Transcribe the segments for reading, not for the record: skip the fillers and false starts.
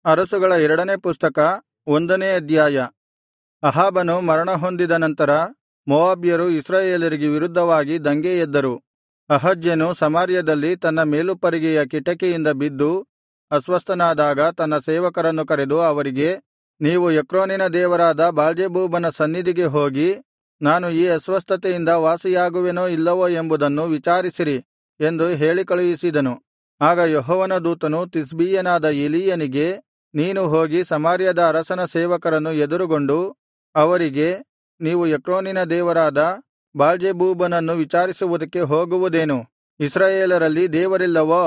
ಅರಸುಗಳ 2ನೇ ಪುಸ್ತಕ 1ನೇ ಅಧ್ಯಾಯ. ಅಹಾಬನು ಮರಣಹೊಂದಿದ ನಂತರ ಮೋವಾಬ್ಯರು ಇಸ್ರಾಯೇಲರಿಗೆ ವಿರುದ್ಧವಾಗಿ ದಂಗೆ ಎದ್ದರು. ಅಹಜ್ಯನು ಸಮಾರ್ಯದಲ್ಲಿ ತನ್ನ ಮೇಲುಪ್ಪರಿಗೆಯ ಕಿಟಕಿಯಿಂದ ಬಿದ್ದು ಅಸ್ವಸ್ಥನಾದಾಗ ತನ್ನ ಸೇವಕರನ್ನು ಕರೆದು ಅವರಿಗೆ, ನೀವು ಎಕ್ರೋನಿನ ದೇವರಾದ ಬಾಳ್ಜೆಬೂಬನ ಸನ್ನಿಧಿಗೆ ಹೋಗಿ, ನಾನು ಈ ಅಸ್ವಸ್ಥತೆಯಿಂದ ವಾಸಿಯಾಗುವೆನೋ ಇಲ್ಲವೋ ಎಂಬುದನ್ನು ವಿಚಾರಿಸಿರಿ ಎಂದು ಹೇಳಿ ಕಳುಹಿಸಿದನು. ಆಗ ಯೆಹೋವನ ದೂತನು ತಿಷ್ಬೀಯನಾದ ಎಲೀಯನಿಗೆ, ನೀನು ಹೋಗಿ ಸಮಾರ್ಯದ ಅರಸನ ಸೇವಕರನ್ನು ಎದುರುಗೊಂಡು ಅವರಿಗೆ, ನೀವು ಎಕ್ರೋನಿನ ದೇವರಾದ ಬಾಳ್ಜೆಬೂಬನನ್ನು ವಿಚಾರಿಸುವುದಕ್ಕೆ ಹೋಗುವುದೇನು? ಇಸ್ರಾಯೇಲರಲ್ಲಿ ದೇವರಿಲ್ಲವೋ?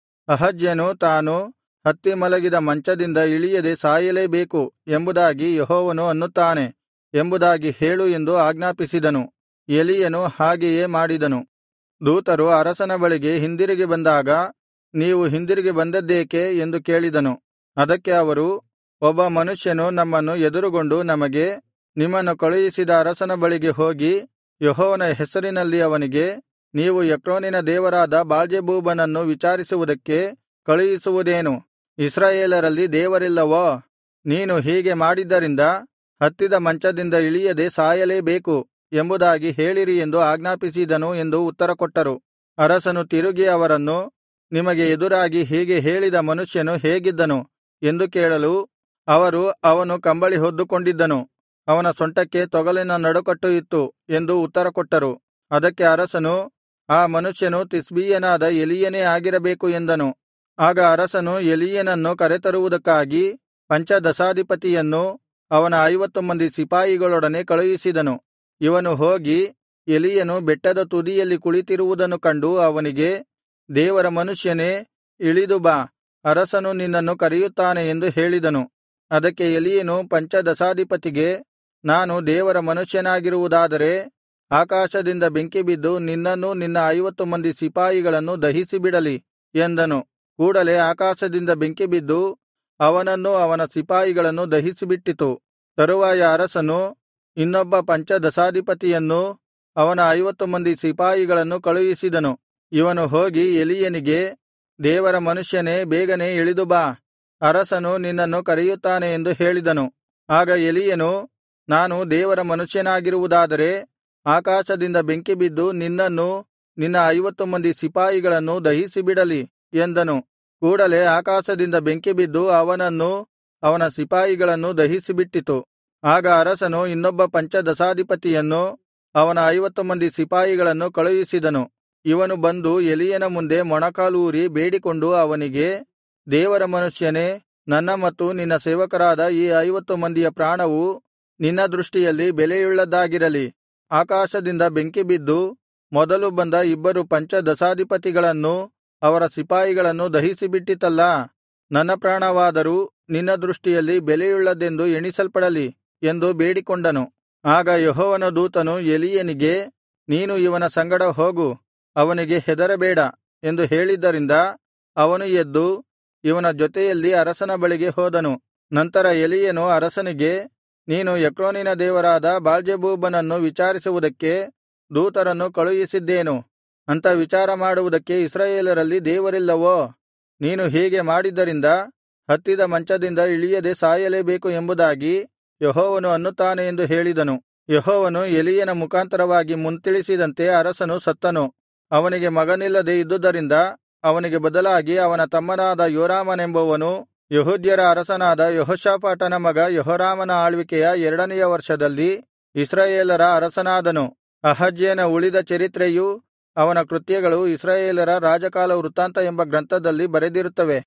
ಅಹಜ್ಯನು ತಾನು ಹತ್ತಿ ಮಲಗಿದ ಮಂಚದಿಂದ ಇಳಿಯದೆ ಸಾಯಲೇಬೇಕು ಎಂಬುದಾಗಿ ಯೆಹೋವನು ಅನ್ನುತ್ತಾನೆ ಎಂಬುದಾಗಿ ಹೇಳು ಎಂದು ಆಜ್ಞಾಪಿಸಿದನು. ಎಲೀಯನು ಹಾಗೆಯೇ ಮಾಡಿದನು. ದೂತರು ಅರಸನ ಬಳಿಗೆ ಹಿಂದಿರುಗಿ ಬಂದಾಗ, ನೀವು ಹಿಂದಿರುಗಿ ಬಂದದ್ದೇಕೆ ಎಂದು ಕೇಳಿದನು. ಅದಕ್ಕೆ ಅವರು, ಒಬ್ಬ ಮನುಷ್ಯನು ನಮ್ಮನ್ನು ಎದುರುಗೊಂಡು ನಮಗೆ, ನಿಮ್ಮನ್ನು ಕಳುಹಿಸಿದ ಅರಸನ ಬಳಿಗೆ ಹೋಗಿ ಯೆಹೋವನ ಹೆಸರಿನಲ್ಲಿ ಅವನಿಗೆ, ನೀವು ಎಕ್ರೋನಿನ ದೇವರಾದ ಬಾಳ್ಜೆಬೂಬನನ್ನು ವಿಚಾರಿಸುವುದಕ್ಕೆ ಕಳುಹಿಸುವುದೇನು? ಇಸ್ರಾಯೇಲರಲ್ಲಿ ದೇವರಿಲ್ಲವೋ? ನೀನು ಹೀಗೆ ಮಾಡಿದ್ದರಿಂದ ಹತ್ತಿದ ಮಂಚದಿಂದ ಇಳಿಯದೆ ಸಾಯಲೇಬೇಕು ಎಂಬುದಾಗಿ ಹೇಳಿರಿ ಎಂದು ಆಜ್ಞಾಪಿಸಿದನು ಎಂದು ಉತ್ತರಕೊಟ್ಟರು. ಅರಸನು ತಿರುಗಿ ಅವರನ್ನು, ನಿಮಗೆ ಎದುರಾಗಿ ಹೀಗೆ ಹೇಳಿದ ಮನುಷ್ಯನು ಹೇಗಿದ್ದನು ಎಂದು ಕೇಳಲು ಅವರು, ಅವನು ಕಂಬಳಿ ಹೊದ್ದುಕೊಂಡಿದ್ದನು, ಅವನ ಸೊಂಟಕ್ಕೆ ತೊಗಲಿನ ನಡುಕಟ್ಟು ಇತ್ತು ಎಂದು ಉತ್ತರಕೊಟ್ಟರು. ಅದಕ್ಕೆ ಅರಸನು, ಆ ಮನುಷ್ಯನು ತಿಷ್ಬೀಯನಾದ ಎಲೀಯನೇ ಆಗಿರಬೇಕು ಎಂದನು. ಆಗ ಅರಸನು ಎಲೀಯನನ್ನು ಕರೆತರುವುದಕ್ಕಾಗಿ ಪಂಚದಶಾಧಿಪತಿಯನ್ನೂ ಅವನ 50 ಮಂದಿ ಸಿಪಾಯಿಗಳೊಡನೆ ಕಳುಹಿಸಿದನು. ಇವನು ಹೋಗಿ ಎಲೀಯನು ಬೆಟ್ಟದ ತುದಿಯಲ್ಲಿ ಕುಳಿತಿರುವುದನ್ನು ಕಂಡು ಅವನಿಗೆ, ದೇವರ ಮನುಷ್ಯನೇ, ಇಳಿದು ಬಾ, ಅರಸನು ನಿನ್ನನ್ನು ಕರೆಯುತ್ತಾನೆ ಎಂದು ಹೇಳಿದನು. ಅದಕ್ಕೆ ಎಲೀಯನು ಪಂಚದಶಾಧಿಪತಿಗೆ, ನಾನು ದೇವರ ಮನುಷ್ಯನಾಗಿರುವುದಾದರೆ ಆಕಾಶದಿಂದ ಬೆಂಕಿ ಬಿದ್ದು ನಿನ್ನನ್ನೂ ನಿನ್ನ 50 ಮಂದಿ ಸಿಪಾಯಿಗಳನ್ನು ದಹಿಸಿಬಿಡಲಿ ಎಂದನು. ಕೂಡಲೆ ಆಕಾಶದಿಂದ ಬೆಂಕಿ ಬಿದ್ದು ಅವನನ್ನೂ ಅವನ ಸಿಪಾಯಿಗಳನ್ನು ದಹಿಸಿಬಿಟ್ಟಿತು. ತರುವಾಯ ಅರಸನು ಇನ್ನೊಬ್ಬ ಪಂಚದಶಾಧಿಪತಿಯನ್ನೂ ಅವನ 50 ಮಂದಿ ಸಿಪಾಯಿಗಳನ್ನು ಕಳುಹಿಸಿದನು. ಇವನು ಹೋಗಿ ಎಲೀಯನಿಗೆ, ದೇವರ ಮನುಷ್ಯನೇ, ಬೇಗನೆ ಇಳಿದು ಬಾ, ಅರಸನು ನಿನ್ನನ್ನು ಕರೆಯುತ್ತಾನೆ ಎಂದು ಹೇಳಿದನು. ಆಗ ಎಲೀಯನು, ನಾನು ದೇವರ ಮನುಷ್ಯನಾಗಿರುವುದಾದರೆ ಆಕಾಶದಿಂದ ಬೆಂಕಿ ಬಿದ್ದು ನಿನ್ನನ್ನೂ ನಿನ್ನ 50 ಮಂದಿ ಸಿಪಾಯಿಗಳನ್ನು ದಹಿಸಿಬಿಡಲಿ ಎಂದನು. ಕೂಡಲೆ ಆಕಾಶದಿಂದ ಬೆಂಕಿ ಬಿದ್ದು ಅವನನ್ನೂ ಅವನ ಸಿಪಾಯಿಗಳನ್ನು ದಹಿಸಿಬಿಟ್ಟಿತು. ಆಗ ಅರಸನು ಇನ್ನೊಬ್ಬ ಪಂಚದಶಾಧಿಪತಿಯನ್ನು ಅವನ 50 ಮಂದಿ ಸಿಪಾಯಿಗಳನ್ನು ಕಳುಹಿಸಿದನು. ಇವನು ಬಂದು ಎಲೀಯನ ಮುಂದೆ ಮೊಣಕಾಲೂರಿ ಬೇಡಿಕೊಂಡು ಅವನಿಗೆ, ದೇವರ ಮನುಷ್ಯನೇ, ನನ್ನ ಮತ್ತು ನಿನ್ನ ಸೇವಕರಾದ ಈ 50 ಮಂದಿಯ ಪ್ರಾಣವು ನಿನ್ನ ದೃಷ್ಟಿಯಲ್ಲಿ ಬೆಲೆಯುಳ್ಳದ್ದಾಗಿರಲಿ. ಆಕಾಶದಿಂದ ಬೆಂಕಿ ಬಿದ್ದು ಮೊದಲು ಬಂದ 2 ಪಂಚದಶಾಧಿಪತಿಗಳನ್ನೂ ಅವರ ಸಿಪಾಯಿಗಳನ್ನು ದಹಿಸಿಬಿಟ್ಟಿತಲ್ಲಾ, ನನ್ನ ಪ್ರಾಣವಾದರೂ ನಿನ್ನ ದೃಷ್ಟಿಯಲ್ಲಿ ಬೆಲೆಯುಳ್ಳದೆಂದು ಎಣಿಸಲ್ಪಡಲಿ ಎಂದು ಬೇಡಿಕೊಂಡನು. ಆಗ ಯೆಹೋವನ ದೂತನು ಎಲೀಯನಿಗೆ, ನೀನು ಇವನ ಸಂಗಡ ಹೋಗು, ಅವನಿಗೆ ಹೆದರಬೇಡ ಎಂದು ಹೇಳಿದ್ದರಿಂದ ಅವನು ಎದ್ದು ಇವನ ಜೊತೆಯಲ್ಲಿ ಅರಸನ ಬಳಿಗೆ ಹೋದನು. ನಂತರ ಎಲೀಯನು ಅರಸನಿಗೆ, ನೀನು ಎಕ್ರೋನಿನ ದೇವರಾದ ಬಾಳ್ಜೆಬೂಬನನ್ನು ವಿಚಾರಿಸುವುದಕ್ಕೆ ದೂತರನ್ನು ಕಳುಹಿಸಿದ್ದೇನು? ಅಂಥ ವಿಚಾರ ಮಾಡುವುದಕ್ಕೆ ಇಸ್ರಾಯೇಲರಲ್ಲಿ ದೇವರಿಲ್ಲವೋ? ನೀನು ಹೀಗೆ ಮಾಡಿದ್ದರಿಂದ ಹತ್ತಿದ ಮಂಚದಿಂದ ಇಳಿಯದೆ ಸಾಯಲೇಬೇಕು ಎಂಬುದಾಗಿ ಯೆಹೋವನು ಅನ್ನುತ್ತಾನೆ ಎಂದು ಹೇಳಿದನು. ಯೆಹೋವನು ಎಲೀಯನ ಮುಖಾಂತರವಾಗಿ ಮುಂತಿಳಿಸಿದಂತೆ ಅರಸನು ಸತ್ತನು. ಅವನಿಗೆ ಮಗನಿಲ್ಲದೆ ಇದ್ದುದರಿಂದ ಅವನಿಗೆ ಬದಲಾಗಿ ಅವನ ತಮ್ಮನಾದ ಯೋರಾಮನೆಂಬುವನು ಯೆಹೂದ್ಯರ ಅರಸನಾದ ಯೆಹೋಷಾಫಾಟನ ಮಗ ಯೆಹೋರಾಮನ ಆಳ್ವಿಕೆಯ 2ನೆಯ ವರ್ಷದಲ್ಲಿ ಇಸ್ರಾಯೇಲರ ಅರಸನಾದನು. ಅಹಜ್ಯನ ಉಳಿದ ಚರಿತ್ರೆಯೂ ಅವನ ಕೃತ್ಯಗಳು ಇಸ್ರಾಯೇಲರ ರಾಜಕಾಲ ವೃತ್ತಾಂತ ಎಂಬ ಗ್ರಂಥದಲ್ಲಿ ಬರೆದಿರುತ್ತವೆ.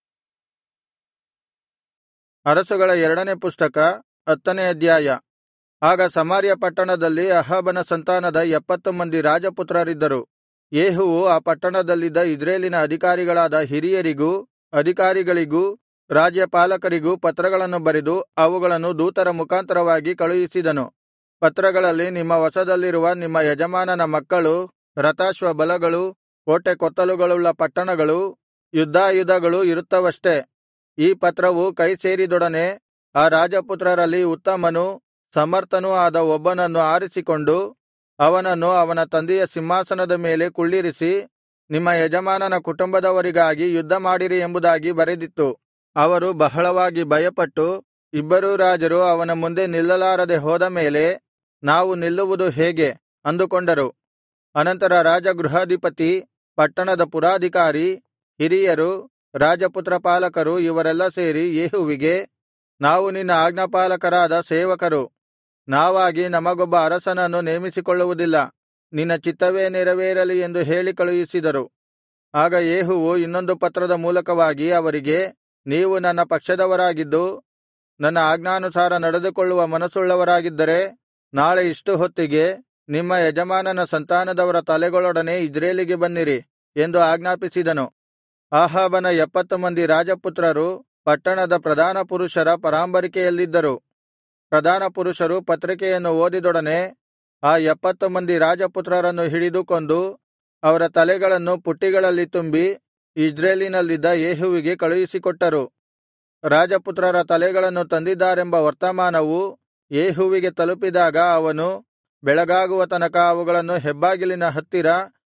ಅರಸುಗಳ 2ನೇ ಪುಸ್ತಕ 10ನೇ ಅಧ್ಯಾಯ. ಆಗ ಸಮಾರ್ಯ ಪಟ್ಟಣದಲ್ಲಿ ಅಹಾಬನ ಸಂತಾನದ 70 ಮಂದಿ ರಾಜಪುತ್ರರಿದ್ದರು. ಯೇಹುವು ಆ ಪಟ್ಟಣದಲ್ಲಿದ್ದ ಇಜ್ರೇಲಿನ ಅಧಿಕಾರಿಗಳಾದ ಹಿರಿಯರಿಗೂ ಅಧಿಕಾರಿಗಳಿಗೂ ರಾಜ್ಯಪಾಲಕರಿಗೂ ಪತ್ರಗಳನ್ನು ಬರೆದು ಅವುಗಳನ್ನು ದೂತರ ಮುಖಾಂತರವಾಗಿ ಕಳುಹಿಸಿದನು. ಪತ್ರಗಳಲ್ಲಿ, ನಿಮ್ಮ ವಶದಲ್ಲಿರುವ ನಿಮ್ಮ ಯಜಮಾನನ ಮಕ್ಕಳು, ರಥಾಶ್ವಬಲಗಳು, ಕೋಟೆಕೊತ್ತಲುಗಳುಳ್ಳ ಪಟ್ಟಣಗಳು, ಯುದ್ಧಾಯುಧಗಳು ಇರುತ್ತವಷ್ಟೆ. ಈ ಪತ್ರವು ಕೈ ಸೇರಿದೊಡನೆ ಆ ರಾಜಪುತ್ರರಲ್ಲಿ ಉತ್ತಮನೂ ಸಮರ್ಥನೂ ಆದ ಒಬ್ಬನನ್ನು ಆರಿಸಿಕೊಂಡು ಅವನನ್ನು ಅವನ ತಂದೆಯ ಸಿಂಹಾಸನದ ಮೇಲೆ ಕುಳ್ಳಿರಿಸಿ, ನಿಮ್ಮ ಯಜಮಾನನ ಕುಟುಂಬದವರಿಗಾಗಿ ಯುದ್ಧಮಾಡಿರಿ ಎಂಬುದಾಗಿ ಬರೆದಿತ್ತು. ಅವರು ಬಹಳವಾಗಿ ಭಯಪಟ್ಟು, ಇಬ್ಬರೂ ರಾಜರು ಅವನ ಮುಂದೆ ನಿಲ್ಲಲಾರದೆ ಹೋದ ಮೇಲೆ ನಾವು ನಿಲ್ಲುವುದು ಹೇಗೆ ಅಂದುಕೊಂಡರು. ಅನಂತರ ರಾಜಗೃಹಾಧಿಪತಿ, ಪಟ್ಟಣದ ಪುರಾಧಿಕಾರಿ, ಹಿರಿಯರು, ರಾಜಪುತ್ರ ಪಾಲಕರು ಇವರೆಲ್ಲ ಸೇರಿ ಯೇಹುವಿಗೆ, ನಾವು ನಿನ್ನ ಆಜ್ಞಾಪಾಲಕರಾದ ಸೇವಕರು. ನಾವಾಗಿ ನಮಗೊಬ್ಬ ಅರಸನನ್ನು ನೇಮಿಸಿಕೊಳ್ಳುವುದಿಲ್ಲ, ನಿನ್ನ ಚಿತ್ತವೇ ನೆರವೇರಲಿ ಎಂದು ಹೇಳಿ ಕಳುಹಿಸಿದರು. ಆಗ ಯೇಹುವು ಇನ್ನೊಂದು ಪತ್ರದ ಮೂಲಕವಾಗಿ ಅವರಿಗೆ, ನೀವು ನನ್ನ ಪಕ್ಷದವರಾಗಿದ್ದು ನನ್ನ ಆಜ್ಞಾನುಸಾರ ನಡೆದುಕೊಳ್ಳುವ ಮನಸ್ಸುಳ್ಳವರಾಗಿದ್ದರೆ ನಾಳೆ ಇಷ್ಟು ಹೊತ್ತಿಗೆ ನಿಮ್ಮ ಯಜಮಾನನ ಸಂತಾನದವರ ತಲೆಗಳೊಡನೆ ಇಜ್ರೇಲಿಗೆ ಬನ್ನಿರಿ ಎಂದು ಆಜ್ಞಾಪಿಸಿದನು. ಆಹಾಬನ 70 ಮಂದಿ ರಾಜಪುತ್ರರು ಪಟ್ಟಣದ ಪ್ರಧಾನ ಪುರುಷರ ಪರಾಂಬರಿಕೆಯಲ್ಲಿದ್ದರು. ಪ್ರಧಾನ ಪುರುಷರು ಪತ್ರಿಕೆಯನ್ನು ಓದಿದೊಡನೆ ಆ 70 ಮಂದಿ ರಾಜಪುತ್ರರನ್ನು ಹಿಡಿದು ಕೊಂದು ಅವರ ತಲೆಗಳನ್ನು ಪುಟ್ಟಿಗಳಲ್ಲಿ ತುಂಬಿ ಇಜ್ರೇಲಿನಲ್ಲಿದ್ದ ಯೇಹುವಿಗೆ ಕಳುಹಿಸಿಕೊಟ್ಟರು. ರಾಜಪುತ್ರರ ತಲೆಗಳನ್ನು ತಂದಿದ್ದಾರೆಂಬ ವರ್ತಮಾನವು ಯೇಹುವಿಗೆ ತಲುಪಿದಾಗ ಅವನು ಬೆಳಗಾಗುವ ತನಕ ಅವುಗಳನ್ನು ಹೆಬ್ಬಾಗಿಲಿನ ಹತ್ತಿರ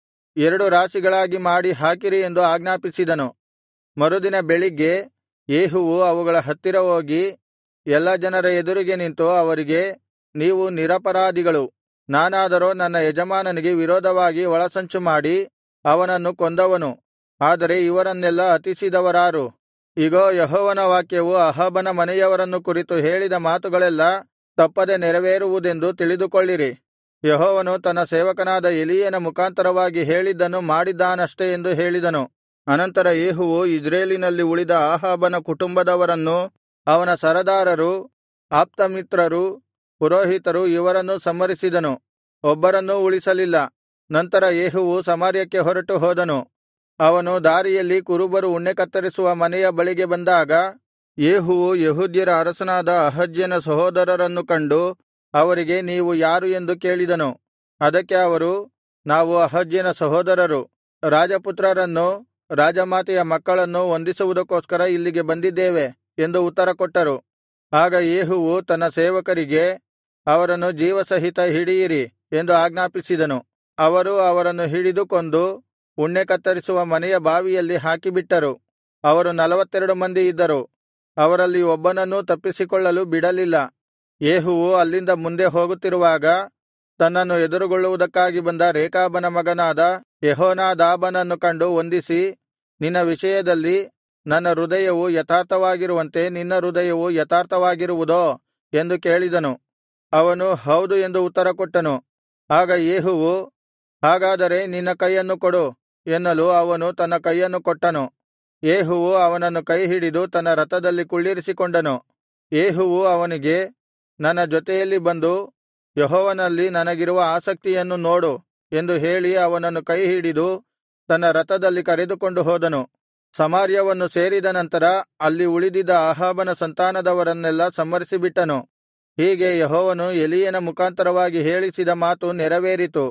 2 ರಾಶಿಗಳಾಗಿ ಮಾಡಿ ಹಾಕಿರಿ ಎಂದು ಆಜ್ಞಾಪಿಸಿದನು. ಮರುದಿನ ಬೆಳಿಗ್ಗೆ ಯೇಹುವು ಅವುಗಳ ಹತ್ತಿರ ಹೋಗಿ ಎಲ್ಲಾ ಜನರ ಎದುರಿಗೆ ನಿಂತು ಅವರಿಗೆ, ನೀವು ನಿರಪರಾಧಿಗಳು, ನಾನಾದರೋ ನನ್ನ ಯಜಮಾನನಿಗೆ ವಿರೋಧವಾಗಿ ಒಳಸಂಚು ಮಾಡಿ ಅವನನ್ನು ಕೊಂದವನು. ಆದರೆ ಇವರನ್ನೆಲ್ಲ ಹತಿಸಿದವರಾರು? ಇಗೋ, ಯೆಹೋವನ ವಾಕ್ಯವು ಅಹಾಬನ ಮನೆಯವರನ್ನು ಕುರಿತು ಹೇಳಿದ ಮಾತುಗಳೆಲ್ಲಾ ತಪ್ಪದೆ ನೆರವೇರುವುದೆಂದು ತಿಳಿದುಕೊಳ್ಳಿರಿ. ಯೆಹೋವನು ತನ್ನ ಸೇವಕನಾದ ಎಲೀಯನ ಮುಖಾಂತರವಾಗಿ ಹೇಳಿದ್ದನ್ನು ಮಾಡಿದ್ದಾನಷ್ಟೆ ಎಂದು ಹೇಳಿದನು. ಅನಂತರ ಯೇಹುವು ಇಜ್ರೇಲಿನಲ್ಲಿ ಉಳಿದ ಆಹಾಬನ ಕುಟುಂಬದವರನ್ನೂ ಅವನ ಸರದಾರರು, ಆಪ್ತಮಿತ್ರರು, ಪುರೋಹಿತರು ಇವರನ್ನೂ ಸಂಹರಿಸಿದನು, ಒಬ್ಬರನ್ನೂ ಉಳಿಸಲಿಲ್ಲ. ನಂತರ ಯೇಹುವು ಸಮಾರ್ಯಕ್ಕೆ ಹೊರಟು ಹೋದನು. ಅವನು ದಾರಿಯಲ್ಲಿ ಕುರುಬರು ಉಣ್ಣೆ ಕತ್ತರಿಸುವ ಮನೆಯ ಬಳಿಗೆ ಬಂದಾಗ ಯೇಹುವು ಯೆಹೂದ್ಯರ ಅರಸನಾದ ಅಹಜ್ಯನ ಸಹೋದರರನ್ನು ಕಂಡು ಅವರಿಗೆ, ನೀವು ಯಾರು ಎಂದು ಕೇಳಿದನು. ಅದಕ್ಕೆ ಅವರು, ನಾವು ಅಹಜ್ಯನ ಸಹೋದರರು, ರಾಜಪುತ್ರರನ್ನೂ ರಾಜಮಾತೆಯ ಮಕ್ಕಳನ್ನೂ ವಂದಿಸುವುದಕ್ಕೋಸ್ಕರ ಇಲ್ಲಿಗೆ ಬಂದಿದ್ದೇವೆ ಎಂದು ಉತ್ತರಕೊಟ್ಟರು. ಆಗ ಯೇಹುವು ತನ್ನ ಸೇವಕರಿಗೆ, ಅವರನ್ನು ಜೀವಸಹಿತ ಹಿಡಿಯಿರಿ ಎಂದು ಆಜ್ಞಾಪಿಸಿದನು. ಅವರು ಅವರನ್ನು ಹಿಡಿದು ಕೊಂದು ಉಣ್ಣೆ ಕತ್ತರಿಸುವ ಮನೆಯ ಬಾವಿಯಲ್ಲಿ ಹಾಕಿಬಿಟ್ಟರು. ಅವರು 42 ಮಂದಿ ಇದ್ದರು. ಅವರಲ್ಲಿ ಒಬ್ಬನನ್ನೂ ತಪ್ಪಿಸಿಕೊಳ್ಳಲು ಬಿಡಲಿಲ್ಲ. ಯೇಹುವು ಅಲ್ಲಿಂದ ಮುಂದೆ ಹೋಗುತ್ತಿರುವಾಗ ತನ್ನನ್ನು ಎದುರುಗೊಳ್ಳುವುದಕ್ಕಾಗಿ ಬಂದ ರೇಕಾಬನ ಮಗನಾದ ಯೆಹೋನಾದಾಬನನ್ನು ಕಂಡು ವಂದಿಸಿ, ನಿನ್ನ ವಿಷಯದಲ್ಲಿ ನನ್ನ ಹೃದಯವು ಯಥಾರ್ಥವಾಗಿರುವಂತೆ ನಿನ್ನ ಹೃದಯವು ಯಥಾರ್ಥವಾಗಿರುವುದೋ ಎಂದು ಕೇಳಿದನು. ಅವನು ಹೌದು ಎಂದು ಉತ್ತರಕೊಟ್ಟನು. ಆಗ ಯೇಹುವು, ಹಾಗಾದರೆ ನಿನ್ನ ಕೈಯನ್ನು ಕೊಡು ಎನ್ನಲು ಅವನು ತನ್ನ ಕೈಯನ್ನು ಕೊಟ್ಟನು. ಯೇಹುವು ಅವನನ್ನು ಕೈಹಿಡಿದು ತನ್ನ ರಥದಲ್ಲಿ ಕುಳ್ಳಿರಿಸಿಕೊಂಡನು. ಯೇಹುವು ಅವನಿಗೆ, ನನ್ನ ಜೊತೆಯಲ್ಲಿ ಬಂದು ಯೆಹೋವನಲ್ಲಿ ನನಗಿರುವ ಆಸಕ್ತಿಯನ್ನು ನೋಡು ಎಂದು ಹೇಳಿ ಅವನನ್ನು ಕೈಹಿಡಿದು ತನ್ನ ರಥದಲ್ಲಿ ಕರೆದುಕೊಂಡು ಹೋದನು. ಸಮಾರ್ಯವನ್ನು ಸೇರಿದ ನಂತರ ಅಲ್ಲಿ ಉಳಿದಿದ್ದ ಅಹಾಬನ ಸಂತಾನದವರನ್ನೆಲ್ಲಾ ಸಂಹರಿಸಿಬಿಟ್ಟನು. ಹೀಗೆ ಯೆಹೋವನು ಎಲೀಯನ ಮುಖಾಂತರವಾಗಿ ಹೇಳಿಸಿದ ಮಾತು ನೆರವೇರಿತು.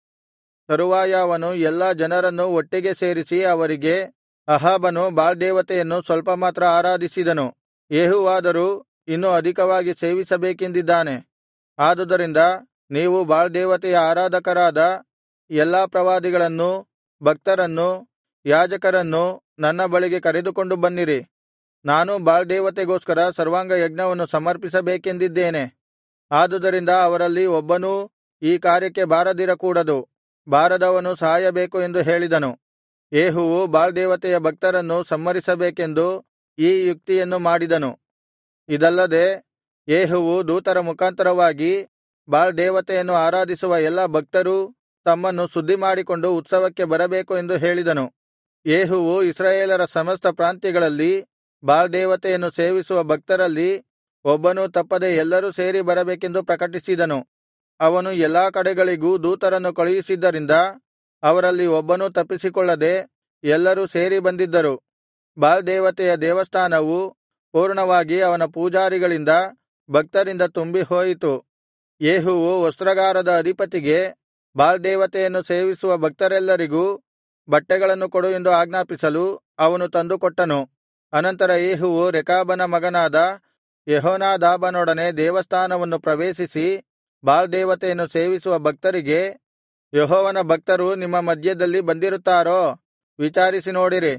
ತರುವಾಯ ಅವನು ಎಲ್ಲಾ ಜನರನ್ನು ಒಟ್ಟಿಗೆ ಸೇರಿಸಿ ಅವರಿಗೆ, ಅಹಾಬನು ಬಾಳ್ ದೇವತೆಯನ್ನು ಸ್ವಲ್ಪ ಮಾತ್ರ ಆರಾಧಿಸಿದನು, ಯೇಹುವಾದರೂ ಇನ್ನೂ ಅಧಿಕವಾಗಿ ಸೇವಿಸಬೇಕೆಂದಿದ್ದಾನೆ. ಆದುದರಿಂದ ನೀವು ಬಾಳ್ ದೇವತೆಯ ಆರಾಧಕರಾದ ಎಲ್ಲಾ ಪ್ರವಾದಿಗಳನ್ನೂ ಭಕ್ತರನ್ನೂ ಯಾಜಕರನ್ನೂ ನನ್ನ ಬಳಿಗೆ ಕರೆದುಕೊಂಡು ಬನ್ನಿರಿ. ನಾನೂ ಬಾಳ್ ದೇವತೆಗೋಸ್ಕರ ಸರ್ವಾಂಗ ಯಜ್ಞವನ್ನು ಸಮರ್ಪಿಸಬೇಕೆಂದಿದ್ದೇನೆ. ಆದುದರಿಂದ ಅವರಲ್ಲಿ ಒಬ್ಬನೂ ಈ ಕಾರ್ಯಕ್ಕೆ ಬಾರದಿರಕೂಡದು, ಬಾರದವನು ಸಾಯಬೇಕು ಎಂದು ಹೇಳಿದನು. ಯೇಹುವು ಬಾಳ್ ದೇವತೆಯ ಭಕ್ತರನ್ನು ಸಂಹರಿಸಬೇಕೆಂದು ಈ ಯುಕ್ತಿಯನ್ನು ಮಾಡಿದನು. ಇದಲ್ಲದೆ ಯೇಹುವು ದೂತರ ಮುಖಾಂತರವಾಗಿ ಬಾಳ್ ದೇವತೆಯನ್ನು ಆರಾಧಿಸುವ ಎಲ್ಲಾ ಭಕ್ತರೂ ತಮ್ಮನ್ನು ಶುದ್ಧಿಮಾಡಿಕೊಂಡು ಉತ್ಸವಕ್ಕೆ ಬರಬೇಕು ಎಂದು ಹೇಳಿದನು. ಯೇಹುವು ಇಸ್ರಾಯೇಲರ ಸಮಸ್ತ ಪ್ರಾಂತ್ಯಗಳಲ್ಲಿ ಬಾಳ್ ದೇವತೆಯನ್ನು ಸೇವಿಸುವ ಭಕ್ತರಲ್ಲಿ ಒಬ್ಬನೂ ತಪ್ಪದೆ ಎಲ್ಲರೂ ಸೇರಿ ಬರಬೇಕೆಂದು ಪ್ರಕಟಿಸಿದನು. ಅವನು ಎಲ್ಲಾ ಕಡೆಗಳಿಗೂ ದೂತರನ್ನು ಕಳುಹಿಸಿದ್ದರಿಂದ ಅವರಲ್ಲಿ ಒಬ್ಬನೂ ತಪ್ಪಿಸಿಕೊಳ್ಳದೆ ಎಲ್ಲರೂ ಸೇರಿ ಬಂದಿದ್ದರು. ಬಾಳ್ ದೇವತೆಯ ದೇವಸ್ಥಾನವು ಪೂರ್ಣವಾಗಿ ಅವನ ಪೂಜಾರಿಗಳಿಂದ ಭಕ್ತರಿಂದ ತುಂಬಿ ಹೋಯಿತು. ಯೇಹುವು ವಸ್ತ್ರಾಗಾರದ ಅಧಿಪತಿಗೆ ಬಾಳ್ ದೇವತೆಯನ್ನು ಸೇವಿಸುವ ಭಕ್ತರೆಲ್ಲರಿಗೂ ಬಟ್ಟೆಗಳನ್ನು ಕೊಡು ಎಂದು ಆಜ್ಞಾಪಿಸಲು ಅವನು ತಂದುಕೊಟ್ಟನು. ಅನಂತರ ಯೇಹುವು ರೇಕಾಬನ ಮಗನಾದ ಯೆಹೋನಾದಾಬನೊಡನೆ ದೇವಸ್ಥಾನವನ್ನು ಪ್ರವೇಶಿಸಿ ಬಾಳ್ ದೇವತೆಯನ್ನು ಸೇವಿಸುವ ಭಕ್ತರಿಗೆ, ಯೆಹೋವನ ಭಕ್ತರು ನಿಮ್ಮ ಮಧ್ಯದಲ್ಲಿ ಬಂದಿರುತ್ತಾರೋ ವಿಚಾರಿಸಿ ನೋಡಿರಿ.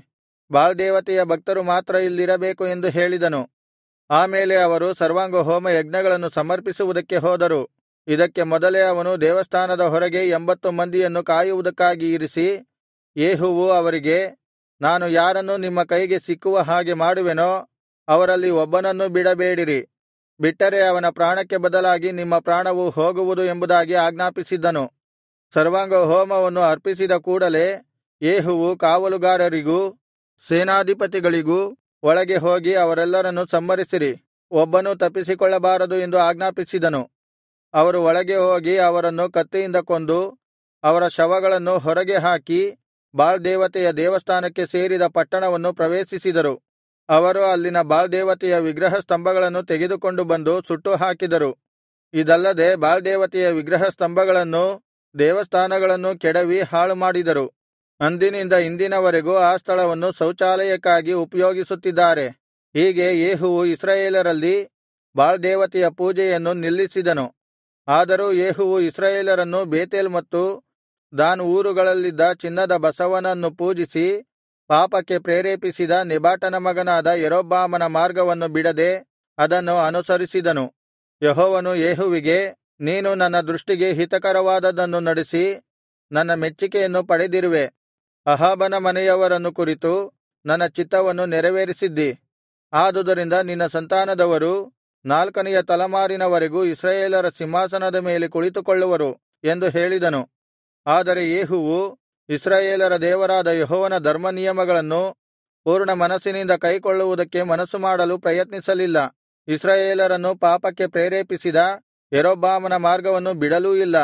ಬಾಳ್ ದೇವತೆಯ ಭಕ್ತರು ಮಾತ್ರ ಇಲ್ಲಿರಬೇಕು ಎಂದು ಹೇಳಿದನು. ಆಮೇಲೆ ಅವರು ಸರ್ವಾಂಗಹೋಮ ಯಜ್ಞಗಳನ್ನು ಸಮರ್ಪಿಸುವುದಕ್ಕೆ ಹೋದರು. ಇದಕ್ಕೆ ಮೊದಲೇ ಅವನು ದೇವಸ್ಥಾನದ ಹೊರಗೆ 80 ಮಂದಿಯನ್ನು ಕಾಯುವುದಕ್ಕಾಗಿ ಇರಿಸಿ, ಯೇಹುವು ಅವರಿಗೆ, ನಾನು ಯಾರನ್ನು ನಿಮ್ಮ ಕೈಗೆ ಸಿಕ್ಕುವ ಹಾಗೆ ಮಾಡುವೆನೋ ಅವರಲ್ಲಿ ಒಬ್ಬನನ್ನೂ ಬಿಡಬೇಡಿರಿ, ಬಿಟ್ಟರೆ ಅವನ ಪ್ರಾಣಕ್ಕೆ ಬದಲಾಗಿ ನಿಮ್ಮ ಪ್ರಾಣವು ಹೋಗುವುದು ಎಂಬುದಾಗಿ ಆಜ್ಞಾಪಿಸಿದ್ದನು. ಸರ್ವಾಂಗಹೋಮವನ್ನು ಅರ್ಪಿಸಿದ ಕೂಡಲೆ ಯೇಹುವು ಕಾವಲುಗಾರರಿಗೂ ಸೇನಾಧಿಪತಿಗಳಿಗೂ, ಒಳಗೆ ಹೋಗಿ ಅವರೆಲ್ಲರನ್ನು ಸಂಹರಿಸಿರಿ, ಒಬ್ಬನೂ ತಪ್ಪಿಸಿಕೊಳ್ಳಬಾರದು ಎಂದು ಆಜ್ಞಾಪಿಸಿದನು. ಅವರು ಒಳಗೆ ಹೋಗಿ ಅವರನ್ನು ಕತ್ತಿಯಿಂದ ಕೊಂದು ಅವರ ಶವಗಳನ್ನು ಹೊರಗೆ ಹಾಕಿ ಬಾಳ್ ದೇವತೆಯ ದೇವಸ್ಥಾನಕ್ಕೆ ಸೇರಿದ ಪಟ್ಟಣವನ್ನು ಪ್ರವೇಶಿಸಿದರು. ಅವರು ಅಲ್ಲಿನ ಬಾಳ್ ದೇವತೆಯ ವಿಗ್ರಹ ಸ್ತಂಭಗಳನ್ನು ತೆಗೆದುಕೊಂಡು ಬಂದು ಸುಟ್ಟು ಹಾಕಿದರು. ಇದಲ್ಲದೆ ಬಾಳ್ ದೇವತೆಯ ವಿಗ್ರಹ ಸ್ತಂಭಗಳನ್ನೂ ದೇವಸ್ಥಾನಗಳನ್ನೂ ಕೆಡವಿ ಹಾಳುಮಾಡಿದರು. ಅಂದಿನಿಂದ ಇಂದಿನವರೆಗೂ ಆ ಸ್ಥಳವನ್ನು ಶೌಚಾಲಯಕ್ಕಾಗಿ ಉಪಯೋಗಿಸುತ್ತಿದ್ದಾರೆ. ಹೀಗೆ ಯೇಹುವು ಇಸ್ರಾಯೇಲರಲ್ಲಿ ಬಾಳ್ ದೇವತೆಯ ಪೂಜೆಯನ್ನು ನಿಲ್ಲಿಸಿದನು. ಆದರೂ ಯೇಹುವು ಇಸ್ರಾಯೇಲರನ್ನು ಬೇತೇಲ್ ಮತ್ತು ದಾನ್ ಊರುಗಳಲ್ಲಿದ್ದ ಚಿನ್ನದ ಬಸವನನ್ನು ಪೂಜಿಸಿ ಪಾಪಕ್ಕೆ ಪ್ರೇರೇಪಿಸಿದ ನೆಬಾಟನ ಮಗನಾದ ಯಾರೊಬ್ಬಾಮನ ಮಾರ್ಗವನ್ನು ಬಿಡದೆ ಅದನ್ನು ಅನುಸರಿಸಿದನು. ಯೆಹೋವನು ಯೇಹುವಿಗೆ, ನೀನು ನನ್ನ ದೃಷ್ಟಿಗೆ ಹಿತಕರವಾದದ್ದನ್ನು ನಡೆಸಿ ನನ್ನ ಮೆಚ್ಚಿಕೆಯನ್ನು ಪಡೆದಿರುವೆ. ಅಹಾಬನ ಮನೆಯವರನ್ನು ಕುರಿತು ನನ್ನ ಚಿತ್ತವನ್ನು ನೆರವೇರಿಸಿದ್ದಿ. ಆದುದರಿಂದ ನಿನ್ನ ಸಂತಾನದವರು 4ನೆಯ ತಲೆಮಾರಿನವರೆಗೂ ಇಸ್ರಾಯೇಲರ ಸಿಂಹಾಸನದ ಮೇಲೆ ಕುಳಿತುಕೊಳ್ಳುವರು ಎಂದು ಹೇಳಿದನು. ಆದರೆ ಯೇಹುವು ಇಸ್ರಾಯೇಲರ ದೇವರಾದ ಯೆಹೋವನ ಧರ್ಮನಿಯಮಗಳನ್ನು ಪೂರ್ಣ ಮನಸ್ಸಿನಿಂದ ಕೈಕೊಳ್ಳುವುದಕ್ಕೆ ಮನಸ್ಸು ಮಾಡಲು ಪ್ರಯತ್ನಿಸಲಿಲ್ಲ. ಇಸ್ರಾಯೇಲರನ್ನು ಪಾಪಕ್ಕೆ ಪ್ರೇರೇಪಿಸಿದ ಯಾರೊಬ್ಬಾಮನ ಮಾರ್ಗವನ್ನು ಬಿಡಲೂ ಇಲ್ಲ.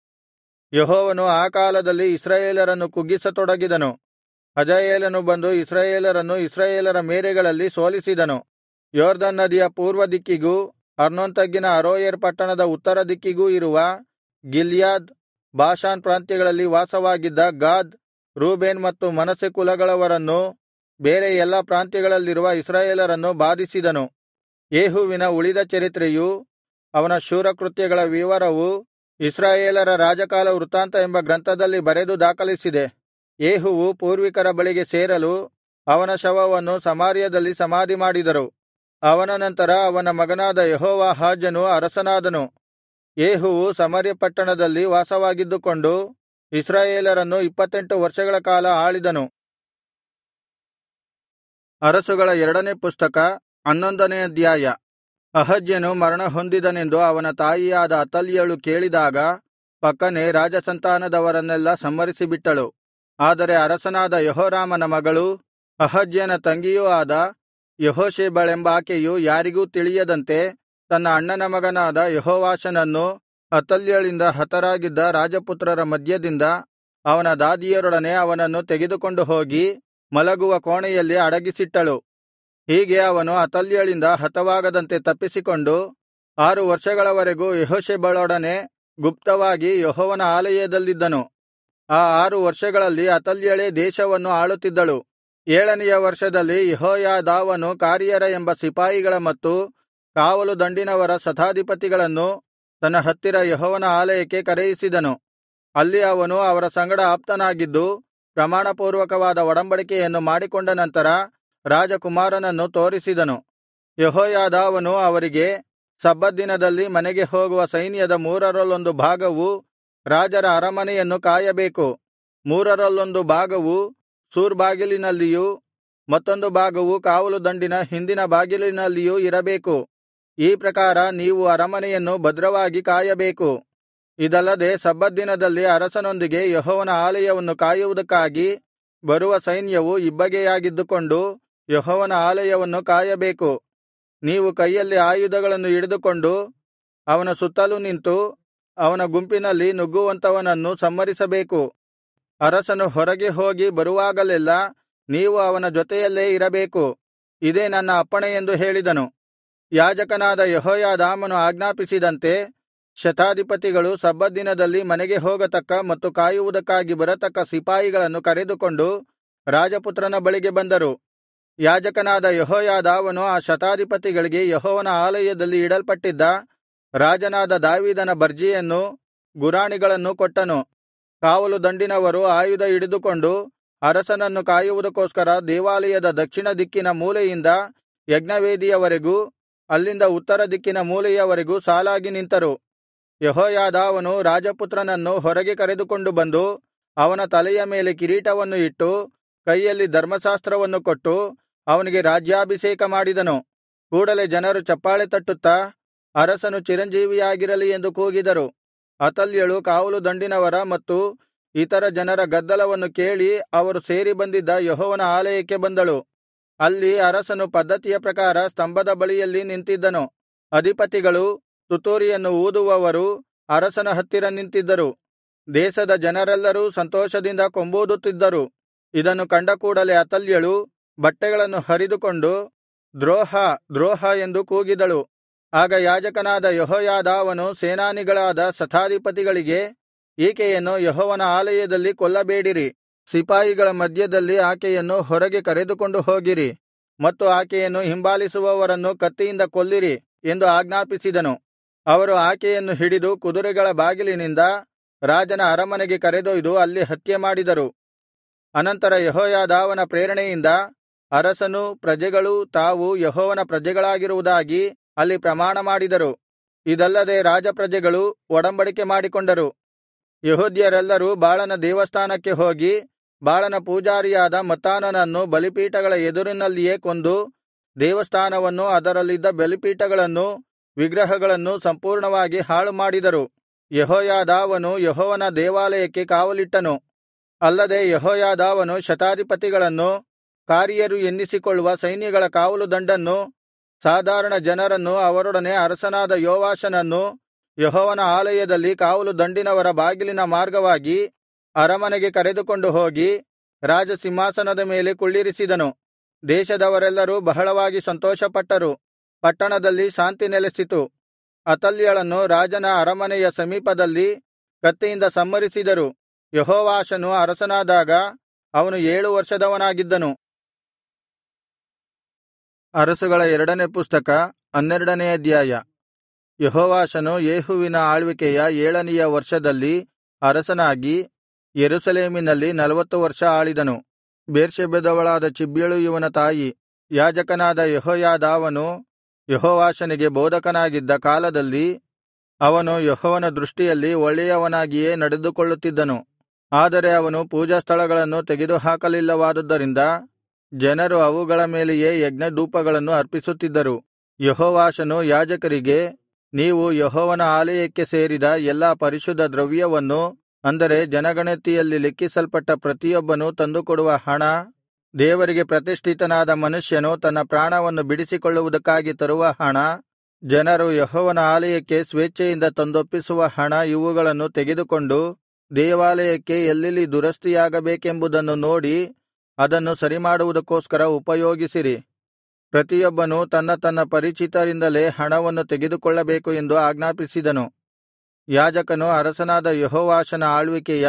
ಯೆಹೋವನು ಆ ಕಾಲದಲ್ಲಿ ಇಸ್ರಾಯೇಲರನ್ನು ಕುಗ್ಗಿಸತೊಡಗಿದನು. ಹಜಾಯೇಲನು ಬಂದು ಇಸ್ರಾಯೇಲರನ್ನು ಇಸ್ರಾಯೇಲರ ಮೇರೆಗಳಲ್ಲಿ ಸೋಲಿಸಿದನು. ಯೊರ್ದನ್ ನದಿಯ ಪೂರ್ವ ದಿಕ್ಕಿಗೂ ಅರ್ನೋನ್ ತಗ್ಗಿನ ಅರೋಯೇರ್ ಪಟ್ಟಣದ ಉತ್ತರ ದಿಕ್ಕಿಗೂ ಇರುವ ಗಿಲ್ಯಾದ್, ಬಾಷಾನ್ ಪ್ರಾಂತ್ಯಗಳಲ್ಲಿ ವಾಸವಾಗಿದ್ದ ಗಾದ್, ರೂಬೇನ್ ಮತ್ತು ಮನಸ್ಸೆ ಕುಲಗಳವರನ್ನೂ ಬೇರೆ ಎಲ್ಲಾ ಪ್ರಾಂತ್ಯಗಳಲ್ಲಿರುವ ಇಸ್ರಾಯೇಲರನ್ನು ಬಾಧಿಸಿದನು. ಯೇಹುವಿನ ಉಳಿದ ಚರಿತ್ರೆಯೂ ಅವನ ಶೂರಕೃತ್ಯಗಳ ವಿವರವೂ ಇಸ್ರಾಯೇಲರ ರಾಜಕಾಲ ವೃತ್ತಾಂತ ಎಂಬ ಗ್ರಂಥದಲ್ಲಿ ಬರೆದು ದಾಖಲಿಸಿದೆ. ಯೇಹುವು ಪೂರ್ವಿಕರ ಬಳಿಗೆ ಸೇರಲು ಅವನ ಶವವನ್ನು ಸಮಾರ್ಯದಲ್ಲಿ ಸಮಾಧಿ ಮಾಡಿದರು. ಅವನ ನಂತರ ಅವನ ಮಗನಾದ ಯೆಹೋವಾಹಾಜನು ಅರಸನಾದನು. ಯೇಹುವು ಸಮಾರ್ಯ ಪಟ್ಟಣದಲ್ಲಿ ವಾಸವಾಗಿದ್ದುಕೊಂಡು ಇಸ್ರಾಯೇಲರನ್ನು 28 ವರ್ಷಗಳ ಕಾಲ ಆಳಿದನು. ಅರಸುಗಳ 2ನೇ ಪುಸ್ತಕ 11ನೇ ಅಧ್ಯಾಯ. ಅಹಜ್ಯನು ಮರಣಹೊಂದಿದನೆಂದು ಅವನ ತಾಯಿಯಾದ ಅತಲ್ಯಳು ಕೇಳಿದಾಗ ಪಕ್ಕನೆ ರಾಜಸಂತಾನದವರನ್ನೆಲ್ಲಾ ಸಂಹರಿಸಿಬಿಟ್ಟಳು. ಆದರೆ ಅರಸನಾದ ಯೆಹೋರಾಮನ ಮಗಳೂ ಅಹಜ್ಯನ ತಂಗಿಯೂ ಆದ ಯೆಹೋಷೆಬಳೆಂಬಾಕೆಯು ಯಾರಿಗೂ ತಿಳಿಯದಂತೆ ತನ್ನ ಅಣ್ಣನ ಮಗನಾದ ಯೆಹೋವಾಷನನ್ನು ಅತಲ್ಯಳಿಂದ ಹತರಾಗಿದ್ದ ರಾಜಪುತ್ರರ ಮಧ್ಯದಿಂದ ಅವನ ದಾದಿಯರೊಡನೆ ಅವನನ್ನು ತೆಗೆದುಕೊಂಡು ಹೋಗಿ ಮಲಗುವ ಕೋಣೆಯಲ್ಲಿ ಅಡಗಿಸಿಟ್ಟಳು. ಹೀಗೆ ಅವನು ಅತಲ್ಯಳಿಂದ ಹತವಾಗದಂತೆ ತಪ್ಪಿಸಿಕೊಂಡು 6 ವರ್ಷಗಳವರೆಗೂ ಯೆಹೋಷೆಬಳೊಡನೆ ಗುಪ್ತವಾಗಿ ಯೆಹೋವನ ಆಲಯದಲ್ಲಿದ್ದನು. ಆ 6 ವರ್ಷಗಳಲ್ಲಿ ಅತಲ್ಯಳೇ ದೇಶವನ್ನು ಆಳುತ್ತಿದ್ದಳು. 7ನೆಯ ವರ್ಷದಲ್ಲಿ ಯೆಹೋಯಾದಾವನು ಕಾರಿಯರ ಎಂಬ ಸಿಪಾಯಿಗಳ ಮತ್ತು ಕಾವಲು ದಂಡಿನವರ ಶತಾಧಿಪತಿಗಳನ್ನು ತನ್ನ ಹತ್ತಿರ ಯೆಹೋವನ ಆಲಯಕ್ಕೆ ಕರೆಯಿಸಿದನು. ಅಲ್ಲಿ ಅವನು ಅವರ ಸಂಗಡ ಆಪ್ತನಾಗಿದ್ದು ಪ್ರಮಾಣಪೂರ್ವಕವಾದ ಒಡಂಬಡಿಕೆಯನ್ನು ಮಾಡಿಕೊಂಡ ನಂತರ ರಾಜಕುಮಾರನನ್ನು ತೋರಿಸಿದನು. ಯೆಹೋಯಾದಾವನು ಅವರಿಗೆ, ಸಬ್ಬತ್ ದಿನದಲ್ಲಿ ಮನೆಗೆ ಹೋಗುವ ಸೈನ್ಯದ 1/3 ಭಾಗವು ರಾಜರ ಅರಮನೆಯನ್ನು ಕಾಯಬೇಕು. 1/3 ಭಾಗವು ಸೂರ್ ಬಾಗಿಲಿನಲ್ಲಿಯೂ ಮತ್ತೊಂದು ಭಾಗವು ಕಾವಲು ದಂಡಿನ ಹಿಂದಿನ ಬಾಗಿಲಿನಲ್ಲಿಯೂ ಇರಬೇಕು. ಈ ಪ್ರಕಾರ ನೀವು ಅರಮನೆಯನ್ನು ಭದ್ರವಾಗಿ ಕಾಯಬೇಕು. ಇದಲ್ಲದೆ ಸಬ್ಬತ್ ದಿನದಲ್ಲಿ ಅರಸನೊಂದಿಗೆ ಯೆಹೋವನ ಆಲಯವನ್ನು ಕಾಯುವುದಕ್ಕಾಗಿ ಬರುವ ಸೈನ್ಯವು ಇಬ್ಬಗೆಯಾಗಿದ್ದುಕೊಂಡು ಯೆಹೋವನ ಆಲಯವನ್ನು ಕಾಯಬೇಕು. ನೀವು ಕೈಯಲ್ಲಿ ಆಯುಧಗಳನ್ನು ಹಿಡಿದುಕೊಂಡು ಅವನ ಸುತ್ತಲೂ ನಿಂತು ಅವನ ಗುಂಪಿನಲ್ಲಿ ನುಗ್ಗುವಂತವನನ್ನು ಸಂಹರಿಸಬೇಕು. ಅರಸನು ಹೊರಗೆ ಹೋಗಿ ಬರುವಾಗಲೆಲ್ಲಾ ನೀವು ಅವನ ಜೊತೆಯಲ್ಲೇ ಇರಬೇಕು. ಇದೇ ನನ್ನ ಅಪ್ಪಣೆ ಎಂದು ಹೇಳಿದನು. ಯಾಜಕನಾದ ಯೆಹೋಯಾದಾಮನು ಆಜ್ಞಾಪಿಸಿದಂತೆ ಶತಾಧಿಪತಿಗಳು ಸಬ್ಬತ್ ದಿನದಲ್ಲಿ ಮನೆಗೆ ಹೋಗತಕ್ಕ ಮತ್ತು ಕಾಯುವುದಕ್ಕಾಗಿ ಬರತಕ್ಕ ಸಿಪಾಯಿಗಳನ್ನು ಕರೆದುಕೊಂಡು ರಾಜಪುತ್ರನ ಬಳಿಗೆ ಬಂದರು. ಯಾಜಕನಾದ ಯೆಹೋಯಾದಾವನು ಆ ಶತಾಧಿಪತಿಗಳಿಗೆ ಯೆಹೋವನ ಆಲಯದಲ್ಲಿ ಇಡಲ್ಪಟ್ಟಿದ್ದ ರಾಜನಾದ ದಾವೀದನ ಬರ್ಜಿಯನ್ನೂ ಗುರಾಣಿಗಳನ್ನೂ ಕೊಟ್ಟನು. ಕಾವಲು ದಂಡಿನವರು ಆಯುಧ ಹಿಡಿದುಕೊಂಡು ಅರಸನನ್ನು ಕಾಯುವುದಕ್ಕೋಸ್ಕರ ದೇವಾಲಯದ ದಕ್ಷಿಣ ದಿಕ್ಕಿನ ಮೂಲೆಯಿಂದ ಯಜ್ಞವೇದಿಯವರೆಗೂ ಅಲ್ಲಿಂದ ಉತ್ತರ ದಿಕ್ಕಿನ ಮೂಲೆಯವರೆಗೂ ಸಾಲಾಗಿ ನಿಂತರು. ಯೆಹೋಯಾದಾವನು ರಾಜಪುತ್ರನನ್ನು ಹೊರಗೆ ಕರೆದುಕೊಂಡು ಬಂದು ಅವನ ತಲೆಯ ಮೇಲೆ ಕಿರೀಟವನ್ನು ಇಟ್ಟು ಕೈಯಲ್ಲಿ ಧರ್ಮಶಾಸ್ತ್ರವನ್ನು ಕೊಟ್ಟು ಅವನಿಗೆ ರಾಜ್ಯಾಭಿಷೇಕ ಮಾಡಿದನು. ಕೂಡಲೆ ಜನರು ಚಪ್ಪಾಳೆ ತಟ್ಟುತ್ತಾ, ಅರಸನು ಚಿರಂಜೀವಿಯಾಗಿರಲಿ ಎಂದು ಕೂಗಿದರು. ಅತಲ್ಯಳು ಕಾವಲು ದಂಡಿನವರ ಮತ್ತು ಇತರ ಜನರ ಗದ್ದಲವನ್ನು ಕೇಳಿ ಅವರು ಸೇರಿ ಬಂದಿದ್ದ ಯೆಹೋವನ ಆಲಯಕ್ಕೆ ಬಂದಳು. ಅಲ್ಲಿ ಅರಸನು ಪದ್ಧತಿಯ ಪ್ರಕಾರ ಸ್ತಂಭದ ಬಳಿಯಲ್ಲಿ ನಿಂತಿದ್ದನು. ಅಧಿಪತಿಗಳು, ತುತ್ತೂರಿಯನ್ನು ಊದುವವರು ಅರಸನ ಹತ್ತಿರ ನಿಂತಿದ್ದರು. ದೇಶದ ಜನರೆಲ್ಲರೂ ಸಂತೋಷದಿಂದ ಕೊಂಬೂದುತ್ತಿದ್ದರು. ಇದನ್ನು ಕಂಡ ಕೂಡಲೆ ಅತಲ್ಯಳು ಬಟ್ಟೆಗಳನ್ನು ಹರಿದುಕೊಂಡು ದ್ರೋಹ, ದ್ರೋಹ ಎಂದು ಕೂಗಿದಳು. ಆಗ ಯಾಜಕನಾದ ಯೆಹೋಯಾದಾವನು ಸೇನಾನಿಗಳಾದ ಶತಾಧಿಪತಿಗಳಿಗೆ, ಈಕೆಯನ್ನು ಯೆಹೋವನ ಆಲಯದಲ್ಲಿ ಕೊಲ್ಲಬೇಡಿರಿ, ಸಿಪಾಯಿಗಳ ಮಧ್ಯದಲ್ಲಿ ಆಕೆಯನ್ನು ಹೊರಗೆ ಕರೆದುಕೊಂಡು ಹೋಗಿರಿ ಮತ್ತು ಆಕೆಯನ್ನು ಹಿಂಬಾಲಿಸುವವರನ್ನು ಕತ್ತಿಯಿಂದ ಕೊಲ್ಲಿರಿ ಎಂದು ಆಜ್ಞಾಪಿಸಿದನು. ಅವರು ಆಕೆಯನ್ನು ಹಿಡಿದು ಕುದುರೆಗಳ ಬಾಗಿಲಿನಿಂದ ರಾಜನ ಅರಮನೆಗೆ ಕರೆದೊಯ್ದು ಅಲ್ಲಿ ಹತ್ಯೆಮಾಡಿದರು. ಅನಂತರ ಯೆಹೋಯಾದಾವನ ಪ್ರೇರಣೆಯಿಂದ ಅರಸನೂ ಪ್ರಜೆಗಳೂ ತಾವು ಯೆಹೋವನ ಪ್ರಜೆಗಳಾಗಿರುವುದಾಗಿ ಅಲ್ಲಿ ಪ್ರಮಾಣಮಾಡಿದರು. ಇದಲ್ಲದೆ ರಾಜಪ್ರಜೆಗಳು ಒಡಂಬಡಿಕೆ ಮಾಡಿಕೊಂಡರು. ಯೆಹೂದ್ಯರೆಲ್ಲರೂ ಬಾಳನ ದೇವಸ್ಥಾನಕ್ಕೆ ಹೋಗಿ ಬಾಳನ ಪೂಜಾರಿಯಾದ ಮತ್ತಾನನನ್ನು ಬಲಿಪೀಠಗಳ ಎದುರಿನಲ್ಲಿಯೇ ಕೊಂದು ದೇವಸ್ಥಾನವನ್ನೂ ಅದರಲ್ಲಿದ್ದ ಬಲಿಪೀಠಗಳನ್ನೂ ವಿಗ್ರಹಗಳನ್ನೂ ಸಂಪೂರ್ಣವಾಗಿ ಹಾಳುಮಾಡಿದರು. ಯೆಹೋಯಾದಾವನು ಯೆಹೋವನ ದೇವಾಲಯಕ್ಕೆ ಕಾವಲಿಟ್ಟನು. ಅಲ್ಲದೆ ಯೆಹೋಯಾದಾವನು ಶತಾಧಿಪತಿಗಳನ್ನು, ಕಾರಿಯರು ಎನ್ನಿಸಿಕೊಳ್ಳುವ ಸೈನ್ಯಗಳ ಕಾವಲು ದಂಡನ್ನು, ಸಾಧಾರಣ ಜನರನ್ನು, ಅವರೊಡನೆ ಅರಸನಾದ ಯೋವಾಷನನ್ನು ಯೆಹೋವನ ಆಲಯದಲ್ಲಿ ಕಾವಲು ದಂಡಿನವರ ಬಾಗಿಲಿನ ಮಾರ್ಗವಾಗಿ ಅರಮನೆಗೆ ಕರೆದುಕೊಂಡು ಹೋಗಿ ರಾಜಸಿಂಹಾಸನದ ಮೇಲೆ ಕುಳ್ಳಿರಿಸಿದನು. ದೇಶದವರೆಲ್ಲರೂ ಬಹಳವಾಗಿ ಸಂತೋಷಪಟ್ಟರು. ಪಟ್ಟಣದಲ್ಲಿ ಶಾಂತಿ ನೆಲೆಸಿತು. ಅತಲ್ಯಳನ್ನು ರಾಜನ ಅರಮನೆಯ ಸಮೀಪದಲ್ಲಿ ಕತ್ತಿಯಿಂದ ಸಂಹರಿಸಿದರು. ಯೆಹೋವಾಷನು ಅರಸನಾದಾಗ ಅವನು 7 ವರ್ಷದವನಾಗಿದ್ದನು. ಅರಸುಗಳ 2ನೇ ಪುಸ್ತಕ 12ನೇ ಅಧ್ಯಾಯ. ಯೆಹೋವಾಷನು ಯೇಹುವಿನ ಆಳ್ವಿಕೆಯ 7ನೆಯ ವರ್ಷದಲ್ಲಿ ಅರಸನಾಗಿ ಯೆರೂಸಲೇಮಿನಲ್ಲಿ 40 ವರ್ಷ ಆಳಿದನು. ಬೇರ್ಷೆಬದವಳಾದ ಚಿಬ್ಯಳು ಇವನ ತಾಯಿ. ಯಾಜಕನಾದ ಯೆಹೋಯಾದಾವನು ಯೆಹೋವಾಷನಿಗೆ ಬೋಧಕನಾಗಿದ್ದ ಕಾಲದಲ್ಲಿ ಅವನು ಯೆಹೋವನ ದೃಷ್ಟಿಯಲ್ಲಿ ಒಳ್ಳೆಯವನಾಗಿಯೇ ನಡೆದುಕೊಳ್ಳುತ್ತಿದ್ದನು. ಆದರೆ ಅವನು ಪೂಜಾಸ್ಥಳಗಳನ್ನು ತೆಗೆದುಹಾಕಲಿಲ್ಲವಾದುದರಿಂದ ಜನರು ಅವುಗಳ ಮೇಲೆಯೇ ಯಜ್ಞಧೂಪಗಳನ್ನು ಅರ್ಪಿಸುತ್ತಿದ್ದರು. ಯೆಹೋವಾಷನು ಯಾಜಕರಿಗೆ, ನೀವು ಯೆಹೋವನ ಆಲಯಕ್ಕೆ ಸೇರಿದ ಎಲ್ಲಾ ಪರಿಶುದ್ಧ ದ್ರವ್ಯವನ್ನು, ಅಂದರೆ ಜನಗಣತಿಯಲ್ಲಿ ಲೆಕ್ಕಿಸಲ್ಪಟ್ಟ ಪ್ರತಿಯೊಬ್ಬನೂ ತಂದುಕೊಡುವ ಹಣ, ದೇವರಿಗೆ ಪ್ರತಿಷ್ಠಿತನಾದ ಮನುಷ್ಯನು ತನ್ನ ಪ್ರಾಣವನ್ನು ಬಿಡಿಸಿಕೊಳ್ಳುವುದಕ್ಕಾಗಿ ತರುವ ಹಣ, ಜನರು ಯೆಹೋವನ ಆಲಯಕ್ಕೆ ಸ್ವೇಚ್ಛೆಯಿಂದ ತಂದೊಪ್ಪಿಸುವ ಹಣ, ಇವುಗಳನ್ನು ತೆಗೆದುಕೊಂಡು ದೇವಾಲಯಕ್ಕೆ ಎಲ್ಲೆಲ್ಲಿ ದುರಸ್ತಿಯಾಗಬೇಕೆಂಬುದನ್ನು ನೋಡಿ ಅದನ್ನು ಸರಿಮಾಡುವುದಕ್ಕೋಸ್ಕರ ಉಪಯೋಗಿಸಿರಿ. ಪ್ರತಿಯೊಬ್ಬನೂ ತನ್ನ ತನ್ನ ಪರಿಚಿತರಿಂದಲೇ ಹಣವನ್ನು ತೆಗೆದುಕೊಳ್ಳಬೇಕು ಎಂದು ಆಜ್ಞಾಪಿಸಿದನು. ಯಾಜಕನು ಅರಸನಾದ ಯೆಹೋವಾಷನ ಆಳ್ವಿಕೆಯ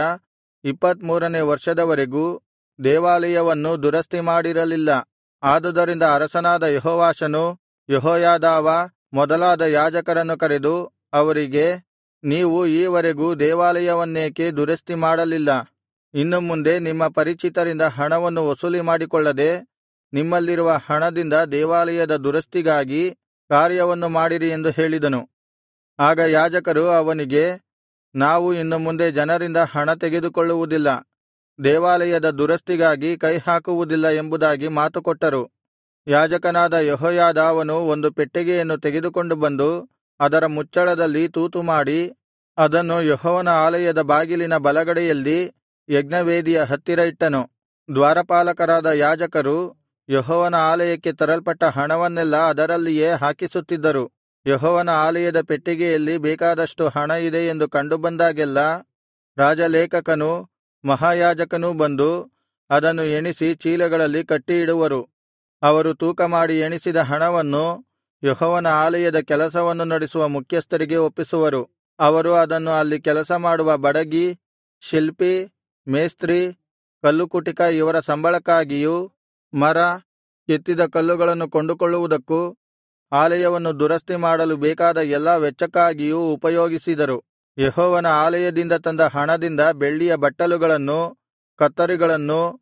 23ನೇ ವರ್ಷದವರೆಗೂ ದೇವಾಲಯವನ್ನು ದುರಸ್ತಿ ಮಾಡಿರಲಿಲ್ಲ. ಆದುದರಿಂದ ಅರಸನಾದ ಯೆಹೋವಾಷನು ಯೆಹೋಯಾದಾವ ಮೊದಲಾದ ಯಾಜಕರನ್ನು ಕರೆದು ಅವರಿಗೆ, ನೀವು ಈವರೆಗೂ ದೇವಾಲಯವನ್ನೇಕೆ ದುರಸ್ತಿ ಮಾಡಲಿಲ್ಲ? ಇನ್ನು ಮುಂದೆ ನಿಮ್ಮ ಪರಿಚಿತರಿಂದ ಹಣವನ್ನು ವಸೂಲಿ ಮಾಡಿಕೊಳ್ಳದೆ ನಿಮ್ಮಲ್ಲಿರುವ ಹಣದಿಂದ ದೇವಾಲಯದ ದುರಸ್ತಿಗಾಗಿ ಕಾರ್ಯವನ್ನು ಮಾಡಿರಿ ಎಂದು ಹೇಳಿದನು. ಆಗ ಯಾಜಕರು ಅವನಿಗೆ, ನಾವು ಇನ್ನು ಮುಂದೆ ಜನರಿಂದ ಹಣ ತೆಗೆದುಕೊಳ್ಳುವುದಿಲ್ಲ, ದೇವಾಲಯದ ದುರಸ್ತಿಗಾಗಿ ಕೈಹಾಕುವುದಿಲ್ಲ ಎಂಬುದಾಗಿ ಮಾತುಕೊಟ್ಟರು. ಯಾಜಕನಾದ ಯೆಹೋಯಾದಾವನು ಒಂದು ಪೆಟ್ಟಿಗೆಯನ್ನು ತೆಗೆದುಕೊಂಡು ಬಂದು ಅದರ ಮುಚ್ಚಳದಲ್ಲಿ ತೂತುಮಾಡಿ ಅದನ್ನು ಯೆಹೋವನ ಆಲಯದ ಬಾಗಿಲಿನ ಬಲಗಡೆಯಲ್ಲಿ ಯಜ್ಞವೇದಿಯ ಹತ್ತಿರ ಇಟ್ಟನು. ದ್ವಾರಪಾಲಕರಾದ ಯಾಜಕರು ಯೆಹೋವನ ಆಲಯಕ್ಕೆ ತರಲ್ಪಟ್ಟ ಹಣವನ್ನೆಲ್ಲಾ ಅದರಲ್ಲಿಯೇ ಹಾಕಿಸುತ್ತಿದ್ದರು. ಯೆಹೋವನ ಆಲಯದ ಪೆಟ್ಟಿಗೆಯಲ್ಲಿ ಬೇಕಾದಷ್ಟು ಹಣ ಇದೆ ಎಂದು ಕಂಡುಬಂದಾಗೆಲ್ಲಾ ರಾಜಲೇಖಕನೂ ಮಹಾಯಾಜಕನೂ ಬಂದು ಅದನ್ನು ಎಣಿಸಿ ಚೀಲಗಳಲ್ಲಿ ಕಟ್ಟಿಯಿಡುವರು. ಅವರು ತೂಕಮಾಡಿ ಎಣಿಸಿದ ಹಣವನ್ನು ಯೆಹೋವನ ಆಲಯದ ಕೆಲಸವನ್ನು ನಡೆಸುವ ಮುಖ್ಯಸ್ಥರಿಗೆ ಒಪ್ಪಿಸುವರು. ಅವರು ಅದನ್ನು ಅಲ್ಲಿ ಕೆಲಸ ಮಾಡುವ ಬಡಗಿ, ಶಿಲ್ಪಿ, ಮೇಸ್ತ್ರಿ, ಕಲ್ಲುಕುಟಿಕ ಇವರ ಸಂಬಳಕ್ಕಾಗಿಯೂ, ಮರ, ಕೆತ್ತಿದ ಕಲ್ಲುಗಳನ್ನು ಕೊಂಡುಕೊಳ್ಳುವುದಕ್ಕೂ, ಆಲಯವನ್ನು ದುರಸ್ತಿ ಮಾಡಲು ಬೇಕಾದ ಎಲ್ಲಾ ವೆಚ್ಚಕ್ಕಾಗಿಯೂ ಉಪಯೋಗಿಸಿದರು. ಯೆಹೋವನ ಆಲಯದಿಂದ ತಂದ ಹಣದಿಂದ ಬೆಳ್ಳಿಯ ಬಟ್ಟಲುಗಳನ್ನು, ಕತ್ತರಿಗಳನ್ನು,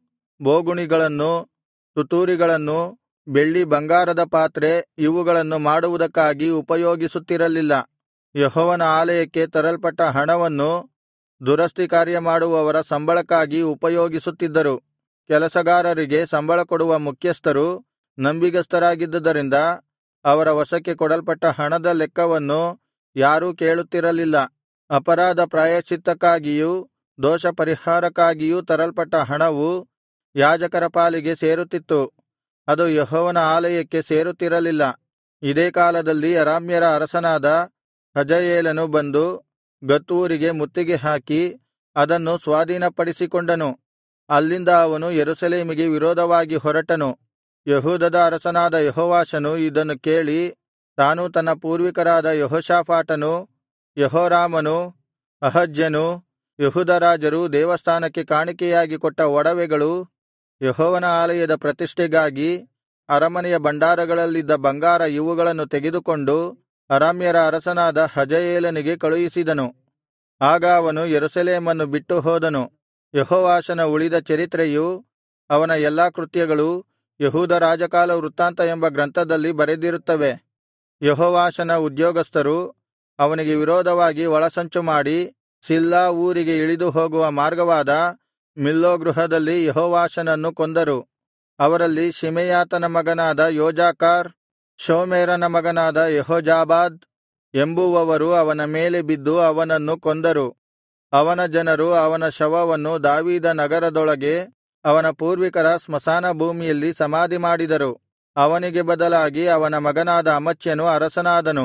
ಬೋಗುಣಿಗಳನ್ನು, ತುತ್ತೂರಿಗಳನ್ನು, ಬೆಳ್ಳಿ ಬಂಗಾರದ ಪಾತ್ರೆ ಇವುಗಳನ್ನು ಮಾಡುವುದಕ್ಕಾಗಿ ಉಪಯೋಗಿಸುತ್ತಿರಲಿಲ್ಲ. ಯೆಹೋವನ ಆಲಯಕ್ಕೆ ತರಲ್ಪಟ್ಟ ಹಣವನ್ನು ದುರಸ್ತಿ ಕಾರ್ಯ ಮಾಡುವವರ ಸಂಬಳಕ್ಕಾಗಿ ಉಪಯೋಗಿಸುತ್ತಿದ್ದರು. ಕೆಲಸಗಾರರಿಗೆ ಸಂಬಳ ಕೊಡುವ ಮುಖ್ಯಸ್ಥರು ನಂಬಿಗಸ್ತರಾಗಿದ್ದುದರಿಂದ ಅವರ ವಶಕ್ಕೆ ಕೊಡಲ್ಪಟ್ಟ ಹಣದ ಲೆಕ್ಕವನ್ನು ಯಾರೂ ಕೇಳುತ್ತಿರಲಿಲ್ಲ. ಅಪರಾಧ ಪ್ರಾಯಶ್ಚಿತ್ತಕ್ಕಾಗಿಯೂ ದೋಷಪರಿಹಾರಕ್ಕಾಗಿಯೂ ತರಲ್ಪಟ್ಟ ಹಣವು ಯಾಜಕರ ಪಾಲಿಗೆ ಸೇರುತ್ತಿತ್ತು, ಅದು ಯೆಹೋವನ ಆಲಯಕ್ಕೆ ಸೇರುತ್ತಿರಲಿಲ್ಲ. ಇದೇ ಕಾಲದಲ್ಲಿ ಅರಾಮ್ಯರ ಅರಸನಾದ ಹಜಾಯೇಲನು ಬಂದು ಗತ್ ಊರಿಗೆ ಮುತ್ತಿಗೆ ಹಾಕಿ ಅದನ್ನು ಸ್ವಾಧೀನಪಡಿಸಿಕೊಂಡನು. ಅಲ್ಲಿಂದ ಅವನು ಯೆರೂಸಲೇಮಿಗೆ ವಿರೋಧವಾಗಿ ಹೊರಟನು. ಯೆಹೂದದ ಅರಸನಾದ ಯೆಹೋವಾಷನು ಇದನ್ನು ಕೇಳಿ ತಾನೂ ತನ್ನ ಪೂರ್ವಿಕರಾದ ಯೆಹೋಷಾಫಾಟನೂ ಯೆಹೋರಾಮನೂ ಅಹಜ್ಯನೂ ಯೆಹೂದ ರಾಜರೂ ದೇವಸ್ಥಾನಕ್ಕೆ ಕಾಣಿಕೆಯಾಗಿ ಕೊಟ್ಟ ಒಡವೆಗಳು, ಯೆಹೋವನ ಆಲಯದ ಪ್ರತಿಷ್ಠೆಗಾಗಿ ಅರಮನೆಯ ಭಂಡಾರಗಳಲ್ಲಿದ್ದ ಬಂಗಾರ ಇವುಗಳನ್ನು ತೆಗೆದುಕೊಂಡು ಅರಾಮ್ಯರ ಅರಸನಾದ ಹಜಾಯೇಲನಿಗೆ ಕಳುಹಿಸಿದನು. ಆಗ ಅವನು ಯೆರೂಸಲೇಮನ್ನು ಬಿಟ್ಟು ಹೋದನು. ಯೆಹೋವಾಷನ ಉಳಿದ ಚರಿತ್ರೆಯೂ ಅವನ ಎಲ್ಲಾ ಕೃತ್ಯಗಳೂ ಯೆಹೂದ ರಾಜಕಾಲ ವೃತ್ತಾಂತ ಎಂಬ ಗ್ರಂಥದಲ್ಲಿ ಬರೆದಿರುತ್ತವೆ. ಯೆಹೋವಾಷನ ಉದ್ಯೋಗಸ್ಥರು ಅವನಿಗೆ ವಿರೋಧವಾಗಿ ಒಳಸಂಚು ಮಾಡಿ ಸಿಲ್ಲಾ ಊರಿಗೆ ಇಳಿದು ಹೋಗುವ ಮಾರ್ಗವಾದ ಮಿಲ್ಲೋ ಗೃಹದಲ್ಲಿ ಯೆಹೋವಾಷನನ್ನು ಕೊಂದರು. ಅವರಲ್ಲಿ ಶಿಮೆಯಾತನ ಮಗನಾದ ಯೋಜಾಕಾರ್, ಶೋಮೇರನ ಮಗನಾದ ಯೆಹೋಜಾಬಾದ್ ಎಂಬುವವರು ಅವನ ಮೇಲೆ ಬಿದ್ದು ಅವನನ್ನು ಕೊಂದರು. ಅವನ ಜನರು ಅವನ ಶವವನ್ನು ದಾವೀದ ನಗರದೊಳಗೆ ಅವನ ಪೂರ್ವಿಕರ ಸ್ಮಶಾನ ಭೂಮಿಯಲ್ಲಿ ಸಮಾಧಿ ಮಾಡಿದರು. ಅವನಿಗೆ ಬದಲಾಗಿ ಅವನ ಮಗನಾದ ಅಮಚ್ಯನು ಅರಸನಾದನು.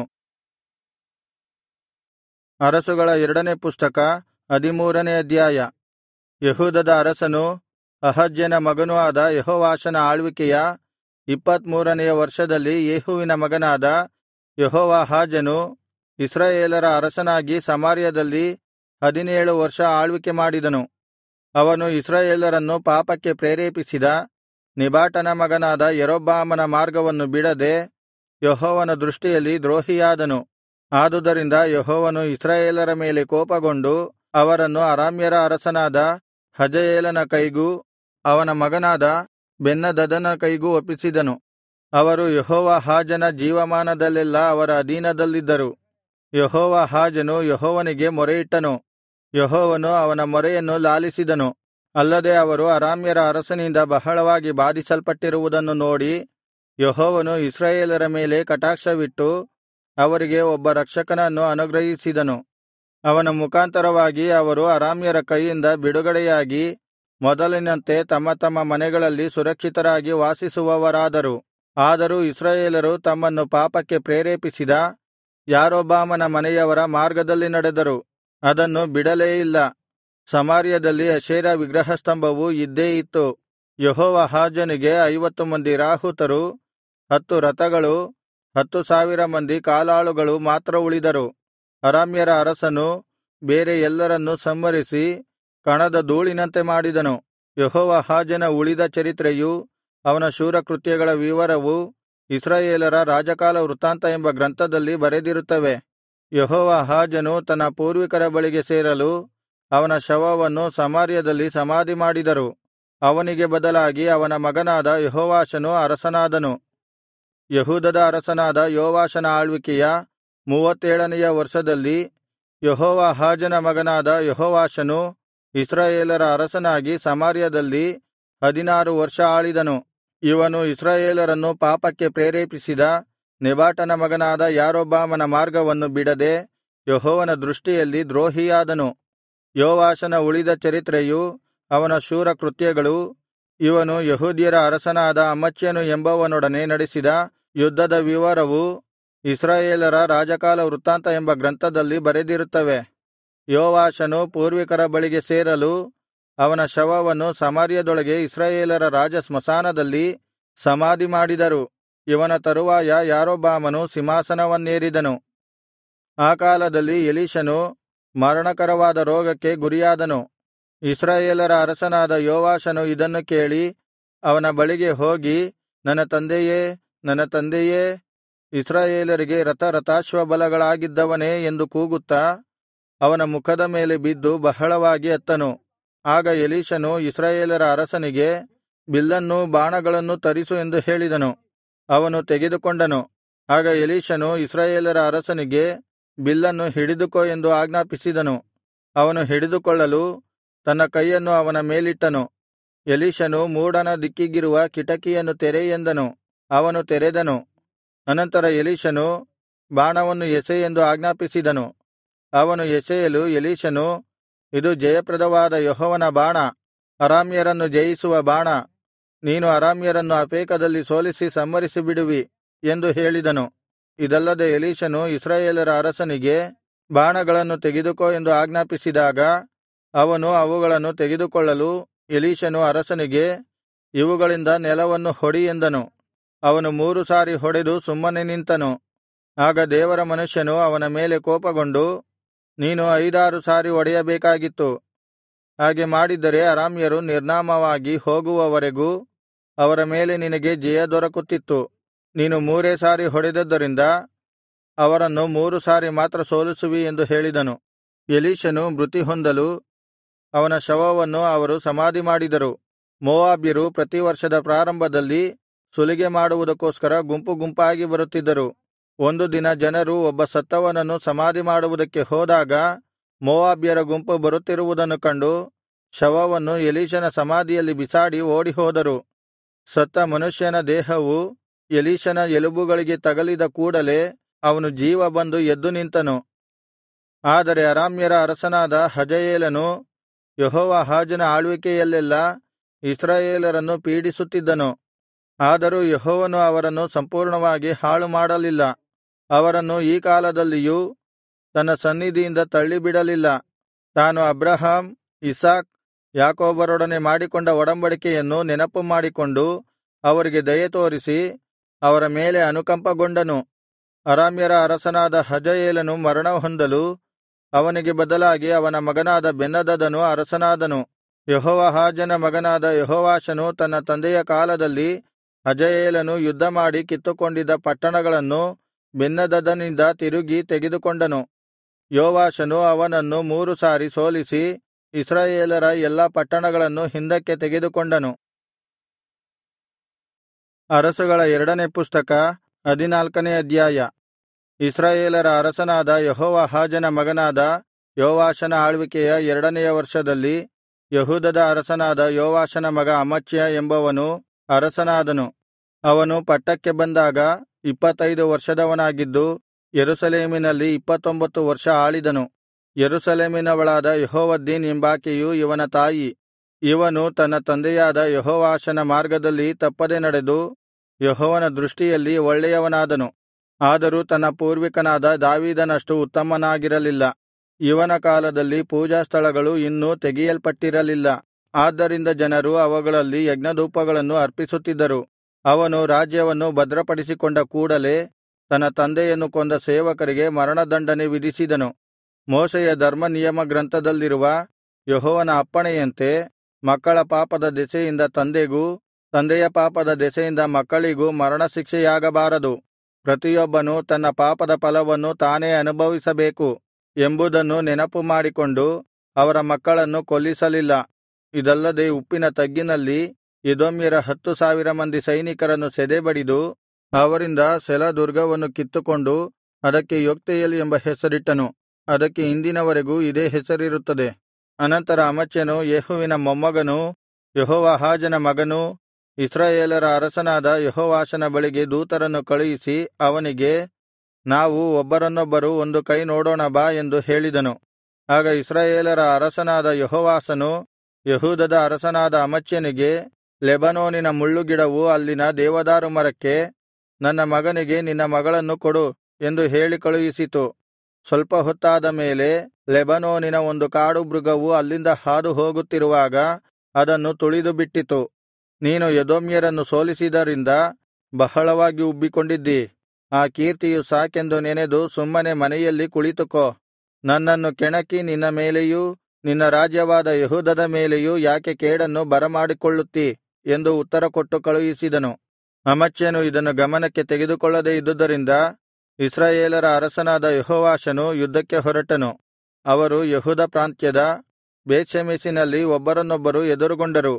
ಅರಸುಗಳ 2ನೇ ಪುಸ್ತಕ 13ನೇ ಅಧ್ಯಾಯ. ಯೆಹೂದದ ಅರಸನೂ ಅಹಜ್ಯನ ಮಗನೂ ಆದ ಯೆಹೋವಾಷನ ಆಳ್ವಿಕೆಯ 23ನೆಯ ವರ್ಷದಲ್ಲಿ ಯೇಹುವಿನ ಮಗನಾದ ಯೆಹೋವಾಹಾಜನು ಇಸ್ರಾಯೇಲರ ಅರಸನಾಗಿ ಸಮಾರ್ಯದಲ್ಲಿ 17 ವರ್ಷ ಆಳ್ವಿಕೆ ಮಾಡಿದನು. ಅವನು ಇಸ್ರಾಯೇಲರನ್ನು ಪಾಪಕ್ಕೆ ಪ್ರೇರೇಪಿಸಿದ ನೆಬಾಟನ ಮಗನಾದ ಯಾರೊಬ್ಬಾಮನ ಮಾರ್ಗವನ್ನು ಬಿಡದೆ ಯೆಹೋವನ ದೃಷ್ಟಿಯಲ್ಲಿ ದ್ರೋಹಿಯಾದನು. ಆದುದರಿಂದ ಯೆಹೋವನು ಇಸ್ರಾಯೇಲರ ಮೇಲೆ ಕೋಪಗೊಂಡು ಅವರನ್ನು ಅರಾಮ್ಯರ ಅರಸನಾದ ಹಜಾಯೇಲನ ಕೈಗೂ ಅವನ ಮಗನಾದ ಬೆನ್ಹದದನ ಕೈಗೂ ಒಪ್ಪಿಸಿದನು. ಅವರು ಯೆಹೋವಾಹಾಜನ ಜೀವಮಾನದಲ್ಲೆಲ್ಲಾ ಅವರ ಅಧೀನದಲ್ಲಿದ್ದರು. ಯೆಹೋವಾಹಾಜನು ಯೆಹೋವನಿಗೆ ಮೊರೆಯಿಟ್ಟನು, ಯೆಹೋವನು ಅವನ ಮೊರೆಯನ್ನು ಲಾಲಿಸಿದನು. ಅಲ್ಲದೆ ಅವರು ಅರಾಮ್ಯರ ಅರಸನಿಂದ ಬಹಳವಾಗಿ ಬಾಧಿಸಲ್ಪಟ್ಟಿರುವುದನ್ನು ನೋಡಿ ಯೆಹೋವನು ಇಸ್ರಾಯೇಲರ ಮೇಲೆ ಕಟಾಕ್ಷವಿಟ್ಟು ಅವರಿಗೆ ಒಬ್ಬ ರಕ್ಷಕನನ್ನು ಅನುಗ್ರಹಿಸಿದನು. ಅವನ ಮುಖಾಂತರವಾಗಿ ಅವರು ಅರಾಮ್ಯರ ಕೈಯಿಂದ ಬಿಡುಗಡೆಯಾಗಿ ಮೊದಲಿನಂತೆ ತಮ್ಮ ತಮ್ಮ ಮನೆಗಳಲ್ಲಿ ಸುರಕ್ಷಿತರಾಗಿ ವಾಸಿಸುವವರಾದರು. ಆದರೂ ಇಸ್ರಾಯೇಲರು ತಮ್ಮನ್ನು ಪಾಪಕ್ಕೆ ಪ್ರೇರೇಪಿಸಿದ ಯಾರೊಬ್ಬಾಮನ ಮನೆಯವರ ಮಾರ್ಗದಲ್ಲಿ ನಡೆದರು, ಅದನ್ನು ಬಿಡಲೇ ಇಲ್ಲ. ಸಮಾರ್ಯದಲ್ಲಿ ಅಶೇರ ವಿಗ್ರಹಸ್ತಂಭವು ಇದ್ದೇ ಇತ್ತು. ಯೆಹೋವಾಹಾಜನಿಗೆ 50 ಮಂದಿ ರಾಹುತರು, 10 ರಥಗಳು, 10,000 ಮಂದಿ ಕಾಲಾಳುಗಳು ಮಾತ್ರ ಉಳಿದರು. ಅರಾಮ್ಯರ ಅರಸನು ಬೇರೆ ಎಲ್ಲರನ್ನೂ ಸಂಹರಿಸಿ ಕಣದ ಧೂಳಿನಂತೆ ಮಾಡಿದನು. ಯೆಹೋವಾಹಾಜನ ಉಳಿದ ಚರಿತ್ರೆಯೂ ಅವನ ಶೂರಕೃತ್ಯಗಳ ವಿವರವೂ ಇಸ್ರಾಯೇಲರ ರಾಜಕಾಲ ವೃತ್ತಾಂತ ಎಂಬ ಗ್ರಂಥದಲ್ಲಿ ಬರೆದಿರುತ್ತವೆ. ಯೆಹೋವಾಹಾಜನು ತನ್ನ ಪೂರ್ವಿಕರ ಬಳಿಗೆ ಸೇರಲು ಅವನ ಶವವನ್ನು ಸಮಾರ್ಯದಲ್ಲಿ ಸಮಾಧಿ ಮಾಡಿದರು. ಅವನಿಗೆ ಬದಲಾಗಿ ಅವನ ಮಗನಾದ ಯೆಹೋವಾಷನು ಅರಸನಾದನು. ಯೆಹೂದದ ಅರಸನಾದ ಯೋವಾಷನ ಆಳ್ವಿಕೆಯ 37ನೆಯ ವರ್ಷದಲ್ಲಿ ಯೆಹೋವಾಹಾಜನ ಮಗನಾದ ಯೆಹೋವಾಷನು ಇಸ್ರಾಯೇಲರ ಅರಸನಾಗಿ ಸಮಾರ್ಯದಲ್ಲಿ 16 ವರ್ಷ ಆಳಿದನು. ಇವನು ಇಸ್ರಾಯೇಲರನ್ನು ಪಾಪಕ್ಕೆ ಪ್ರೇರೇಪಿಸಿದ ನೆಬಾಟನ ಮಗನಾದ ಯಾರೊಬ್ಬಾಮನ ಮಾರ್ಗವನ್ನು ಬಿಡದೆ ಯೆಹೋವನ ದೃಷ್ಟಿಯಲ್ಲಿ ದ್ರೋಹಿಯಾದನು. ಯೋವಾಷನ ಉಳಿದ ಚರಿತ್ರೆಯೂ ಅವನ ಶೂರ ಕೃತ್ಯಗಳೂ ಇವನು ಯೆಹೂದ್ಯರ ಅರಸನಾದ ಅಮಚ್ಯನು ಎಂಬವನೊಡನೆ ನಡೆಸಿದ ಯುದ್ಧದ ವಿವರವೂ ಇಸ್ರಾಯೇಲರ ರಾಜಕಾಲ ವೃತ್ತಾಂತ ಎಂಬ ಗ್ರಂಥದಲ್ಲಿ ಬರೆದಿರುತ್ತವೆ. ಯೋವಾಷನು ಪೂರ್ವಿಕರ ಬಳಿಗೆ ಸೇರಲು ಅವನ ಶವವನ್ನು ಸಮಾರ್ಯದೊಳಗೆ ಇಸ್ರಾಯೇಲರ ರಾಜ ಸ್ಮಶಾನದಲ್ಲಿ ಸಮಾಧಿ ಮಾಡಿದರು. ಇವನ ತರುವಾಯ ಯಾರೊಬ್ಬಾಮನು ಸಿಂಹಾಸನವನ್ನೇರಿದನು. ಆ ಕಾಲದಲ್ಲಿ ಎಲೀಷನು ಮರಣಕರವಾದ ರೋಗಕ್ಕೆ ಗುರಿಯಾದನು. ಇಸ್ರಾಯೇಲರ ಅರಸನಾದ ಯೋವಾಷನು ಇದನ್ನು ಕೇಳಿ ಅವನ ಬಳಿಗೆ ಹೋಗಿ, ನನ್ನ ತಂದೆಯೇ, ನನ್ನ ತಂದೆಯೇ, ಇಸ್ರಾಯೇಲರಿಗೆ ರಥಾಶ್ವಬಲಗಳಾಗಿದ್ದವನೇ ಎಂದು ಕೂಗುತ್ತಾ ಅವನ ಮುಖದ ಮೇಲೆ ಬಿದ್ದು ಬಹಳವಾಗಿ ಅತ್ತನು. ಆಗ ಎಲೀಷನು ಇಸ್ರಾಯೇಲರ ಅರಸನಿಗೆ, ಬಿಲ್ಲನ್ನೂ ಬಾಣಗಳನ್ನೂ ತರಿಸು ಎಂದು ಹೇಳಿದನು. ಅವನು ತೆಗೆದುಕೊಂಡನು. ಆಗ ಎಲೀಷನು ಇಸ್ರಾಯೇಲರ ಅರಸನಿಗೆ, ಬಿಲ್ಲನ್ನು ಹಿಡಿದುಕೋ ಎಂದು ಆಜ್ಞಾಪಿಸಿದನು. ಅವನು ಹಿಡಿದುಕೊಳ್ಳಲು ತನ್ನ ಕೈಯನ್ನು ಅವನ ಮೇಲಿಟ್ಟನು. ಎಲೀಷನು, ಮೂಡಣ ದಿಕ್ಕಿಗಿರುವ ಕಿಟಕಿಯನ್ನು ತೆರೆ ಎಂದನು. ಅವನು ತೆರೆದನು. ಅನಂತರ ಎಲೀಷನು, ಬಾಣವನ್ನು ಎಸೆ ಎಂದು ಆಜ್ಞಾಪಿಸಿದನು. ಅವನು ಎಸೆಯಲು ಎಲೀಷನು, ಇದು ಜಯಪ್ರದವಾದ ಯೆಹೋವನ ಬಾಣ, ಅರಾಮ್ಯರನ್ನು ಜಯಿಸುವ ಬಾಣ. ನೀನು ಅರಾಮ್ಯರನ್ನು ಅಫೇಕದಲ್ಲಿ ಸೋಲಿಸಿ ಸಂಹರಿಸಿಬಿಡುವಿ ಎಂದು ಹೇಳಿದನು. ಇದಲ್ಲದೆ ಎಲೀಷನು ಇಸ್ರಾಯೇಲರ ಅರಸನಿಗೆ, ಬಾಣಗಳನ್ನು ತೆಗೆದುಕೋ ಎಂದು ಆಜ್ಞಾಪಿಸಿದಾಗ ಅವನು ಅವುಗಳನ್ನು ತೆಗೆದುಕೊಳ್ಳಲು ಎಲೀಷನು ಅರಸನಿಗೆ, ಇವುಗಳಿಂದ ನೆಲವನ್ನು ಹೊಡಿ ಎಂದನು. ಅವನು 3 ಸಾರಿ ಹೊಡೆದು ಸುಮ್ಮನೆ ನಿಂತನು. ಆಗ ದೇವರ ಮನುಷ್ಯನು ಅವನ ಮೇಲೆ ಕೋಪಗೊಂಡು, ನೀನು 5-6 ಸಾರಿ ಹೊಡೆಯಬೇಕಾಗಿತ್ತು. ಹಾಗೆ ಮಾಡಿದ್ದರೆ ಅರಾಮ್ಯರು ನಿರ್ನಾಮವಾಗಿ ಹೋಗುವವರೆಗೂ ಅವರ ಮೇಲೆ ನಿನಗೆ ಜಯ ದೊರಕುತ್ತಿತ್ತು. ನೀನು 3 ಸಾರಿ ಹೊಡೆದದ್ದರಿಂದ ಅವರನ್ನು 3 ಸಾರಿ ಮಾತ್ರ ಸೋಲಿಸುವಿ ಎಂದು ಹೇಳಿದನು. ಎಲೀಷನು ಮೃತಿ ಹೊಂದಲು ಅವನ ಶವವನ್ನು ಅವರು ಸಮಾಧಿ ಮಾಡಿದರು. ಮೋವಾಬ್ಯರು ಪ್ರತಿ ವರ್ಷದ ಪ್ರಾರಂಭದಲ್ಲಿ ಸುಲಿಗೆ ಮಾಡುವುದಕ್ಕೋಸ್ಕರ ಗುಂಪು ಗುಂಪಾಗಿ ಬರುತ್ತಿದ್ದರು. ಒಂದು ದಿನ ಜನರು ಒಬ್ಬ ಸತ್ತವನನ್ನು ಸಮಾಧಿ ಮಾಡುವುದಕ್ಕೆ ಹೋದಾಗ ಮೋವಾಬ್ಯರ ಗುಂಪು ಬರುತ್ತಿರುವುದನ್ನು ಕಂಡು ಶವವನ್ನು ಎಲೀಷನ ಸಮಾಧಿಯಲ್ಲಿ ಬಿಸಾಡಿ ಓಡಿಹೋದರು. ಸತ್ತ ಮನುಷ್ಯನ ದೇಹವು ಎಲೀಷನ ಎಲುಬುಗಳಿಗೆ ತಗಲಿದ ಕೂಡಲೆ ಅವನು ಜೀವ ಬಂದು ಎದ್ದು ನಿಂತನು. ಆದರೆ ಅರಾಮ್ಯರ ಅರಸನಾದ ಹಜಾಯೇಲನು ಯೆಹೋವಾಹಾಜನ ಆಳ್ವಿಕೆಯಲ್ಲೆಲ್ಲಾ ಇಸ್ರಾಯೇಲರನ್ನು ಪೀಡಿಸುತ್ತಿದ್ದನು. ಆದರೂ ಯೆಹೋವನು ಅವರನ್ನು ಸಂಪೂರ್ಣವಾಗಿ ಹಾಳು ಮಾಡಲಿಲ್ಲ. ಅವರನ್ನು ಈ ಕಾಲದಲ್ಲಿಯೂ ತನ್ನ ಸನ್ನಿಧಿಯಿಂದ ತಳ್ಳಿಬಿಡಲಿಲ್ಲ. ತಾನು ಅಬ್ರಹಾಮ್, ಇಸಾಕ್, ಯಾಕೋಬರೊಡನೆ ಮಾಡಿಕೊಂಡ ಒಡಂಬಡಿಕೆಯನ್ನು ನೆನಪು ಮಾಡಿಕೊಂಡು ಅವರಿಗೆ ದಯೆತೋರಿಸಿ ಅವರ ಮೇಲೆ ಅನುಕಂಪಗೊಂಡನು. ಅರಾಮ್ಯರ ಅರಸನಾದ ಹಜಾಯೇಲನು ಮರಣ ಹೊಂದಲು ಅವನಿಗೆ ಬದಲಾಗಿ ಅವನ ಮಗನಾದ ಬೆನ್ಹದದನು ಅರಸನಾದನು. ಯೆಹೋವಾಹಾಜನ ಮಗನಾದ ಯೆಹೋವಾಷನು ತನ್ನ ತಂದೆಯ ಕಾಲದಲ್ಲಿ ಹಜಾಯೇಲನು ಯುದ್ಧಮಾಡಿ ಕಿತ್ತುಕೊಂಡಿದ್ದ ಪಟ್ಟಣಗಳನ್ನು ಬೆನ್ಹದದನಿಂದ ತಿರುಗಿ ತೆಗೆದುಕೊಂಡನು. ಯೋವಾಷನು ಅವನನ್ನು 3 ಸಾರಿ ಸೋಲಿಸಿ ಇಸ್ರಾಯೇಲರ ಎಲ್ಲಾ ಪಟ್ಟಣಗಳನ್ನು ಹಿಂದಕ್ಕೆ ತೆಗೆದುಕೊಂಡನು. ಅರಸುಗಳ 2ನೇ ಪುಸ್ತಕ 14ನೇ ಅಧ್ಯಾಯ. ಇಸ್ರಾಯೇಲರ ಅರಸನಾದ ಯೆಹೋವಾಹಾಜನ ಮಗನಾದ ಯೋವಾಷನ ಆಳ್ವಿಕೆಯ 2ನೆಯ ವರ್ಷದಲ್ಲಿ ಯೆಹೂದದ ಅರಸನಾದ ಯೋವಾಷನ ಮಗ ಅಮಚ್ಯ ಎಂಬವನು ಅರಸನಾದನು. ಅವನು ಪಟ್ಟಕ್ಕೆ ಬಂದಾಗ 25 ವರ್ಷದವನಾಗಿದ್ದು ಯೆರೂಸಲೇಮಿನಲ್ಲಿ 29 ವರ್ಷ ಆಳಿದನು. ಯೆರೂಸಲೇಮಿನವಳಾದ ಯೆಹೋವದ್ದೀನ್ ಎಂಬಾಕೆಯು ಇವನ ತಾಯಿ. ಇವನು ತನ್ನ ತಂದೆಯಾದ ಯೆಹೋವಾಷನ ಮಾರ್ಗದಲ್ಲಿ ತಪ್ಪದೆ ನಡೆದು ಯೆಹೋವನ ದೃಷ್ಟಿಯಲ್ಲಿ ಒಳ್ಳೆಯವನಾದನು. ಆದರೂ ತನ್ನ ಪೂರ್ವಿಕನಾದ ದಾವೀದನಷ್ಟು ಉತ್ತಮನಾಗಿರಲಿಲ್ಲ. ಇವನ ಕಾಲದಲ್ಲಿ ಪೂಜಾಸ್ಥಳಗಳು ಇನ್ನೂ ತೆಗೆಯಲ್ಪಟ್ಟಿರಲಿಲ್ಲ. ಆದ್ದರಿಂದ ಜನರು ಅವುಗಳಲ್ಲಿ ಯಜ್ಞಧೂಪಗಳನ್ನು ಅರ್ಪಿಸುತ್ತಿದ್ದರು. ಅವನು ರಾಜ್ಯವನ್ನು ಭದ್ರಪಡಿಸಿಕೊಂಡ ಕೂಡಲೆ ತನ್ನ ತಂದೆಯನ್ನು ಕೊಂದ ಸೇವಕರಿಗೆ ಮರಣದಂಡನೆ ವಿಧಿಸಿದನು. ಮೋಶೆಯ ಧರ್ಮನಿಯಮ ಗ್ರಂಥದಲ್ಲಿರುವ ಯೆಹೋವನ ಅಪ್ಪಣೆಯಂತೆ ಮಕ್ಕಳ ಪಾಪದ ದೆಸೆಯಿಂದ ತಂದೆಗೂ ತಂದೆಯ ಪಾಪದ ದೆಸೆಯಿಂದ ಮಕ್ಕಳಿಗೂ ಮರಣಶಿಕ್ಷೆಯಾಗಬಾರದು. ಪ್ರತಿಯೊಬ್ಬನೂ ತನ್ನ ಪಾಪದ ಫಲವನ್ನು ತಾನೇ ಅನುಭವಿಸಬೇಕು ಎಂಬುದನ್ನು ನೆನಪು ಮಾಡಿಕೊಂಡು ಅವರ ಮಕ್ಕಳನ್ನು ಕೊಲ್ಲಿಸಲಿಲ್ಲ. ಇದಲ್ಲದೆ ಉಪ್ಪಿನ ತಗ್ಗಿನಲ್ಲಿ ಎದೋಮ್ಯರ 10,000 ಮಂದಿ ಸೈನಿಕರನ್ನು ಸೆದೆಬಡಿದು ಅವರಿಂದ ಸೆಲ ದುರ್ಗವನ್ನು ಕಿತ್ತುಕೊಂಡು ಅದಕ್ಕೆ ಯೊಕ್ತೆಯೇಲ್ ಎಂಬ ಹೆಸರಿಟ್ಟನು. ಅದಕ್ಕೆ ಇಂದಿನವರೆಗೂ ಇದೇ ಹೆಸರಿರುತ್ತದೆ. ಅನಂತರ ಅಮಚ್ಯನು ಯೇಹುವಿನ ಮೊಮ್ಮಗನೂ ಯೆಹೋವಾಹಾಜನ ಮಗನೂ ಇಸ್ರಾಯೇಲರ ಅರಸನಾದ ಯೆಹೋವಾಷನ ಬಳಿಗೆ ದೂತರನ್ನು ಕಳುಹಿಸಿ ಅವನಿಗೆ, ನಾವು ಒಬ್ಬರನ್ನೊಬ್ಬರು ಒಂದು ಕೈ ನೋಡೋಣ ಬಾ ಎಂದು ಹೇಳಿದನು. ಆಗ ಇಸ್ರಾಯೇಲರ ಅರಸನಾದ ಯೆಹೋವಾಷನು ಯೆಹೂದದ ಅರಸನಾದ ಅಮಚ್ಯನಿಗೆ, ಲೆಬನೋನಿನ ಮುಳ್ಳುಗಿಡವು ಅಲ್ಲಿನ ದೇವದಾರು ಮರಕ್ಕೆ, ನನ್ನ ಮಗನಿಗೆ ನಿನ್ನ ಮಗಳನ್ನು ಕೊಡು ಎಂದು ಹೇಳಿ ಕಳುಹಿಸಿತು. ಸ್ವಲ್ಪ ಹೊತ್ತಾದ ಮೇಲೆ ಲೆಬನೋನಿನ ಒಂದು ಕಾಡು ಮೃಗವು ಅಲ್ಲಿಂದ ಹಾದು ಹೋಗುತ್ತಿರುವಾಗ ಅದನ್ನು ತುಳಿದು ಬಿಟ್ಟಿತು. ನೀನು ಎದೋಮ್ಯರನ್ನು ಸೋಲಿಸಿದರಿಂದ ಬಹಳವಾಗಿ ಉಬ್ಬಿಕೊಂಡಿದ್ದಿ. ಆ ಕೀರ್ತಿಯು ಸಾಕೆಂದು ನೆನೆದು ಸುಮ್ಮನೆ ಮನೆಯಲ್ಲಿ ಕುಳಿತುಕೋ. ನನ್ನನ್ನು ಕೆಣಕಿ ನಿನ್ನ ಮೇಲೆಯೂ ನಿನ್ನ ರಾಜ್ಯವಾದ ಯೆಹೂದದ ಮೇಲೆಯೂ ಯಾಕೆ ಕೇಡನ್ನು ಬರಮಾಡಿಕೊಳ್ಳುತ್ತೀ ಎಂದು ಉತ್ತರಕೊಟ್ಟು ಕಳುಹಿಸಿದನು. ಅಮಚ್ಯನು ಇದನ್ನು ಗಮನಕ್ಕೆ ತೆಗೆದುಕೊಳ್ಳದೆ ಇದ್ದುದರಿಂದ ಇಸ್ರಾಯೇಲರ ಅರಸನಾದ ಯೆಹೋವಾಷನು ಯುದ್ಧಕ್ಕೆ ಹೊರಟನು. ಅವರು ಯೆಹೂದ ಪ್ರಾಂತ್ಯದ ಬೇತ್ಷೆಮೆಷಿನಲ್ಲಿ ಒಬ್ಬರನ್ನೊಬ್ಬರು ಎದುರುಗೊಂಡರು.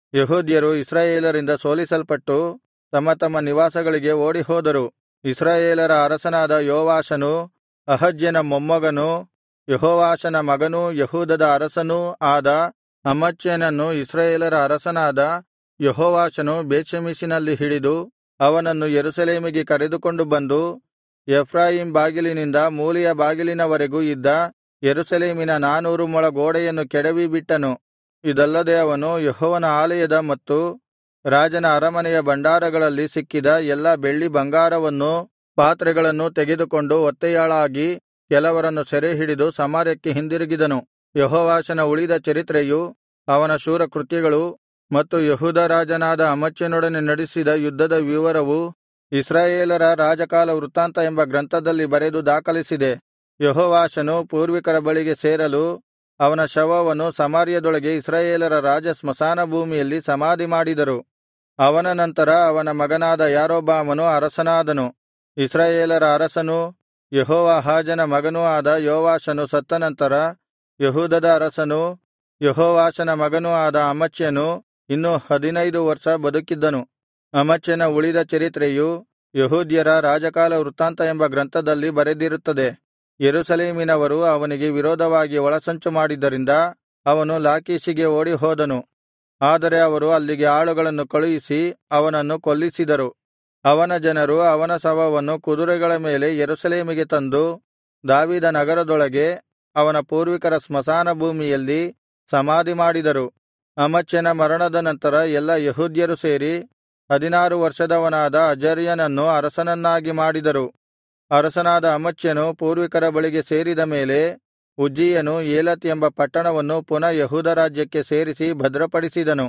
ಯೆಹೂದ್ಯರು ಇಸ್ರಾಯೇಲರಿಂದ ಸೋಲಿಸಲ್ಪಟ್ಟು ತಮ್ಮ ತಮ್ಮ ನಿವಾಸಗಳಿಗೆ ಓಡಿಹೋದರು. ಇಸ್ರಾಯೇಲರ ಅರಸನಾದ ಯೋವಾಷನು ಅಹಜ್ಯನ ಮೊಮ್ಮಗನೂ ಯೆಹೋವಾಷನ ಮಗನೂ ಯೆಹೂದದ ಅರಸನೂ ಆದ ಅಮಚ್ಯನನ್ನು ಇಸ್ರಾಯೇಲರ ಅರಸನಾದ ಯೆಹೋವಾಷನು ಬೇತ್ಷೆಮೆಷಿನಲ್ಲಿ ಹಿಡಿದು ಅವನನ್ನು ಯೆರೂಸಲೇಮಿಗೆ ಕರೆದುಕೊಂಡು ಬಂದು ಎಫ್ರಾಯೀಮ್ ಬಾಗಿಲಿನಿಂದ ಮೂಲೆಯ ಬಾಗಿಲಿನವರೆಗೂ ಇದ್ದ ಯೆರೂಸಲೇಮಿನ 400 ಮೊಳ ಗೋಡೆಯನ್ನು ಕೆಡವಿ ಬಿಟ್ಟನು. ಇದಲ್ಲದೆ ಅವನು ಯೆಹೋವನ ಆಲಯದ ಮತ್ತು ರಾಜನ ಅರಮನೆಯ ಭಂಡಾರಗಳಲ್ಲಿ ಸಿಕ್ಕಿದ ಎಲ್ಲಾ ಬೆಳ್ಳಿ ಬಂಗಾರವನ್ನೂ ಪಾತ್ರೆಗಳನ್ನೂ ತೆಗೆದುಕೊಂಡು ಒತ್ತೆಯಾಳಾಗಿ ಕೆಲವರನ್ನು ಸೆರೆಹಿಡಿದು ಸಮಾರ್ಯಕ್ಕೆ ಹಿಂದಿರುಗಿದನು. ಯೆಹೋವಾಷನ ಉಳಿದ ಚರಿತ್ರೆಯೂ ಅವನ ಶೂರ ಕೃತ್ಯಗಳು ಮತ್ತು ಯೆಹೂದ ರಾಜನಾದ ಅಮಚ್ಯನೊಡನೆ ನಡೆಸಿದ ಯುದ್ಧದ ವಿವರವು ಇಸ್ರಾಯೇಲರ ರಾಜಕಾಲ ವೃತ್ತಾಂತ ಎಂಬ ಗ್ರಂಥದಲ್ಲಿ ಬರೆದು ದಾಖಲಿಸಿದೆ. ಯೆಹೋವಾಷನು ಪೂರ್ವಿಕರ ಬಳಿಗೆ ಸೇರಲು ಅವನ ಶವವನ್ನು ಸಮಾರ್ಯದೊಳಗೆ ಇಸ್ರಾಯೇಲರ ರಾಜ ಸ್ಮಶಾನ ಭೂಮಿಯಲ್ಲಿ ಸಮಾಧಿ ಮಾಡಿದರು. ಅವನ ನಂತರ ಅವನ ಮಗನಾದ ಯಾರೊಬ್ಬಾಮನು ಅರಸನಾದನು. ಇಸ್ರಾಯೇಲರ ಅರಸನೂ ಯೆಹೋವಾಹಾಜನ ಮಗನೂ ಆದ ಯೋವಾಷನು ಸತ್ತ ನಂತರ ಯೆಹೂದದ ಅರಸನೂ ಯೆಹೋವಾಷನ ಮಗನೂ ಆದ ಅಮಚ್ಯನು ಇನ್ನೂ 15 ವರ್ಷ ಬದುಕಿದ್ದನು. ಅಮಚ್ಯನ ಉಳಿದ ಚರಿತ್ರೆಯು ಯೆಹೂದ್ಯರ ರಾಜಕಾಲ ವೃತ್ತಾಂತ ಎಂಬ ಗ್ರಂಥದಲ್ಲಿ ಬರೆದಿರುತ್ತದೆ. ಯೆರೂಸಲೇಮಿನವರು ಅವನಿಗೆ ವಿರೋಧವಾಗಿ ಒಳಸಂಚು ಮಾಡಿದ್ದರಿಂದ ಅವನು ಲಾಕೀಷಿಗೆ ಓಡಿಹೋದನು. ಆದರೆ ಅವರು ಅಲ್ಲಿಗೆ ಆಳುಗಳನ್ನು ಕಳುಹಿಸಿ ಅವನನ್ನು ಕೊಲ್ಲಿಸಿದರು. ಅವನ ಜನರು ಅವನ ಶವವನ್ನು ಕುದುರೆಗಳ ಮೇಲೆ ಯೆರೂಸಲೇಮಿಗೆ ತಂದು ದಾವೀದ ನಗರದೊಳಗೆ ಅವನ ಪೂರ್ವಿಕರ ಸ್ಮಶಾನ ಭೂಮಿಯಲ್ಲಿ ಸಮಾಧಿ ಮಾಡಿದರು. ಅಮಚ್ಯನ ಮರಣದ ನಂತರ ಎಲ್ಲಾ ಯೆಹೂದ್ಯರು ಸೇರಿ 16 ವರ್ಷದವನಾದ ಅಜರ್ಯನನ್ನು ಅರಸನನ್ನಾಗಿ ಮಾಡಿದರು. ಅರಸನಾದ ಅಮಚ್ಯನು ಪೂರ್ವಿಕರ ಬಳಿಗೆ ಸೇರಿದ ಮೇಲೆ ಉಜ್ಜೀಯನು ಏಲತ್ ಎಂಬ ಪಟ್ಟಣವನ್ನು ಪುನಃ ಯೆಹೂದ ರಾಜ್ಯಕ್ಕೆ ಸೇರಿಸಿ ಭದ್ರಪಡಿಸಿದನು.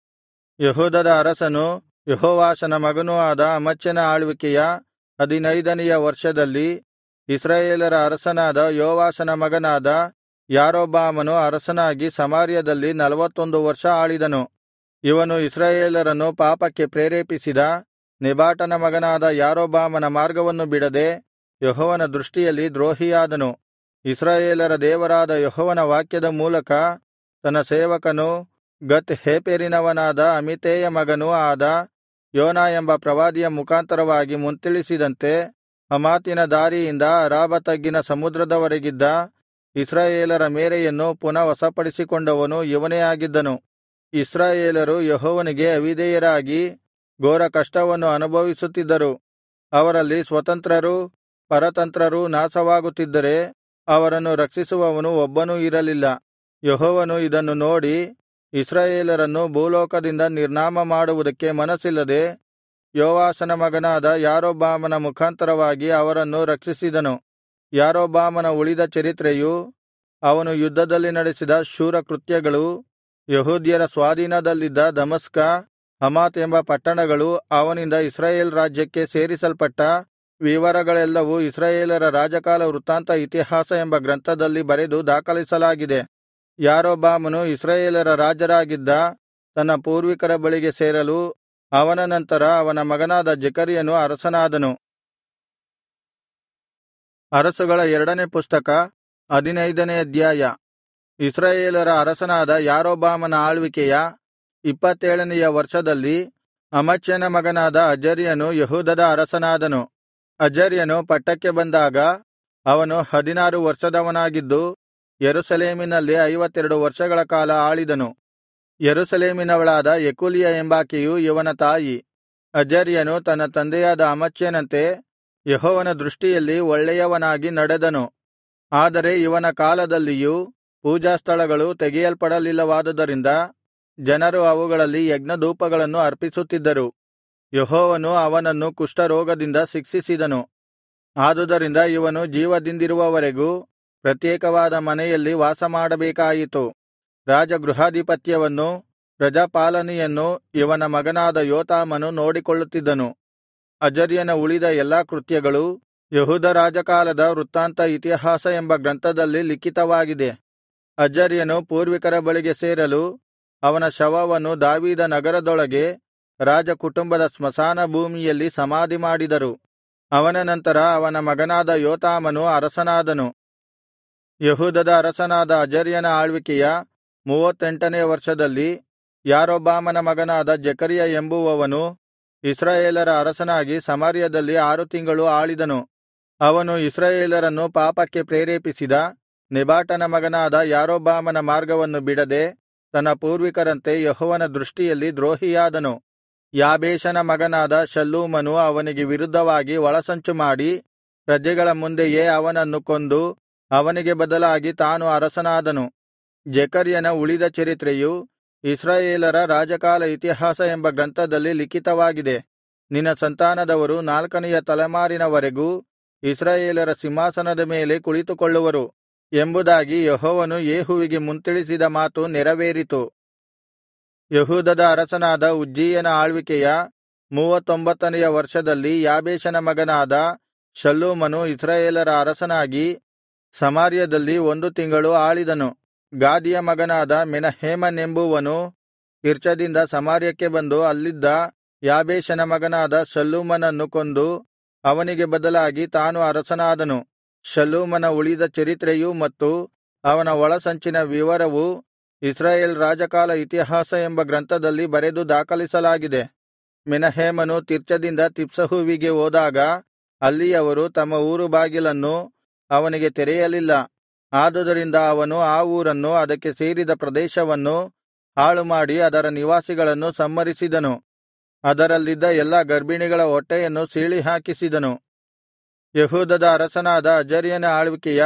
ಯೆಹೂದದ ಅರಸನು ಯೆಹೋವಾಷನ ಮಗನೂ ಆದ ಅಮಚ್ಯನ ಆಳ್ವಿಕೆಯ 15ನೆಯ ವರ್ಷದಲ್ಲಿ ಇಸ್ರಾಯೇಲರ ಅರಸನಾದ ಯೋವಾಷನ ಮಗನಾದ ಯಾರೊಬ್ಬಾಮನು ಅರಸನಾಗಿ ಸಮಾರ್ಯದಲ್ಲಿ 41 ವರ್ಷ ಆಳಿದನು. ಇವನು ಇಸ್ರಾಯೇಲರನ್ನು ಪಾಪಕ್ಕೆ ಪ್ರೇರೇಪಿಸಿದ ನೆಬಾಟನ ಮಗನಾದ ಯಾರೊಬ್ಬಾಮನ ಮಾರ್ಗವನ್ನು ಬಿಡದೆ ಯೆಹೋವನ ದೃಷ್ಟಿಯಲ್ಲಿ ದ್ರೋಹಿಯಾದನು. ಇಸ್ರಾಯೇಲರ ದೇವರಾದ ಯೆಹೋವನ ವಾಕ್ಯದ ಮೂಲಕ ತನ್ನ ಸೇವಕನೂ ಗತ್ ಹೇಫೆರಿನವನಾದ ಅಮಿತ್ತೈಯ ಮಗನೂ ಆದ ಯೋನಾ ಎಂಬ ಪ್ರವಾದಿಯ ಮುಖಾಂತರವಾಗಿ ಮುಂತಿಳಿಸಿದಂತೆ ಹಮಾತಿನ ದಾರಿಯಿಂದ ಅರಾಬಾ ತಗ್ಗಿನ ಸಮುದ್ರದವರೆಗಿದ್ದ ಇಸ್ರಾಯೇಲರ ಮೇರೆಯನ್ನು ಪುನಃ ವಶಪಡಿಸಿಕೊಂಡವನು ಇವನೇ ಆಗಿದ್ದನು. ಇಸ್ರಾಯೇಲರು ಯೆಹೋವನಿಗೆ ಅವಿಧೇಯರಾಗಿ ಘೋರ ಕಷ್ಟವನ್ನು ಅನುಭವಿಸುತ್ತಿದ್ದರು. ಅವರಲ್ಲಿ ಸ್ವತಂತ್ರರೂ ಪರತಂತ್ರರೂ ನಾಶವಾಗುತ್ತಿದ್ದರೆ ಅವರನ್ನು ರಕ್ಷಿಸುವವನು ಒಬ್ಬನೂ ಇರಲಿಲ್ಲ. ಯೆಹೋವನು ಇದನ್ನು ನೋಡಿ ಇಸ್ರಾಯೇಲರನ್ನು ಭೂಲೋಕದಿಂದ ನಿರ್ನಾಮ ಮಾಡುವುದಕ್ಕೆ ಮನಸ್ಸಿಲ್ಲದೆ ಯೋವಾಷನ ಮಗನಾದ ಯಾರೊಬ್ಬಾಮನ ಮುಖಾಂತರವಾಗಿ ಅವರನ್ನು ರಕ್ಷಿಸಿದನು. ಯಾರೊಬ್ಬಾಮನ ಉಳಿದ ಚರಿತ್ರೆಯೂ ಅವನು ಯುದ್ಧದಲ್ಲಿ ನಡೆಸಿದ ಶೂರ ಕೃತ್ಯಗಳೂ ಯೆಹೂದ್ಯರ ಸ್ವಾಧೀನದಲ್ಲಿದ್ದ ದಮಸ್ಕ ಹಮಾತ್ ಎಂಬ ಪಟ್ಟಣಗಳು ಅವನಿಂದ ಇಸ್ರಾಯೇಲ್ ರಾಜ್ಯಕ್ಕೆ ಸೇರಿಸಲ್ಪಟ್ಟ ವಿವರಗಳೆಲ್ಲವೂ ಇಸ್ರಾಯೇಲರ ರಾಜಕಾಲ ವೃತ್ತಾಂತ ಇತಿಹಾಸ ಎಂಬ ಗ್ರಂಥದಲ್ಲಿ ಬರೆದು ದಾಖಲಿಸಲಾಗಿದೆ. ಯಾರೊಬ್ಬಾಮನು ಇಸ್ರಾಯೇಲರ ರಾಜರಾಗಿದ್ದ ತನ್ನ ಪೂರ್ವಿಕರ ಬಳಿಗೆ ಸೇರಲು ಅವನ ನಂತರ ಅವನ ಮಗನಾದ ಜೆಕರ್ಯನು ಅರಸನಾದನು. ಅರಸುಗಳ 2ನೇ ಪುಸ್ತಕ 15ನೇ ಅಧ್ಯಾಯ. ಇಸ್ರಾಯೇಲರ ಅರಸನಾದ ಯಾರೊಬ್ಬಾಮನ ಆಳ್ವಿಕೆಯ 27ನೆಯ ವರ್ಷದಲ್ಲಿ ಅಮಚ್ಯನ ಮಗನಾದ ಅಜರ್ಯನು ಯೆಹೂದದ ಅರಸನಾದನು. ಅಜರ್ಯನು ಪಟ್ಟಕ್ಕೆ ಬಂದಾಗ ಅವನು 16 ವರ್ಷದವನಾಗಿದ್ದು ಯೆರೂಸಲೇಮಿನಲ್ಲಿ 52 ವರ್ಷಗಳ ಕಾಲ ಆಳಿದನು. ಯೆರೂಸಲೇಮಿನವಳಾದ ಯೆಕೊಲ್ಯ ಎಂಬಾಕೆಯು ಇವನ ತಾಯಿ. ಅಜರ್ಯನು ತನ್ನ ತಂದೆಯಾದ ಅಮಚ್ಯನಂತೆ ಯೆಹೋವನ ದೃಷ್ಟಿಯಲ್ಲಿ ಒಳ್ಳೆಯವನಾಗಿ ನಡೆದನು. ಆದರೆ ಇವನ ಕಾಲದಲ್ಲಿಯೂ ಪೂಜಾಸ್ಥಳಗಳು ತೆಗೆಯಲ್ಪಡಲಿಲ್ಲವಾದುದರಿಂದ ಜನರು ಅವುಗಳಲ್ಲಿ ಯಜ್ಞಧೂಪಗಳನ್ನು ಅರ್ಪಿಸುತ್ತಿದ್ದರು. ಯೆಹೋವನು ಅವನನ್ನು ಕುಷ್ಠರೋಗದಿಂದ ಶಿಕ್ಷಿಸಿದನು. ಆದುದರಿಂದ ಇವನು ಜೀವದಿಂದಿರುವವರೆಗೂ ಪ್ರತ್ಯೇಕವಾದ ಮನೆಯಲ್ಲಿ ವಾಸಮಾಡಬೇಕಾಯಿತು. ರಾಜಗೃಹಾಧಿಪತ್ಯವನ್ನೂ ಪ್ರಜಾಪಾಲನೆಯನ್ನೂ ಇವನ ಮಗನಾದ ಯೋತಾಮನು ನೋಡಿಕೊಳ್ಳುತ್ತಿದ್ದನು. ಅಜರ್ಯನ ಉಳಿದ ಎಲ್ಲಾ ಕೃತ್ಯಗಳು ಯೆಹೂದ ರಾಜಕಾಲದ ವೃತ್ತಾಂತ ಇತಿಹಾಸ ಎಂಬ ಗ್ರಂಥದಲ್ಲಿ ಲಿಖಿತವಾಗಿದೆ. ಅಜರ್ಯನು ಪೂರ್ವಿಕರ ಬಳಿಗೆ ಸೇರಲು ಅವನ ಶವವನ್ನು ದಾವೀದ ನಗರದೊಳಗೆ ರಾಜಕುಟುಂಬದ ಸ್ಮಶಾನ ಭೂಮಿಯಲ್ಲಿ ಸಮಾಧಿ ಮಾಡಿದರು. ಅವನ ನಂತರ ಅವನ ಮಗನಾದ ಯೋತಾಮನು ಅರಸನಾದನು. ಯೆಹೂದದ ಅರಸನಾದ ಅಜರ್ಯನ ಆಳ್ವಿಕೆಯ 38ನೇ ವರ್ಷದಲ್ಲಿ ಯಾರೊಬ್ಬಾಮನ ಮಗನಾದ ಜೆಕರ್ಯ ಎಂಬುವವನು ಇಸ್ರಾಯೇಲರ ಅರಸನಾಗಿ ಸಮಾರ್ಯದಲ್ಲಿ 6 ತಿಂಗಳು ಆಳಿದನು. ಅವನು ಇಸ್ರಾಯೇಲರನ್ನು ಪಾಪಕ್ಕೆ ಪ್ರೇರೇಪಿಸಿದ ನೆಬಾಟನ ಮಗನಾದ ಯಾರೊಬ್ಬಾಮನ ಮಾರ್ಗವನ್ನು ಬಿಡದೆ ತನ್ನ ಪೂರ್ವಿಕರಂತೆ ಯೆಹೋವನ ದೃಷ್ಟಿಯಲ್ಲಿ ದ್ರೋಹಿಯಾದನು. ಯಾಬೇಷನ ಮಗನಾದ ಶಲ್ಲೂಮನು ಅವನಿಗೆ ವಿರುದ್ಧವಾಗಿ ಒಳಸಂಚು ಮಾಡಿ ಪ್ರಜೆಗಳ ಮುಂದೆಯೇ ಅವನನ್ನು ಕೊಂದು ಅವನಿಗೆ ಬದಲಾಗಿ ತಾನು ಅರಸನಾದನು. ಜೆಕರ್ಯನ ಉಳಿದ ಚರಿತ್ರೆಯು ಇಸ್ರಾಯೇಲರ ರಾಜಕಾಲ ಇತಿಹಾಸ ಎಂಬ ಗ್ರಂಥದಲ್ಲಿ ಲಿಖಿತವಾಗಿದೆ. ನಿನ್ನ ಸಂತಾನದವರು 4ನೆಯ ತಲೆಮಾರಿನವರೆಗೂ ಇಸ್ರಾಯೇಲರ ಸಿಂಹಾಸನದ ಮೇಲೆ ಕುಳಿತುಕೊಳ್ಳುವರು ಎಂಬುದಾಗಿ ಯೆಹೋವನು ಯೇಹುವಿಗೆ ಮುಂತಿಳಿಸಿದ ಮಾತು ನೆರವೇರಿತು. ಯೆಹೂದದ ಅರಸನಾದ ಉಜ್ಜೀಯನ ಆಳ್ವಿಕೆಯ 39ನೆಯ ವರ್ಷದಲ್ಲಿ ಯಾಬೇಷನ ಮಗನಾದ ಶಲ್ಲೂಮನು ಇಸ್ರಾಯೇಲರ ಅರಸನಾಗಿ ಸಮಾರ್ಯದಲ್ಲಿ 1 ತಿಂಗಳು ಆಳಿದನು. ಗಾದಿಯ ಮಗನಾದ ಮೆನಹೇಮನೆಂಬುವನು ತಿರ್ಚದಿಂದ ಸಮಾರ್ಯಕ್ಕೆ ಬಂದು ಅಲ್ಲಿದ್ದ ಯಾಬೇಷನ ಮಗನಾದ ಶಲ್ಲೂಮನನ್ನು ಕೊಂದು ಅವನಿಗೆ ಬದಲಾಗಿ ತಾನು ಅರಸನಾದನು. ಶಲ್ಲೂಮನ ಉಳಿದ ಚರಿತ್ರೆಯೂ ಮತ್ತು ಅವನ ಒಳಸಂಚಿನ ವಿವರವು ಇಸ್ರಾಯೇಲ್ ರಾಜಕಾಲ ಇತಿಹಾಸ ಎಂಬ ಗ್ರಂಥದಲ್ಲಿ ಬರೆದು ದಾಖಲಿಸಲಾಗಿದೆ. ಮೆನಹೇಮನು ತಿರ್ಚದಿಂದ ತಿಪ್ಸಹುವಿಗೆ ಹೋದಾಗ ಅಲ್ಲಿಯವರು ತಮ್ಮ ಊರು ಬಾಗಿಲನ್ನು ಅವನಿಗೆ ತೆರೆಯಲಿಲ್ಲ. ಆದುದರಿಂದ ಅವನು ಆ ಊರನ್ನು ಅದಕ್ಕೆ ಸೇರಿದ ಪ್ರದೇಶವನ್ನು ಹಾಳುಮಾಡಿ ಅದರ ನಿವಾಸಿಗಳನ್ನು ಸಂಹರಿಸಿದನು. ಅದರಲ್ಲಿದ್ದ ಎಲ್ಲಾ ಗರ್ಭಿಣಿಗಳ ಹೊಟ್ಟೆಯನ್ನು ಸೀಳಿಹಾಕಿಸಿದನು. ಯೆಹೂದದ ಅರಸನಾದ ಅಜರ್ಯನ ಆಳ್ವಿಕೆಯ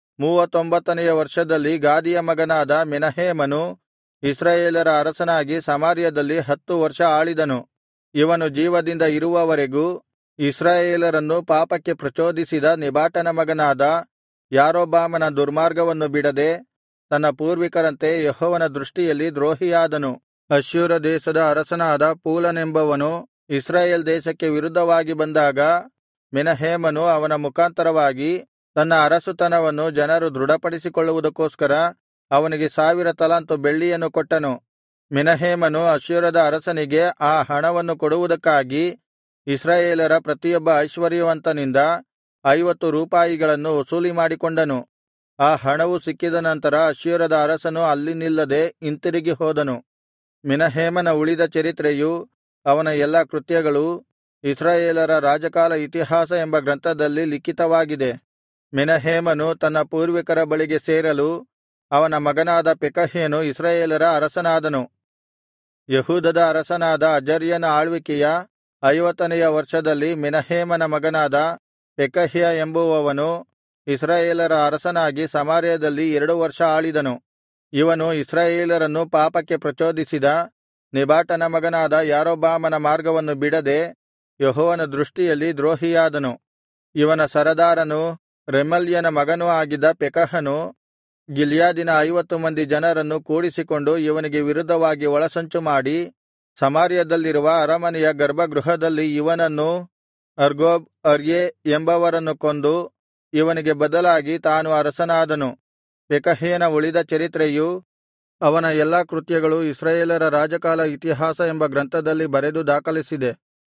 39ನೆಯ ವರ್ಷದಲ್ಲಿ ಗಾದಿಯ ಮಗನಾದ ಮೆನಹೇಮನು ಇಸ್ರಾಯೇಲರ ಅರಸನಾಗಿ ಸಮಾರ್ಯದಲ್ಲಿ 10 ವರ್ಷ ಆಳಿದನು. ಇವನು ಜೀವದಿಂದ ಇರುವವರೆಗೂ ಇಸ್ರಾಯೇಲರನ್ನು ಪಾಪಕ್ಕೆ ಪ್ರಚೋದಿಸಿದ ನೆಬಾಟನ ಮಗನಾದ ಯಾರೊಬ್ಬಾಮನ ದುರ್ಮಾರ್ಗವನ್ನು ಬಿಡದೆ ತನ್ನ ಪೂರ್ವಿಕರಂತೆ ಯೆಹೋವನ ದೃಷ್ಟಿಯಲ್ಲಿ ದ್ರೋಹಿಯಾದನು. ಅಶ್ಶೂರ ದೇಶದ ಅರಸನಾದ ಪೂಲನೆಂಬವನು ಇಸ್ರಾಯೇಲ್ ದೇಶಕ್ಕೆ ವಿರುದ್ಧವಾಗಿ ಬಂದಾಗ ಮೆನಹೇಮನು ಅವನ ಮುಖಾಂತರವಾಗಿ ತನ್ನ ಅರಸುತನವನ್ನು ಜನರು ದೃಢಪಡಿಸಿಕೊಳ್ಳುವುದಕ್ಕೋಸ್ಕರ ಅವನಿಗೆ 1000 ತಲಾಂತು ಬೆಳ್ಳಿಯನ್ನು ಕೊಟ್ಟನು. ಮೆನಹೇಮನು ಅಶ್ಶೂರದ ಅರಸನಿಗೆ ಆ ಹಣವನ್ನು ಕೊಡುವುದಕ್ಕಾಗಿ ಇಸ್ರಾಯೇಲರ ಪ್ರತಿಯೊಬ್ಬ ಐಶ್ವರ್ಯವಂತನಿಂದ 50 ರೂಪಾಯಿಗಳನ್ನು ವಸೂಲಿ ಮಾಡಿಕೊಂಡನು. ಆ ಹಣವು ಸಿಕ್ಕಿದ ನಂತರ ಅಶ್ಶೂರದ ಅರಸನು ಅಲ್ಲಿ ನಿಲ್ಲದೆ ಹಿಂತಿರುಗಿ ಹೋದನು. ಮೆನಹೇಮನ ಉಳಿದ ಚರಿತ್ರೆಯೂ ಅವನ ಎಲ್ಲಾ ಕೃತ್ಯಗಳೂ ಇಸ್ರಾಯೇಲರ ರಾಜಕಾಲ ಇತಿಹಾಸ ಎಂಬ ಗ್ರಂಥದಲ್ಲಿ ಲಿಖಿತವಾಗಿದೆ. ಮೆನಹೇಮನು ತನ್ನ ಪೂರ್ವಿಕರ ಬಳಿಗೆ ಸೇರಲು ಅವನ ಮಗನಾದ ಪೆಕಹ್ಯನು ಇಸ್ರಾಯೇಲರ ಅರಸನಾದನು. ಯೆಹೂದದ ಅರಸನಾದ ಅಜರ್ಯನ ಆಳ್ವಿಕೆಯ 50ನೆಯ ವರ್ಷದಲ್ಲಿ ಮೆನಹೇಮನ ಮಗನಾದ ಪೆಕಹ್ಯ ಎಂಬುವವನು ಇಸ್ರಾಯೇಲರ ಅರಸನಾಗಿ ಸಮಾರ್ಯದಲ್ಲಿ 2 ವರ್ಷ ಆಳಿದನು. ಇವನು ಇಸ್ರಾಯೇಲರನ್ನು ಪಾಪಕ್ಕೆ ಪ್ರಚೋದಿಸಿದ ನೆಬಾಟನ ಮಗನಾದ ಯಾರೊಬ್ಬಾಮನ ಮಾರ್ಗವನ್ನು ಬಿಡದೆ ಯೆಹೋವನ ದೃಷ್ಟಿಯಲ್ಲಿ ದ್ರೋಹಿಯಾದನು. ಇವನ ಸರದಾರನೂ ರೆಮಲ್ಯನ ಮಗನೂ ಆಗಿದ್ದ ಪೆಕಹನು ಗಿಲ್ಯಾದಿನ 50 ಮಂದಿ ಜನರನ್ನು ಕೂಡಿಸಿಕೊಂಡು ಇವನಿಗೆ ವಿರುದ್ಧವಾಗಿ ಒಳಸಂಚು ಮಾಡಿ ಸಮಾರ್ಯದಲ್ಲಿರುವ ಅರಮನೆಯ ಗರ್ಭಗೃಹದಲ್ಲಿ ಇವನನ್ನೂ ಅರ್ಗೋಬ್ ಅರ್ಯೆ ಎಂಬವರನ್ನು ಕೊಂದು ಇವನಿಗೆ ಬದಲಾಗಿ ತಾನು ಅರಸನಾದನು. ಪೆಕಹ್ಯನ ಉಳಿದ ಚರಿತ್ರೆಯೂ ಅವನ ಎಲ್ಲಾ ಕೃತ್ಯಗಳು ಇಸ್ರಾಯೇಲರ ರಾಜಕಾಲ ಇತಿಹಾಸ ಎಂಬ ಗ್ರಂಥದಲ್ಲಿ ಬರೆದು ದಾಖಲಿಸಿದೆ.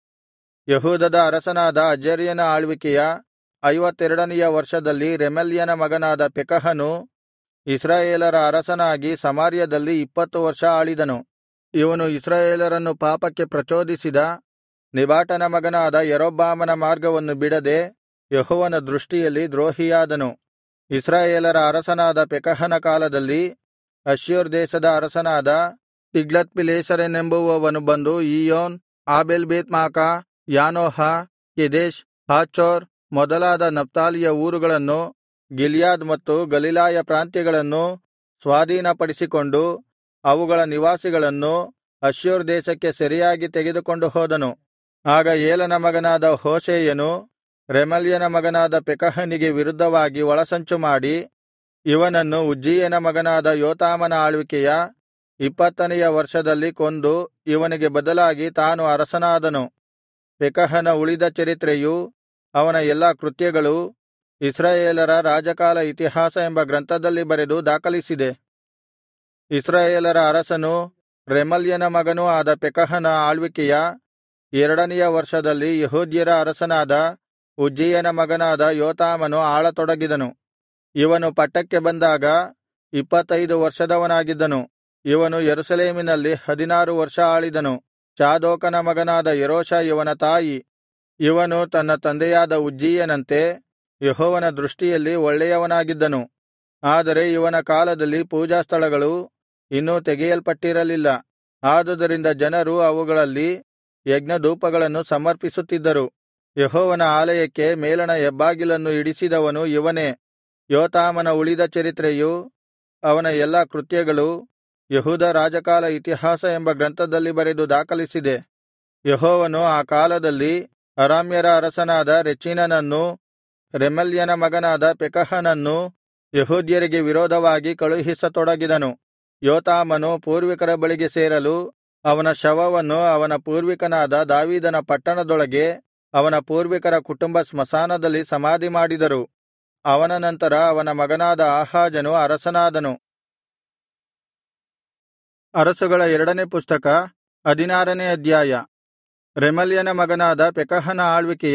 ಯೆಹೂದದ ಅರಸನಾದ ಅಜರ್ಯನ ಆಳ್ವಿಕೆಯ 52ನೆಯ ವರ್ಷದಲ್ಲಿ ರೆಮಲ್ಯನ ಮಗನಾದ ಪೆಕಹನು ಇಸ್ರಾಯೇಲರ ಅರಸನಾಗಿ ಸಮಾರ್ಯದಲ್ಲಿ 20 ವರ್ಷ ಆಳಿದನು. ಇವನು ಇಸ್ರಾಯೇಲರನ್ನು ಪಾಪಕ್ಕೆ ಪ್ರಚೋದಿಸಿದ ನೆಬಾಟನ ಮಗನಾದ ಯಾರೊಬ್ಬಾಮನ ಮಾರ್ಗವನ್ನು ಬಿಡದೆ ಯೆಹೋವನ ದೃಷ್ಟಿಯಲ್ಲಿ ದ್ರೋಹಿಯಾದನು. ಇಸ್ರಾಯೇಲರ ಅರಸನಾದ ಪೆಕಹನ ಕಾಲದಲ್ಲಿ ಅಶ್ಶೂರ್ ದೇಶದ ಅರಸನಾದ ತಿಗ್ಲತ್ಪಿಲೆಸೆರನೆಂಬುವವನು ಬಂದು ಈಯೋನ್, ಆಬೇಲ್ಬೇತ್ಮಾಕ, ಯಾನೋಹ, ಕೆದೆಷ್, ಹಾಚೋರ್ ಮೊದಲಾದ ನಫ್ತಾಲಿಯ ಊರುಗಳನ್ನು, ಗಿಲ್ಯಾದ್ ಮತ್ತು ಗಲಿಲಾಯ ಪ್ರಾಂತ್ಯಗಳನ್ನು ಸ್ವಾಧೀನಪಡಿಸಿಕೊಂಡು ಅವುಗಳ ನಿವಾಸಿಗಳನ್ನು ಅಶ್ಶೂರ್ ದೇಶಕ್ಕೆ ಸೆರೆಯಾಗಿ ತೆಗೆದುಕೊಂಡು ಹೋದನು. ಆಗ ಏಲನ ಮಗನಾದ ಹೋಶೇಯನು ರೆಮಲ್ಯನ ಮಗನಾದ ಪೆಕಹನಿಗೆ ವಿರುದ್ಧವಾಗಿ ಒಳಸಂಚು ಮಾಡಿ ಇವನನ್ನು ಉಜ್ಜೀಯನ ಮಗನಾದ ಯೋತಾಮನ ಆಳ್ವಿಕೆಯ 20ನೆಯ ವರ್ಷದಲ್ಲಿ ಕೊಂದು ಇವನಿಗೆ ಬದಲಾಗಿ ತಾನು ಅರಸನಾದನು. ಪೆಕಹನ ಉಳಿದ ಚರಿತ್ರೆಯೂ ಅವನ ಎಲ್ಲಾ ಕೃತ್ಯಗಳೂ ಇಸ್ರಾಯೇಲರ ರಾಜಕಾಲ ಇತಿಹಾಸ ಎಂಬ ಗ್ರಂಥದಲ್ಲಿ ಬರೆದು ದಾಖಲಿಸಿದೆ. ಇಸ್ರಾಯೇಲರ ಅರಸನೂ ರೆಮಲ್ಯನ ಮಗನೂ ಆದ ಪೆಕಹನ ಆಳ್ವಿಕೆಯ 2ನೆಯ ವರ್ಷದಲ್ಲಿ ಯೆಹೂದ್ಯರ ಅರಸನಾದ ಉಜ್ಜೀಯನ ಮಗನಾದ ಯೋತಾಮನು ಆಳತೊಡಗಿದನು. ಇವನು ಪಟ್ಟಕ್ಕೆ ಬಂದಾಗ 25 ವರ್ಷದವನಾಗಿದ್ದನು. ಇವನು ಯೆರೂಸಲೇಮಿನಲ್ಲಿ 16 ವರ್ಷ ಆಳಿದನು. ಚಾದೋಕನ ಮಗನಾದ ಯೆರೋಷ ಇವನ ತಾಯಿ. ಇವನು ತನ್ನ ತಂದೆಯಾದ ಉಜ್ಜೀಯನಂತೆ ಯೆಹೋವನ ದೃಷ್ಟಿಯಲ್ಲಿ ಒಳ್ಳೆಯವನಾಗಿದ್ದನು. ಆದರೆ ಇವನ ಕಾಲದಲ್ಲಿ ಪೂಜಾಸ್ಥಳಗಳು ಇನ್ನೂ ತೆಗೆಯಲ್ಪಟ್ಟಿರಲಿಲ್ಲ. ಆದುದರಿಂದ ಜನರು ಅವುಗಳಲ್ಲಿ ಯಜ್ಞಧೂಪಗಳನ್ನು ಸಮರ್ಪಿಸುತ್ತಿದ್ದರು. ಯೆಹೋವನ ಆಲಯಕ್ಕೆ ಮೇಲಣ ಹೆಬ್ಬಾಗಿಲನ್ನು ಇಡಿಸಿದವನು ಇವನೇ. ಯೋತಾಮನ ಉಳಿದ ಚರಿತ್ರೆಯೂ ಅವನ ಎಲ್ಲಾ ಕೃತ್ಯಗಳೂ ಯೆಹೂದ ರಾಜಕಾಲ ಇತಿಹಾಸ ಎಂಬ ಗ್ರಂಥದಲ್ಲಿ ಬರೆದು ದಾಖಲಿಸಿದೆ. ಯೆಹೋವನು ಆ ಕಾಲದಲ್ಲಿ ಅರಾಮ್ಯರ ಅರಸನಾದ ರೆಚೀನನನ್ನೂ ರೆಮಲ್ಯನ ಮಗನಾದ ಪೆಕಹನನ್ನೂ ಯೆಹೂದ್ಯರಿಗೆ ವಿರೋಧವಾಗಿ ಕಳುಹಿಸತೊಡಗಿದನು. ಯೋತಾಮನು ಪೂರ್ವಿಕರ ಬಳಿಗೆ ಸೇರಲು ಅವನ ಶವವನ್ನು ಅವನ ಪೂರ್ವಿಕನಾದ ದಾವೀದನ ಪಟ್ಟಣದೊಳಗೆ ಅವನ ಪೂರ್ವಿಕರ ಕುಟುಂಬ ಸ್ಮಶಾನದಲ್ಲಿ ಸಮಾಧಿಮಾಡಿದರು. ಅವನ ನಂತರ ಅವನ ಮಗನಾದ ಆಹಾಜನು ಅರಸನಾದನು. ಅರಸುಗಳ 2ನೇ ಪುಸ್ತಕ 16ನೇ ಅಧ್ಯಾಯ. ರೆಮಲ್ಯನ ಮಗನಾದ ಪೆಕಹನ ಆಳ್ವಿಕೆಯ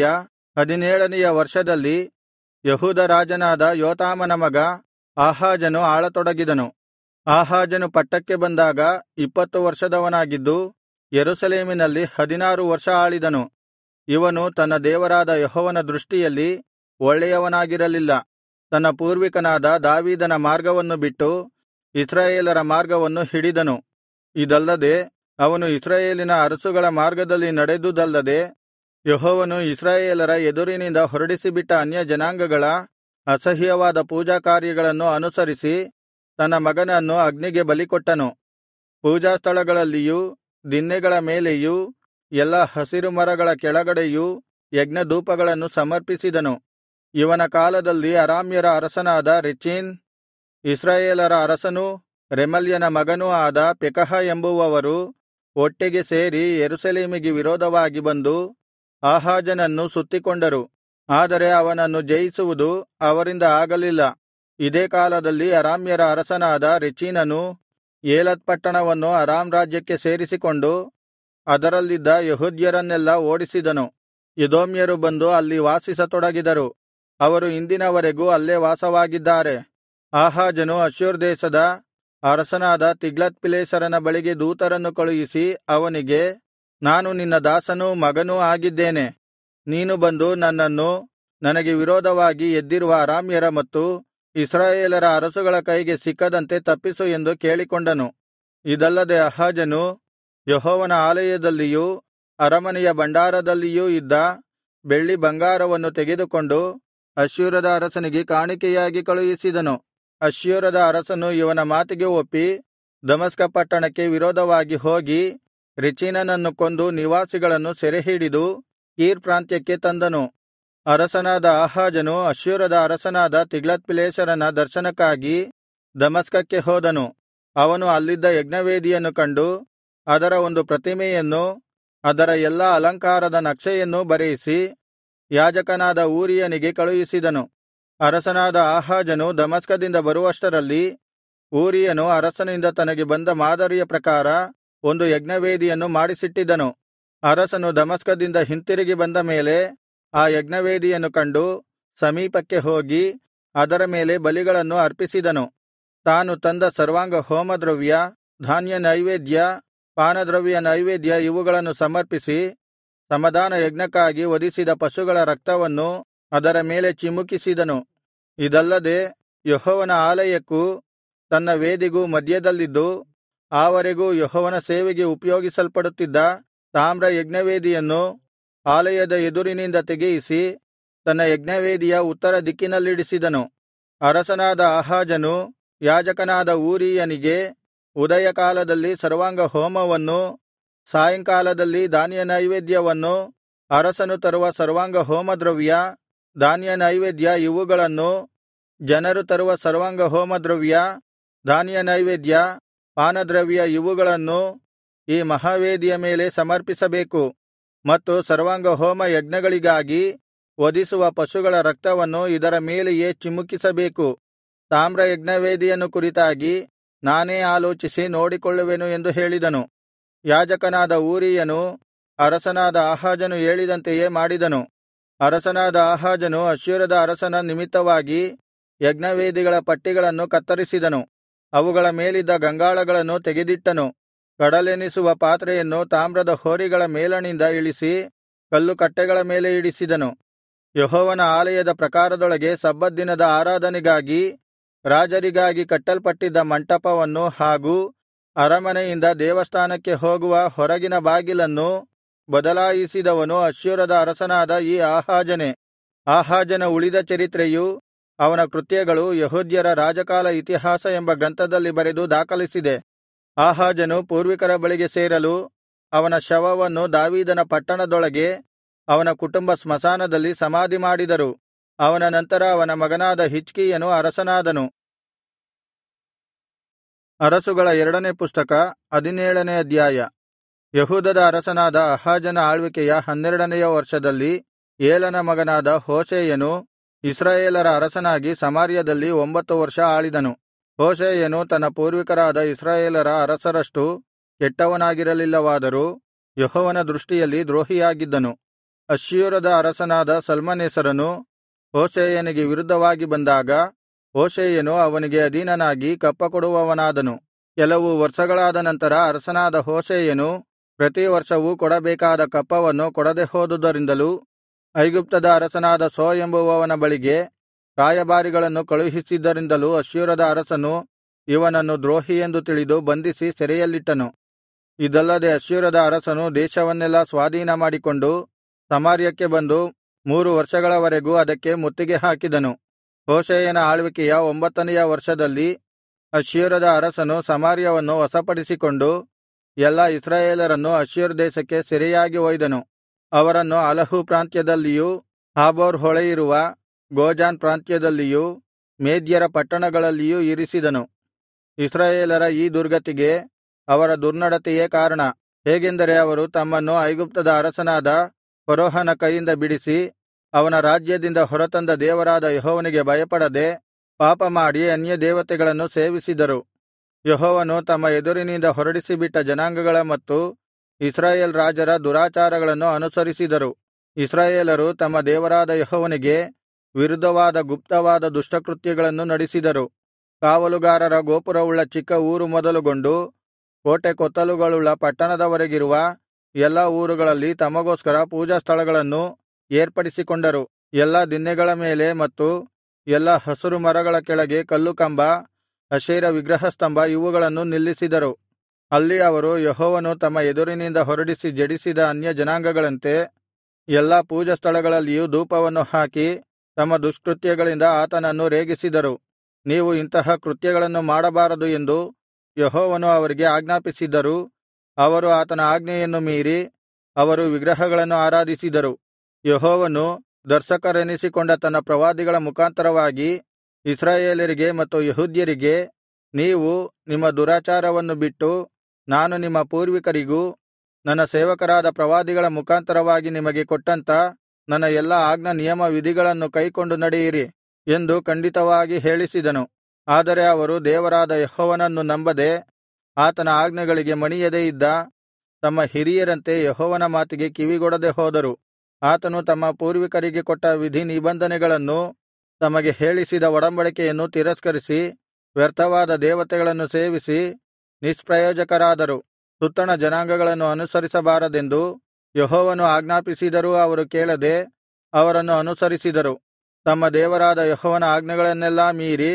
17ನೆಯ ವರ್ಷದಲ್ಲಿ ಯೆಹೂದ ರಾಜನಾದ ಯೋತಾಮನ ಮಗ ಆಹಾಜನು ಆಳತೊಡಗಿದನು. ಆಹಾಜನು ಪಟ್ಟಕ್ಕೆ ಬಂದಾಗ 20 ವರ್ಷದವನಾಗಿದ್ದು ಯೆರೂಸಲೇಮಿನಲ್ಲಿ 16 ವರ್ಷ ಆಳಿದನು. ಇವನು ತನ್ನ ದೇವರಾದ ಯೆಹೋವನ ದೃಷ್ಟಿಯಲ್ಲಿ ಒಳ್ಳೆಯವನಾಗಿರಲಿಲ್ಲ. ತನ್ನ ಪೂರ್ವಿಕನಾದ ದಾವೀದನ ಮಾರ್ಗವನ್ನು ಬಿಟ್ಟು ಇಸ್ರಾಯೇಲರ ಮಾರ್ಗವನ್ನು ಹಿಡಿದನು. ಇದಲ್ಲದೆ ಅವನು ಇಸ್ರಾಯೇಲಿನ ಅರಸುಗಳ ಮಾರ್ಗದಲ್ಲಿ ನಡೆದುದಲ್ಲದೆ ಯೆಹೋವನು ಇಸ್ರಾಯೇಲರ ಎದುರಿನಿಂದ ಹೊರಡಿಸಿಬಿಟ್ಟ ಅನ್ಯಜನಾಂಗಗಳ ಅಸಹ್ಯವಾದ ಪೂಜಾಕಾರ್ಯಗಳನ್ನು ಅನುಸರಿಸಿ ತನ್ನ ಮಗನನ್ನು ಅಗ್ನಿಗೆ ಬಲಿಕೊಟ್ಟನು. ಪೂಜಾಸ್ಥಳಗಳಲ್ಲಿಯೂ ದಿನ್ನೆಗಳ ಮೇಲೆಯೂ ಎಲ್ಲಾ ಹಸಿರು ಮರಗಳ ಕೆಳಗಡೆಯೂ ಯಜ್ಞಧೂಪಗಳನ್ನು ಸಮರ್ಪಿಸಿದನು. ಇವನ ಕಾಲದಲ್ಲಿ ಅರಾಮ್ಯರ ಅರಸನಾದ ರೆಚೀನ್, ಇಸ್ರಾಯೇಲರ ಅರಸನೂ ರೆಮಲ್ಯನ ಮಗನೂ ಆದ ಪೆಕಹ ಎಂಬುವವರು ಒಟ್ಟಿಗೆ ಸೇರಿ ಯೆರೂಸಲೇಮಿಗೆ ವಿರೋಧವಾಗಿ ಬಂದು ಆಹಾಜನನ್ನು ಸುತ್ತಿಕೊಂಡರು. ಆದರೆ ಅವನನ್ನು ಜಯಿಸುವುದು ಅವರಿಂದ ಆಗಲಿಲ್ಲ. ಇದೇ ಕಾಲದಲ್ಲಿ ಅರಾಮ್ಯರ ಅರಸನಾದ ರೆಚೀನನು ಏಲತ್ ಪಟ್ಟಣವನ್ನು ಅರಾಮ್ ರಾಜ್ಯಕ್ಕೆ ಸೇರಿಸಿಕೊಂಡು ಅದರಲ್ಲಿದ್ದ ಯೆಹೂದ್ಯರನ್ನೆಲ್ಲಾ ಓಡಿಸಿದನು. ಎದೋಮ್ಯರು ಬಂದು ಅಲ್ಲಿ ವಾಸಿಸತೊಡಗಿದರು. ಅವರು ಇಂದಿನವರೆಗೂ ಅಲ್ಲೇ ವಾಸವಾಗಿದ್ದಾರೆ. ಆಹಾಜನು ಅಶ್ಶೂರ್ ದೇಶದ ಅರಸನಾದ ತಿಗ್ಲತ್ಪಿಲೆಸರನ ಬಳಿಗೆ ದೂತರನ್ನು ಕಳುಹಿಸಿ ಅವನಿಗೆ, ನಾನು ನಿನ್ನ ದಾಸನೂ ಮಗನೂ ಆಗಿದ್ದೇನೆ. ನೀನು ಬಂದು ನನ್ನನ್ನು ನನಗೆ ವಿರೋಧವಾಗಿ ಎದ್ದಿರುವ ಅರಾಮ್ಯರ ಮತ್ತು ಇಸ್ರಾಯೇಲರ ಅರಸುಗಳ ಕೈಗೆ ಸಿಕ್ಕದಂತೆ ತಪ್ಪಿಸು ಎಂದು ಕೇಳಿಕೊಂಡನು. ಇದಲ್ಲದೆ ಆಹಾಜನು ಯೆಹೋವನ ಆಲಯದಲ್ಲಿಯೂ ಅರಮನೆಯ ಭಂಡಾರದಲ್ಲಿಯೂ ಇದ್ದ ಬೆಳ್ಳಿ ಬಂಗಾರವನ್ನು ತೆಗೆದುಕೊಂಡು ಅಶ್ಶೂರದ ಅರಸನಿಗೆ ಕಾಣಿಕೆಯಾಗಿ ಕಳುಹಿಸಿದನು. ಅಶ್ಶೂರದ ಅರಸನು ಇವನ ಮಾತಿಗೆ ಒಪ್ಪಿ ದಮಸ್ಕ ಪಟ್ಟಣಕ್ಕೆ ವಿರೋಧವಾಗಿ ಹೋಗಿ ರೆಚೀನನನ್ನು ಕೊಂದು ನಿವಾಸಿಗಳನ್ನು ಸೆರೆಹಿಡಿದು ಕೀರ್ ಪ್ರಾಂತ್ಯಕ್ಕೆ ತಂದನು. ಅರಸನಾದ ಆಹಾಜನು ಅಶ್ಶೂರದ ಅರಸನಾದ ತಿಗ್ಲತ್ಪಿಲೆಸರನ ದರ್ಶನಕ್ಕಾಗಿ ದಮಸ್ಕಕ್ಕೆ ಹೋದನು. ಅವನು ಅಲ್ಲಿದ್ದ ಯಜ್ಞವೇದಿಯನ್ನು ಕಂಡು ಅದರ ಒಂದು ಪ್ರತಿಮೆಯನ್ನೂ ಅದರ ಎಲ್ಲಾ ಅಲಂಕಾರದ ನಕ್ಷೆಯನ್ನೂ ಬರೆಯಿಸಿ ಯಾಜಕನಾದ ಊರೀಯನಿಗೆ ಕಳುಹಿಸಿದನು. ಅರಸನಾದ ಆಹಾಜನು ದಮಸ್ಕದಿಂದ ಬರುವಷ್ಟರಲ್ಲಿ ಊರೀಯನು ಅರಸನಿಂದ ತನಗೆ ಬಂದ ಮಾದರಿಯ ಪ್ರಕಾರ ಒಂದು ಯಜ್ಞವೇದಿಯನ್ನು ಮಾಡಿಸಿಟ್ಟಿದ್ದನು. ಅರಸನು ದಮಸ್ಕದಿಂದ ಹಿಂತಿರುಗಿ ಬಂದ ಮೇಲೆ ಆ ಯಜ್ಞವೇದಿಯನ್ನು ಕಂಡು ಸಮೀಪಕ್ಕೆ ಹೋಗಿ ಅದರ ಮೇಲೆ ಬಲಿಗಳನ್ನು ಅರ್ಪಿಸಿದನು. ತಾನು ತಂದ ಸರ್ವಾಂಗ ಹೋಮದ್ರವ್ಯ, ಧಾನ್ಯ ನೈವೇದ್ಯ, ಪಾನದ್ರವ್ಯ ನೈವೇದ್ಯ ಇವುಗಳನ್ನು ಸಮರ್ಪಿಸಿ ಸಮಾಧಾನ ಯಜ್ಞಕ್ಕಾಗಿ ವಧಿಸಿದ ಪಶುಗಳ ರಕ್ತವನ್ನು ಅದರ ಮೇಲೆ ಚಿಮುಕಿಸಿದನು. ಇದಲ್ಲದೆ ಯೆಹೋವನ ಆಲಯಕ್ಕೂ ತನ್ನ ವೇದಿಗೂ ಮಧ್ಯದಲ್ಲಿದ್ದು ಆವರೆಗೂ ಯೆಹೋವನ ಸೇವೆಗೆ ಉಪಯೋಗಿಸಲ್ಪಡುತ್ತಿದ್ದ ತಾಮ್ರ ಯಜ್ಞವೇದಿಯನ್ನು ಆಲಯದ ಎದುರಿನಿಂದ ತೆಗೆಯಿಸಿ ತನ್ನ ಯಜ್ಞವೇದಿಯ ಉತ್ತರ ದಿಕ್ಕಿನಲ್ಲಿಡಿಸಿದನು. ಅರಸನಾದ ಆಹಾಜನು ಯಾಜಕನಾದ ಊರೀಯನಿಗೆ ಉದಯಕಾಲದಲ್ಲಿ ಸರ್ವಾಂಗ ಹೋಮವನ್ನೂ ಸಾಯಂಕಾಲದಲ್ಲಿ ಧಾನ್ಯ ನೈವೇದ್ಯವನ್ನೂ ಅರಸನು ತರುವ ಸರ್ವಾಂಗ ಹೋಮದ್ರವ್ಯ, ಧಾನ್ಯ ನೈವೇದ್ಯ ಇವುಗಳನ್ನೂ ಜನರು ತರುವ ಸರ್ವಾಂಗ ಹೋಮದ್ರವ್ಯ, ಧಾನ್ಯ ನೈವೇದ್ಯ, ಪಾನದ್ರವ್ಯ ಇವುಗಳನ್ನೂ ಈ ಮಹಾವೇದಿಯ ಮೇಲೆ ಸಮರ್ಪಿಸಬೇಕು. ಮತ್ತು ಸರ್ವಾಂಗ ಹೋಮ ಯಜ್ಞಗಳಿಗಾಗಿ ವಧಿಸುವ ಪಶುಗಳ ರಕ್ತವನ್ನು ಇದರ ಮೇಲೆಯೇ ಚಿಮುಕಿಸಬೇಕು. ತಾಮ್ರ ಯಜ್ಞವೇದಿಯನ್ನು ಕುರಿತಾಗಿ ನಾನೇ ಆಲೋಚಿಸಿ ನೋಡಿಕೊಳ್ಳುವೆನು ಎಂದು ಹೇಳಿದನು. ಯಾಜಕನಾದ ಊರೀಯನು ಅರಸನಾದ ಆಹಾಜನು ಹೇಳಿದಂತೆಯೇ ಮಾಡಿದನು. ಅರಸನಾದ ಆಹಾಜನು ಅಶ್ಶೂರದ ಅರಸನ ನಿಮಿತ್ತವಾಗಿ ಯಜ್ಞವೇದಿಗಳ ಪಟ್ಟಿಗಳನ್ನು ಕತ್ತರಿಸಿದನು. ಅವುಗಳ ಮೇಲಿದ್ದ ಗಂಗಾಳಗಳನ್ನು ತೆಗೆದಿಟ್ಟನು. ಕಡಲೆನಿಸುವ ಪಾತ್ರೆಯನ್ನು ತಾಮ್ರದ ಹೋರಿಗಳ ಮೇಲಣಿಂದ ಇಳಿಸಿ ಕಲ್ಲುಕಟ್ಟೆಗಳ ಮೇಲೆ ಇಡಿಸಿದನು. ಯೆಹೋವನ ಆಲಯದ ಪ್ರಾಕಾರದೊಳಗೆ ಸಬ್ಬತ್ ದಿನದ ಆರಾಧನೆಗಾಗಿ ರಾಜರಿಗಾಗಿ ಕಟ್ಟಲ್ಪಟ್ಟಿದ್ದ ಮಂಟಪವನ್ನು ಹಾಗೂ ಅರಮನೆಯಿಂದ ದೇವಸ್ಥಾನಕ್ಕೆ ಹೋಗುವ ಹೊರಗಿನ ಬಾಗಿಲನ್ನು ಬದಲಾಯಿಸಿದವನು ಅಶ್ಶೂರದ ಅರಸನಾದ ಈ ಆಹಾಜನೇ. ಆಹಾಜನ ಉಳಿದ ಚರಿತ್ರೆಯೂ ಅವನ ಕೃತ್ಯಗಳು ಯೆಹೂದ್ಯರ ರಾಜಕಾಲ ಇತಿಹಾಸ ಎಂಬ ಗ್ರಂಥದಲ್ಲಿ ಬರೆದು ದಾಖಲಿಸಿದೆ. ಆಹಾಜನು ಪೂರ್ವಿಕರ ಬಳಿಗೆ ಸೇರಲು ಅವನ ಶವವನ್ನು ದಾವೀದನ ಪಟ್ಟಣದೊಳಗೆ ಅವನ ಕುಟುಂಬ ಸ್ಮಶಾನದಲ್ಲಿ ಸಮಾಧಿ ಮಾಡಿದರು. ಅವನ ನಂತರ ಅವನ ಮಗನಾದ ಹಿಜ್ಕೀಯನು ಅರಸನಾದನು. ಅರಸುಗಳ 2ನೇ ಪುಸ್ತಕ 17ನೇ ಅಧ್ಯಾಯ. ಯೆಹೂದದ ಅರಸನಾದ ಆಹಾಜನ ಆಳ್ವಿಕೆಯ 12ನೆಯ ವರ್ಷದಲ್ಲಿ ಏಲನ ಮಗನಾದ ಹೋಶೇಯನು ಇಸ್ರಾಯೇಲರ ಅರಸನಾಗಿ ಸಮಾರ್ಯದಲ್ಲಿ 9 ವರ್ಷ ಆಳಿದನು. ಹೋಶೇಯನು ತನ್ನ ಪೂರ್ವಿಕರಾದ ಇಸ್ರಾಯೇಲರ ಅರಸರಷ್ಟು ಕೆಟ್ಟವನಾಗಿರಲಿಲ್ಲವಾದರೂ ಯೆಹೋವನ ದೃಷ್ಟಿಯಲ್ಲಿ ದ್ರೋಹಿಯಾಗಿದ್ದನು. ಅಶ್ಶೂರದ ಅರಸನಾದ ಸಲ್ಮನೆಸರನು ಹೋಶೇಯನಿಗೆ ವಿರುದ್ಧವಾಗಿ ಬಂದಾಗ ಹೋಶೇಯನು ಅವನಿಗೆ ಅಧೀನನಾಗಿ ಕಪ್ಪಕೊಡುವವನಾದನು. ಕೆಲವು ವರ್ಷಗಳಾದ ನಂತರ ಅರಸನಾದ ಹೋಶೇಯನು ಪ್ರತಿ ವರ್ಷವೂ ಕೊಡಬೇಕಾದ ಕಪ್ಪವನ್ನು ಕೊಡದೆ ಹೋದುದರಿಂದಲೂ ಐಗುಪ್ತದ ಅರಸನಾದ ಸೋ ಎಂಬುವವನ ಬಳಿಗೆ ರಾಯಭಾರಿಗಳನ್ನು ಕಳುಹಿಸಿದ್ದರಿಂದಲೂ ಅಶ್ಶೂರದ ಅರಸನು ಇವನನ್ನು ದ್ರೋಹಿಯೆಂದು ತಿಳಿದು ಬಂಧಿಸಿ ಸೆರೆಯಲ್ಲಿಟ್ಟನು. ಇದಲ್ಲದೆ ಅಶ್ಶೂರದ ಅರಸನು ದೇಶವನ್ನೆಲ್ಲಾ ಸ್ವಾಧೀನ ಮಾಡಿಕೊಂಡು ಸಮಾರ್ಯಕ್ಕೆ ಬಂದು 3 ವರ್ಷಗಳವರೆಗೂ ಅದಕ್ಕೆ ಮುತ್ತಿಗೆ ಹಾಕಿದನು. ಹೋಶೇಯನ ಆಳ್ವಿಕೆಯ 9ನೆಯ ವರ್ಷದಲ್ಲಿ ಅಶ್ಶೂರದ ಅರಸನು ಸಮಾರ್ಯವನ್ನು ವಶಪಡಿಸಿಕೊಂಡು ಎಲ್ಲಾ ಇಸ್ರಾಯೇಲರನ್ನು ಅಶ್ಶೂರ್ ದೇಶಕ್ಕೆ ಸೆರೆಯಾಗಿ ಒಯ್ದನು. ಅವರನ್ನು ಅಲಹು ಪ್ರಾಂತ್ಯದಲ್ಲಿಯೂ ಹಾಬೋರ್ ಹೊಳೆಯಿರುವ ಗೋಜಾನ್ ಪ್ರಾಂತ್ಯದಲ್ಲಿಯೂ ಮೇದ್ಯರ ಪಟ್ಟಣಗಳಲ್ಲಿಯೂ ಇರಿಸಿದನು. ಇಸ್ರಾಯೇಲರ ಈ ದುರ್ಗತಿಗೆ ಅವರ ದುರ್ನಡತೆಯೇ ಕಾರಣ. ಹೇಗೆಂದರೆ ಅವರು ತಮ್ಮನ್ನು ಐಗುಪ್ತದ ಅರಸನಾದ ಫರೋಹನ ಕೈಯಿಂದ ಬಿಡಿಸಿ ಅವನ ರಾಜ್ಯದಿಂದ ಹೊರತಂದ ದೇವರಾದ ಯೆಹೋವನಿಗೆ ಭಯಪಡದೆ ಪಾಪಮಾಡಿ ಅನ್ಯದೇವತೆಗಳನ್ನು ಸೇವಿಸಿದರು. ಯೆಹೋವನು ತಮ್ಮ ಎದುರಿನಿಂದ ಹೊರಡಿಸಿಬಿಟ್ಟ ಜನಾಂಗಗಳ ಮತ್ತು ಇಸ್ರಾಯೇಲ್ ರಾಜರ ದುರಾಚಾರಗಳನ್ನು ಅನುಸರಿಸಿದರು. ಇಸ್ರಾಯೇಲರು ತಮ್ಮ ದೇವರಾದ ಯೆಹೋವನಿಗೆ ವಿರುದ್ಧವಾದ ಗುಪ್ತವಾದ ದುಷ್ಟಕೃತ್ಯಗಳನ್ನು ನಡೆಸಿದರು. ಕಾವಲುಗಾರರ ಗೋಪುರವುಳ್ಳ ಚಿಕ್ಕ ಊರು ಮೊದಲುಗೊಂಡು ಕೋಟೆಕೊತ್ತಲುಗಳುಳ್ಳ ಪಟ್ಟಣದವರೆಗಿರುವ ಎಲ್ಲಾ ಊರುಗಳಲ್ಲಿ ತಮಗೋಸ್ಕರ ಪೂಜಾಸ್ಥಳಗಳನ್ನು ಏರ್ಪಡಿಸಿಕೊಂಡರು. ಎಲ್ಲಾ ದಿನ್ನೆಗಳ ಮೇಲೆ ಮತ್ತು ಎಲ್ಲಾ ಹಸುರು ಮರಗಳ ಕೆಳಗೆ ಕಲ್ಲುಕಂಬ, ಅಶೇರ ವಿಗ್ರಹಸ್ತಂಭ ಇವುಗಳನ್ನು ನಿಲ್ಲಿಸಿದರು. ಅಲ್ಲಿ ಅವರು ಯೆಹೋವನು ತಮ್ಮ ಎದುರಿನಿಂದ ಹೊರಡಿಸಿ ಜಡಿಸಿದ ಅನ್ಯಜನಾಂಗಗಳಂತೆ ಎಲ್ಲಾ ಪೂಜಾಸ್ಥಳಗಳಲ್ಲಿಯೂ ಧೂಪವನ್ನು ಹಾಕಿ ತಮ್ಮ ದುಷ್ಕೃತ್ಯಗಳಿಂದ ಆತನನ್ನು ರೇಗಿಸಿದರು. ನೀವು ಇಂತಹ ಕೃತ್ಯಗಳನ್ನು ಮಾಡಬಾರದು ಎಂದು ಯೆಹೋವನು ಅವರಿಗೆ ಆಜ್ಞಾಪಿಸಿದ್ದರೂ ಅವರು ಆತನ ಆಜ್ಞೆಯನ್ನು ಮೀರಿ ಅವರು ವಿಗ್ರಹಗಳನ್ನು ಆರಾಧಿಸಿದರು. ಯೆಹೋವನು ದರ್ಶಕರೆನಿಸಿಕೊಂಡ ತನ್ನ ಪ್ರವಾದಿಗಳ ಮುಖಾಂತರವಾಗಿ ಇಸ್ರಾಯೇಲರಿಗೆ ಮತ್ತು ಯೆಹೂದ್ಯರಿಗೆ, ನೀವು ನಿಮ್ಮ ದುರಾಚಾರವನ್ನು ಬಿಟ್ಟು ನಾನು ನಿಮ್ಮ ಪೂರ್ವಿಕರಿಗೂ ನನ್ನ ಸೇವಕರಾದ ಪ್ರವಾದಿಗಳ ಮುಖಾಂತರವಾಗಿ ನಿಮಗೆ ಕೊಟ್ಟಂಥ ನನ್ನ ಎಲ್ಲಾ ಆಜ್ಞಾ ನಿಯಮ ವಿಧಿಗಳನ್ನು ಕೈಕೊಂಡು ನಡೆಯಿರಿ ಎಂದು ಖಂಡಿತವಾಗಿ ಹೇಳಿಸಿದನು. ಆದರೆ ಅವರು ದೇವರಾದ ಯೆಹೋವನನ್ನು ನಂಬದೆ ಆತನ ಆಜ್ಞೆಗಳಿಗೆ ಮಣಿಯದೆ ಇದ್ದ ತಮ್ಮ ಹಿರಿಯರಂತೆ ಯೆಹೋವನ ಮಾತಿಗೆ ಕಿವಿಗೊಡದೆ ಹೋದರು. ಆತನು ತಮ್ಮ ಪೂರ್ವಿಕರಿಗೆ ಕೊಟ್ಟ ವಿಧಿ ನಿಬಂಧನೆಗಳನ್ನೂ ತಮಗೆ ಹೇಳಿಸಿದ ಒಡಂಬಡಿಕೆಯನ್ನು ತಿರಸ್ಕರಿಸಿ ವ್ಯರ್ಥವಾದ ದೇವತೆಗಳನ್ನು ಸೇವಿಸಿ ನಿಷ್ಪ್ರಯೋಜಕರಾದರು. ಸುತ್ತಣ ಜನಾಂಗಗಳನ್ನು ಅನುಸರಿಸಬಾರದೆಂದು ಯೆಹೋವನು ಆಜ್ಞಾಪಿಸಿದರೂ ಅವರು ಕೇಳದೆ ಅವರನ್ನು ಅನುಸರಿಸಿದರು. ತಮ್ಮ ದೇವರಾದ ಯೆಹೋವನ ಆಜ್ಞೆಗಳನ್ನೆಲ್ಲಾ ಮೀರಿ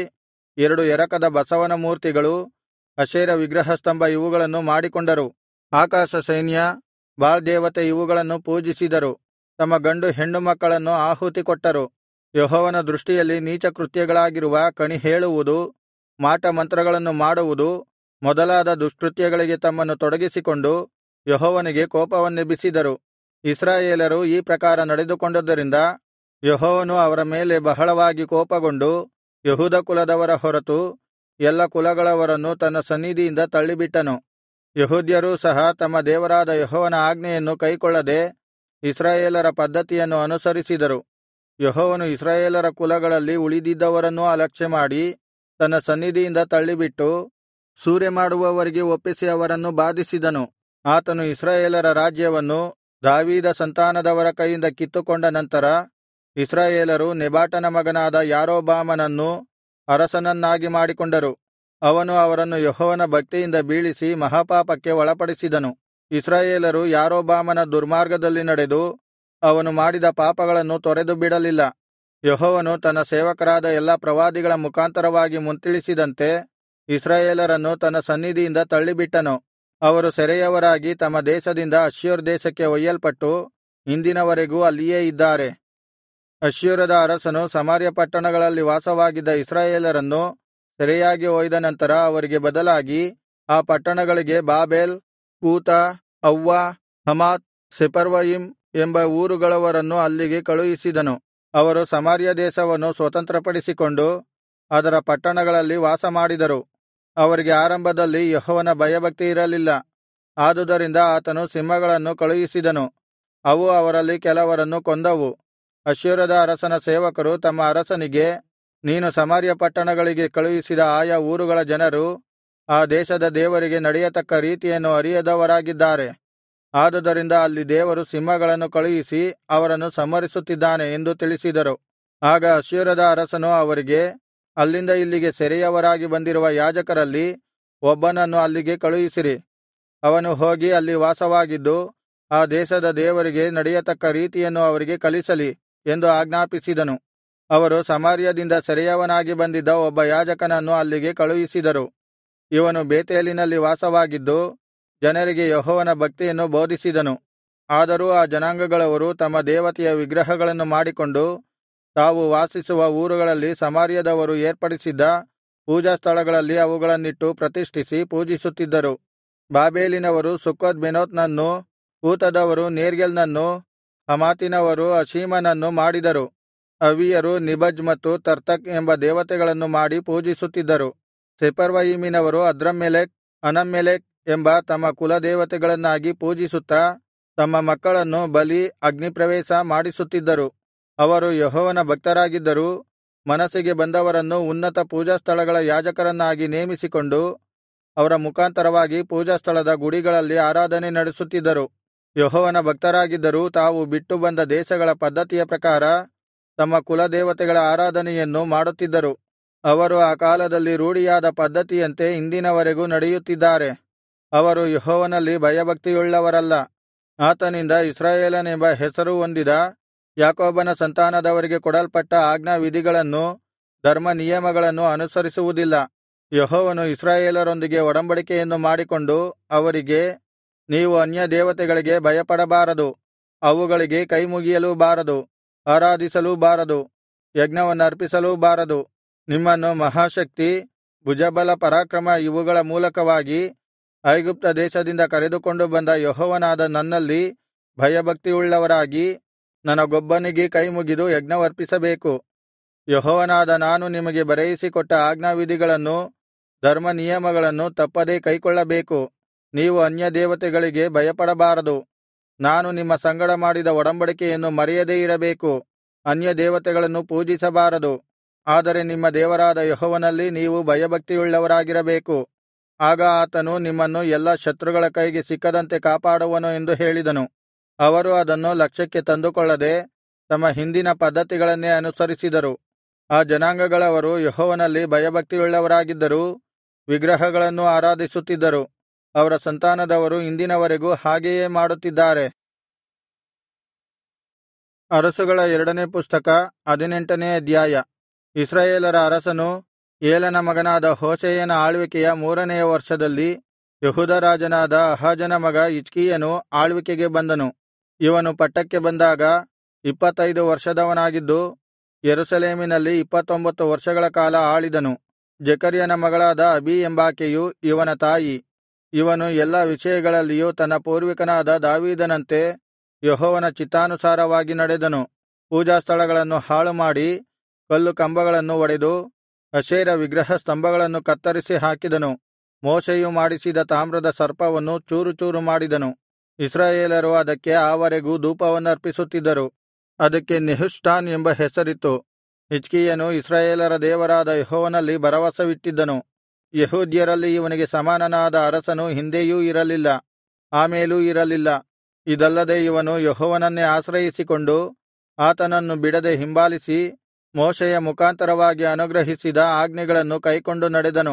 2 ಎರಕದ ಬಸವನ ಮೂರ್ತಿಗಳು, ಅಶೇರ ವಿಗ್ರಹಸ್ತಂಭ ಇವುಗಳನ್ನು ಮಾಡಿಕೊಂಡರು. ಆಕಾಶ ಸೈನ್ಯ, ಬಾಳ್ ದೇವತೆ ಇವುಗಳನ್ನು ಪೂಜಿಸಿದರು. ತಮ್ಮ ಗಂಡು ಹೆಣ್ಣು ಮಕ್ಕಳನ್ನು ಆಹುತಿ ಕೊಟ್ಟರು. ಯೆಹೋವನ ದೃಷ್ಟಿಯಲ್ಲಿ ನೀಚ ಕೃತ್ಯಗಳಾಗಿರುವ ಕಣಿ ಹೇಳುವುದು, ಮಾಟಮಂತ್ರಗಳನ್ನು ಮಾಡುವುದು ಮೊದಲಾದ ದುಷ್ಕೃತ್ಯಗಳಿಗೆ ತಮ್ಮನ್ನು ತೊಡಗಿಸಿಕೊಂಡು ಯೆಹೋವನಿಗೆ ಕೋಪವನ್ನೆಬ್ಬಿಸಿದರು. ಇಸ್ರಾಯೇಲರು ಈ ಪ್ರಕಾರ ನಡೆದುಕೊಂಡದ್ದರಿಂದ ಯೆಹೋವನು ಅವರ ಮೇಲೆ ಬಹಳವಾಗಿ ಕೋಪಗೊಂಡು ಯೆಹೂದ ಕುಲದವರ ಹೊರತು ಎಲ್ಲ ಕುಲಗಳವರನ್ನು ತನ್ನ ಸನ್ನಿಧಿಯಿಂದ ತಳ್ಳಿಬಿಟ್ಟನು. ಯೆಹೂದ್ಯರೂ ಸಹ ತಮ್ಮ ದೇವರಾದ ಯೆಹೋವನ ಆಜ್ಞೆಯನ್ನು ಕೈಕೊಳ್ಳದೆ ಇಸ್ರಾಯೇಲರ ಪದ್ಧತಿಯನ್ನು ಅನುಸರಿಸಿದರು. ಯೆಹೋವನು ಇಸ್ರಾಯೇಲರ ಕುಲಗಳಲ್ಲಿ ಉಳಿದಿದ್ದವರನ್ನೂ ಅಲಕ್ಷ್ಯಮಾಡಿ ತನ್ನ ಸನ್ನಿಧಿಯಿಂದ ತಳ್ಳಿಬಿಟ್ಟು ಸೂರೆಮಾಡುವವರಿಗೆ ಒಪ್ಪಿಸಿ ಅವರನ್ನು ಬಾಧಿಸಿದನು. ಆತನು ಇಸ್ರಾಯೇಲರ ರಾಜ್ಯವನ್ನು ದಾವೀದ ಸಂತಾನದವರ ಕೈಯಿಂದ ಕಿತ್ತುಕೊಂಡ ನಂತರ ಇಸ್ರಾಯೇಲರು ನೆಬಾಟನ ಮಗನಾದ ಯಾರೊಬ್ಬಾಮನನ್ನು ಅರಸನನ್ನಾಗಿ ಮಾಡಿಕೊಂಡರು. ಅವನು ಅವರನ್ನು ಯೆಹೋವನ ಭಕ್ತಿಯಿಂದ ಬೀಳಿಸಿ ಮಹಾಪಾಪಕ್ಕೆ ಒಳಪಡಿಸಿದನು. ಇಸ್ರಾಯೇಲರು ಯಾರೊಬ್ಬಾಮನ ದುರ್ಮಾರ್ಗದಲ್ಲಿ ನಡೆದು ಅವನು ಮಾಡಿದ ಪಾಪಗಳನ್ನು ತೊರೆದು ಬಿಡಲಿಲ್ಲ. ಯೆಹೋವನು ತನ್ನ ಸೇವಕರಾದ ಎಲ್ಲಾ ಪ್ರವಾದಿಗಳ ಮುಖಾಂತರವಾಗಿ ಮುಂತಿಳಿಸಿದಂತೆ ಇಸ್ರಾಯೇಲರನ್ನು ತನ್ನ ಸನ್ನಿಧಿಯಿಂದ ತಳ್ಳಿಬಿಟ್ಟನು. ಅವರು ಸೆರೆಯವರಾಗಿ ತಮ್ಮ ದೇಶದಿಂದ ಅಶ್ಶೂರ್ ದೇಶಕ್ಕೆ ಒಯ್ಯಲ್ಪಟ್ಟು ಇಂದಿನವರೆಗೂ ಅಲ್ಲಿಯೇ ಇದ್ದಾರೆ. ಅಶ್ಶೂರದ ಅರಸನು ಸಮಾರ್ಯ ಪಟ್ಟಣಗಳಲ್ಲಿ ವಾಸವಾಗಿದ್ದ ಇಸ್ರಾಯೇಲರನ್ನು ಸೆರೆಯಾಗಿ ಒಯ್ದ ನಂತರ ಅವರಿಗೆ ಬದಲಾಗಿ ಆ ಪಟ್ಟಣಗಳಿಗೆ ಬಾಬೆಲ್, ಕೂತ, ಅವ್ವ, ಹಮಾತ್, ಸೆಫರ್ವಯಿಮ್ ಎಂಬ ಊರುಗಳವರನ್ನು ಅಲ್ಲಿಗೆ ಕಳುಹಿಸಿದನು. ಅವರು ಸಮಾರ್ಯ ದೇಶವನ್ನು ಸ್ವತಂತ್ರಪಡಿಸಿಕೊಂಡು ಅದರ ಪಟ್ಟಣಗಳಲ್ಲಿ ವಾಸಮಾಡಿದರು. ಅವರಿಗೆ ಆರಂಭದಲ್ಲಿ ಯೆಹೋವನ ಭಯಭಕ್ತಿ ಇರಲಿಲ್ಲ. ಆದುದರಿಂದ ಆತನು ಸಿಂಹಗಳನ್ನು ಕಳುಹಿಸಿದನು. ಅವು ಅವರಲ್ಲಿ ಕೆಲವರನ್ನು ಕೊಂದವು. ಅಶ್ಶೂರದ ಅರಸನ ಸೇವಕರು ತಮ್ಮ ಅರಸನಿಗೆ, ನೀನು ಸಮಾರ್ಯ ಪಟ್ಟಣಗಳಿಗೆ ಕಳುಹಿಸಿದ ಆಯಾ ಊರುಗಳ ಜನರು ಆ ದೇಶದ ದೇವರಿಗೆ ನಡೆಯತಕ್ಕ ರೀತಿಯನ್ನು ಅರಿಯದವರಾಗಿದ್ದಾರೆ. ಆದುದರಿಂದ ಅಲ್ಲಿ ದೇವರು ಸಿಂಹಗಳನ್ನು ಕಳುಹಿಸಿ ಅವರನ್ನು ಸಂಹರಿಸುತ್ತಿದ್ದಾನೆ ಎಂದು ತಿಳಿಸಿದರು. ಆಗ ಅಶ್ಶೂರದ ಅರಸನು ಅವರಿಗೆ, ಅಲ್ಲಿಂದ ಇಲ್ಲಿಗೆ ಸೆರೆಯವರಾಗಿ ಬಂದಿರುವ ಯಾಜಕರಲ್ಲಿ ಒಬ್ಬನನ್ನು ಅಲ್ಲಿಗೆ ಕಳುಹಿಸಿರಿ. ಅವನು ಹೋಗಿ ಅಲ್ಲಿ ವಾಸವಾಗಿದ್ದು ಆ ದೇಶದ ದೇವರಿಗೆ ನಡೆಯತಕ್ಕ ರೀತಿಯನ್ನು ಅವರಿಗೆ ಕಲಿಸಲಿ ಎಂದು ಆಜ್ಞಾಪಿಸಿದನು. ಅವರು ಸಮಾರ್ಯದಿಂದ ಸೆರೆಯವನಾಗಿ ಬಂದಿದ್ದ ಒಬ್ಬ ಯಾಜಕನನ್ನು ಅಲ್ಲಿಗೆ ಕಳುಹಿಸಿದರು. ಇವನು ಬೇತೇಲಿನಲ್ಲಿ ವಾಸವಾಗಿದ್ದು ಜನರಿಗೆ ಯೆಹೋವನ ಭಕ್ತಿಯನ್ನು ಬೋಧಿಸಿದನು. ಆದರೂ ಆ ಜನಾಂಗಗಳವರು ತಮ್ಮ ದೇವತೆಯ ವಿಗ್ರಹಗಳನ್ನು ಮಾಡಿಕೊಂಡು ತಾವು ವಾಸಿಸುವ ಊರುಗಳಲ್ಲಿ ಸಮಾರ್ಯದವರು ಏರ್ಪಡಿಸಿದ್ದ ಪೂಜಾಸ್ಥಳಗಳಲ್ಲಿ ಅವುಗಳನ್ನಿಟ್ಟು ಪ್ರತಿಷ್ಠಿಸಿ ಪೂಜಿಸುತ್ತಿದ್ದರು. ಬಾಬೆಲಿನವರು ಸುಕ್ಕೋತ್ ಬೆನೋತನನ್ನೂ, ಕೂತದವರು ನೇರ್ಗೆಲ್ನನ್ನೂ, ಹಮಾತಿನವರು ಅಷೀಮನನ್ನು ಮಾಡಿದರು. ಅವಿಯರು ನಿಬಜ್ ಮತ್ತು ತರ್ತಕ್ ಎಂಬ ದೇವತೆಗಳನ್ನು ಮಾಡಿ ಪೂಜಿಸುತ್ತಿದ್ದರು. ಸೆಫರ್ವಯಿಮಿನವರು ಅದ್ರಮ್ಮೆಲೆಕ್, ಅನಮ್ಮೆಲೆಕ್ ಎಂಬ ತಮ್ಮ ಕುಲದೇವತೆಗಳನ್ನಾಗಿ ಪೂಜಿಸುತ್ತಾ ತಮ್ಮ ಮಕ್ಕಳನ್ನು ಬಲಿ, ಅಗ್ನಿಪ್ರವೇಶ ಮಾಡಿಸುತ್ತಿದ್ದರು. ಅವರು ಯೆಹೋವನ ಭಕ್ತರಾಗಿದ್ದರೂ ಮನಸ್ಸಿಗೆ ಬಂದವರನ್ನು ಉನ್ನತ ಪೂಜಾಸ್ಥಳಗಳ ಯಾಜಕರನ್ನಾಗಿ ನೇಮಿಸಿಕೊಂಡು ಅವರ ಮುಖಾಂತರವಾಗಿ ಪೂಜಾಸ್ಥಳದ ಗುಡಿಗಳಲ್ಲಿ ಆರಾಧನೆ ನಡೆಸುತ್ತಿದ್ದರು. ಯೆಹೋವನ ಭಕ್ತರಾಗಿದ್ದರೂ ತಾವು ಬಿಟ್ಟು ಬಂದ ದೇಶಗಳ ಪದ್ಧತಿಯ ಪ್ರಕಾರ ತಮ್ಮ ಕುಲದೇವತೆಗಳ ಆರಾಧನೆಯನ್ನು ಮಾಡುತ್ತಿದ್ದರು. ಅವರು ಆ ಕಾಲದಲ್ಲಿ ರೂಢಿಯಾದ ಪದ್ಧತಿಯಂತೆ ಇಂದಿನವರೆಗೂ ನಡೆಯುತ್ತಿದ್ದಾರೆ. ಅವರು ಯೆಹೋವನಲ್ಲಿ ಭಯಭಕ್ತಿಯುಳ್ಳವರಲ್ಲ. ಆತನಿಂದ ಇಸ್ರಾಯೇಲನೆಂಬ ಹೆಸರು ಹೊಂದಿದ ಯಾಕೋಬನ ಸಂತಾನದವರಿಗೆ ಕೊಡಲ್ಪಟ್ಟ ಆಜ್ಞಾವಿಧಿಗಳನ್ನೂ ಧರ್ಮನಿಯಮಗಳನ್ನು ಅನುಸರಿಸುವುದಿಲ್ಲ. ಯೆಹೋವನು ಇಸ್ರಾಯೇಲರೊಂದಿಗೆ ಒಡಂಬಡಿಕೆಯನ್ನು ಮಾಡಿಕೊಂಡು ಅವರಿಗೆ, ನೀವು ಅನ್ಯ ದೇವತೆಗಳಿಗೆ ಭಯಪಡಬಾರದು, ಅವುಗಳಿಗೆ ಕೈಮುಗಿಯಲೂ ಬಾರದು, ಆರಾಧಿಸಲೂ ಬಾರದು, ಯಜ್ಞವನ್ನರ್ಪಿಸಲೂ ಬಾರದು. ನಿಮ್ಮನ್ನು ಮಹಾಶಕ್ತಿ, ಭುಜಬಲ, ಪರಾಕ್ರಮ ಇವುಗಳ ಮೂಲಕವಾಗಿ ಐಗುಪ್ತ ದೇಶದಿಂದ ಕರೆದುಕೊಂಡು ಬಂದ ಯೆಹೋವನಾದ ನನ್ನಲ್ಲಿ ಭಯಭಕ್ತಿಯುಳ್ಳವರಾಗಿ ನನಗೊಬ್ಬನಿಗೆ ಕೈಮುಗಿದು ಯಜ್ಞವರ್ಪಿಸಬೇಕು. ಯೆಹೋವನಾದ ನಾನು ನಿಮಗೆ ಬರೆಯಿಸಿಕೊಟ್ಟ ಆಜ್ಞಾವಿಧಿಗಳನ್ನೂ ಧರ್ಮನಿಯಮಗಳನ್ನು ತಪ್ಪದೇ ಕೈಕೊಳ್ಳಬೇಕು. ನೀವು ಅನ್ಯ ದೇವತೆಗಳಿಗೆ ಭಯಪಡಬಾರದು. ನಾನು ನಿಮ್ಮ ಸಂಗಡ ಮಾಡಿದ ಒಡಂಬಡಿಕೆಯನ್ನು ಮರೆಯದೇ ಇರಬೇಕು. ಅನ್ಯ ದೇವತೆಗಳನ್ನು ಪೂಜಿಸಬಾರದು. ಆದರೆ ನಿಮ್ಮ ದೇವರಾದ ಯೆಹೋವನಲ್ಲಿ ನೀವು ಭಯಭಕ್ತಿಯುಳ್ಳವರಾಗಿರಬೇಕು. ಆಗ ಆತನು ನಿಮ್ಮನ್ನು ಎಲ್ಲಾ ಶತ್ರುಗಳ ಕೈಗೆ ಸಿಕ್ಕದಂತೆ ಕಾಪಾಡುವನು ಎಂದು ಹೇಳಿದನು. ಅವರು ಅದನ್ನು ಲಕ್ಷ್ಯಕ್ಕೆ ತಂದುಕೊಳ್ಳದೆ ತಮ್ಮ ಹಿಂದಿನ ಪದ್ಧತಿಗಳನ್ನೇ ಅನುಸರಿಸಿದರು. ಆ ಜನಾಂಗಗಳವರು ಯೆಹೋವನಲ್ಲಿ ಭಯಭಕ್ತಿಯುಳ್ಳವರಾಗಿದ್ದರೂ ವಿಗ್ರಹಗಳನ್ನು ಆರಾಧಿಸುತ್ತಿದ್ದರು. ಅವರ ಸಂತಾನದವರು ಇಂದಿನವರೆಗೂ ಹಾಗೆಯೇ ಮಾಡುತ್ತಿದ್ದಾರೆ. ಅರಸುಗಳ 2ನೇ ಪುಸ್ತಕ 18ನೇ ಅಧ್ಯಾಯ. ಇಸ್ರಾಯೇಲರ ಅರಸನೂ ಏಲನ ಮಗನಾದ ಹೋಶೇಯನ ಆಳ್ವಿಕೆಯ 3ನೆಯ ವರ್ಷದಲ್ಲಿ ಯೆಹೂದ ರಾಜನಾದ ಆಹಾಜನ ಮಗ ಹಿಜ್ಕೀಯನು ಆಳ್ವಿಕೆಗೆ ಬಂದನು. ಇವನು ಪಟ್ಟಕ್ಕೆ ಬಂದಾಗ 25 ವರ್ಷದವನಾಗಿದ್ದು ಯೆರೂಸಲೇಮಿನಲ್ಲಿ 29 ವರ್ಷಗಳ ಕಾಲ ಆಳಿದನು. ಜೆಕರ್ಯನ ಮಗಳಾದ ಅಬೀ ಎಂಬಾಕೆಯು ಇವನ ತಾಯಿ. ಇವನು ಎಲ್ಲಾ ವಿಷಯಗಳಲ್ಲಿಯೂ ತನ್ನ ಪೂರ್ವಿಕನಾದ ದಾವೀದನಂತೆ ಯೆಹೋವನ ಚಿತ್ತಾನುಸಾರವಾಗಿ ನಡೆದನು. ಪೂಜಾಸ್ಥಳಗಳನ್ನು ಹಾಳುಮಾಡಿ ಕಲ್ಲು ಕಂಬಗಳನ್ನು ಒಡೆದು ಅಶೇರ ವಿಗ್ರಹ ಸ್ತಂಭಗಳನ್ನು ಕತ್ತರಿಸಿ ಹಾಕಿದನು. ಮೋಶೆಯು ಮಾಡಿಸಿದ ತಾಮ್ರದ ಸರ್ಪವನ್ನು ಚೂರು ಚೂರು ಮಾಡಿದನು. ಇಸ್ರಾಯೇಲರು ಅದಕ್ಕೆ ಆವರೆಗೂ ಧೂಪವನ್ನರ್ಪಿಸುತ್ತಿದ್ದರು. ಅದಕ್ಕೆ ನೆಹುಷ್ಟಾನ್ ಎಂಬ ಹೆಸರಿತ್ತು. ಹಿಜ್ಕೀಯನು ಇಸ್ರಾಯೇಲರ ದೇವರಾದ ಯೆಹೋವನಲ್ಲಿ ಭರವಸವಿಟ್ಟಿದ್ದನು. ಯೆಹೂದ್ಯರಲ್ಲಿ ಇವನಿಗೆ ಸಮಾನನಾದ ಅರಸನು ಹಿಂದೆಯೂ ಇರಲಿಲ್ಲ, ಆಮೇಲೂ ಇರಲಿಲ್ಲ. ಇದಲ್ಲದೆ ಇವನು ಯೆಹೋವನನ್ನೇ ಆಶ್ರಯಿಸಿಕೊಂಡು ಆತನನ್ನು ಬಿಡದೆ ಹಿಂಬಾಲಿಸಿ ಮೋಶೆಯ ಮುಖಾಂತರವಾಗಿ ಅನುಗ್ರಹಿಸಿದ ಆಜ್ಞೆಗಳನ್ನು ಕೈಕೊಂಡು ನಡೆದನು.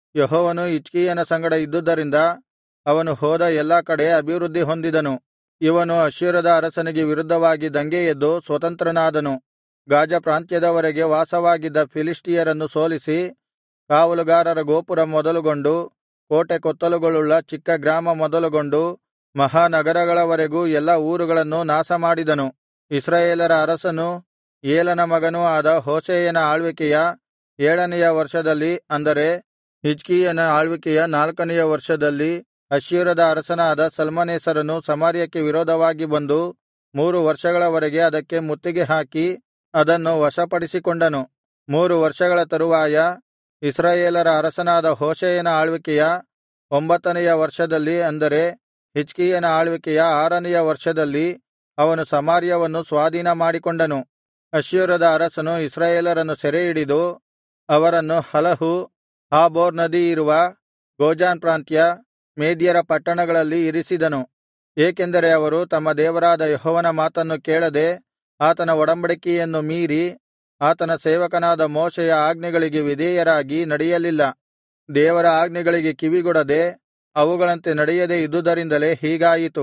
ಯೆಹೋವನು ಹಿಜ್ಕೀಯನ ಸಂಗಡ ಇದ್ದುದರಿಂದ ಅವನು ಹೋದ ಎಲ್ಲಾ ಕಡೆ ಅಭಿವೃದ್ಧಿ ಹೊಂದಿದನು. ಇವನು ಅಶ್ಶೂರದ ಅರಸನಿಗೆ ವಿರುದ್ಧವಾಗಿ ದಂಗೆ ಎದ್ದು ಸ್ವತಂತ್ರನಾದನು. ಗಾಜ ಪ್ರಾಂತ್ಯದವರೆಗೆ ವಾಸವಾಗಿದ್ದ ಫಿಲಿಷ್ಟಿಯರನ್ನು ಸೋಲಿಸಿ, ಕಾವಲುಗಾರರ ಗೋಪುರ ಮೊದಲುಗೊಂಡು ಕೋಟೆ ಕೊತ್ತಲುಗಳುಳ್ಳ ಚಿಕ್ಕ ಗ್ರಾಮ ಮೊದಲುಗೊಂಡು ಮಹಾನಗರಗಳವರೆಗೂ ಎಲ್ಲಾ ಊರುಗಳನ್ನು ನಾಶಮಾಡಿದನು. ಇಸ್ರಾಯೇಲರ ಅರಸನೂ ಏಲನ ಮಗನೂ ಆದ ಹೋಶೇಯನ ಆಳ್ವಿಕೆಯ 7ನೆಯ ವರ್ಷದಲ್ಲಿ, ಅಂದರೆ ಹಿಜ್ಕೀಯನ ಆಳ್ವಿಕೆಯ 4ನೆಯ ವರ್ಷದಲ್ಲಿ, ಅಶ್ಶೂರದ ಅರಸನಾದ ಸಲ್ಮನೇಸರನು ಸಮಾರ್ಯಕ್ಕೆ ವಿರೋಧವಾಗಿ ಬಂದು 3 ವರ್ಷಗಳವರೆಗೆ ಅದಕ್ಕೆ ಮುತ್ತಿಗೆ ಹಾಕಿ ಅದನ್ನು ವಶಪಡಿಸಿಕೊಂಡನು. 3 ವರ್ಷಗಳ ತರುವಾಯ ಇಸ್ರಾಯೇಲರ ಅರಸನಾದ ಹೋಶೇಯನ ಆಳ್ವಿಕೆಯ 9ನೆಯ ವರ್ಷದಲ್ಲಿ, ಅಂದರೆ ಹಿಜ್ಕೀಯನ ಆಳ್ವಿಕೆಯ 6ನೆಯ ವರ್ಷದಲ್ಲಿ, ಅವನು ಸಮಾರ್ಯವನ್ನು ಸ್ವಾಧೀನ ಮಾಡಿಕೊಂಡನು. ಅಶ್ಶೂರದ ಅರಸನು ಇಸ್ರಾಯೇಲರನ್ನು ಸೆರೆಹಿಡಿದು ಅವರನ್ನು ಹಲಹು, ಹಾಬೋರ್ ನದಿ ಇರುವ ಗೋಜಾನ್ ಪ್ರಾಂತ್ಯ, ಮೇದ್ಯರ ಪಟ್ಟಣಗಳಲ್ಲಿ ಇರಿಸಿದನು. ಏಕೆಂದರೆ ಅವರು ತಮ್ಮ ದೇವರಾದ ಯೆಹೋವನ ಮಾತನ್ನು ಕೇಳದೆ ಆತನ ಒಡಂಬಡಿಕೆಯನ್ನು ಮೀರಿ ಆತನ ಸೇವಕನಾದ ಮೋಶೆಯ ಆಜ್ಞೆಗಳಿಗೆ ವಿಧೇಯರಾಗಿ ನಡೆಯಲಿಲ್ಲ. ದೇವರ ಆಜ್ಞೆಗಳಿಗೆ ಕಿವಿಗೊಡದೆ ಅವುಗಳಂತೆ ನಡೆಯದೆ ಇದ್ದುದರಿಂದಲೇ ಹೀಗಾಯಿತು.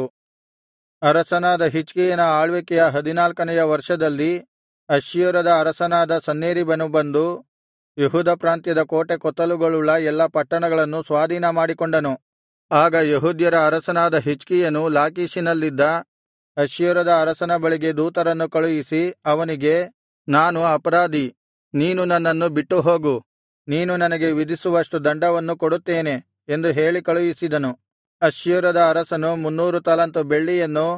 ಅರಸನಾದ ಹಿಜ್ಕೀಯನ ಆಳ್ವಿಕೆಯ 14ನೆಯ ವರ್ಷದಲ್ಲಿ ಅಶ್ಶೂರದ ಅರಸನಾದ ಸನ್ಹೇರೀಬನು ಬಂದು ಯೆಹೂದ ಪ್ರಾಂತ್ಯದ ಕೋಟೆ ಕೊತ್ತಲುಗಳುಳ್ಳ ಎಲ್ಲಾ ಪಟ್ಟಣಗಳನ್ನು ಸ್ವಾಧೀನ ಮಾಡಿಕೊಂಡನು. ಆಗ ಯೆಹೂದ್ಯರ ಅರಸನಾದ ಹಿಜ್ಕೀಯನು ಲಾಕೀಷಿನಲ್ಲಿದ್ದ ಅಶ್ಶೂರದ ಅರಸನ ಬಳಿಗೆ ದೂತರನ್ನು ಕಳುಹಿಸಿ ಅವನಿಗೆ, ನಾನು ಅಪರಾಧಿ, ನೀನು ನನ್ನನ್ನು ಬಿಟ್ಟು ಹೋಗು, ನೀನು ನನಗೆ ವಿಧಿಸುವಷ್ಟು ದಂಡವನ್ನು ಕೊಡುತ್ತೇನೆ ಎಂದು ಹೇಳಿ ಕಳುಹಿಸಿದನು. ಅಶ್ಶೂರದ ಅರಸನು 300 ತಲಾಂತು ಬೆಳ್ಳಿಯನ್ನು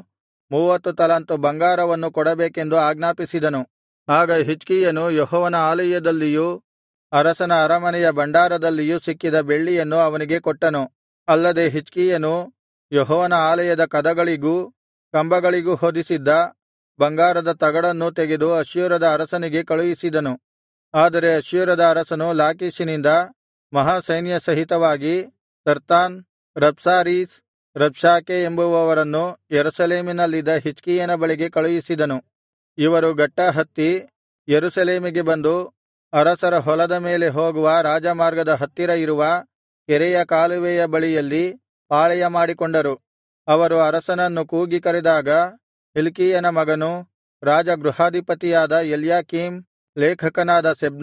30 ತಲಾಂತು ಬಂಗಾರವನ್ನು ಕೊಡಬೇಕೆಂದು ಆಜ್ಞಾಪಿಸಿದನು. ಆಗ ಹಿಜ್ಕೀಯನು ಯೆಹೋವನ ಆಲಯದಲ್ಲಿಯೂ ಅರಸನ ಅರಮನೆಯ ಭಂಡಾರದಲ್ಲಿಯೂ ಸಿಕ್ಕಿದ ಬೆಳ್ಳಿಯನ್ನು ಅವನಿಗೆ ಕೊಟ್ಟನು. ಅಲ್ಲದೆ ಹಿಜ್ಕೀಯನು ಯೆಹೋವನ ಆಲಯದ ಕದಗಳಿಗೂ ಕಂಬಗಳಿಗೂ ಹೊದಿಸಿದ್ದ ಬಂಗಾರದ ತಗಡನ್ನೂ ತೆಗೆದು ಅಶ್ಶೂರದ ಅರಸನಿಗೆ ಕಳುಹಿಸಿದನು. ಆದರೆ ಅಶ್ಶೂರದ ಅರಸನು ಲಾಕೀಷಿನಿಂದ ಮಹಾಸೈನ್ಯ ಸಹಿತವಾಗಿ ತರ್ತಾನ್, ರಬ್ಸಾರೀಸ್, ರಬ್ಷಾಕೆ ಎಂಬುವವರನ್ನು ಯೆರೂಸಲೇಮಿನಲ್ಲಿದ್ದ ಹಿಜ್ಕೀಯನ ಬಳಿಗೆ ಕಳುಹಿಸಿದನು. ಇವರು ಗಟ್ಟಾ ಹತ್ತಿ ಯೆರೂಸಲೇಮಿಗೆ ಬಂದು ಅರಸರ ಹೊಲದ ಮೇಲೆ ಹೋಗುವ ರಾಜಮಾರ್ಗದ ಹತ್ತಿರ ಇರುವ ಕೆರೆಯ ಕಾಲುವೆಯ ಬಳಿಯಲ್ಲಿ ಪಾಳೆಯ ಮಾಡಿಕೊಂಡರು. ಅವರು ಅರಸನನ್ನು ಕೂಗಿ ಕರೆದಾಗ ಹಿಲ್ಕೀಯನ ಮಗನೂ ರಾಜಗೃಹಾಧಿಪತಿಯಾದ ಎಲ್ಯಾಕೀಮ್, ಲೇಖಕನಾದ ಶೆಬ್ನ,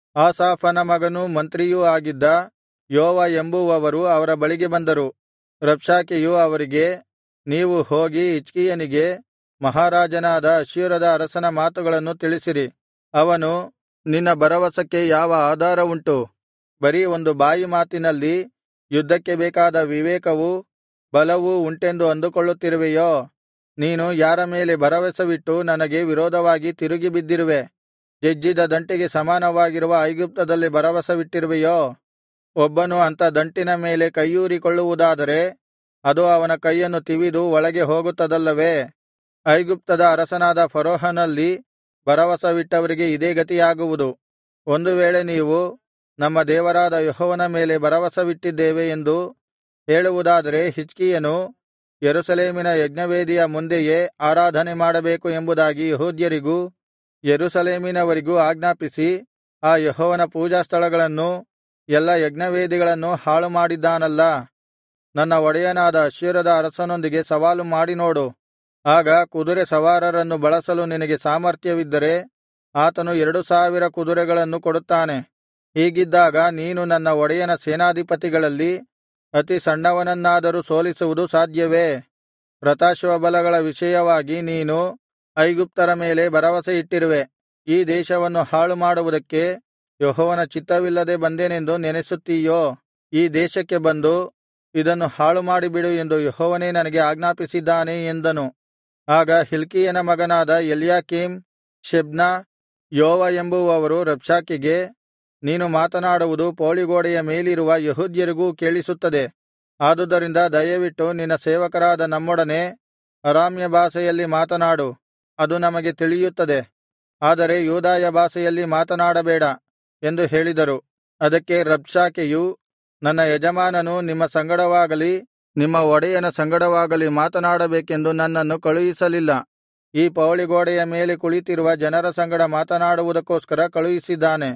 ಆಸಾಫನ ಮಗನೂ ಮಂತ್ರಿಯೂ ಆಗಿದ್ದ ಯೋವ ಎಂಬುವವರು ಅವರ ಬಳಿಗೆ ಬಂದರು. ರಬ್ಷಾಕೆಯು ಅವರಿಗೆ, ನೀವು ಹೋಗಿ ಹಿಜ್ಕೀಯನಿಗೆ ಮಹಾರಾಜನಾದ ಅಶ್ಶೂರದ ಅರಸನ ಮಾತುಗಳನ್ನು ತಿಳಿಸಿರಿ. ಅವನು, ನಿನ್ನ ಭರವಸಕ್ಕೆ ಯಾವ ಆಧಾರ ಉಂಟು? ಬರೀ ಒಂದು ಬಾಯಿ ಮಾತಿನಲ್ಲಿ ಯುದ್ಧಕ್ಕೆ ಬೇಕಾದ ವಿವೇಕವೂ ಬಲವೂ ಉಂಟೆಂದು ಅಂದುಕೊಳ್ಳುತ್ತಿರುವೆಯೋ? ನೀನು ಯಾರ ಮೇಲೆ ಭರವಸವಿಟ್ಟು ನನಗೆ ವಿರೋಧವಾಗಿ ತಿರುಗಿ ಬಿದ್ದಿರುವೆ? ಜಜ್ಜಿದ ದಂಟಿಗೆ ಸಮಾನವಾಗಿರುವ ಐಗುಪ್ತದಲ್ಲಿ ಭರವಸವಿಟ್ಟಿರುವೆಯೋ? ಒಬ್ಬನು ಅಂಥ ದಂಟಿನ ಮೇಲೆ ಕೈಯೂರಿಕೊಳ್ಳುವುದಾದರೆ ಅದು ಅವನ ಕೈಯನ್ನು ತಿವಿದು ಒಳಗೆ ಹೋಗುತ್ತದಲ್ಲವೇ? ಐಗುಪ್ತದ ಅರಸನಾದ ಫರೋಹನಲ್ಲಿ ಭರವಸವಿಟ್ಟವರಿಗೆ ಇದೇ ಗತಿಯಾಗುವುದು. ಒಂದು ವೇಳೆ ನೀವು ನಮ್ಮ ದೇವರಾದ ಯೆಹೋವನ ಮೇಲೆ ಭರವಸವಿಟ್ಟಿದ್ದೇವೆ ಎಂದು ಹೇಳುವುದಾದರೆ ಹಿಜ್ಕೀಯನು ಯೆರೂಸಲೇಮಿನ ಯಜ್ಞವೇದಿಯ ಮುಂದೆಯೇ ಆರಾಧನೆ ಮಾಡಬೇಕು ಎಂಬುದಾಗಿ ಯೆಹೂದ್ಯರಿಗೂ ಯೆರೂಸಲೇಮಿನವರಿಗೂ ಆಜ್ಞಾಪಿಸಿ ಆ ಯೆಹೋವನ ಪೂಜಾಸ್ಥಳಗಳನ್ನೂ ಎಲ್ಲಾ ಯಜ್ಞವೇದಿಗಳನ್ನೂ ಹಾಳುಮಾಡಿದ್ದಾನಲ್ಲಾ. ನನ್ನ ಒಡೆಯನಾದ ಅಶ್ಶೂರದ ಅರಸನೊಂದಿಗೆ ಸವಾಲು ಮಾಡಿ ನೋಡು. ಆಗ ಕುದುರೆ ಸವಾರರನ್ನು ಬಳಸಲು ನಿನಗೆ ಸಾಮರ್ಥ್ಯವಿದ್ದರೆ ಆತನು 2,000 ಕುದುರೆಗಳನ್ನು ಕೊಡುತ್ತಾನೆ. ಹೀಗಿದ್ದಾಗ ನೀನು ನನ್ನ ಒಡೆಯನ ಸೇನಾಧಿಪತಿಗಳಲ್ಲಿ ಅತಿ ಸಣ್ಣವನನ್ನಾದರೂ ಸೋಲಿಸುವುದು ಸಾಧ್ಯವೇ? ರಥಾಶ್ವಬಲಗಳ ವಿಷಯವಾಗಿ ನೀನು ಐಗುಪ್ತರ ಮೇಲೆ ಭರವಸೆ ಇಟ್ಟಿರುವೆ. ಈ ದೇಶವನ್ನು ಹಾಳು ಮಾಡುವುದಕ್ಕೆ ಯೆಹೋವನ ಚಿತ್ತವಿಲ್ಲದೆ ಬಂದೆನೆಂದು ನೆನೆಸುತ್ತೀಯೋ? ಈ ದೇಶಕ್ಕೆ ಬಂದು ಇದನ್ನು ಹಾಳುಮಾಡಿಬಿಡು ಎಂದು ಯೆಹೋವನೇ ನನಗೆ ಆಜ್ಞಾಪಿಸಿದ್ದಾನೆ ಎಂದನು. ಆಗ ಹಿಲ್ಕೀಯನ ಮಗನಾದ ಎಲ್ಯಾಕೀಮ್, ಶೆಬ್ನ, ಯೋವ ಎಂಬುವವರು ರಬ್ಷಾಕೆಗೆ, ನೀನು ಮಾತನಾಡುವುದು ಪೌಳಿಗೋಡೆಯ ಮೇಲಿರುವ ಯೆಹೂದ್ಯರಿಗೂ ಕೇಳಿಸುತ್ತದೆ. ಆದುದರಿಂದ ದಯವಿಟ್ಟು ನಿನ್ನ ಸೇವಕರಾದ ನಮ್ಮೊಡನೆ ಅರಾಮ್ಯ ಭಾಷೆಯಲ್ಲಿ ಮಾತನಾಡು, ಅದು ನಮಗೆ ತಿಳಿಯುತ್ತದೆ. ಆದರೆ ಯೂದಾಯ ಭಾಷೆಯಲ್ಲಿ ಮಾತನಾಡಬೇಡ ಎಂದು ಹೇಳಿದರು. ಅದಕ್ಕೆ ರಬ್ಷಾಕೆಯು, ನನ್ನ ಯಜಮಾನನು ನಿಮ್ಮ ಸಂಗಡವಾಗಲಿ ನಿಮ್ಮ ಒಡೆಯನ ಸಂಗಡವಾಗಲಿ ಮಾತನಾಡಬೇಕೆಂದು ನನ್ನನ್ನು ಕಳುಹಿಸಲಿಲ್ಲ. ಈ ಪೌಳಿಗೋಡೆಯ ಮೇಲೆ ಕುಳಿತಿರುವ ಜನರ ಸಂಗಡ ಮಾತನಾಡುವುದಕ್ಕೋಸ್ಕರ ಕಳುಹಿಸಿದ್ದಾನೆ.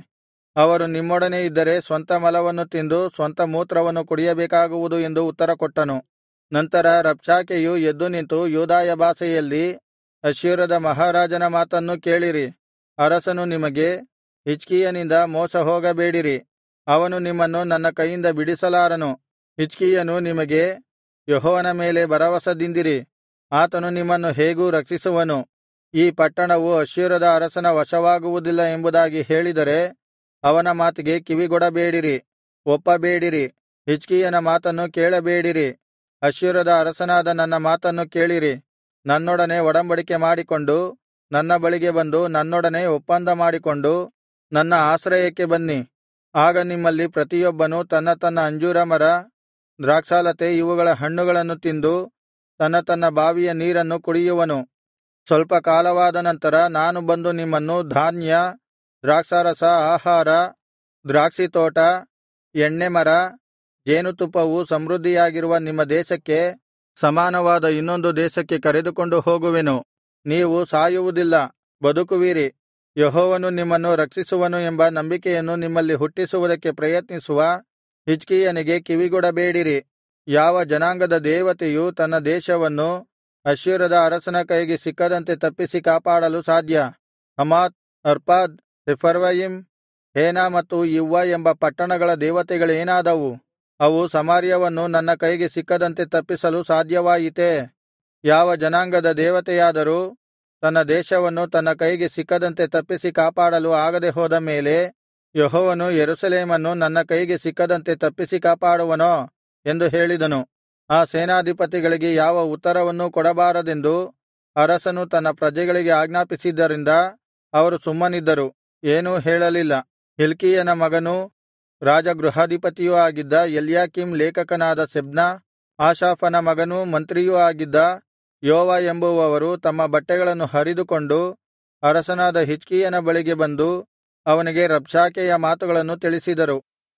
ಅವರು ನಿಮ್ಮೊಡನೆ ಇದ್ದರೆ ಸ್ವಂತ ಮಲವನ್ನು ತಿಂದು ಸ್ವಂತ ಮೂತ್ರವನ್ನು ಕುಡಿಯಬೇಕಾಗುವುದು ಎಂದು ಉತ್ತರಕೊಟ್ಟನು. ನಂತರ ರಬ್ಷಾಕೆಯು ಎದ್ದು ನಿಂತು ಯೂದಾಯ ಭಾಷೆಯಲ್ಲಿ, ಅಶ್ಶೂರದ ಮಹಾರಾಜನ ಮಾತನ್ನು ಕೇಳಿರಿ. ಅರಸನು ನಿಮಗೆ, ಹಿಜ್ಕೀಯನಿಂದ ಮೋಸ ಹೋಗಬೇಡಿರಿ, ಅವನು ನಿಮ್ಮನ್ನು ನನ್ನ ಕೈಯಿಂದ ಬಿಡಿಸಲಾರನು. ಹಿಜ್ಕೀಯನು ನಿಮಗೆ, ಯೆಹೋವನ ಮೇಲೆ ಭರವಸದಿಂದಿರಿ, ಆತನು ನಿಮ್ಮನ್ನು ಹೇಗೂ ರಕ್ಷಿಸುವನು. ಈ ಪಟ್ಟಣವು ಅಶ್ಶೂರದ ಅರಸನ ವಶವಾಗುವುದಿಲ್ಲ ಎಂಬುದಾಗಿ ಹೇಳಿದರೆ ಅವನ ಮಾತಿಗೆ ಕಿವಿಗೊಡಬೇಡಿರಿ, ಒಪ್ಪಬೇಡಿರಿ. ಹಿಜ್ಕೀಯನ ಮಾತನ್ನು ಕೇಳಬೇಡಿರಿ. ಅಶ್ಶೂರದ ಅರಸನಾದ ನನ್ನ ಮಾತನ್ನು ಕೇಳಿರಿ. ನನ್ನೊಡನೆ ಒಡಂಬಡಿಕೆ ಮಾಡಿಕೊಂಡು ನನ್ನ ಬಳಿಗೆ ಬಂದು ನನ್ನೊಡನೆ ಒಪ್ಪಂದ ಮಾಡಿಕೊಂಡು ನನ್ನ ಆಶ್ರಯಕ್ಕೆ ಬನ್ನಿ. ಆಗ ನಿಮ್ಮಲ್ಲಿ ಪ್ರತಿಯೊಬ್ಬನು ತನ್ನ ತನ್ನ ಅಂಜೂರ ಮರ, ದ್ರಾಕ್ಷಾಲತೆ ಇವುಗಳ ಹಣ್ಣುಗಳನ್ನು ತಿಂದು ತನ್ನ ತನ್ನ ಬಾವಿಯ ನೀರನ್ನು ಕುಡಿಯುವನು. ಸ್ವಲ್ಪ ಕಾಲವಾದ ನಂತರ ನಾನು ಬಂದು ನಿಮ್ಮನ್ನು ಧಾನ್ಯ, ದ್ರಾಕ್ಷಾರಸ, ಆಹಾರ, ದ್ರಾಕ್ಷಿತೋಟ, ಎಣ್ಣೆಮರ, ಜೇನುತುಪ್ಪವು ಸಮೃದ್ಧಿಯಾಗಿರುವ ನಿಮ್ಮ ದೇಶಕ್ಕೆ ಸಮಾನವಾದ ಇನ್ನೊಂದು ದೇಶಕ್ಕೆ ಕರೆದುಕೊಂಡು ಹೋಗುವೆನು. ನೀವು ಸಾಯುವುದಿಲ್ಲ, ಬದುಕುವಿರಿ. ಯೆಹೋವನು ನಿಮ್ಮನ್ನು ರಕ್ಷಿಸುವನು ಎಂಬ ನಂಬಿಕೆಯನ್ನು ನಿಮ್ಮಲ್ಲಿ ಹುಟ್ಟಿಸುವುದಕ್ಕೆ ಪ್ರಯತ್ನಿಸುವ ಹಿಜ್ಕೀಯನಿಗೆ ಕಿವಿಗೊಡಬೇಡಿರಿ. ಯಾವ ಜನಾಂಗದ ದೇವತೆಯು ತನ್ನ ದೇಶವನ್ನು ಅಶ್ಶೂರದ ಅರಸನ ಕೈಗೆ ಸಿಕ್ಕದಂತೆ ತಪ್ಪಿಸಿ ಕಾಪಾಡಲು ಸಾಧ್ಯ? ಹಮಾತ್, ಅರ್ಪಾದ್, ಸೆಫರ್ವಯಿಮ್, ಹೇನ ಮತ್ತು ಇವ್ವ ಎಂಬ ಪಟ್ಟಣಗಳ ದೇವತೆಗಳೇನಾದವು? ಅವು ಸಮಾರ್ಯವನ್ನು ನನ್ನ ಕೈಗೆ ಸಿಕ್ಕದಂತೆ ತಪ್ಪಿಸಲು ಸಾಧ್ಯವಾಯಿತೇ? ಯಾವ ಜನಾಂಗದ ದೇವತೆಯಾದರೂ ತನ್ನ ದೇಶವನ್ನು ತನ್ನ ಕೈಗೆ ಸಿಕ್ಕದಂತೆ ತಪ್ಪಿಸಿ ಕಾಪಾಡಲು ಆಗದೆ ಹೋದ ಮೇಲೆ ಯೆಹೋವನು ಯೆರೂಸಲೇಮನ್ನು ನನ್ನ ಕೈಗೆ ಸಿಕ್ಕದಂತೆ ತಪ್ಪಿಸಿ ಕಾಪಾಡುವನೋ ಎಂದು ಹೇಳಿದನು. ಆ ಸೇನಾಧಿಪತಿಗಳಿಗೆ ಯಾವ ಉತ್ತರವನ್ನೂ ಕೊಡಬಾರದೆಂದು ಅರಸನು ತನ್ನ ಪ್ರಜೆಗಳಿಗೆ ಆಜ್ಞಾಪಿಸಿದ್ದರಿಂದ ಅವರು ಸುಮ್ಮನಿದ್ದರು, ಏನೂ ಹೇಳಲಿಲ್ಲ. ಹಿಲ್ಕೀಯನ ಮಗನೂ ರಾಜಗೃಹಾಧಿಪತಿಯೂ ಆಗಿದ್ದ ಎಲ್ಯಾಕೀಮ್ ಲೇಖಕನಾದ ಶೆಬ್ನ, ಆಸಾಫನ ಮಗನೂ ಮಂತ್ರಿಯೂ ಆಗಿದ್ದ ಯೋವ ಎಂಬುವವರು ತಮ್ಮ ಬಟ್ಟೆಗಳನ್ನು ಹರಿದುಕೊಂಡು ಅರಸನಾದ ಹಿಜ್ಕೀಯನ ಬಳಿಗೆ ಬಂದು ಅವನಿಗೆ ರಬ್ಷಾಕೆಯ ಮಾತುಗಳನ್ನು ತಿಳಿಸಿದರು.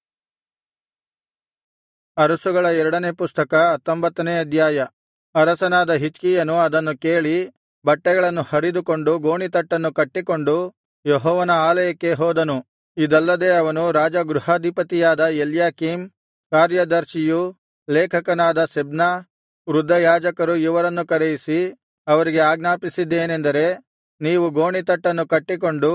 ಅರಸುಗಳ 2ನೇ ಪುಸ್ತಕ 19ನೇ ಅಧ್ಯಾಯ. ಅರಸನಾದ ಹಿಜ್ಕೀಯನು ಅದನ್ನು ಕೇಳಿ ಬಟ್ಟೆಗಳನ್ನು ಹರಿದುಕೊಂಡು ಗೋಣಿತಟ್ಟನ್ನು ಕಟ್ಟಿಕೊಂಡು ಯೆಹೋವನ ಆಲಯಕ್ಕೆ ಹೋದನು. ಇದಲ್ಲದೆ ಅವನು ರಾಜಗೃಹಾಧಿಪತಿಯಾದ ಎಲ್ಯಾಕೀಮ್, ಕಾರ್ಯದರ್ಶಿಯೂ ಲೇಖಕನಾದ ಶೆಬ್ನ, ವೃದ್ಧಯಾಜಕರು ಇವರನ್ನು ಕರೆಯಿಸಿ ಅವರಿಗೆ ಆಜ್ಞಾಪಿಸಿದ್ದೇನೆಂದರೆ, ನೀವು ಗೋಣಿತಟ್ಟನ್ನು ಕಟ್ಟಿಕೊಂಡು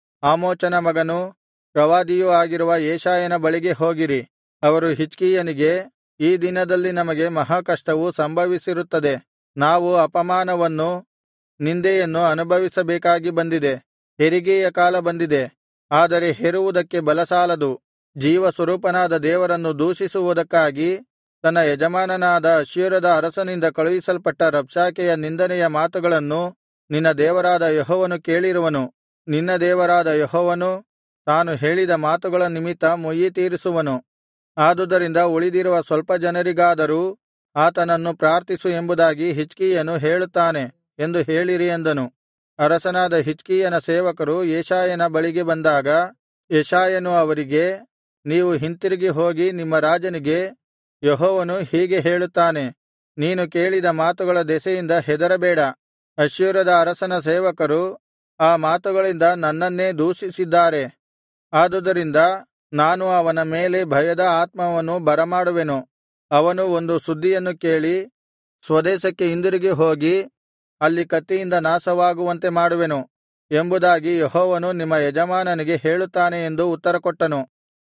ಆಮೋಚನ ಮಗನೂ ಪ್ರವಾದಿಯೂ ಆಗಿರುವ ಯೆಶಾಯನ ಬಳಿಗೆ ಹೋಗಿರಿ. ಅವರು ಹಿಜ್ಕೀಯನಿಗೆ, ಈ ದಿನದಲ್ಲಿ ನಮಗೆ ಮಹಾಕಷ್ಟವು ಸಂಭವಿಸಿರುತ್ತದೆ. ನಾವು ಅಪಮಾನವನ್ನು, ನಿಂದೆಯನ್ನು ಅನುಭವಿಸಬೇಕಾಗಿ ಬಂದಿದೆ. ಹೆರಿಗೆಯ ಕಾಲ ಬಂದಿದೆ, ಆದರೆ ಹೆರುವುದಕ್ಕೆ ಬಲಸಾಲದು. ಜೀವಸ್ವರೂಪನಾದ ದೇವರನ್ನು ದೂಷಿಸುವುದಕ್ಕಾಗಿ ತನ್ನ ಯಜಮಾನನಾದ ಅಶ್ಶೂರದ ಅರಸನಿಂದ ಕಳುಹಿಸಲ್ಪಟ್ಟ ರಬ್ಷಾಕೆಯ ನಿಂದನೆಯ ಮಾತುಗಳನ್ನು ನಿನ್ನ ದೇವರಾದ ಯೆಹೋವನು ಕೇಳಿರುವನು. ನಿನ್ನ ದೇವರಾದ ಯೆಹೋವನು ತಾನು ಹೇಳಿದ ಮಾತುಗಳ ನಿಮಿತ್ತ ಮುಯ್ಯಿತೀರಿಸುವನು. ಆದುದರಿಂದ ಉಳಿದಿರುವ ಸ್ವಲ್ಪ ಜನರಿಗಾದರೂ ಆತನನ್ನು ಪ್ರಾರ್ಥಿಸು ಎಂಬುದಾಗಿ ಹಿಜ್ಕೀಯನು ಹೇಳುತ್ತಾನೆ ಎಂದು ಹೇಳಿರಿ ಎಂದನು. ಅರಸನಾದ ಹಿಜ್ಕೀಯನ ಸೇವಕರು ಯೆಶಾಯನ ಬಳಿಗೆ ಬಂದಾಗ ಯೆಶಾಯನು ಅವರಿಗೆ, ನೀವು ಹಿಂತಿರುಗಿ ಹೋಗಿ ನಿಮ್ಮ ರಾಜನಿಗೆ, ಯೆಹೋವನು ಹೀಗೆ ಹೇಳುತ್ತಾನೆ, ನೀನು ಕೇಳಿದ ಮಾತುಗಳ ದೆಸೆಯಿಂದ ಹೆದರಬೇಡ. ಅಶ್ಶೂರದ ಅರಸನ ಸೇವಕರು ಆ ಮಾತುಗಳಿಂದ ನನ್ನನ್ನೇ ದೂಷಿಸಿದ್ದಾರೆ. ಆದುದರಿಂದ ನಾನು ಅವನ ಮೇಲೆ ಭಯದ ಆತ್ಮವನ್ನು ಬರಮಾಡುವೆನು. ಅವನು ಒಂದು ಸುದ್ದಿಯನ್ನು ಕೇಳಿ ಸ್ವದೇಶಕ್ಕೆ ಹಿಂದಿರುಗಿ ಹೋಗಿ ಅಲ್ಲಿ ಕತ್ತಿಯಿಂದ ನಾಶವಾಗುವಂತೆ ಮಾಡುವೆನು ಎಂಬುದಾಗಿ ಯೆಹೋವನು ನಿಮ್ಮ ಯಜಮಾನನಿಗೆ ಹೇಳುತ್ತಾನೆ ಎಂದು ಉತ್ತರಕೊಟ್ಟನು.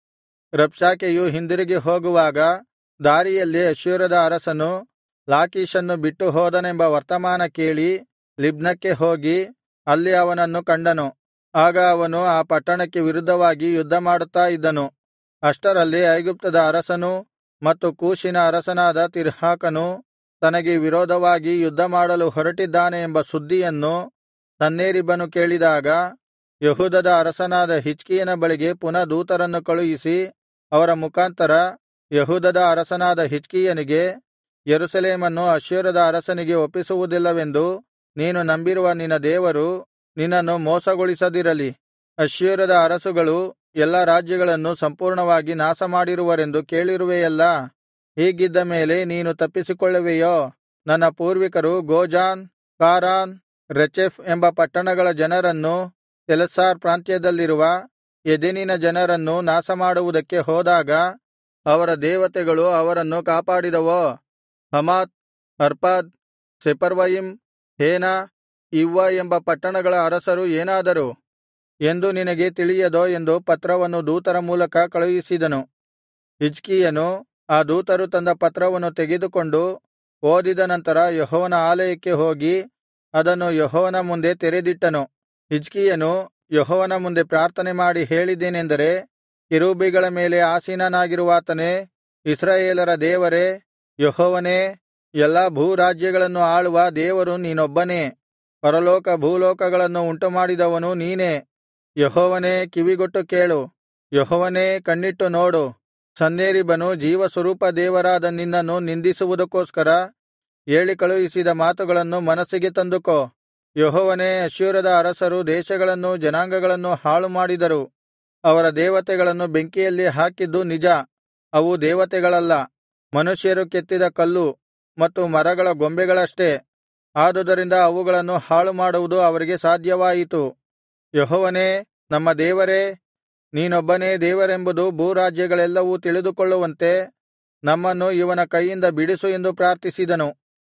ರಬ್ಷಾಕೆಯು ಹಿಂದಿರುಗಿ ಹೋಗುವಾಗ ದಾರಿಯಲ್ಲಿ ಅಶ್ಶೂರದ ಅರಸನು ಲಾಕೀಷನ್ನು ಬಿಟ್ಟು ಹೋದನೆಂಬ ವರ್ತಮಾನ ಕೇಳಿ ಲಿಬ್ನಕ್ಕೆ ಹೋಗಿ ಅಲ್ಲಿ ಅವನನ್ನು ಕಂಡನು. ಆಗ ಅವನು ಆ ಪಟ್ಟಣಕ್ಕೆ ವಿರುದ್ಧವಾಗಿ ಯುದ್ಧಮಾಡುತ್ತಾ ಇದ್ದನು. ಅಷ್ಟರಲ್ಲಿ ಐಗುಪ್ತದ ಅರಸನೂ ಮತ್ತು ಕೂಷಿನ ಅರಸನಾದ ತಿರ್ಹಾಕನು ತನಗೆ ವಿರೋಧವಾಗಿ ಯುದ್ಧಮಾಡಲು ಹೊರಟಿದ್ದಾನೆ ಎಂಬ ಸುದ್ದಿಯನ್ನು ಸನ್ಹೇರೀಬನು ಕೇಳಿದಾಗ ಯೆಹೂದದ ಅರಸನಾದ ಹಿಜ್ಕೀಯನ ಬಳಿಗೆ ಪುನಃ ದೂತರನ್ನು ಕಳುಹಿಸಿ ಅವರ ಮುಖಾಂತರ ಯೆಹೂದದ ಅರಸನಾದ ಹಿಜ್ಕೀಯನಿಗೆ, ಯೆರೂಸಲೇಮನ್ನು ಅಶ್ಶೂರದ ಅರಸನಿಗೆ ಒಪ್ಪಿಸುವುದಿಲ್ಲವೆಂದು ನೀನು ನಂಬಿರುವ ನಿನ್ನ ದೇವರು ನಿನ್ನನ್ನು ಮೋಸಗೊಳಿಸದಿರಲಿ. ಅಶ್ಶೂರದ ಅರಸುಗಳು ಎಲ್ಲಾ ರಾಜ್ಯಗಳನ್ನು ಸಂಪೂರ್ಣವಾಗಿ ನಾಶಮಾಡಿರುವರೆಂದು ಕೇಳಿರುವೆಯಲ್ಲಾ. ಹೀಗಿದ್ದ ಮೇಲೆ ನೀನು ತಪ್ಪಿಸಿಕೊಳ್ಳುವೆಯೋ? ನನ್ನ ಪೂರ್ವಿಕರು ಗೋಜಾನ್, ಕಾರಾನ್, ರೆಚೆಫ್ ಎಂಬ ಪಟ್ಟಣಗಳ ಜನರನ್ನು ತೆಲಸ್ಸಾರ್ ಪ್ರಾಂತ್ಯದಲ್ಲಿರುವ ಎದೆನಿನ ಜನರನ್ನು ನಾಶಮಾಡುವುದಕ್ಕೆ ಹೋದಾಗ ಅವರ ದೇವತೆಗಳು ಅವರನ್ನು ಕಾಪಾಡಿದವೋ? Hamath, Arpad, Sepharvaim, Hena, Ivvah ಎಂಬ ಪಟ್ಟಣಗಳ ಅರಸರು ಏನಾದರು ಎಂದು ನಿನಗೆ ತಿಳಿಯದೋ ಎಂದು ಪತ್ರವನ್ನು ದೂತರ ಮೂಲಕ ಕಳುಹಿಸಿದನು. ಹಿಜ್ಕೀಯನು ಆ ದೂತರು ತಂದ ಪತ್ರವನ್ನು ತೆಗೆದುಕೊಂಡು ಓದಿದ ನಂತರ ಯೆಹೋವನ ಆಲಯಕ್ಕೆ ಹೋಗಿ ಅದನ್ನು ಯೆಹೋವನ ಮುಂದೆ ತೆರೆದಿಟ್ಟನು. ಹಿಜ್ಕೀಯನು ಯೆಹೋವನ ಮುಂದೆ ಪ್ರಾರ್ಥನೆ ಮಾಡಿ ಹೇಳಿದ್ದೇನೆಂದರೆ, ಕೆರೂಬಿಗಳ ಮೇಲೆ ಆಸೀನನಾಗಿರುವಾತನೇ, ಇಸ್ರಾಯೇಲರ ದೇವರೇ, ಯೆಹೋವನೇ, ಎಲ್ಲಾ ಭೂರಾಜ್ಯಗಳನ್ನು ಆಳುವ ದೇವರು ನೀನೊಬ್ಬನೇ. ಪರಲೋಕ ಭೂಲೋಕಗಳನ್ನು ಉಂಟುಮಾಡಿದವನು ನೀನೇ. ಯೆಹೋವನೇ, ಕಿವಿಗೊಟ್ಟು ಕೇಳು. ಯೆಹೋವನೇ, ಕಣ್ಣಿಟ್ಟು ನೋಡು. ಸನ್ಹೇರೀಬನು ಜೀವಸ್ವರೂಪ ದೇವರಾದ ನಿನ್ನನ್ನು ನಿಂದಿಸುವುದಕ್ಕೋಸ್ಕರ ಹೇಳಿ ಕಳುಹಿಸಿದ ಮಾತುಗಳನ್ನು ಮನಸ್ಸಿಗೆ ತಂದುಕೋ. ಯೆಹೋವನೇ, ಅಶ್ಶೂರದ ಅರಸರು ದೇಶಗಳನ್ನೂ ಜನಾಂಗಗಳನ್ನೂ ಹಾಳುಮಾಡಿದರು. ಅವರ ದೇವತೆಗಳನ್ನು ಬೆಂಕಿಯಲ್ಲಿ ಹಾಕಿದ್ದು ನಿಜ. ಅವು ದೇವತೆಗಳಲ್ಲ, ಮನುಷ್ಯರು ಕೆತ್ತಿದ ಕಲ್ಲು ಮತ್ತು ಮರಗಳ ಗೊಂಬೆಗಳಷ್ಟೇ. ಆದುದರಿಂದ ಅವುಗಳನ್ನು ಹಾಳುಮಾಡುವುದು ಅವರಿಗೆ ಸಾಧ್ಯವಾಯಿತು. ಯೆಹೋವನೇ, ನಮ್ಮ ದೇವರೇ, ನೀನೊಬ್ಬನೇ ದೇವರೆಂಬುದು ಭೂರಾಜ್ಯಗಳೆಲ್ಲವೂ ತಿಳಿದುಕೊಳ್ಳುವಂತೆ ನಮ್ಮನ್ನು ಇವನ ಕೈಯಿಂದ ಬಿಡಿಸು ಎಂದು ಪ್ರಾರ್ಥಿಸಿದನು.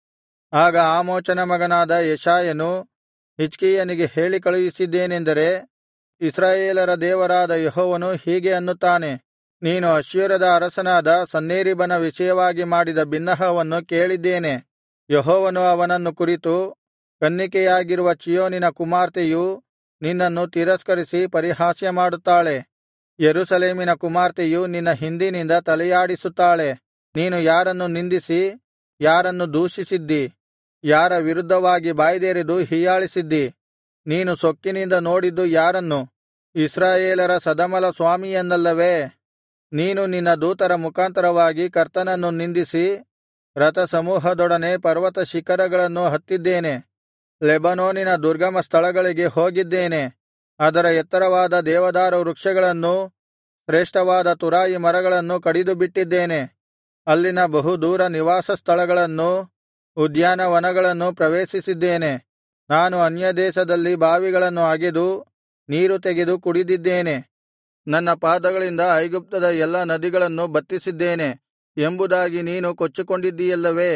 ಆಗ ಆಮೋಚನ ಮಗನಾದ ಯೆಶಾಯನು ಹಿಜ್ಕೀಯನಿಗೆ ಹೇಳಿ ಕಳುಹಿಸಿದ್ದೇನೆಂದರೆ, ಇಸ್ರಾಯೇಲರ ದೇವರಾದ ಯೆಹೋವನು ಹೀಗೆ ಅನ್ನುತ್ತಾನೆ, ನೀನು ಅಶ್ಶೂರದ ಅರಸನಾದ ಸನ್ಹೇರೀಬನ ವಿಷಯವಾಗಿ ಮಾಡಿದ ಬಿನ್ನಹವನ್ನು ಕೇಳಿದ್ದೇನೆ. ಯೆಹೋವನು ಅವನನ್ನು ಕುರಿತು, ಕನ್ನಿಕೆಯಾಗಿರುವ ಚೀಯೋನಿನ ಕುಮಾರ್ತೆಯು ನಿನ್ನನ್ನು ತಿರಸ್ಕರಿಸಿ ಪರಿಹಾಸ್ಯ ಮಾಡುತ್ತಾಳೆ. ಯೆರೂಸಲೇಮಿನ ಕುಮಾರ್ತೆಯು ನಿನ್ನ ಹಿಂದಿನಿಂದ ತಲೆಯಾಡಿಸುತ್ತಾಳೆ. ನೀನು ಯಾರನ್ನು ನಿಂದಿಸಿ ಯಾರನ್ನು ದೂಷಿಸಿದ್ದಿ? ಯಾರ ವಿರುದ್ಧವಾಗಿ ಬಾಯ್ದೆರೆದು ಹೀಯಾಳಿಸಿದ್ದಿ? ನೀನು ಸೊಕ್ಕಿನಿಂದ ನೋಡಿದ್ದು ಯಾರನ್ನು? ಇಸ್ರಾಯೇಲರ ಸದಮಲ ಸ್ವಾಮಿಯನ್ನಲ್ಲವೇ? ನೀನು ನಿನ್ನ ದೂತರ ಮುಖಾಂತರವಾಗಿ ಕರ್ತನನ್ನು ನಿಂದಿಸಿ ರಥಸಮೂಹದೊಡನೆ ಪರ್ವತ ಶಿಖರಗಳನ್ನು ಹತ್ತಿದ್ದೇನೆ. ಲೆಬನೋನಿನ ದುರ್ಗಮ ಸ್ಥಳಗಳಿಗೆ ಹೋಗಿದ್ದೇನೆ. ಅದರ ಎತ್ತರವಾದ ದೇವದಾರು ವೃಕ್ಷಗಳನ್ನೂ ಶ್ರೇಷ್ಠವಾದ ತುರಾಯಿ ಮರಗಳನ್ನು ಕಡಿದು ಬಿಟ್ಟಿದ್ದೇನೆ. ಅಲ್ಲಿನ ಬಹುದೂರ ನಿವಾಸ ಸ್ಥಳಗಳನ್ನೂ ಉದ್ಯಾನವನಗಳನ್ನು ಪ್ರವೇಶಿಸಿದ್ದೇನೆ. ನಾನು ಅನ್ಯದೇಶದಲ್ಲಿ ಬಾವಿಗಳನ್ನು ಅಗೆದು ನೀರು ತೆಗೆದು ಕುಡಿದಿದ್ದೇನೆ. ನನ್ನ ಪಾದಗಳಿಂದ ಐಗುಪ್ತದ ಎಲ್ಲಾ ನದಿಗಳನ್ನು ಬತ್ತಿಸಿದ್ದೇನೆ ಎಂಬುದಾಗಿ ನೀನು ಕೊಚ್ಚಿಕೊಂಡಿದ್ದೀಯಲ್ಲವೇ?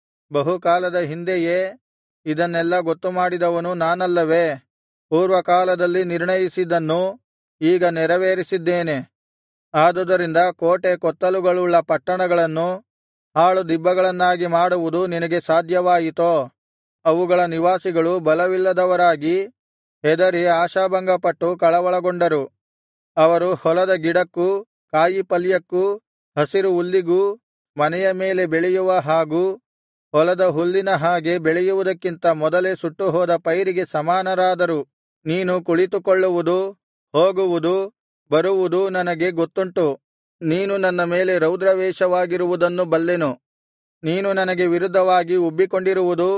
ಬಹುಕಾಲದ ಹಿಂದೆಯೇ ಇದನ್ನೆಲ್ಲಾ ಗೊತ್ತುಮಾಡಿದವನು ನಾನಲ್ಲವೇ? ಪೂರ್ವಕಾಲದಲ್ಲಿ ನಿರ್ಣಯಿಸಿದ್ದನ್ನು ಈಗ ನೆರವೇರಿಸಿದ್ದೇನೆ. ಆದುದರಿಂದ ಕೋಟೆ ಕೊತ್ತಲುಗಳುಳ್ಳ ಪಟ್ಟಣಗಳನ್ನು ಹಾಳು ದಿಬ್ಬಗಳನ್ನಾಗಿ ಮಾಡುವುದು ನಿನಗೆ ಸಾಧ್ಯವಾಯಿತೋ? ಅವುಗಳ ನಿವಾಸಿಗಳು ಬಲವಿಲ್ಲದವರಾಗಿ ಹೆದರಿ ಆಶಾಭಂಗಪಟ್ಟು ಕಳವಳಗೊಂಡರು. ಅವರು ಹೊಲದ ಗಿಡಕ್ಕೂ ಕಾಯಿಪಲ್ಯಕ್ಕೂ ಹಸಿರು ಹುಲ್ಲಿಗೂ ಮನೆಯ ಮೇಲೆ ಬೆಳೆಯುವ ಹಾಗೂ ಹೊಲದ ಹುಲ್ಲಿನ ಹಾಗೆ ಬೆಳೆಯುವುದಕ್ಕಿಂತ ಮೊದಲೇ ಸುಟ್ಟುಹೋದ ಪೈರಿಗೆ ಸಮಾನರಾದರು. ನೀನು ಕುಳಿತುಕೊಳ್ಳುವುದು, ಹೋಗುವುದು, ಬರುವುದು ನನಗೆ ಗೊತ್ತುಂಟು. ನೀನು ನನ್ನ ಮೇಲೆ ರೌದ್ರವೇಷವಾಗಿರುವುದನ್ನು ಬಲ್ಲೆನು. ನೀನು ನನಗೆ ವಿರುದ್ಧವಾಗಿ ಉಬ್ಬಿಕೊಂಡಿರುವುದು,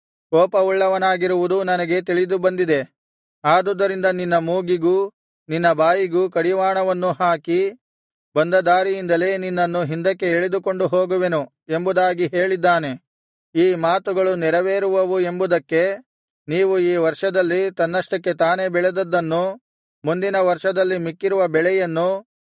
ಕೋಪವುಳ್ಳವನಾಗಿರುವುದು ನನಗೆ ತಿಳಿದು ಬಂದಿದೆ. ಆದುದರಿಂದ ನಿನ್ನ ಮೂಗಿಗೂ ನಿನ್ನ ಬಾಯಿಗೂ ಕಡಿವಾಣವನ್ನು ಹಾಕಿ ಬಂದ ದಾರಿಯಿಂದಲೇ ನಿನ್ನನ್ನು ಹಿಂದಕ್ಕೆ ಎಳೆದುಕೊಂಡು ಹೋಗುವೆನು ಎಂಬುದಾಗಿ ಹೇಳಿದ್ದಾನೆ. ಈ ಮಾತುಗಳು ನೆರವೇರುವವು ಎಂಬುದಕ್ಕೆ ನೀವು ಈ ವರ್ಷದಲ್ಲಿ ತನ್ನಷ್ಟಕ್ಕೆ ತಾನೇ ಬೆಳೆದದ್ದನ್ನು, ಮುಂದಿನ ವರ್ಷದಲ್ಲಿ ಮಿಕ್ಕಿರುವ ಬೆಳೆಯನ್ನು,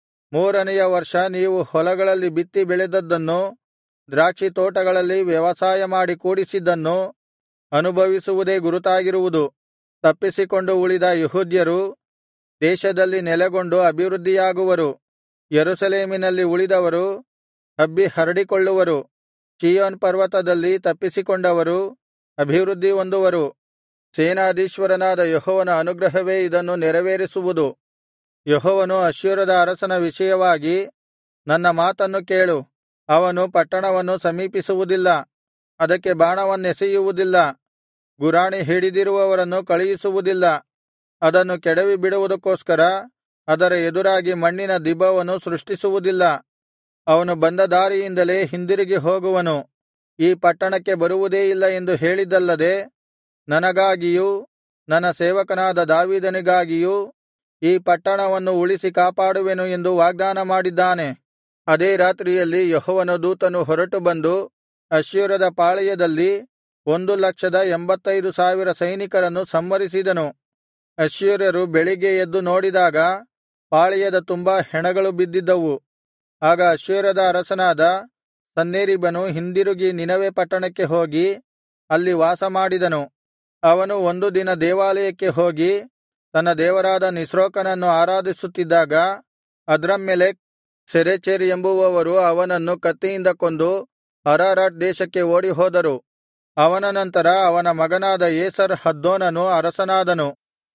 ಮೂರನೆಯ ವರ್ಷ ನೀವು ಹೊಲಗಳಲ್ಲಿ ಬಿತ್ತಿ ಬೆಳೆದದ್ದನ್ನು, ದ್ರಾಕ್ಷಿ ತೋಟಗಳಲ್ಲಿ ವ್ಯವಸಾಯ ಮಾಡಿ ಕೂಡಿಸಿದ್ದನ್ನು ಅನುಭವಿಸುವುದೇ ಗುರುತಾಗಿರುವುದು. ತಪ್ಪಿಸಿಕೊಂಡು ಉಳಿದ ಯೆಹೂದ್ಯರು ದೇಶದಲ್ಲಿ ನೆಲೆಗೊಂಡು ಅಭಿವೃದ್ಧಿಯಾಗುವರು. ಯೆರೂಸಲೇಮಿನಲ್ಲಿ ಉಳಿದವರು ಹಬ್ಬಿ ಹರಡಿಕೊಳ್ಳುವರು. ಚೀಯೋನ್ ಪರ್ವತದಲ್ಲಿ ತಪ್ಪಿಸಿಕೊಂಡವರು ಅಭಿವೃದ್ಧಿ ಹೊಂದುವರು. ಸೇನಾಧೀಶ್ವರನಾದ ಯೆಹೋವನ ಅನುಗ್ರಹವೇ ಇದನ್ನು ನೆರವೇರಿಸುವುದು. ಯೆಹೋವನು ಅಶ್ಶೂರದ ಅರಸನ ವಿಷಯವಾಗಿ, ನನ್ನ ಮಾತನ್ನು ಕೇಳು. ಅವನು ಪಟ್ಟಣವನ್ನು ಸಮೀಪಿಸುವುದಿಲ್ಲ, ಅದಕ್ಕೆ ಬಾಣವನ್ನೆಸೆಯುವುದಿಲ್ಲ, ಗುರಾಣಿ ಹಿಡಿದಿರುವವರನ್ನು ಕಳುಹಿಸುವುದಿಲ್ಲ. ಅದನ್ನು ಕೆಡವಿಬಿಡುವುದಕ್ಕೋಸ್ಕರ ಅದರ ಎದುರಾಗಿ ಮಣ್ಣಿನ ದಿಬ್ಬವನ್ನು ಸೃಷ್ಟಿಸುವುದಿಲ್ಲ. ಅವನು ಬಂದ ದಾರಿಯಿಂದಲೇ ಹಿಂದಿರುಗಿ ಹೋಗುವನು. ಈ ಪಟ್ಟಣಕ್ಕೆ ಬರುವುದೇ ಇಲ್ಲ ಎಂದು ಹೇಳಿದ್ದಲ್ಲದೆ, ನನಗಾಗಿಯೂ ನನ್ನ ಸೇವಕನಾದ ದಾವೀದನಿಗಾಗಿಯೂ ಈ ಪಟ್ಟಣವನ್ನು ಉಳಿಸಿ ಕಾಪಾಡುವೆನು ಎಂದು ವಾಗ್ದಾನ ಮಾಡಿದ್ದಾನೆ. ಅದೇ ರಾತ್ರಿಯಲ್ಲಿ ಯೆಹೋವನ ದೂತನು ಹೊರಟು ಬಂದು ಅಶ್ಶೂರದ ಪಾಳೆಯದಲ್ಲಿ 1,85,000 ಸೈನಿಕರನ್ನು ಸಂಹರಿಸಿದನು. ಅಶ್ಶೂರ್ಯರು ಬೆಳಿಗ್ಗೆ ಎದ್ದು ನೋಡಿದಾಗ ಪಾಳೆಯದ ತುಂಬಾ ಹೆಣಗಳು ಬಿದ್ದಿದ್ದವು. ಆಗ ಅಶ್ಶೂರದ ಅರಸನಾದ ಸನ್ಹೇರೀಬನು ಹಿಂದಿರುಗಿ ನಿನವೆ ಪಟ್ಟಣಕ್ಕೆ ಹೋಗಿ ಅಲ್ಲಿ ವಾಸಮಾಡಿದನು. ಅವನು ಒಂದು ದಿನ ದೇವಾಲಯಕ್ಕೆ ಹೋಗಿ ತನ್ನ ದೇವರಾದ ನಿಸ್ರೋಕನನ್ನು ಆರಾಧಿಸುತ್ತಿದ್ದಾಗ ಅದ್ರಮ್ಮೆಲೆಕ್, ಸರೆಚೆರ್ ಎಂಬುವವರು ಅವನನ್ನು ಕತ್ತಿಯಿಂದ ಕೊಂದು ಅರಾರಾಟ್ ದೇಶಕ್ಕೆ ಓಡಿಹೋದರು. ಅವನ ನಂತರ ಅವನ ಮಗನಾದ ಏಸರ್ ಹದ್ದೋನನು ಅರಸನಾದನು.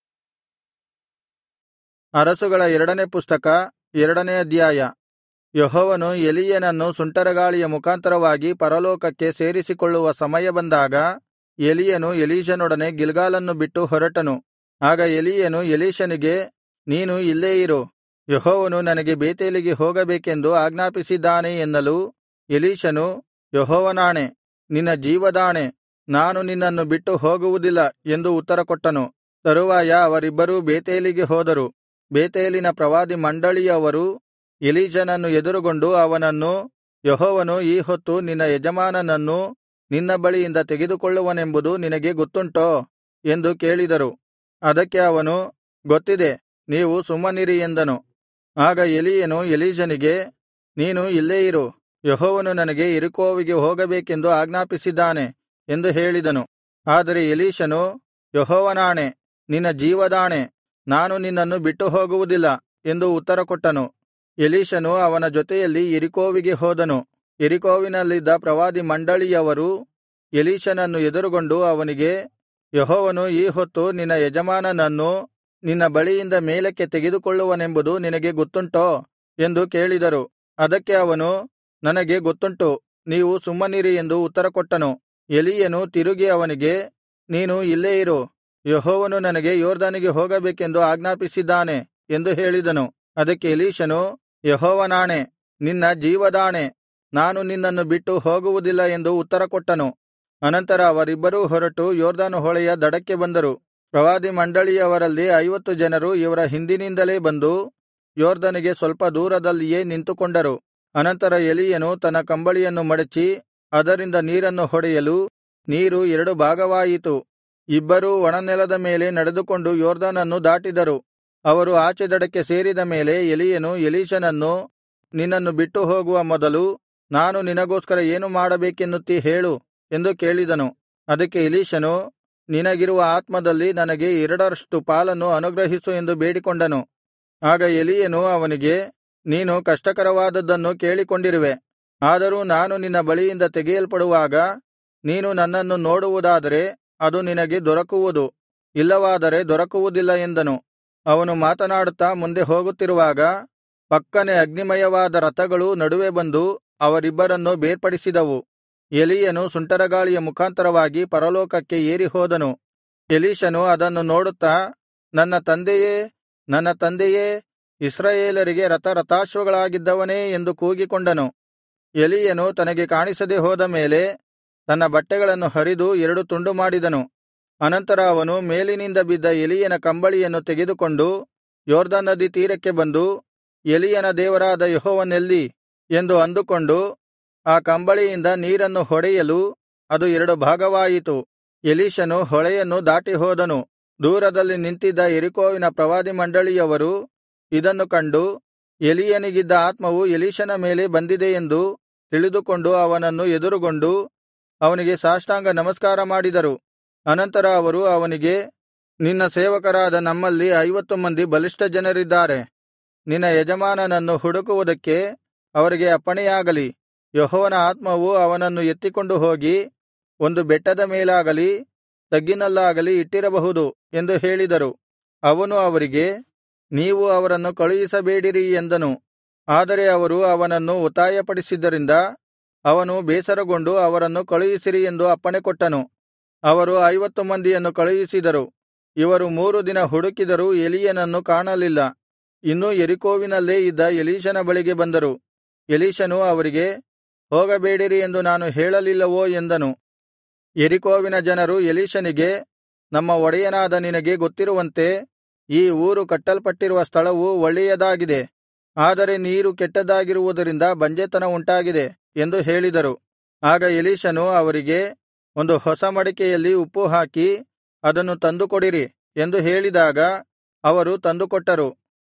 ಅರಸುಗಳ 2ನೇ ಪುಸ್ತಕ 2ನೇ ಅಧ್ಯಾಯ. ಯೆಹೋವನು ಎಲೀಯನನ್ನು ಸುಂಟರಗಾಳಿಯ ಮುಖಾಂತರವಾಗಿ ಪರಲೋಕಕ್ಕೆ ಸೇರಿಸಿಕೊಳ್ಳುವ ಸಮಯ ಬಂದಾಗ ಎಲೀಯನು ಎಲೀಷನೊಡನೆ ಗಿಲ್ಗಾಲನ್ನು ಬಿಟ್ಟು ಹೊರಟನು. ಆಗ ಎಲೀಯನು ಎಲೀಷನಿಗೆ, ನೀನು ಇಲ್ಲೇ ಇರು, ಯೆಹೋವನು ನನಗೆ ಬೇತೇಲಿಗೆ ಹೋಗಬೇಕೆಂದು ಆಜ್ಞಾಪಿಸಿದ್ದಾನೆ ಎನ್ನಲು, ಎಲೀಷನು, ಯೆಹೋವನಾಣೆ, ನಿನ್ನ ಜೀವದಾಣೆ, ನಾನು ನಿನ್ನನ್ನು ಬಿಟ್ಟು ಹೋಗುವುದಿಲ್ಲ ಎಂದು ಉತ್ತರಕೊಟ್ಟನು. ತರುವಾಯ ಅವರಿಬ್ಬರೂ ಬೇತೇಲಿಗೆ ಹೋದರು. ಬೇತೇಲಿನ ಪ್ರವಾದಿ ಮಂಡಳಿಯವರು ಎಲೀಷನನ್ನು ಎದುರುಗೊಂಡು ಅವನನ್ನು, ಯೆಹೋವನು ಈ ಹೊತ್ತು ನಿನ್ನ ಯಜಮಾನನನ್ನು ನಿನ್ನ ಬಳಿಯಿಂದ ತೆಗೆದುಕೊಳ್ಳುವನೆಂಬುದು ನಿನಗೆ ಗೊತ್ತುಂಟೋ ಎಂದು ಕೇಳಿದರು. ಅದಕ್ಕೆ ಅವನು, ಗೊತ್ತಿದೆ, ನೀವು ಸುಮ್ಮನಿರಿ ಎಂದನು. ಆಗ ಎಲೀಯನು ಎಲೀಷನಿಗೆ, ನೀನು ಇಲ್ಲೇ ಇರು, ಯೆಹೋವನು ನನಗೆ ಯೆರಿಕೋವಿಗೆ ಹೋಗಬೇಕೆಂದು ಆಜ್ಞಾಪಿಸಿದ್ದಾನೆ ಎಂದು ಹೇಳಿದನು. ಆದರೆ ಎಲೀಷನು, ಯೆಹೋವನಾಣೆ, ನಿನ್ನ ಜೀವದಾಣೆ, ನಾನು ನಿನ್ನನ್ನು ಬಿಟ್ಟು ಹೋಗುವುದಿಲ್ಲ ಎಂದು ಉತ್ತರಕೊಟ್ಟನು. ಎಲೀಷನು ಅವನ ಜೊತೆಯಲ್ಲಿ ಯೆರಿಕೋವಿಗೆ ಹೋದನು. ಯೆರಿಕೋವಿನಲ್ಲಿದ್ದ ಪ್ರವಾದಿ ಮಂಡಳಿಯವರು ಎಲೀಷನನ್ನು ಎದುರುಗೊಂಡು ಅವನಿಗೆ, ಯೆಹೋವನು ಈ ಹೊತ್ತು ನಿನ್ನ ಯಜಮಾನನನ್ನು ನಿನ್ನ ಬಳಿಯಿಂದ ಮೇಲಕ್ಕೆ ತೆಗೆದುಕೊಳ್ಳುವನೆಂಬುದು ನಿನಗೆ ಗೊತ್ತುಂಟೋ ಎಂದು ಕೇಳಿದರು. ಅದಕ್ಕೆ ಅವನು, ನನಗೆ ಗೊತ್ತುಂಟು, ನೀವು ಸುಮ್ಮನಿರಿ ಎಂದು ಉತ್ತರಕೊಟ್ಟನು. ಎಲೀಯನು ತಿರುಗಿ ಅವನಿಗೆ, ನೀನು ಇಲ್ಲೇ ಇರು, ಯೆಹೋವನು ನನಗೆ ಯೊರ್ದನಿಗೆ ಹೋಗಬೇಕೆಂದು ಆಜ್ಞಾಪಿಸಿದ್ದಾನೆ ಎಂದು ಹೇಳಿದನು. ಅದಕ್ಕೆ ಎಲೀಷನು, ಯೆಹೋವನಾಣೆ, ನಿನ್ನ ಜೀವದಾಣೆ, ನಾನು ನಿನ್ನನ್ನು ಬಿಟ್ಟು ಹೋಗುವುದಿಲ್ಲ ಎಂದು ಉತ್ತರಕೊಟ್ಟನು. ಅನಂತರ ಅವರಿಬ್ಬರೂ ಹೊರಟು ಯೊರ್ದನ್ ಹೊಳೆಯ ದಡಕ್ಕೆ ಬಂದರು. ಪ್ರವಾದಿ ಮಂಡಳಿಯವರಲ್ಲಿ 50 ಜನರು ಇವರ ಹಿಂದಿನಿಂದಲೇ ಬಂದು ಯೊರ್ದನಿಗೆ ಸ್ವಲ್ಪ ದೂರದಲ್ಲಿಯೇ ನಿಂತುಕೊಂಡರು. ಅನಂತರ ಎಲೀಯನು ತನ್ನ ಕಂಬಳಿಯನ್ನು ಮಡಚಿ ಅದರಿಂದ ನೀರನ್ನು ಹೊಡೆಯಲು ನೀರು 2 ಭಾಗವಾಯಿತು. ಇಬ್ಬರೂ ಒಣನೆಲದ ಮೇಲೆ ನಡೆದುಕೊಂಡು ಯೊರ್ದನನ್ನು ದಾಟಿದರು. ಅವರು ಆಚೆ ದಡಕ್ಕೆ ಸೇರಿದ ಮೇಲೆ ಎಲೀಯನು ಎಲೀಷನನ್ನು, ನಿನ್ನನ್ನು ಬಿಟ್ಟು ಹೋಗುವ ಮೊದಲು ನಾನು ನಿನಗೋಸ್ಕರ ಏನು ಮಾಡಬೇಕೆನ್ನುತ್ತೀ ಹೇಳು ಎಂದು ಕೇಳಿದನು. ಅದಕ್ಕೆ ಎಲೀಷನು, ನಿನಗಿರುವ ಆತ್ಮದಲ್ಲಿ ನನಗೆ 2ರಷ್ಟು ಪಾಲನ್ನು ಅನುಗ್ರಹಿಸು ಎಂದು ಬೇಡಿಕೊಂಡನು. ಆಗ ಎಲೀಯನು ಅವನಿಗೆ, ನೀನು ಕಷ್ಟಕರವಾದದ್ದನ್ನು ಕೇಳಿಕೊಂಡಿರುವೆ. ಆದರೂ ನಾನು ನಿನ್ನ ಬಳಿಯಿಂದ ತೆಗೆಯಲ್ಪಡುವಾಗ ನೀನು ನನ್ನನ್ನು ನೋಡುವುದಾದರೆ ಅದು ನಿನಗೆ ದೊರಕುವುದು, ಇಲ್ಲವಾದರೆ ದೊರಕುವುದಿಲ್ಲ ಎಂದನು. ಅವನು ಮಾತನಾಡುತ್ತಾ ಮುಂದೆ ಹೋಗುತ್ತಿರುವಾಗ ಪಕ್ಕನೆ ಅಗ್ನಿಮಯವಾದ ರಥಗಳು ನಡುವೆ ಬಂದು ಅವರಿಬ್ಬರನ್ನು ಬೇರ್ಪಡಿಸಿದವು. ಎಲೀಯನು ಸುಂಟರಗಾಳಿಯ ಮುಖಾಂತರವಾಗಿ ಪರಲೋಕಕ್ಕೆ ಏರಿಹೋದನು. ಎಲೀಷನು ಅದನ್ನು ನೋಡುತ್ತಾ, ನನ್ನ ತಂದೆಯೇ, ನನ್ನ ತಂದೆಯೇ, ಇಸ್ರಾಯೇಲರಿಗೆ ರಥರಥಾಶ್ವಗಳಾಗಿದ್ದವನೇ ಎಂದು ಕೂಗಿಕೊಂಡನು. ಎಲೀಯನು ತನಗೆ ಕಾಣಿಸದೆ ಹೋದ ಮೇಲೆ ತನ್ನ ಬಟ್ಟೆಗಳನ್ನು ಹರಿದು 2 ತುಂಡು ಮಾಡಿದನು. ಅನಂತರ ಅವನು ಮೇಲಿನಿಂದ ಬಿದ್ದ ಎಲೀಯನ ಕಂಬಳಿಯನ್ನು ತೆಗೆದುಕೊಂಡು ಯೊರ್ದನ್ ನದಿ ತೀರಕ್ಕೆ ಬಂದು, ಎಲೀಯನ ದೇವರಾದ ಯೆಹೋವನೆಲ್ಲಿ ಎಂದು ಅಂದುಕೊಂಡು ಆ ಕಂಬಳಿಯಿಂದ ನೀರನ್ನು ಹೊಡೆಯಲು ಅದು 2 ಭಾಗವಾಯಿತು. ಎಲೀಷನು ಹೊಳೆಯನ್ನು ದಾಟಿ ಹೋದನು. ದೂರದಲ್ಲಿ ನಿಂತಿದ್ದ ಯೆರಿಕೋವಿನ ಪ್ರವಾದಿ ಮಂಡಳಿಯವರು ಇದನ್ನು ಕಂಡು, ಎಲೀಯನಿಗಿದ್ದ ಆತ್ಮವು ಎಲೀಷನ ಮೇಲೆ ಬಂದಿದೆ ಎಂದು ತಿಳಿದುಕೊಂಡು ಅವನನ್ನು ಎದುರುಗೊಂಡು ಅವನಿಗೆ ಸಾಷ್ಟಾಂಗ ನಮಸ್ಕಾರ ಮಾಡಿದರು. ಅನಂತರ ಅವರು ಅವನಿಗೆ, ನಿನ್ನ ಸೇವಕರಾದ ನಮ್ಮಲ್ಲಿ 50 ಮಂದಿ ಬಲಿಷ್ಠ ಜನರಿದ್ದಾರೆ. ನಿನ್ನ ಯಜಮಾನನನ್ನು ಹುಡುಕುವುದಕ್ಕೆ ಅವರಿಗೆ ಅಪ್ಪಣೆಯಾಗಲಿ. ಯೆಹೋವನ ಆತ್ಮವು ಅವನನ್ನು ಎತ್ತಿಕೊಂಡು ಹೋಗಿ ಒಂದು ಬೆಟ್ಟದ ಮೇಲಾಗಲಿ ತಗ್ಗಿನಲ್ಲಾಗಲಿ ಇಟ್ಟಿರಬಹುದು ಎಂದು ಹೇಳಿದರು. ಅವನು ಅವರಿಗೆ, ನೀವು ಅವರನ್ನು ಕಳುಹಿಸಬೇಡಿರಿ ಎಂದನು. ಆದರೆ ಅವರು ಅವನನ್ನು ಒತ್ತಾಯಪಡಿಸಿದ್ದರಿಂದ ಅವನು ಬೇಸರಗೊಂಡು ಅವರನ್ನು ಕಳುಹಿಸಿರಿ ಎಂದು ಅಪ್ಪಣೆಕೊಟ್ಟನು. ಅವರು 50 ಮಂದಿಯನ್ನು ಕಳುಹಿಸಿದರು. ಇವರು 3 ದಿನ ಹುಡುಕಿದರೂ ಎಲೀಯನನ್ನು ಕಾಣಲಿಲ್ಲ. ಇನ್ನೂ ಯೆರಿಕೋವಿನಲ್ಲೇ ಇದ್ದ ಎಲೀಷನ ಬಳಿಗೆ ಬಂದರು. ಎಲೀಷನು ಅವರಿಗೆ, ಹೋಗಬೇಡಿರಿ ಎಂದು ನಾನು ಹೇಳಲಿಲ್ಲವೋ ಎಂದನು. ಯೆರಿಕೋವಿನ ಜನರು ಎಲೀಷನಿಗೆ, ನಮ್ಮ ಒಡೆಯನಾದ ನಿನಗೆ ಗೊತ್ತಿರುವಂತೆ ಈ ಊರು ಕಟ್ಟಲ್ಪಟ್ಟಿರುವ ಸ್ಥಳವು ಒಳ್ಳೆಯದಾಗಿದೆ, ಆದರೆ ನೀರು ಕೆಟ್ಟದ್ದಾಗಿರುವುದರಿಂದ ಬಂಜೆತನ ಉಂಟಾಗಿದೆ ಎಂದು ಹೇಳಿದರು. ಆಗ ಎಲೀಷನು ಅವರಿಗೆ, ಒಂದು ಹೊಸ ಮಡಿಕೆಯಲ್ಲಿ ಉಪ್ಪು ಹಾಕಿ ಅದನ್ನು ತಂದುಕೊಡಿರಿ ಎಂದು ಹೇಳಿದಾಗ ಅವರು ತಂದುಕೊಟ್ಟರು.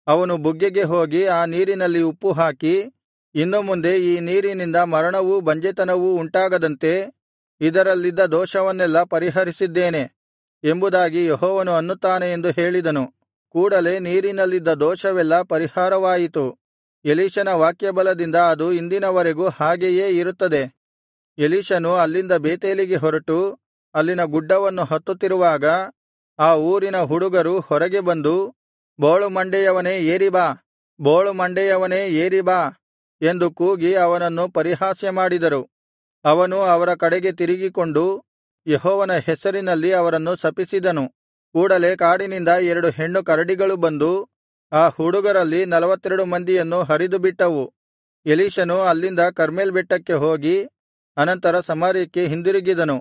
ಅವನು ಬುಗ್ಗೆಗೆ ಹೋಗಿ ಆ ನೀರಿನಲ್ಲಿ ಉಪ್ಪು ಹಾಕಿ, ಇನ್ನು ಮುಂದೆ ಈ ನೀರಿನಿಂದ ಮರಣವೂ ಬಂಜೆತನವೂ ಉಂಟಾಗದಂತೆ ಇದರಲ್ಲಿದ್ದ ದೋಷವನ್ನೆಲ್ಲಾ ಪರಿಹರಿಸಿದ್ದೇನೆ ಎಂಬುದಾಗಿ ಯೆಹೋವನು ಅನ್ನುತ್ತಾನೆ ಎಂದು ಹೇಳಿದನು. ಕೂಡಲೆ ನೀರಿನಲ್ಲಿದ್ದ ದೋಷವೆಲ್ಲಾ ಪರಿಹಾರವಾಯಿತು. ಎಲೀಷನ ವಾಕ್ಯಬಲದಿಂದ ಅದು ಇಂದಿನವರೆಗೂ ಹಾಗೆಯೇ ಇರುತ್ತದೆ. ಎಲೀಷನು ಅಲ್ಲಿಂದ ಬೇತೇಲಿಗೆ ಹೊರಟು ಅಲ್ಲಿನ ಗುಡ್ಡವನ್ನು ಹತ್ತುತ್ತಿರುವಾಗ ಆ ಊರಿನ ಹುಡುಗರು ಹೊರಗೆ ಬಂದು, ಬೋಳು ಮಂಡೆಯವನೇ ಏರಿ ಬಾ, ಬೋಳು ಮಂಡೆಯವನೇ ಏರಿ ಬಾ ಎಂದು ಕೂಗಿ ಅವನನ್ನು ಪರಿಹಾಸ್ಯ ಮಾಡಿದರು. ಅವನು ಅವರ ಕಡೆಗೆ ತಿರುಗಿಕೊಂಡು ಯೆಹೋವನ ಹೆಸರಿನಲ್ಲಿ ಅವರನ್ನು ಶಪಿಸಿದನು. ಕೂಡಲೆ ಕಾಡಿನಿಂದ 2 ಹೆಣ್ಣು ಕರಡಿಗಳು ಬಂದು ಆ ಹುಡುಗರಲ್ಲಿ 42 ಮಂದಿಯನ್ನು ಹರಿದುಬಿಟ್ಟವು. ಎಲೀಷನು ಅಲ್ಲಿಂದ ಕರ್ಮೆಲ್ ಬೆಟ್ಟಕ್ಕೆ ಹೋಗಿ ಅನಂತರ ಸಮಾರ್ಯಕ್ಕೆ ಹಿಂದಿರುಗಿದನು.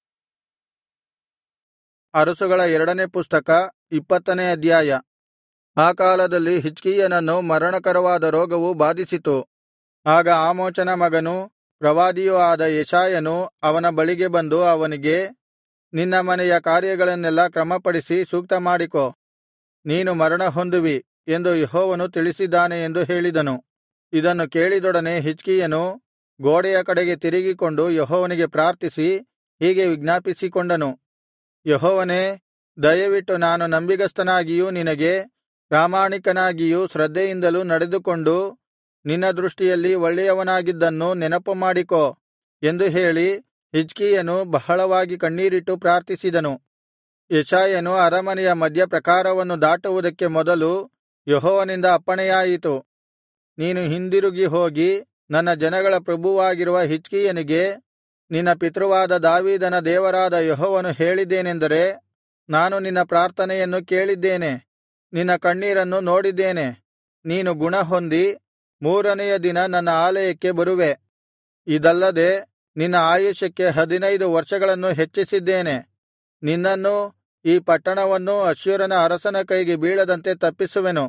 ಅರಸುಗಳ 2ನೇ ಪುಸ್ತಕ 20ನೇ ಅಧ್ಯಾಯ. ಆ ಕಾಲದಲ್ಲಿ ಹಿಜ್ಕೀಯನನ್ನು ಮರಣಕರವಾದ ರೋಗವು ಬಾಧಿಸಿತು. ಆಗ ಆಮೋಚನ ಮಗನೂ ಪ್ರವಾದಿಯೂ ಆದ ಯೆಶಾಯನು ಅವನ ಬಳಿಗೆ ಬಂದು ಅವನಿಗೆ, ನಿನ್ನ ಮನೆಯ ಕಾರ್ಯಗಳನ್ನೆಲ್ಲಾ ಕ್ರಮಪಡಿಸಿ ಸೂಕ್ತಮಾಡಿಕೋ, ನೀನು ಮರಣ ಹೊಂದುವಿ ಎಂದು ಯೆಹೋವನು ತಿಳಿಸಿದ್ದಾನೆ ಎಂದು ಹೇಳಿದನು. ಇದನ್ನು ಕೇಳಿದೊಡನೆ ಹಿಜ್ಕೀಯನು ಗೋಡೆಯ ಕಡೆಗೆ ತಿರುಗಿಕೊಂಡು ಯೆಹೋವನಿಗೆ ಪ್ರಾರ್ಥಿಸಿ ಹೀಗೆ ವಿಜ್ಞಾಪಿಸಿಕೊಂಡನು. ಯೆಹೋವನೇ, ದಯವಿಟ್ಟು ನಾನು ನಂಬಿಗಸ್ತನಾಗಿಯೂ ನಿನಗೆ ಪ್ರಾಮಾಣಿಕನಾಗಿಯೂ ಶ್ರದ್ಧೆಯಿಂದಲೂ ನಡೆದುಕೊಂಡು ನಿನ್ನ ದೃಷ್ಟಿಯಲ್ಲಿ ಒಳ್ಳೆಯವನಾಗಿದ್ದನ್ನು ನೆನಪುಮಾಡಿಕೋ ಎಂದು ಹೇಳಿ ಹಿಜ್ಕೀಯನು ಬಹಳವಾಗಿ ಕಣ್ಣೀರಿಟ್ಟು ಪ್ರಾರ್ಥಿಸಿದನು. ಯೆಶಾಯನು ಅರಮನೆಯ ಮಧ್ಯಪ್ರಾಕಾರವನ್ನು ದಾಟುವುದಕ್ಕೆ ಮೊದಲು ಯೆಹೋವನಿಂದ ಅಪ್ಪಣೆಯಾಯಿತು, ನೀನು ಹಿಂದಿರುಗಿ ಹೋಗಿ ನನ್ನ ಜನಗಳ ಪ್ರಭುವಾಗಿರುವ ಹಿಜ್ಕೀಯನಿಗೆ, ನಿನ್ನ ಪಿತೃವಾದ ದಾವೀದನ ದೇವರಾದ ಯೆಹೋವನು ಹೇಳಿದ್ದೇನೆಂದರೆ, ನಾನು ನಿನ್ನ ಪ್ರಾರ್ಥನೆಯನ್ನು ಕೇಳಿದ್ದೇನೆ, ನಿನ್ನ ಕಣ್ಣೀರನ್ನು ನೋಡಿದ್ದೇನೆ. ನೀನು ಗುಣಹೊಂದಿ 3ನೆಯ ದಿನ ನನ್ನ ಆಲಯಕ್ಕೆ ಬರುವೆ. ಇದಲ್ಲದೆ ನಿನ್ನ ಆಯುಷ್ಯಕ್ಕೆ 15 ವರ್ಷಗಳನ್ನು ಹೆಚ್ಚಿಸಿದ್ದೇನೆ. ನಿನ್ನನ್ನೂ ಈ ಪಟ್ಟಣವನ್ನೂ ಅಶ್ಶೂರನ ಅರಸನ ಕೈಗೆ ಬೀಳದಂತೆ ತಪ್ಪಿಸುವೆನು.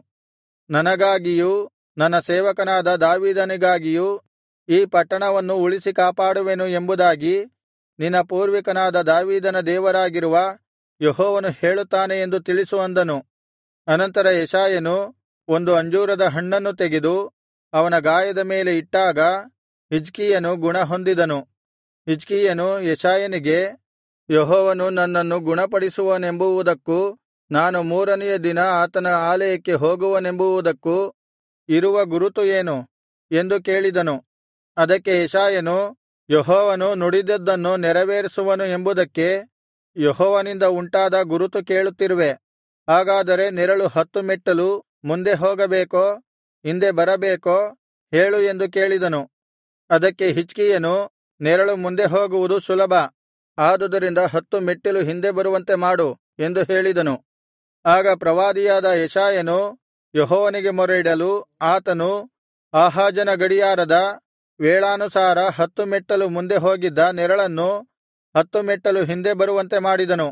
ನನಗಾಗಿಯೂ ನನ್ನ ಸೇವಕನಾದ ದಾವೀದನಿಗಾಗಿಯೂ ಈ ಪಟ್ಟಣವನ್ನು ಉಳಿಸಿ ಕಾಪಾಡುವೆನು ಎಂಬುದಾಗಿ ನಿನ್ನ ಪೂರ್ವಿಕನಾದ ದಾವೀದನ ದೇವರಾಗಿರುವ ಯೆಹೋವನು ಹೇಳುತ್ತಾನೆ ಎಂದು ತಿಳಿಸು ಅಂದನು. ಅನಂತರ ಯೆಶಾಯನು ಒಂದು ಅಂಜೂರದ ಹಣ್ಣನ್ನು ತೆಗೆದು ಅವನ ಗಾಯದ ಮೇಲೆ ಇಟ್ಟಾಗ ಹಿಜ್ಕೀಯನು ಗುಣಹೊಂದಿದನು. ಹಿಜ್ಕೀಯನು ಯೆಶಾಯನಿಗೆ, ಯೆಹೋವನು ನನ್ನನ್ನು ಗುಣಪಡಿಸುವನೆಂಬುವುದಕ್ಕೂ ನಾನು 3ನೆಯ ದಿನ ಆತನ ಆಲಯಕ್ಕೆ ಹೋಗುವನೆಂಬುವುದಕ್ಕೂ ಇರುವ ಗುರುತು ಏನು ಎಂದು ಕೇಳಿದನು. ಅದಕ್ಕೆ ಯೆಶಾಯನು, ಯೆಹೋವನು ನುಡಿದದ್ದನ್ನು ನೆರವೇರಿಸುವನು ಎಂಬುದಕ್ಕೆ ಯೆಹೋವನಿಂದ ಉಂಟಾದ ಗುರುತು ಕೇಳುತ್ತಿರುವೆ. ಹಾಗಾದರೆ ನೆರಳು 10 ಮೆಟ್ಟಲು ಮುಂದೆ ಹೋಗಬೇಕೋ ಹಿಂದೆ ಬರಬೇಕೋ ಹೇಳು ಎಂದು ಕೇಳಿದನು. ಅದಕ್ಕೆ ಹಿಜ್ಕೀಯನು, ನೆರಳು ಮುಂದೆ ಹೋಗುವುದು ಸುಲಭ, ಆದುದರಿಂದ 10 ಮೆಟ್ಟಿಲು ಹಿಂದೆ ಬರುವಂತೆ ಮಾಡು ಎಂದು ಹೇಳಿದನು. ಆಗ ಪ್ರವಾದಿಯಾದ ಯೆಶಾಯನು ಯೆಹೋವನಿಗೆ ಮೊರೆಯಿಡಲು ಆತನು ಆಹಾಜನ ಗಡಿಯಾರದ ವೇಳಾನುಸಾರ 10 ಮೆಟ್ಟಲು ಮುಂದೆ ಹೋಗಿದ್ದ ನೆರಳನ್ನು 10 ಮೆಟ್ಟಲು ಹಿಂದೆ ಬರುವಂತೆ ಮಾಡಿದನು.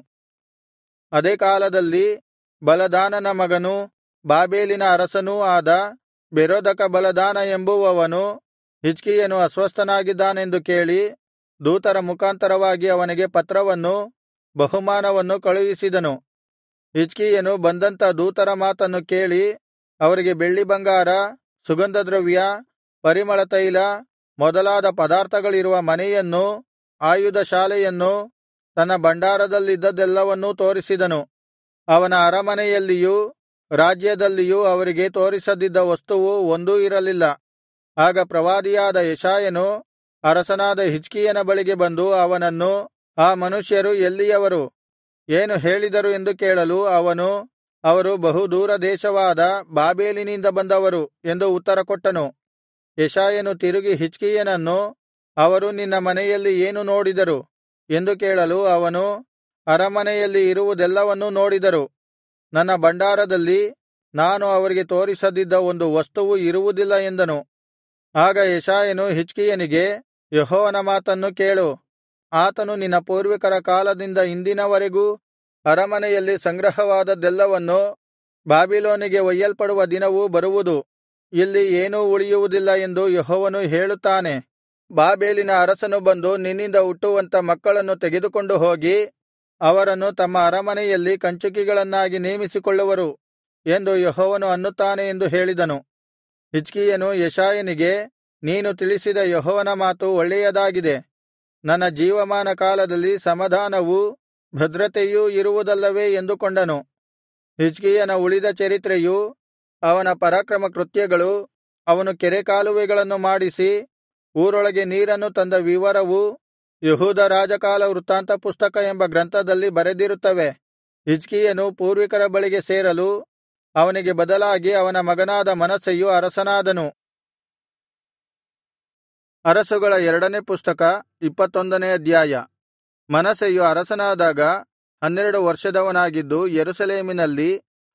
ಅದೇ ಕಾಲದಲ್ಲಿ ಬಲದಾನನ ಮಗನೂ ಬಾಬೆಲಿನ ಅರಸನೂ ಆದ ಬೆರೋದಕಬಲದಾನ ಎಂಬುವವನು ಹಿಜ್ಕೀಯನು ಅಸ್ವಸ್ಥನಾಗಿದ್ದಾನೆಂದು ಕೇಳಿ ದೂತರ ಮುಖಾಂತರವಾಗಿ ಅವನಿಗೆ ಪತ್ರವನ್ನೂ ಬಹುಮಾನವನ್ನು ಕಳುಹಿಸಿದನು. ಹಿಜ್ಕೀಯನು ಬಂದಂಥ ದೂತರ ಮಾತನ್ನು ಕೇಳಿ ಅವರಿಗೆ ಬೆಳ್ಳಿ ಬಂಗಾರ, ಸುಗಂಧದ್ರವ್ಯ, ಪರಿಮಳತೈಲ ಮೊದಲಾದ ಪದಾರ್ಥಗಳಿರುವ ಮನೆಯನ್ನೂ ಆಯುಧ ಶಾಲೆಯನ್ನೂ ತನ್ನ ಭಂಡಾರದಲ್ಲಿದ್ದದ್ದೆಲ್ಲವನ್ನೂ ತೋರಿಸಿದನು. ಅವನ ಅರಮನೆಯಲ್ಲಿಯೂ ರಾಜ್ಯದಲ್ಲಿಯೂ ಅವರಿಗೆ ತೋರಿಸದಿದ್ದ ವಸ್ತುವು ಒಂದೂ ಇರಲಿಲ್ಲ. ಆಗ ಪ್ರವಾದಿಯಾದ ಯೆಶಾಯನು ಅರಸನಾದ ಹಿಜ್ಕೀಯನ ಬಳಿಗೆ ಬಂದು ಅವನನ್ನು, ಆ ಮನುಷ್ಯರು ಎಲ್ಲಿಯವರು, ಏನು ಹೇಳಿದರು ಎಂದು ಕೇಳಲು ಅವನು, ಅವರು ಬಹುದೂರ ದೇಶವಾದ ಬಾಬೆಲಿನಿಂದ ಬಂದವರು ಎಂದು ಉತ್ತರಕೊಟ್ಟನು. ಯೆಶಾಯನು ತಿರುಗಿ ಹಿಜ್ಕೀಯನನ್ನು, ಅವರು ನಿನ್ನ ಮನೆಯಲ್ಲಿ ಏನು ನೋಡಿದರು ಎಂದು ಕೇಳಲು ಅವನು, ಅರಮನೆಯಲ್ಲಿ ಇರುವುದೆಲ್ಲವನ್ನೂ ನೋಡಿದರು. ನನ್ನ ಭಂಡಾರದಲ್ಲಿ ನಾನು ಅವರಿಗೆ ತೋರಿಸದಿದ್ದ ಒಂದು ವಸ್ತುವು ಇರುವುದಿಲ್ಲ ಎಂದನು. ಆಗ ಯೆಶಾಯನು ಹಿಜ್ಕೀಯನಿಗೆ, ಯೆಹೋವನ ಮಾತನ್ನು ಕೇಳು, ಆತನು ನಿನ್ನ ಪೂರ್ವಿಕರ ಕಾಲದಿಂದ ಇಂದಿನವರೆಗೂ ಅರಮನೆಯಲ್ಲಿ ಸಂಗ್ರಹವಾದದ್ದೆಲ್ಲವನ್ನು ಬಾಬಿಲೋನಿಗೆ ಒಯ್ಯಲ್ಪಡುವ ದಿನವು ಬರುವುದು, ಇಲ್ಲಿ ಏನೂ ಉಳಿಯುವುದಿಲ್ಲ ಎಂದು ಯೆಹೋವನು ಹೇಳುತ್ತಾನೆ. ಬಾಬೆಲಿನ ಅರಸನು ಬಂದು ನಿನ್ನಿಂದ ಹುಟ್ಟುವಂಥ ಮಕ್ಕಳನ್ನು ತೆಗೆದುಕೊಂಡು ಹೋಗಿ ಅವರನ್ನು ತಮ್ಮ ಅರಮನೆಯಲ್ಲಿ ಕಂಚುಕಿಗಳನ್ನಾಗಿ ನೇಮಿಸಿಕೊಳ್ಳುವರು. ಎಂದು ಯೆಹೋವನು ಅನ್ನುತ್ತಾನೆ ಎಂದು ಹೇಳಿದನು. ಹಿಜ್ಕೀಯನು ಯೆಶಾಯನಿಗೆ, ನೀನು ತಿಳಿಸಿದ ಯೆಹೋವನ ಮಾತು ಒಳ್ಳೆಯದಾಗಿದೆ. ನನ್ನ ಜೀವಮಾನ ಕಾಲದಲ್ಲಿ ಸಮಾಧಾನವೂ ಭದ್ರತೆಯೂ ಇರುವುದಲ್ಲವೇ ಎಂದುಕೊಂಡನು. ಹಿಜ್ಕೀಯನ ಉಳಿದ ಚರಿತ್ರೆಯೂ ಅವನ ಪರಾಕ್ರಮ ಕೃತ್ಯಗಳು, ಅವನು ಕೆರೆಕಾಲುವೆಗಳನ್ನು ಮಾಡಿಸಿ ಊರೊಳಗೆ ನೀರನ್ನು ತಂದ ವಿವರವೂ ಯೆಹೂದ ರಾಜಕಾಲ ವೃತ್ತಾಂತ ಪುಸ್ತಕ ಎಂಬ ಗ್ರಂಥದಲ್ಲಿ ಬರೆದಿರುತ್ತವೆ. ಹಿಜ್ಕೀಯನು ಪೂರ್ವಿಕರ ಬಳಿಗೆ ಸೇರಲು ಅವನಿಗೆ ಬದಲಾಗಿ ಅವನ ಮಗನಾದ ಮನಸ್ಸೆಯು ಅರಸನಾದನು. ಅರಸುಗಳ 2ನೇ ಪುಸ್ತಕ 21ನೇ ಅಧ್ಯಾಯ. ಮನಸ್ಸೆಯು ಅರಸನಾದಾಗ 12 ವರ್ಷದವನಾಗಿದ್ದು ಯೆರೂಸಲೇಮಿನಲ್ಲಿ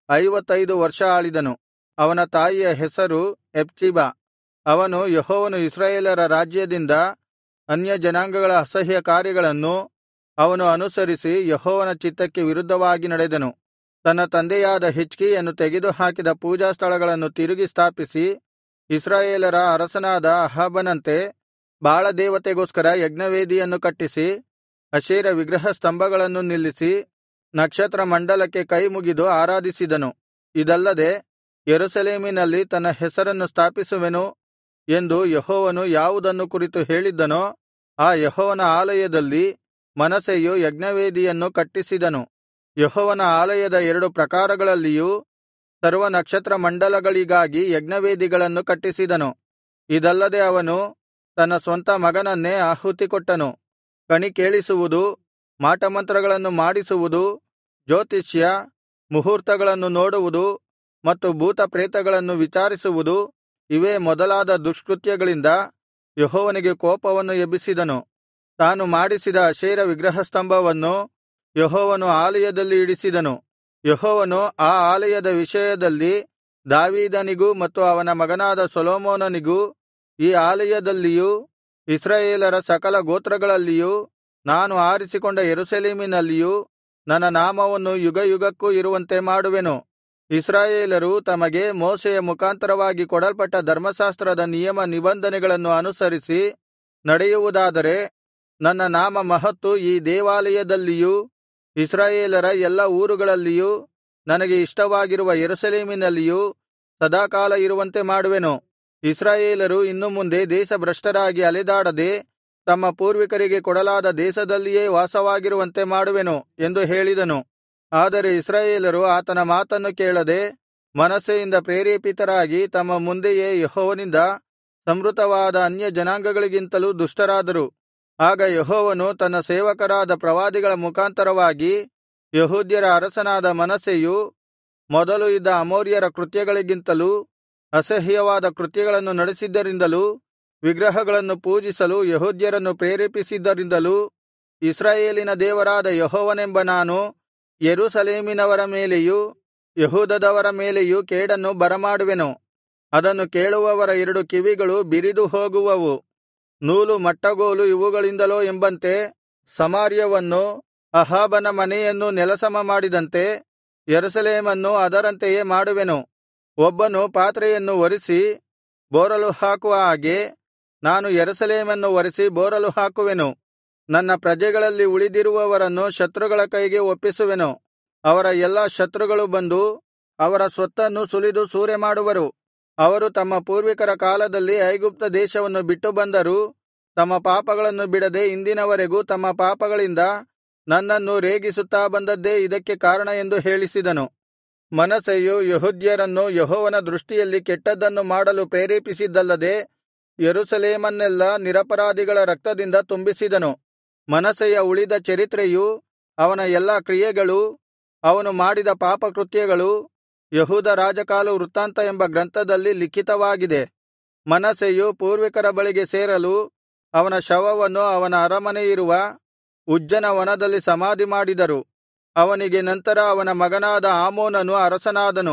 55 ವರ್ಷ ಆಳಿದನು. ಅವನ ತಾಯಿಯ ಹೆಸರು ಹೆಪ್ಜಿಬಾ. ಅವನು ಯೆಹೋವನು ಇಸ್ರಾಯೇಲರ ರಾಜ್ಯದಿಂದ ಅನ್ಯಜನಾಂಗಗಳ ಅಸಹ್ಯ ಕಾರ್ಯಗಳನ್ನು ಅವನು ಅನುಸರಿಸಿ ಯೆಹೋವನ ಚಿತ್ತಕ್ಕೆ ವಿರುದ್ಧವಾಗಿ ನಡೆದನು. ತನ್ನ ತಂದೆಯಾದ ಹಿಜ್ಕೀಯನು ತೆಗೆದುಹಾಕಿದ ಪೂಜಾಸ್ಥಳಗಳನ್ನು ತಿರುಗಿ ಸ್ಥಾಪಿಸಿ, ಇಸ್ರಾಯೇಲರ ಅರಸನಾದ ಅಹಾಬನಂತೆ ಬಾಳದೇವತೆಗೋಸ್ಕರ ಯಜ್ಞವೇದಿಯನ್ನು ಕಟ್ಟಿಸಿ, ಅಶೇರ ವಿಗ್ರಹ ಸ್ತಂಭಗಳನ್ನು ನಿಲ್ಲಿಸಿ, ನಕ್ಷತ್ರ ಮಂಡಲಕ್ಕೆ ಕೈ ಮುಗಿದು ಆರಾಧಿಸಿದನು. ಇದಲ್ಲದೆ ಯೆರೂಸಲೇಮಿನಲ್ಲಿ ತನ್ನ ಹೆಸರನ್ನು ಸ್ಥಾಪಿಸುವೆನು ಎಂದು ಯೆಹೋವನು ಯಾವುದನ್ನು ಕುರಿತು ಹೇಳಿದ್ದನೋ ಆ ಯೆಹೋವನ ಆಲಯದಲ್ಲಿ ಮನಸ್ಸೆಯು ಯಜ್ಞವೇದಿಯನ್ನು ಕಟ್ಟಿಸಿದನು. ಯೆಹೋವನ ಆಲಯದ 2 ಪ್ರಾಕಾರಗಳಲ್ಲಿಯೂ ಸರ್ವನಕ್ಷತ್ರ ಮಂಡಲಗಳಿಗಾಗಿ ಯಜ್ಞವೇದಿಗಳನ್ನು ಕಟ್ಟಿಸಿದನು. ಇದಲ್ಲದೆ ಅವನು ತನ್ನ ಸ್ವಂತ ಮಗನನ್ನೇ ಆಹುತಿಕೊಟ್ಟನು. ಕಣಿ ಕೇಳಿಸುವುದು, ಮಾಟಮಂತ್ರಗಳನ್ನು ಮಾಡಿಸುವುದು, ಜ್ಯೋತಿಷ್ಯ, ಮುಹೂರ್ತಗಳನ್ನು ನೋಡುವುದು ಮತ್ತು ಭೂತಪ್ರೇತಗಳನ್ನು ವಿಚಾರಿಸುವುದು, ಇವೇ ಮೊದಲಾದ ದುಷ್ಕೃತ್ಯಗಳಿಂದ ಯೆಹೋವನಿಗೆ ಕೋಪವನ್ನು ಎಬ್ಬಿಸಿದನು. ತಾನು ಮಾಡಿಸಿದ ಅಶೇರ ವಿಗ್ರಹಸ್ತಂಭವನ್ನು ಯೆಹೋವನು ಆಲಯದಲ್ಲಿ ಇಡಿಸಿದನು. ಯೆಹೋವನು ಆ ಆಲಯದ ವಿಷಯದಲ್ಲಿ ದಾವೀದನಿಗೂ ಮತ್ತು ಅವನ ಮಗನಾದ ಸೊಲೊಮೋನನಿಗೂ, ಈ ಆಲಯದಲ್ಲಿಯೂ ಇಸ್ರಾಯೇಲರ ಸಕಲ ಗೋತ್ರಗಳಲ್ಲಿಯೂ ನಾನು ಆರಿಸಿಕೊಂಡ ಯೆರೂಸಲೇಮಿನಲ್ಲಿಯೂ ನನ್ನ ನಾಮವನ್ನು ಯುಗಯುಗಕ್ಕೂ ಇರುವಂತೆ ಮಾಡುವೆನು. ಇಸ್ರಾಯೇಲರು ತಮಗೆ ಮೋಶೆಯ ಮುಖಾಂತರವಾಗಿ ಕೊಡಲ್ಪಟ್ಟ ಧರ್ಮಶಾಸ್ತ್ರದ ನಿಯಮ ನಿಬಂಧನೆಗಳನ್ನು ಅನುಸರಿಸಿ ನಡೆಯುವುದಾದರೆ ನನ್ನ ನಾಮ ಮಹತ್ತು ಈ ದೇವಾಲಯದಲ್ಲಿಯೂ ಇಸ್ರಾಯೇಲರ ಎಲ್ಲಾ ಊರುಗಳಲ್ಲಿಯೂ ನನಗೆ ಇಷ್ಟವಾಗಿರುವ ಯೆರೂಸಲೇಮಿನಲ್ಲಿಯೂ ಸದಾಕಾಲ ಇರುವಂತೆ ಮಾಡುವೆನು. ಇಸ್ರಾಯೇಲರು ಇನ್ನು ಮುಂದೆ ದೇಶಭ್ರಷ್ಟರಾಗಿ ಅಲೆದಾಡದೆ ತಮ್ಮ ಪೂರ್ವಿಕರಿಗೆ ಕೊಡಲಾದ ದೇಶದಲ್ಲಿಯೇ ವಾಸವಾಗಿರುವಂತೆ ಮಾಡುವೆನು ಎಂದು ಹೇಳಿದನು. ಆದರೆ ಇಸ್ರಾಯೇಲರು ಆತನ ಮಾತನ್ನು ಕೇಳದೆ ಮನಸ್ಸೆಯಿಂದ ಪ್ರೇರೇಪಿತರಾಗಿ ತಮ್ಮ ಮುಂದೆಯೇ ಯೆಹೋವನಿಂದ ಸಂಹೃತವಾದ ಅನ್ಯಜನಾಂಗಗಳಿಗಿಂತಲೂ ದುಷ್ಟರಾದರು. ಆಗ ಯೆಹೋವನು ತನ್ನ ಸೇವಕರಾದ ಪ್ರವಾದಿಗಳ ಮುಖಾಂತರವಾಗಿ ಯೆಹೂದ್ಯರ ಅರಸನಾದ ಮನಸ್ಸೆಯು ಮೊದಲು ಇದ್ದ ಅಮೋರಿಯರ ಕೃತ್ಯಗಳಿಗಿಂತಲೂ ಅಸಹ್ಯವಾದ ಕೃತ್ಯಗಳನ್ನು ನಡೆಸಿದ್ದರಿಂದಲೂ, ವಿಗ್ರಹಗಳನ್ನು ಪೂಜಿಸಲು ಯೆಹೂದ್ಯರನ್ನು ಪ್ರೇರೇಪಿಸಿದ್ದರಿಂದಲೂ, ಇಸ್ರಾಯೇಲಿನ ದೇವರಾದ ಯೆಹೋವನೆಂಬ ನಾನು ಯೆರೂಸಲೇಮಿನವರ ಮೇಲೆಯೂ ಯೆಹೂದದವರ ಮೇಲೆಯೂ ಕೇಡನ್ನು ಬರಮಾಡುವೆನು. ಅದನ್ನು ಕೇಳುವವರ 2 ಕಿವಿಗಳು ಬಿರಿದು ಹೋಗುವವು. ನೂಲು ಮಟ್ಟಗೋಲು ಇವುಗಳಿಂದಲೋ ಎಂಬಂತೆ ಸಮಾರ್ಯವನ್ನೂ ಅಹಾಬನ ಮನೆಯನ್ನೂ ನೆಲಸಮ ಮಾಡಿದಂತೆ ಯೆರೂಸಲೇಮನ್ನು ಅದರಂತೆಯೇ ಮಾಡುವೆನು. ಒಬ್ಬನು ಪಾತ್ರೆಯನ್ನು ಒರಿಸಿ ಬೋರಲು ಹಾಕುವ ಹಾಗೆ ನಾನು ಯೆರೂಸಲೇಮನ್ನು ಒರೆಸಿ ಬೋರಲು ಹಾಕುವೆನು. ನನ್ನ ಪ್ರಜೆಗಳಲ್ಲಿ ಉಳಿದಿರುವವರನ್ನು ಶತ್ರುಗಳ ಕೈಗೆ ಒಪ್ಪಿಸುವೆನು. ಅವರ ಎಲ್ಲಾ ಶತ್ರುಗಳು ಬಂದು ಅವರ ಸ್ವತ್ತನ್ನು ಸುಲಿದು ಸೂರೆಮಾಡುವರು. ಅವರು ತಮ್ಮ ಪೂರ್ವಿಕರ ಕಾಲದಲ್ಲಿ ಐಗುಪ್ತ ದೇಶವನ್ನು ಬಿಟ್ಟು ಬಂದರೂ ತಮ್ಮ ಪಾಪಗಳನ್ನು ಬಿಡದೆ ಇಂದಿನವರೆಗೂ ತಮ್ಮ ಪಾಪಗಳಿಂದ ನನ್ನನ್ನು ರೇಗಿಸುತ್ತಾ ಬಂದದ್ದೇ ಇದಕ್ಕೆ ಕಾರಣ ಎಂದು ಹೇಳಿಸಿದನು. ಮನಸ್ಸೆಯು ಯೆಹೂದ್ಯರನ್ನು ಯೆಹೋವನ ದೃಷ್ಟಿಯಲ್ಲಿ ಕೆಟ್ಟದ್ದನ್ನು ಮಾಡಲು ಪ್ರೇರೇಪಿಸಿದ್ದಲ್ಲದೆ ಯೆರೂಸಲೇಮನ್ನೆಲ್ಲಾ ನಿರಪರಾಧಿಗಳ ರಕ್ತದಿಂದ ತುಂಬಿಸಿದನು. ಮನಸ್ಸೆಯ ಉಳಿದ ಚರಿತ್ರೆಯೂ ಅವನ ಎಲ್ಲಾ ಕ್ರಿಯೆಗಳೂ ಅವನು ಮಾಡಿದ ಪಾಪಕೃತ್ಯಗಳೂ ಯೆಹೂದ ರಾಜಕಾಲ ವೃತ್ತಾಂತ ಎಂಬ ಗ್ರಂಥದಲ್ಲಿ ಲಿಖಿತವಾಗಿದೆ. ಮನಸ್ಸೆಯು ಪೂರ್ವಿಕರ ಬಳಿಗೆ ಸೇರಲು ಅವನ ಶವವನ್ನು ಅವನ ಅರಮನೆಯಿರುವ ಉಜ್ಜನ ವನದಲ್ಲಿ ಸಮಾಧಿ ಮಾಡಿದರು. ಅವನಿಗೆ ನಂತರ ಅವನ ಮಗನಾದ ಆಮೋನನು ಅರಸನಾದನು.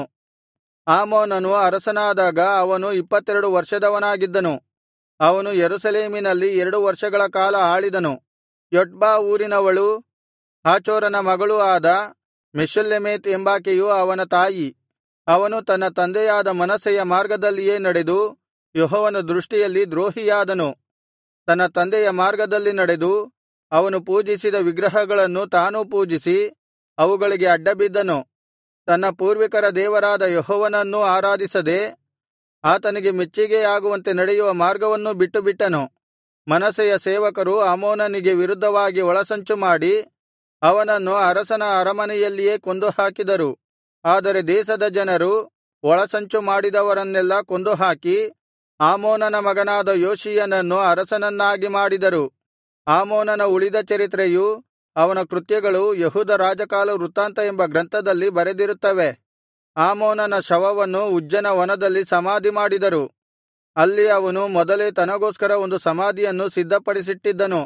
ಆಮೋನನು ಅರಸನಾದಾಗ ಅವನು 22 ವರ್ಷದವನಾಗಿದ್ದನು. ಅವನು ಯೆರೂಸಲೇಮಿನಲ್ಲಿ 2 ವರ್ಷಗಳ ಕಾಲ ಆಳಿದನು. ಯೊಟ್ಬಾ ಊರಿನವಳೂ ಹಾಚೋರನ ಮಗಳೂ ಆದ ಮೆಷುಲ್ಲೆಮೆತ್ ಎಂಬಾಕೆಯು ಅವನ ತಾಯಿ. ಅವನು ತನ್ನ ತಂದೆಯಾದ ಮನಸ್ಸೆಯ ಮಾರ್ಗದಲ್ಲಿಯೇ ನಡೆದು ಯೆಹೋವನ ದೃಷ್ಟಿಯಲ್ಲಿ ದ್ರೋಹಿಯಾದನು. ತನ್ನ ತಂದೆಯ ಮಾರ್ಗದಲ್ಲಿ ನಡೆದು ಅವನು ಪೂಜಿಸಿದ ವಿಗ್ರಹಗಳನ್ನು ತಾನೂ ಪೂಜಿಸಿ ಅವುಗಳಿಗೆ ಅಡ್ಡಬಿದ್ದನು. ತನ್ನ ಪೂರ್ವಿಕರ ದೇವರಾದ ಯೆಹೋವನನ್ನೂ ಆರಾಧಿಸದೆ ಆತನಿಗೆ ಮೆಚ್ಚಿಗೆಯಾಗುವಂತೆ ನಡೆಯುವ ಮಾರ್ಗವನ್ನೂ ಬಿಟ್ಟುಬಿಟ್ಟನು. ಮನಸ್ಸೆಯ ಸೇವಕರು ಆಮೋನನಿಗೆ ವಿರುದ್ಧವಾಗಿ ಒಳಸಂಚು ಮಾಡಿ ಅವನನ್ನು ಅರಸನ ಅರಮನೆಯಲ್ಲಿಯೇ ಕೊಂದು ಹಾಕಿದರು. ಆದರೆ ದೇಶದ ಜನರು ಒಳಸಂಚು ಮಾಡಿದವರನ್ನೆಲ್ಲಾ ಕೊಂದುಹಾಕಿ ಆಮೋನನ ಮಗನಾದ ಯೋಷೀಯನನ್ನು ಅರಸನನ್ನಾಗಿ ಮಾಡಿದರು. ಆಮೋನನ ಉಳಿದ ಚರಿತ್ರೆಯೂ ಅವನ ಕೃತ್ಯಗಳು ಯೆಹೂದ ರಾಜಕಾಲ ವೃತ್ತಾಂತ ಎಂಬ ಗ್ರಂಥದಲ್ಲಿ ಬರೆದಿರುತ್ತವೆ. ಆಮೋನನ ಶವವನ್ನು ಉಜ್ಜನ ವನದಲ್ಲಿ ಸಮಾಧಿ ಮಾಡಿದರು. ಅಲ್ಲಿ ಅವನು ಮೊದಲೇ ತನಗೋಸ್ಕರ ಒಂದು ಸಮಾಧಿಯನ್ನು ಸಿದ್ಧಪಡಿಸಿಟ್ಟಿದ್ದನು.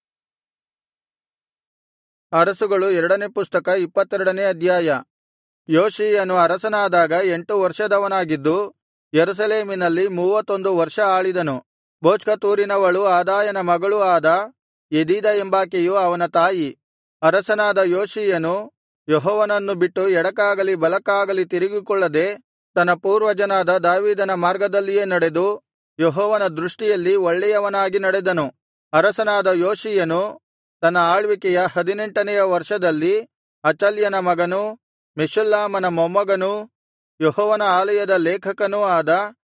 ಅರಸುಗಳು 2ನೇ ಪುಸ್ತಕ 22ನೇ ಅಧ್ಯಾಯ. ಯೋಷೀಯನು ಅರಸನಾದಾಗ 8 ವರ್ಷದವನಾಗಿದ್ದು ಯೆರೂಸಲೇಮಿನಲ್ಲಿ 31 ವರ್ಷ ಆಳಿದನು. ಬೋಚ್ಕತೂರಿನವಳು ಆದಾಯನ ಮಗಳೂ ಆದ ಯೆದೀದ ಎಂಬಾಕೆಯು ಅವನ ತಾಯಿ. ಅರಸನಾದ ಯೋಷೀಯನು ಯೆಹೋವನನ್ನು ಬಿಟ್ಟು ಎಡಕ್ಕಾಗಲಿ ಬಲಕ್ಕಾಗಲಿ ತಿರುಗಿಕೊಳ್ಳದೆ ತನ್ನ ಪೂರ್ವಜನಾದ ದಾವೀದನ ಮಾರ್ಗದಲ್ಲಿಯೇ ನಡೆದು ಯೆಹೋವನ ದೃಷ್ಟಿಯಲ್ಲಿ ಒಳ್ಳೆಯವನಾಗಿ ನಡೆದನು. ಅರಸನಾದ ಯೋಷೀಯನು ತನ್ನ ಆಳ್ವಿಕೆಯ 18ನೆಯ ವರ್ಷದಲ್ಲಿ ಅಚಲ್ಯನ ಮಗನೂ ಮೆಷುಲ್ಲಾಮನ ಮೊಮ್ಮಗನೂ ಯೆಹೋವನ ಆಲಯದ ಲೇಖಕನೂ ಆದ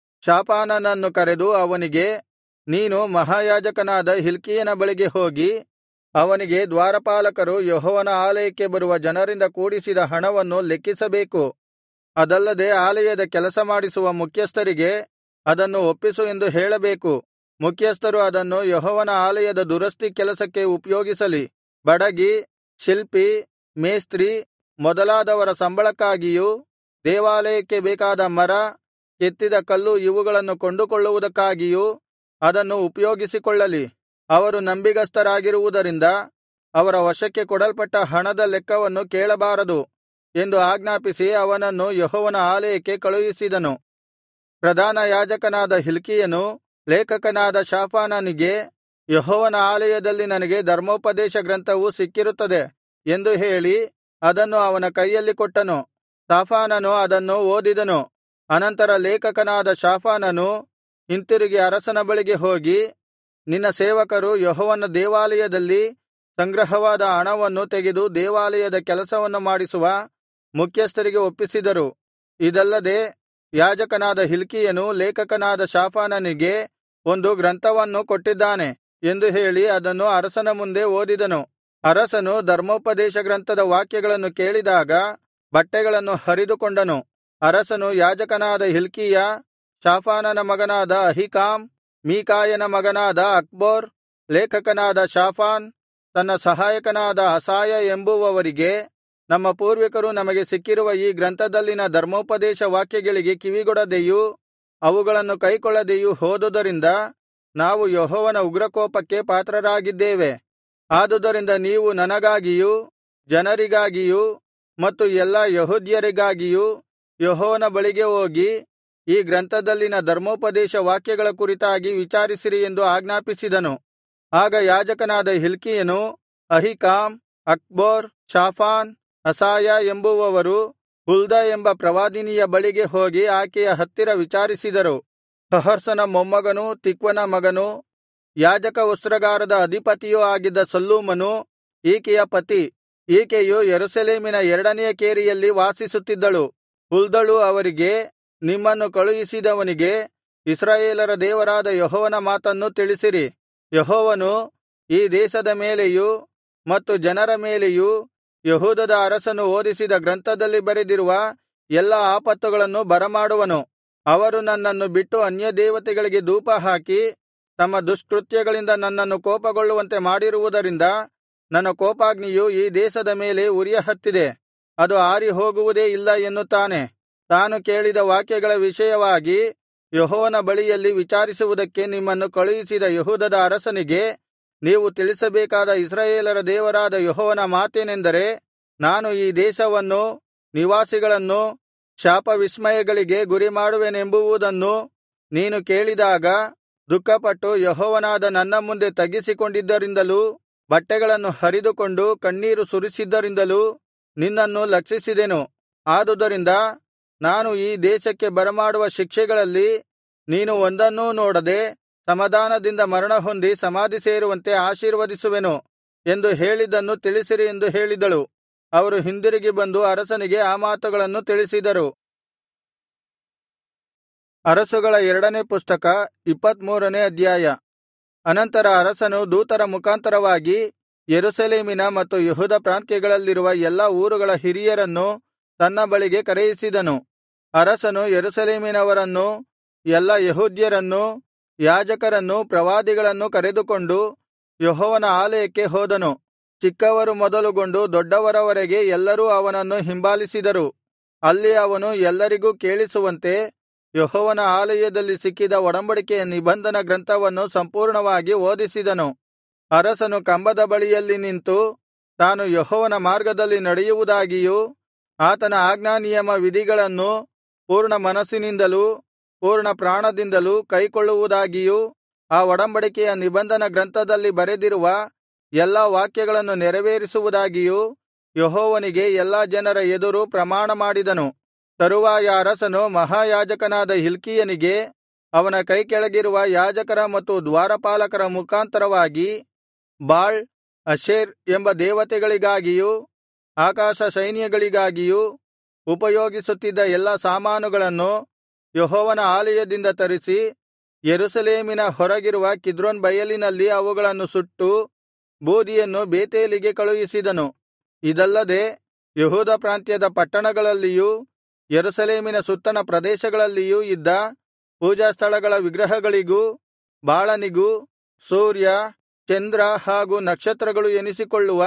ಶಾಫಾನನನ್ನು ಕರೆದು ಅವನಿಗೆ, ನೀನು ಮಹಾಯಾಜಕನಾದ ಹಿಲ್ಕೀಯನ ಬಳಿಗೆ ಹೋಗಿ ಅವನಿಗೆ ದ್ವಾರಪಾಲಕರು ಯೆಹೋವನ ಆಲಯಕ್ಕೆ ಬರುವ ಜನರಿಂದ ಕೂಡಿಸಿದ ಹಣವನ್ನು ಲೆಕ್ಕಿಸಬೇಕು. ಅದಲ್ಲದೆ ಆಲಯದ ಕೆಲಸ ಮಾಡಿಸುವ ಮುಖ್ಯಸ್ಥರಿಗೆ ಅದನ್ನು ಒಪ್ಪಿಸು ಎಂದು ಹೇಳಬೇಕು. ಮುಖ್ಯಸ್ಥರು ಅದನ್ನು ಯೆಹೋವನ ಆಲಯದ ದುರಸ್ತಿ ಕೆಲಸಕ್ಕೆ ಉಪಯೋಗಿಸಲಿ. ಬಡಗಿ, ಶಿಲ್ಪಿ, ಮೇಸ್ತ್ರಿ ಮೊದಲಾದವರ ಸಂಬಳಕ್ಕಾಗಿಯೂ ದೇವಾಲಯಕ್ಕೆ ಬೇಕಾದ ಮರ, ಕೆತ್ತಿದ ಕಲ್ಲು ಇವುಗಳನ್ನು ಕೊಂಡುಕೊಳ್ಳುವುದಕ್ಕಾಗಿಯೂ ಅದನ್ನು ಉಪಯೋಗಿಸಿಕೊಳ್ಳಲಿ. ಅವರು ನಂಬಿಗಸ್ತರಾಗಿರುವುದರಿಂದ ಅವರ ವಶಕ್ಕೆ ಕೊಡಲ್ಪಟ್ಟ ಹಣದ ಲೆಕ್ಕವನ್ನು ಕೇಳಬಾರದು ಎಂದು ಆಜ್ಞಾಪಿಸಿ ಅವನನ್ನು ಯೆಹೋವನ ಆಲಯಕ್ಕೆ ಕಳುಹಿಸಿದನು. ಪ್ರಧಾನ ಯಾಜಕನಾದ ಹಿಲ್ಕೀಯನು ಲೇಖಕನಾದ ಶಾಫಾನನಿಗೆ, ಯೆಹೋವನ ಆಲಯದಲ್ಲಿ ನನಗೆ ಧರ್ಮೋಪದೇಶ ಗ್ರಂಥವು ಸಿಕ್ಕಿರುತ್ತದೆ ಎಂದು ಹೇಳಿ ಅದನ್ನು ಅವನ ಕೈಯಲ್ಲಿ ಕೊಟ್ಟನು. ಶಾಫಾನನು ಅದನ್ನು ಓದಿದನು. ಅನಂತರ ಲೇಖಕನಾದ ಶಾಫಾನನು ಹಿಂತಿರುಗಿ ಅರಸನ ಬಳಿಗೆ ಹೋಗಿ, ನಿನ್ನ ಸೇವಕರು ಯೆಹೋವನ ದೇವಾಲಯದಲ್ಲಿ ಸಂಗ್ರಹವಾದ ಹಣವನ್ನು ತೆಗೆದು ದೇವಾಲಯದ ಕೆಲಸವನ್ನು ಮಾಡಿಸುವ ಮುಖ್ಯಸ್ಥರಿಗೆ ಒಪ್ಪಿಸಿದರು. ಇದಲ್ಲದೆ ಯಾಜಕನಾದ ಹಿಲ್ಕೀಯನು ಲೇಖಕನಾದ ಶಾಫಾನನಿಗೆ ಒಂದು ಗ್ರಂಥವನ್ನು ಕೊಟ್ಟಿದ್ದಾನೆ ಎಂದು ಹೇಳಿ ಅದನ್ನು ಅರಸನ ಮುಂದೆ ಓದಿದನು. ಅರಸನು ಧರ್ಮೋಪದೇಶ ಗ್ರಂಥದ ವಾಕ್ಯಗಳನ್ನು ಕೇಳಿದಾಗ ಬಟ್ಟೆಗಳನ್ನು ಹರಿದುಕೊಂಡನು. ಅರಸನು ಯಾಜಕನಾದ ಹಿಲ್ಕೀಯ, ಶಾಫಾನನ ಮಗನಾದ ಅಹೀಕಾಮ್, ಮೀಕಾಯನ ಮಗನಾದ ಅಕ್ಬೋರ್, ಲೇಖಕನಾದ ಶಾಫಾನ್, ತನ್ನ ಸಹಾಯಕನಾದ ಅಸಾಯ ಎಂಬುವವರಿಗೆ, ನಮ್ಮ ಪೂರ್ವಿಕರು ನಮಗೆ ಸಿಕ್ಕಿರುವ ಈ ಗ್ರಂಥದಲ್ಲಿನ ಧರ್ಮೋಪದೇಶ ವಾಕ್ಯಗಳಿಗೆ ಕಿವಿಗೊಡದೆಯೂ ಅವುಗಳನ್ನು ಕೈಕೊಳ್ಳದೆಯೂ ಹೋದುದರಿಂದ ನಾವು ಯೆಹೋವನ ಉಗ್ರಕೋಪಕ್ಕೆ ಪಾತ್ರರಾಗಿದ್ದೇವೆ. ಆದುದರಿಂದ ನೀವು ನನಗಾಗಿಯೂ ಜನರಿಗಾಗಿಯೂ ಮತ್ತು ಎಲ್ಲಾ ಯೆಹೂದ್ಯರಿಗಾಗಿಯೂ ಯೆಹೋವನ ಬಳಿಗೆ ಹೋಗಿ ಈ ಗ್ರಂಥದಲ್ಲಿನ ಧರ್ಮೋಪದೇಶ ವಾಕ್ಯಗಳ ಕುರಿತಾಗಿ ವಿಚಾರಿಸಿರಿ ಎಂದು ಆಜ್ಞಾಪಿಸಿದನು. ಆಗ ಯಾಜಕನಾದ ಹಿಲ್ಕೀಯನು, ಅಹೀಕಾಮ್, ಅಕ್ಬೋರ್, ಶಾಫಾನ್, ಅಸಾಯ ಎಂಬುವವರು ಹುಲ್ದ ಎಂಬ ಪ್ರವಾದಿನಿಯ ಬಳಿಗೆ ಹೋಗಿ ಆಕೆಯ ಹತ್ತಿರ ವಿಚಾರಿಸಿದರು. ಹರ್ಷನ ಮೊಮ್ಮಗನೂ ತಿಕ್ವನ ಮಗನೂ ಯಾಜಕ ವಸ್ತ್ರಾಗಾರದ ಅಧಿಪತಿಯೂ ಆಗಿದ್ದ ಸಲ್ಲೂಮನು ಈಕೆಯ ಪತಿ. ಈಕೆಯು ಯೆರೂಸಲೇಮಿನ 2ನೆಯ ಕೇರಿಯಲ್ಲಿ ವಾಸಿಸುತ್ತಿದ್ದಳು. ಹುಲ್ದಳು ಅವರಿಗೆ, ನಿಮ್ಮನ್ನು ಕಳುಹಿಸಿದವನಿಗೆ ಇಸ್ರಾಯೇಲರ ದೇವರಾದ ಯೆಹೋವನ ಮಾತನ್ನು ತಿಳಿಸಿರಿ. ಯೆಹೋವನು ಈ ದೇಶದ ಮೇಲೆಯೂ ಮತ್ತು ಜನರ ಮೇಲೆಯೂ ಯೆಹೂದದ ಅರಸನು ಓದಿಸಿದ ಗ್ರಂಥದಲ್ಲಿ ಬರೆದಿರುವ ಎಲ್ಲಾ ಆಪತ್ತುಗಳನ್ನು ಬರಮಾಡುವನು. ಅವರು ನನ್ನನ್ನು ಬಿಟ್ಟು ಅನ್ಯದೇವತೆಗಳಿಗೆ ಧೂಪಹಾಕಿ ತಮ್ಮ ದುಷ್ಕೃತ್ಯಗಳಿಂದ ನನ್ನನ್ನು ಕೋಪಗೊಳ್ಳುವಂತೆ ಮಾಡಿರುವುದರಿಂದ ನನ್ನ ಕೋಪಾಗ್ನಿಯು ಈ ದೇಶದ ಮೇಲೆ ಉರಿಯಹತ್ತಿದೆ, ಅದು ಆರಿಹೋಗುವುದೇ ಇಲ್ಲ ಎನ್ನುತ್ತಾನೆ. ತಾನು ಕೇಳಿದ ವಾಕ್ಯಗಳ ವಿಷಯವಾಗಿ ಯೆಹೋವನ ಬಳಿಯಲ್ಲಿ ವಿಚಾರಿಸುವುದಕ್ಕೆ ನಿಮ್ಮನ್ನು ಕಳುಹಿಸಿದ ಯೆಹೂದದ ಅರಸನಿಗೆ ನೀವು ತಿಳಿಸಬೇಕಾದ ಇಸ್ರಾಯೇಲರ ದೇವರಾದ ಯೆಹೋವನ ಮಾತೇನೆಂದರೆ, ನಾನು ಈ ದೇಶವನ್ನೂ ನಿವಾಸಿಗಳನ್ನೂ ಶಾಪವಿಸ್ಮಯಗಳಿಗೆ ಗುರಿಮಾಡುವೆನೆಂಬುವುದನ್ನು ನೀನು ಕೇಳಿದಾಗ ದುಃಖಪಟ್ಟು ಯೆಹೋವನಾದ ನನ್ನ ಮುಂದೆ ತಗ್ಗಿಸಿಕೊಂಡಿದ್ದರಿಂದಲೂ ಬಟ್ಟೆಗಳನ್ನು ಹರಿದುಕೊಂಡು ಕಣ್ಣೀರು ಸುರಿಸಿದ್ದರಿಂದಲೂ ನಿನ್ನನ್ನು ಲಕ್ಷಿಸಿದೆನು. ಆದುದರಿಂದ ನಾನು ಈ ದೇಶಕ್ಕೆ ಬರಮಾಡುವ ಶಿಕ್ಷೆಗಳಲ್ಲಿ ನೀನು ಒಂದನ್ನೂ ನೋಡದೆ ಸಮಾಧಾನದಿಂದ ಮರಣಹೊಂದಿ ಸಮಾಧಿ ಸೇರುವಂತೆ ಆಶೀರ್ವದಿಸುವೆನು ಎಂದು ಹೇಳಿದ್ದನ್ನು ತಿಳಿಸಿರಿ ಎಂದು ಹೇಳಿದಳು. ಅವರು ಹಿಂದಿರುಗಿ ಬಂದು ಅರಸನಿಗೆ ಆ ಮಾತುಗಳನ್ನು ತಿಳಿಸಿದರು. ಅರಸುಗಳ 2ನೇ ಪುಸ್ತಕ 23ನೇ ಅಧ್ಯಾಯ. ಅನಂತರ ಅರಸನು ದೂತರ ಮುಖಾಂತರವಾಗಿ ಯೆರೂಸಲೇಮಿನ ಮತ್ತು ಯೆಹೂದ ಪ್ರಾಂತ್ಯಗಳಲ್ಲಿರುವ ಎಲ್ಲಾ ಊರುಗಳ ಹಿರಿಯರನ್ನು ತನ್ನ ಬಳಿಗೆ ಕರೆಯಿಸಿದನು. ಅರಸನು ಯೆರೂಸಲೇಮಿನವರನ್ನೂ ಎಲ್ಲಾ ಯೆಹೂದ್ಯರನ್ನೂ ಯಾಜಕರನ್ನೂ ಪ್ರವಾದಿಗಳನ್ನೂ ಕರೆದುಕೊಂಡು ಯೆಹೋವನ ಆಲಯಕ್ಕೆ ಹೋದನು. ಚಿಕ್ಕವರು ಮೊದಲುಗೊಂಡು ದೊಡ್ಡವರವರೆಗೆ ಎಲ್ಲರೂ ಅವನನ್ನು ಹಿಂಬಾಲಿಸಿದರು. ಅಲ್ಲಿ ಅವನು ಎಲ್ಲರಿಗೂ ಕೇಳಿಸುವಂತೆ ಯೆಹೋವನ ಆಲಯದಲ್ಲಿ ಸಿಕ್ಕಿದ ಒಡಂಬಡಿಕೆಯ ನಿಬಂಧನ ಗ್ರಂಥವನ್ನು ಸಂಪೂರ್ಣವಾಗಿ ಓದಿಸಿದನು. ಅರಸನು ಕಂಬದ ಬಳಿಯಲ್ಲಿ ನಿಂತು ತಾನು ಯೆಹೋವನ ಮಾರ್ಗದಲ್ಲಿ ನಡೆಯುವುದಾಗಿಯೂ ಆತನ ಆಜ್ಞಾನಿಯಮ ವಿಧಿಗಳನ್ನು ಪೂರ್ಣ ಮನಸ್ಸಿನಿಂದಲೂ ಪೂರ್ಣ ಪ್ರಾಣದಿಂದಲೂ ಕೈಕೊಳ್ಳುವುದಾಗಿಯೂ ಆ ಒಡಂಬಡಿಕೆಯ ನಿಬಂಧನ ಗ್ರಂಥದಲ್ಲಿ ಬರೆದಿರುವ ಎಲ್ಲಾ ವಾಕ್ಯಗಳನ್ನು ನೆರವೇರಿಸುವುದಾಗಿಯೂ ಯೆಹೋವನಿಗೆ ಎಲ್ಲಾ ಜನರ ಎದುರು ಪ್ರಮಾಣ ಮಾಡಿದನು. ತರುವಾಯ ಅರಸನು ಮಹಾಯಾಜಕನಾದ ಹಿಲ್ಕೀಯನಿಗೆ ಅವನ ಕೈಕೆಳಗಿರುವ ಯಾಜಕರ ಮತ್ತು ದ್ವಾರಪಾಲಕರ ಮುಖಾಂತರವಾಗಿ ಬಾಳ್, ಅಶೇರ್ ಎಂಬ ದೇವತೆಗಳಿಗಾಗಿಯೂ ಆಕಾಶ ಸೈನ್ಯಗಳಿಗಾಗಿಯೂ ಉಪಯೋಗಿಸುತ್ತಿದ್ದ ಎಲ್ಲಾ ಸಾಮಾನುಗಳನ್ನು ಯೆಹೋವನ ಆಲಯದಿಂದ ತರಿಸಿ ಯೆರೂಸಲೇಮಿನ ಹೊರಗಿರುವ ಕಿದ್ರೋನ್ ಬಯಲಿನಲ್ಲಿ ಅವುಗಳನ್ನು ಸುಟ್ಟು ಬೂದಿಯನ್ನು ಬೇತೇಲಿಗೆ ಕಳುಹಿಸಿದನು. ಇದಲ್ಲದೆ ಯೆಹೂದ ಪ್ರಾಂತ್ಯದ ಪಟ್ಟಣಗಳಲ್ಲಿಯೂ ಯೆರೂಸಲೇಮಿನ ಸುತ್ತಣ ಪ್ರದೇಶಗಳಲ್ಲಿಯೂ ಇದ್ದ ಪೂಜಾಸ್ಥಳಗಳ ವಿಗ್ರಹಗಳಿಗೂ ಬಾಳನಿಗೂ ಸೂರ್ಯ, ಚಂದ್ರ ಹಾಗೂ ನಕ್ಷತ್ರಗಳು ಎನಿಸಿಕೊಳ್ಳುವ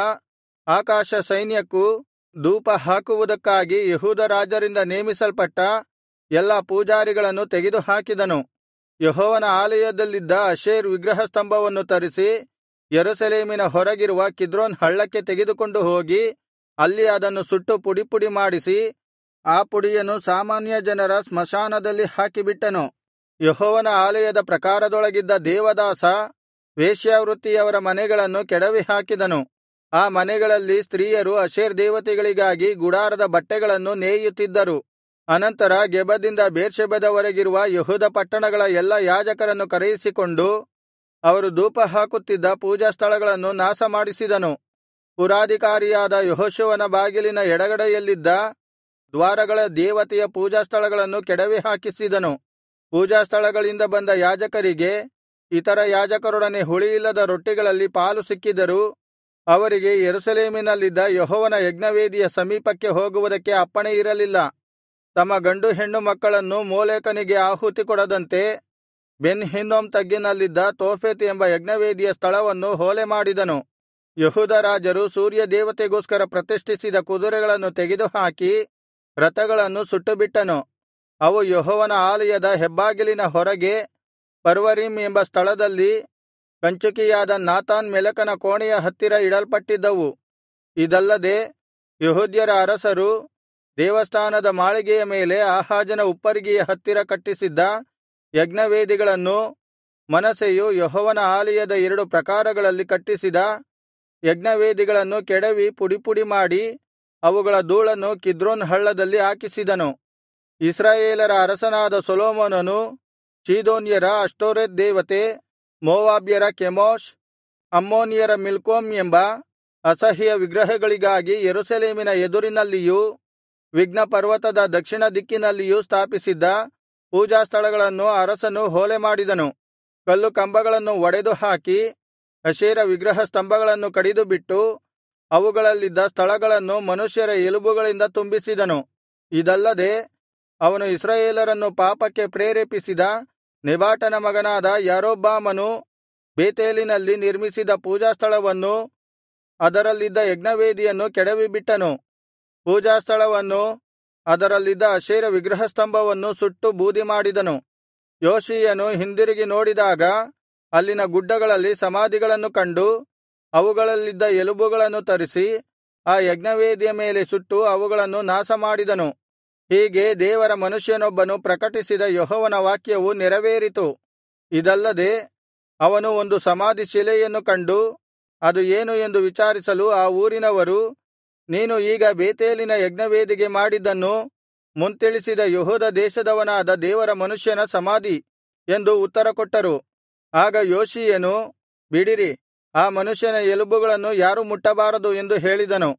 ಆಕಾಶ ಸೈನ್ಯಕ್ಕೂ ಧೂಪ ಹಾಕುವುದಕ್ಕಾಗಿ ಯೆಹೂದ ರಾಜರಿಂದ ನೇಮಿಸಲ್ಪಟ್ಟ ಎಲ್ಲಾ ಪೂಜಾರಿಗಳನ್ನು ತೆಗೆದುಹಾಕಿದನು. ಯೆಹೋವನ ಆಲಯದಲ್ಲಿದ್ದ ಅಶೇರ್ ವಿಗ್ರಹಸ್ತಂಭವನ್ನು ತರಿಸಿ ಯೆರೂಸಲೇಮಿನ ಹೊರಗಿರುವ ಕಿದ್ರೋನ್ ಹಳ್ಳಕ್ಕೆ ತೆಗೆದುಕೊಂಡು ಹೋಗಿ ಅಲ್ಲಿ ಅದನ್ನು ಸುಟ್ಟು ಪುಡಿಪುಡಿ ಮಾಡಿಸಿ ಆ ಪುಡಿಯನ್ನು ಸಾಮಾನ್ಯ ಜನರ ಸ್ಮಶಾನದಲ್ಲಿ ಹಾಕಿಬಿಟ್ಟನು. ಯೆಹೋವನ ಆಲಯದ ಪ್ರಾಕಾರದೊಳಗಿದ್ದ ದೇವದಾಸ ವೇಶ್ಯಾವೃತ್ತಿಯವರ ಮನೆಗಳನ್ನು ಕೆಡವಿ ಹಾಕಿದನು. ಆ ಮನೆಗಳಲ್ಲಿ ಸ್ತ್ರೀಯರು ಅಶೇರ್ ದೇವತೆಗಳಿಗಾಗಿ ಗುಡಾರದ ಬಟ್ಟೆಗಳನ್ನು ನೇಯುತ್ತಿದ್ದರು. ಅನಂತರ ಗೆಬದಿಂದ ಬೇರ್ಷೆಬದವರೆಗಿರುವ ಯೆಹೂದ ಪಟ್ಟಣಗಳ ಎಲ್ಲಾ ಯಾಜಕರನ್ನು ಕರೆಯಿಸಿಕೊಂಡು ಅವರು ಧೂಪ ಹಾಕುತ್ತಿದ್ದ ಪೂಜಾಸ್ಥಳಗಳನ್ನು ನಾಶಮಾಡಿಸಿದನು. ಪುರಾಧಿಕಾರಿಯಾದ ಯೆಹೋಶುವನ ಬಾಗಿಲಿನ ಎಡಗಡೆಯಲ್ಲಿದ್ದ ದ್ವಾರಗಳ ದೇವತೆಯ ಪೂಜಾಸ್ಥಳಗಳನ್ನು ಕೆಡವಿ ಹಾಕಿಸಿದನು. ಪೂಜಾಸ್ಥಳಗಳಿಂದ ಬಂದ ಯಾಜಕರಿಗೆ ಇತರ ಯಾಜಕರೊಡನೆ ಹುಳಿಯಿಲ್ಲದ ರೊಟ್ಟಿಗಳಲ್ಲಿ ಪಾಲು ಸಿಕ್ಕಿದರೂ ಅವರಿಗೆ ಯೆರೂಸಲೇಮಿನಲ್ಲಿದ್ದ ಯೆಹೋವನ ಯಜ್ಞವೇದಿಯ ಸಮೀಪಕ್ಕೆ ಹೋಗುವುದಕ್ಕೆ ಅಪ್ಪಣೆ ಇರಲಿಲ್ಲ. ತಮ್ಮ ಗಂಡು ಹೆಣ್ಣು ಮಕ್ಕಳನ್ನು ಮೋಲೆಕನಿಗೆ ಆಹುತಿ ಕೊಡದಂತೆ ಬೆನ್ ಹಿನ್ನೋಮ್ ತಗ್ಗಿನಲ್ಲಿದ್ದ ತೋಫೆತ್ ಎಂಬ ಯಜ್ಞವೇದಿಯ ಸ್ಥಳವನ್ನು ಹೊಲೆ ಮಾಡಿದನು. ಯೆಹೂದ ರಾಜರು ಸೂರ್ಯ ದೇವತೆಗೋಸ್ಕರ ಪ್ರತಿಷ್ಠಿಸಿದ ಕುದುರೆಗಳನ್ನು ತೆಗೆದುಹಾಕಿ ರಥಗಳನ್ನು ಸುಟ್ಟುಬಿಟ್ಟನು. ಅವು ಯೆಹೋವನ ಆಲಯದ ಹೆಬ್ಬಾಗಿಲಿನ ಹೊರಗೆ ಪರ್ವರೀಮ್ ಎಂಬ ಸ್ಥಳದಲ್ಲಿ ಕಂಚುಕಿಯಾದ ನಾತಾನ್ ಮೆಲಕನ ಕೋಣೆಯ ಹತ್ತಿರ ಇಡಲ್ಪಟ್ಟಿದ್ದವು. ಇದಲ್ಲದೆ ಯೆಹೂದ್ಯರ ಅರಸರು ದೇವಸ್ಥಾನದ ಮಾಳಿಗೆಯ ಮೇಲೆ ಆಹಾಜನ ಉಪ್ಪರಿಗೆಯ ಹತ್ತಿರ ಕಟ್ಟಿಸಿದ್ದ ಯಜ್ಞವೇದಿಗಳನ್ನೂ ಮನಸ್ಸೆಯು ಯೆಹೋವನ ಆಲಯದ 2 ಪ್ರಾಕಾರಗಳಲ್ಲಿ ಕಟ್ಟಿಸಿದ ಯಜ್ಞವೇದಿಗಳನ್ನು ಕೆಡವಿ ಪುಡಿಪುಡಿ ಮಾಡಿ ಅವುಗಳ ಧೂಳನ್ನು ಕಿದ್ರೋನ್ ಹಳ್ಳದಲ್ಲಿ ಹಾಕಿಸಿದನು. ಇಸ್ರಾಯೇಲರ ಅರಸನಾದ ಸೊಲೊಮೋನನು ಚೀದೋನ್ಯರ ಅಷ್ಟೋರೆತ್ ದೇವತೆ, ಮೋವಾಬ್ಯರ ಕೆಮೋಷ್, ಅಮ್ಮೋನಿಯರ ಮಿಲ್ಕೋಮ್ ಎಂಬ ಅಸಹ್ಯ ವಿಗ್ರಹಗಳಿಗಾಗಿ ಯೆರೂಸಲೇಮಿನ ಎದುರಿನಲ್ಲಿಯೂ ವಿಘ್ನ ಪರ್ವತದ ದಕ್ಷಿಣ ದಿಕ್ಕಿನಲ್ಲಿಯೂ ಸ್ಥಾಪಿಸಿದ್ದ ಪೂಜಾಸ್ಥಳಗಳನ್ನು ಅರಸನು ಹೊಲೆ ಮಾಡಿದನು. ಕಲ್ಲು ಕಂಬಗಳನ್ನು ಒಡೆದು ಹಾಕಿ ಅಶೇರ ವಿಗ್ರಹ ಸ್ತಂಭಗಳನ್ನು ಕಡಿದುಬಿಟ್ಟು ಅವುಗಳಲ್ಲಿದ್ದ ಸ್ಥಳಗಳನ್ನು ಮನುಷ್ಯರ ಎಲುಬುಗಳಿಂದ ತುಂಬಿಸಿದನು. ಇದಲ್ಲದೆ ಅವನು ಇಸ್ರಾಯೇಲರನ್ನು ಪಾಪಕ್ಕೆ ಪ್ರೇರೇಪಿಸಿದ ನೆಬಾಟನ ಮಗನಾದ ಯಾರೊಬ್ಬಾಮನು ಬೇತೇಲಿನಲ್ಲಿ ನಿರ್ಮಿಸಿದ ಪೂಜಾಸ್ಥಳವನ್ನೂ ಅದರಲ್ಲಿದ್ದ ಯಜ್ಞವೇದಿಯನ್ನು ಕೆಡವಿಬಿಟ್ಟನು. ಪೂಜಾಸ್ಥಳವನ್ನೂ ಅದರಲ್ಲಿದ್ದ ಅಶೇರ ವಿಗ್ರಹಸ್ತಂಭವನ್ನು ಸುಟ್ಟು ಬೂದಿ ಮಾಡಿದನು. ಯೋಷೀಯನು ಹಿಂದಿರುಗಿ ನೋಡಿದಾಗ ಅಲ್ಲಿನ ಗುಡ್ಡಗಳಲ್ಲಿ ಸಮಾಧಿಗಳನ್ನು ಕಂಡು ಅವುಗಳಲ್ಲಿದ್ದ ಎಲುಬುಗಳನ್ನು ತರಿಸಿ ಆ ಯಜ್ಞವೇದಿಯ ಮೇಲೆ ಸುಟ್ಟು ಅವುಗಳನ್ನು ನಾಶಮಾಡಿದನು. ಹೀಗೆ ದೇವರ ಮನುಷ್ಯನೊಬ್ಬನು ಪ್ರಕಟಿಸಿದ ಯೆಹೋವನ ವಾಕ್ಯವು ನೆರವೇರಿತು. ಇದಲ್ಲದೆ ಅವನು ಒಂದು ಸಮಾಧಿ ಶಿಲೆಯನ್ನು ಕಂಡು ಅದು ಏನು ಎಂದು ವಿಚಾರಿಸಲು ಆ ಊರಿನವರು, ನೀನು ಈಗ ಬೇತೇಲಿನ ಯಜ್ಞವೇದಿಗೆ ಮಾಡಿದ್ದನ್ನು ಮುಂತಿಳಿಸಿದ ಯೆಹೂದ ದೇಶದವನಾದ ದೇವರ ಮನುಷ್ಯನ ಸಮಾಧಿ ಎಂದು ಉತ್ತರಕೊಟ್ಟರು. ಆಗ ಯೋಷೀಯನು, ಬಿಡಿರಿ, ಆ ಮನುಷ್ಯನ ಎಲುಬುಗಳನ್ನು ಯಾರೂ ಮುಟ್ಟಬಾರದು ಎಂದು ಹೇಳಿದನು.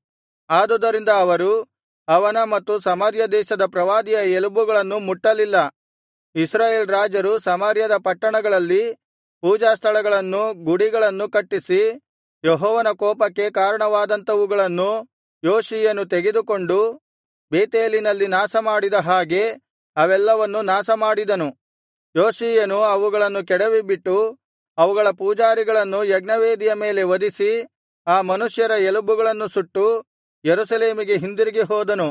ಆದುದರಿಂದ ಅವರು ಅವನ ಮತ್ತು ಸಮಾರ್ಯ ದೇಶದ ಪ್ರವಾದಿಯ ಎಲುಬುಗಳನ್ನು ಮುಟ್ಟಲಿಲ್ಲ. ಇಸ್ರಾಯೇಲ್ ರಾಜರು ಸಮಾರ್ಯದ ಪಟ್ಟಣಗಳಲ್ಲಿ ಪೂಜಾಸ್ಥಳಗಳನ್ನೂ ಗುಡಿಗಳನ್ನು ಕಟ್ಟಿಸಿ ಯೆಹೋವನ ಕೋಪಕ್ಕೆ ಕಾರಣವಾದಂಥವುಗಳನ್ನು ಯೋಷೀಯನು ತೆಗೆದುಕೊಂಡು ಬೇತೇಲಿನಲ್ಲಿ ನಾಶಮಾಡಿದ ಹಾಗೆ ಅವೆಲ್ಲವನ್ನೂ ನಾಶಮಾಡಿದನು. ಯೋಷೀಯನು ಅವುಗಳನ್ನು ಕೆಡವಿಬಿಟ್ಟು ಅವುಗಳ ಪೂಜಾರಿಗಳನ್ನು ಯಜ್ಞವೇದಿಯ ಮೇಲೆ ವಧಿಸಿ ಆ ಮನುಷ್ಯರ ಎಲುಬುಗಳನ್ನು ಸುಟ್ಟು ಯೆರೂಸಲೇಮಿಗೆ ಹಿಂದಿರುಗಿ ಹೋದನು.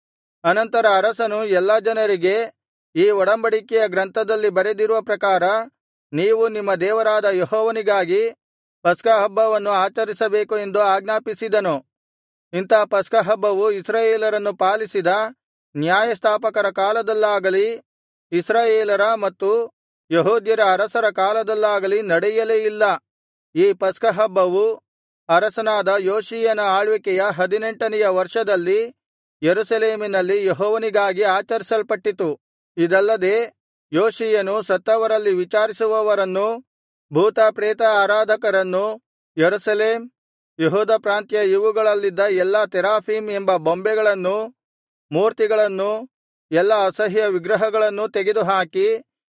ಅನಂತರ ಅರಸನು ಎಲ್ಲಾ ಜನರಿಗೆ, ಈ ಒಡಂಬಡಿಕೆಯ ಗ್ರಂಥದಲ್ಲಿ ಬರೆದಿರುವ ಪ್ರಕಾರ ನೀವು ನಿಮ್ಮ ದೇವರಾದ ಯೆಹೋವನಿಗಾಗಿ ಪಸ್ಕಹಬ್ಬವನ್ನು ಆಚರಿಸಬೇಕು ಎಂದು ಆಜ್ಞಾಪಿಸಿದನು. ಇಂಥ ಪಸ್ಕಹಬ್ಬವು ಇಸ್ರಾಯೇಲರನ್ನು ಪಾಲಿಸಿದ ನ್ಯಾಯಸ್ಥಾಪಕರ ಕಾಲದಲ್ಲಾಗಲಿ ಇಸ್ರಾಯೇಲರ ಮತ್ತು ಯೆಹೂದ್ಯರ ಅರಸರ ಕಾಲದಲ್ಲಾಗಲಿ ನಡೆಯಲೇ ಇಲ್ಲ. ಈ ಪಸ್ಕಹಬ್ಬವು ಅರಸನಾದ ಯೋಷೀಯನ ಆಳ್ವಿಕೆಯ 18ನೆಯ ವರ್ಷದಲ್ಲಿ ಯೆರೂಸಲೇಮಿನಲ್ಲಿ ಯೆಹೋವನಿಗಾಗಿ ಆಚರಿಸಲ್ಪಟ್ಟಿತು. ಇದಲ್ಲದೆ ಯೋಷೀಯನು ಸತ್ತವರಲ್ಲಿ ವಿಚಾರಿಸುವವರನ್ನೂ ಭೂತ ಪ್ರೇತ ಆರಾಧಕರನ್ನೂ ಯೆರೂಸಲೇಮ್, ಯೆಹೂದ ಪ್ರಾಂತ್ಯ ಇವುಗಳಲ್ಲಿದ್ದ ಎಲ್ಲಾ ತೆರಾಫೀಮ್ ಎಂಬ ಬೊಂಬೆಗಳನ್ನೂ ಮೂರ್ತಿಗಳನ್ನೂ ಎಲ್ಲಾ ಅಸಹ್ಯ ವಿಗ್ರಹಗಳನ್ನೂ ತೆಗೆದುಹಾಕಿ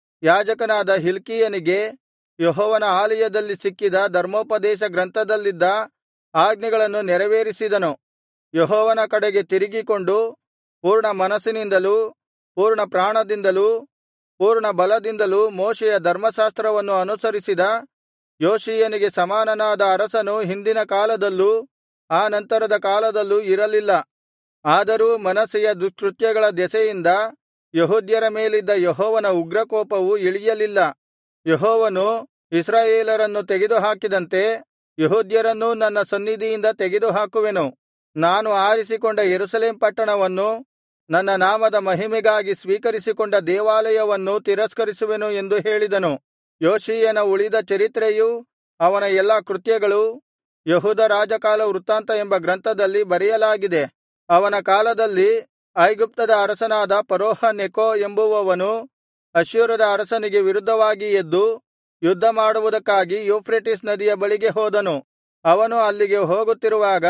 ಯಾಜಕನಾದ ಹಿಲ್ಕೀಯನಿಗೆ ಯೆಹೋವನ ಆಲಯದಲ್ಲಿ ಸಿಕ್ಕಿದ ಧರ್ಮೋಪದೇಶ ಗ್ರಂಥದಲ್ಲಿದ್ದ ಆಜ್ಞೆಗಳನ್ನು ನೆರವೇರಿಸಿದನು. ಯೆಹೋವನ ಕಡೆಗೆ ತಿರುಗಿಕೊಂಡು ಪೂರ್ಣ ಮನಸ್ಸಿನಿಂದಲೂ ಪೂರ್ಣ ಪ್ರಾಣದಿಂದಲೂ ಪೂರ್ಣ ಬಲದಿಂದಲೂ ಮೋಶೆಯ ಧರ್ಮಶಾಸ್ತ್ರವನ್ನು ಅನುಸರಿಸಿದ ಯೋಷೀಯನಿಗೆ ಸಮಾನನಾದ ಅರಸನು ಹಿಂದಿನ ಕಾಲದಲ್ಲೂ ಆ ನಂತರದ ಕಾಲದಲ್ಲೂ ಇರಲಿಲ್ಲ. ಆದರೂ ಮನಸ್ಸೆಯ ದುಷ್ಕೃತ್ಯಗಳ ದೆಸೆಯಿಂದ ಯೆಹೂದ್ಯರ ಮೇಲಿದ್ದ ಯೆಹೋವನ ಉಗ್ರಕೋಪವು ಇಳಿಯಲಿಲ್ಲ. ಯೆಹೋವನು ಇಸ್ರಾಯೇಲರನ್ನು ತೆಗೆದುಹಾಕಿದಂತೆ ಯೆಹೂದ್ಯರನ್ನೂ ನನ್ನ ಸನ್ನಿಧಿಯಿಂದ ತೆಗೆದುಹಾಕುವೆನು. ನಾನು ಆರಿಸಿಕೊಂಡ ಯೆರೂಸಲೇಮ್ ಪಟ್ಟಣವನ್ನು, ನನ್ನ ನಾಮದ ಮಹಿಮೆಗಾಗಿ ಸ್ವೀಕರಿಸಿಕೊಂಡ ದೇವಾಲಯವನ್ನೂ ತಿರಸ್ಕರಿಸುವೆನು ಎಂದು ಹೇಳಿದನು. ಯೋಷೀಯನ ಉಳಿದ ಚರಿತ್ರೆಯೂ ಅವನ ಎಲ್ಲಾ ಕೃತ್ಯಗಳೂ ಯೆಹೂದ ರಾಜಕಾಲ ವೃತ್ತಾಂತ ಎಂಬ ಗ್ರಂಥದಲ್ಲಿ ಬರೆಯಲಾಗಿದೆ. ಅವನ ಕಾಲದಲ್ಲಿ ಐಗುಪ್ತದ ಅರಸನಾದ ಫರೋಹ ನೆಕೋ ಎಂಬುವವನು ಅಶ್ಶೂರದ ಅರಸನಿಗೆ ವಿರುದ್ಧವಾಗಿ ಎದ್ದು ಯುದ್ಧ ಮಾಡುವುದಕ್ಕಾಗಿ ಯೂಫ್ರೆಟಿಸ್ ನದಿಯ ಬಳಿಗೆ ಹೋದನು. ಅವನು ಅಲ್ಲಿಗೆ ಹೋಗುತ್ತಿರುವಾಗ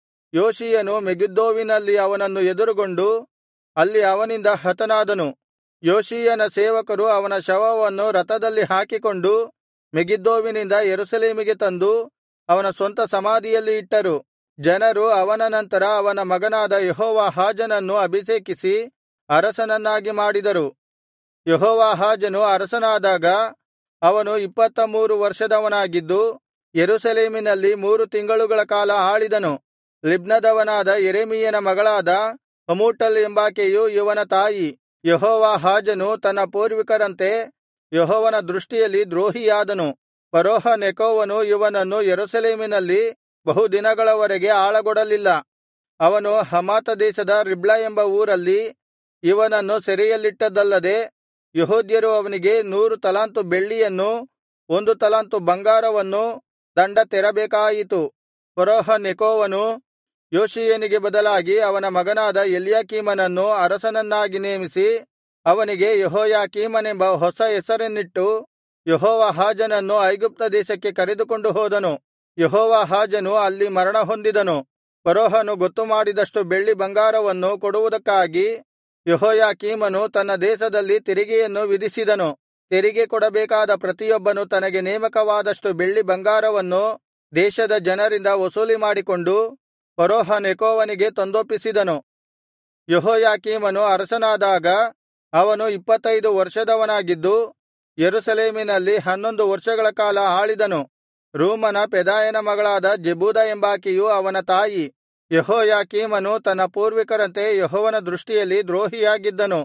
ಯೋಷೀಯನು ಮೆಗಿದ್ದೋವಿನಲ್ಲಿ ಅವನನ್ನು ಎದುರುಗೊಂಡು ಅಲ್ಲಿ ಅವನಿಂದ ಹತನಾದನು. ಯೋಷೀಯನ ಸೇವಕರು ಅವನ ಶವವನ್ನು ರಥದಲ್ಲಿ ಹಾಕಿಕೊಂಡು ಮೆಗಿದ್ದೋವಿನಿಂದ ಯೆರೂಸಲೇಮಿಗೆ ತಂದು ಅವನ ಸ್ವಂತ ಸಮಾಧಿಯಲ್ಲಿ ಇಟ್ಟರು. ಜನರು ಅವನ ನಂತರ ಅವನ ಮಗನಾದ ಯೆಹೋವಾಹಾಜನನ್ನು ಅಭಿಷೇಕಿಸಿ ಅರಸನನ್ನಾಗಿ ಮಾಡಿದರು. ಯೆಹೋವಾಹಾಜನು ಅರಸನಾದಾಗ ಅವನು 23 ವರ್ಷದವನಾಗಿದ್ದು ಯೆರೂಸಲೇಮಿನಲ್ಲಿ 3 ತಿಂಗಳುಗಳ ಕಾಲ ಆಳಿದನು. ಲಿಬ್ನದವನಾದ ಯೆರೆಮೀಯನ ಮಗಳಾದ ಹಮೂಟಲ್ ಎಂಬಾಕೆಯು ಇವನ ತಾಯಿ. ಯೆಹೋವಾಹಾಜನು ತನ್ನ ಪೂರ್ವಿಕರಂತೆ ಯೆಹೋವನ ದೃಷ್ಟಿಯಲ್ಲಿ ದ್ರೋಹಿಯಾದನು. ಫರೋಹ ನೆಕೋವನು ಇವನನ್ನು ಯೆರೂಸಲೇಮಿನಲ್ಲಿ ಬಹುದಿನಗಳವರೆಗೆ ಆಳಗೊಡಲಿಲ್ಲ. ಅವನು ಹಮಾತ ದೇಶದ ರಿಬ್ಲಾ ಎಂಬ ಊರಲ್ಲಿ ಇವನನ್ನು ಸೆರೆಯಲ್ಲಿಟ್ಟದ್ದಲ್ಲದೆ ಯೆಹೂದ್ಯರು ಅವನಿಗೆ 100 ತಲಾಂತು ಬೆಳ್ಳಿಯನ್ನೂ 1 ತಲಾಂತು ಬಂಗಾರವನ್ನೂ ದಂಡ ತೆರಬೇಕಾಯಿತು. ಫರೋಹ ನೆಕೋವನು ಯೋಷೀಯನಿಗೆ ಬದಲಾಗಿ ಅವನ ಮಗನಾದ ಎಲ್ಯಾಕೀಮನನ್ನು ಅರಸನನ್ನಾಗಿ ನೇಮಿಸಿ ಅವನಿಗೆ ಯೆಹೋಯಾಕೀಮನೆಂಬ ಹೊಸ ಹೆಸರನ್ನಿಟ್ಟು ಯೆಹೋವಾಹಾಜನನ್ನು ಐಗುಪ್ತ ದೇಶಕ್ಕೆ ಕರೆದುಕೊಂಡು ಹೋದನು. ಯೆಹೋವಾಹಾಜನು ಅಲ್ಲಿ ಮರಣ ಹೊಂದಿದನು. ಫರೋಹನು ಗೊತ್ತುಮಾಡಿದಷ್ಟು ಬೆಳ್ಳಿ ಬಂಗಾರವನ್ನು ಕೊಡುವುದಕ್ಕಾಗಿ ಯೆಹೋಯಾಕೀಮನು ತನ್ನ ದೇಶದಲ್ಲಿ ತೆರಿಗೆಯನ್ನು ವಿಧಿಸಿದನು. ತೆರಿಗೆ ಕೊಡಬೇಕಾದ ಪ್ರತಿಯೊಬ್ಬನು ತನಗೆ ನೇಮಕವಾದಷ್ಟು ಬೆಳ್ಳಿ ಬಂಗಾರವನ್ನು ದೇಶದ ಜನರಿಂದ ವಸೂಲಿ ಮಾಡಿಕೊಂಡು ಫರೋಹ ನೆಕೋವನಿಗೆ ತಂದೊಪ್ಪಿಸಿದನು. ಯೆಹೋಯಾಕೀಮನು ಅರಸನಾದಾಗ ಅವನು 25 ವರ್ಷದವನಾಗಿದ್ದು ಯೆರೂಸಲೇಮಿನಲ್ಲಿ 11 ವರ್ಷಗಳ ಕಾಲ ಆಳಿದನು. ರೂಮನ ಪೆದಾಯನ ಮಗಳಾದ ಜೆಬೂದ ಎಂಬಾಕೆಯು ಅವನ ತಾಯಿ. ಯೆಹೋಯಾಕೀಮನು ತನ್ನ ಪೂರ್ವಿಕರಂತೆ ಯೆಹೋವನ ದೃಷ್ಟಿಯಲ್ಲಿ ದ್ರೋಹಿಯಾಗಿದ್ದನು.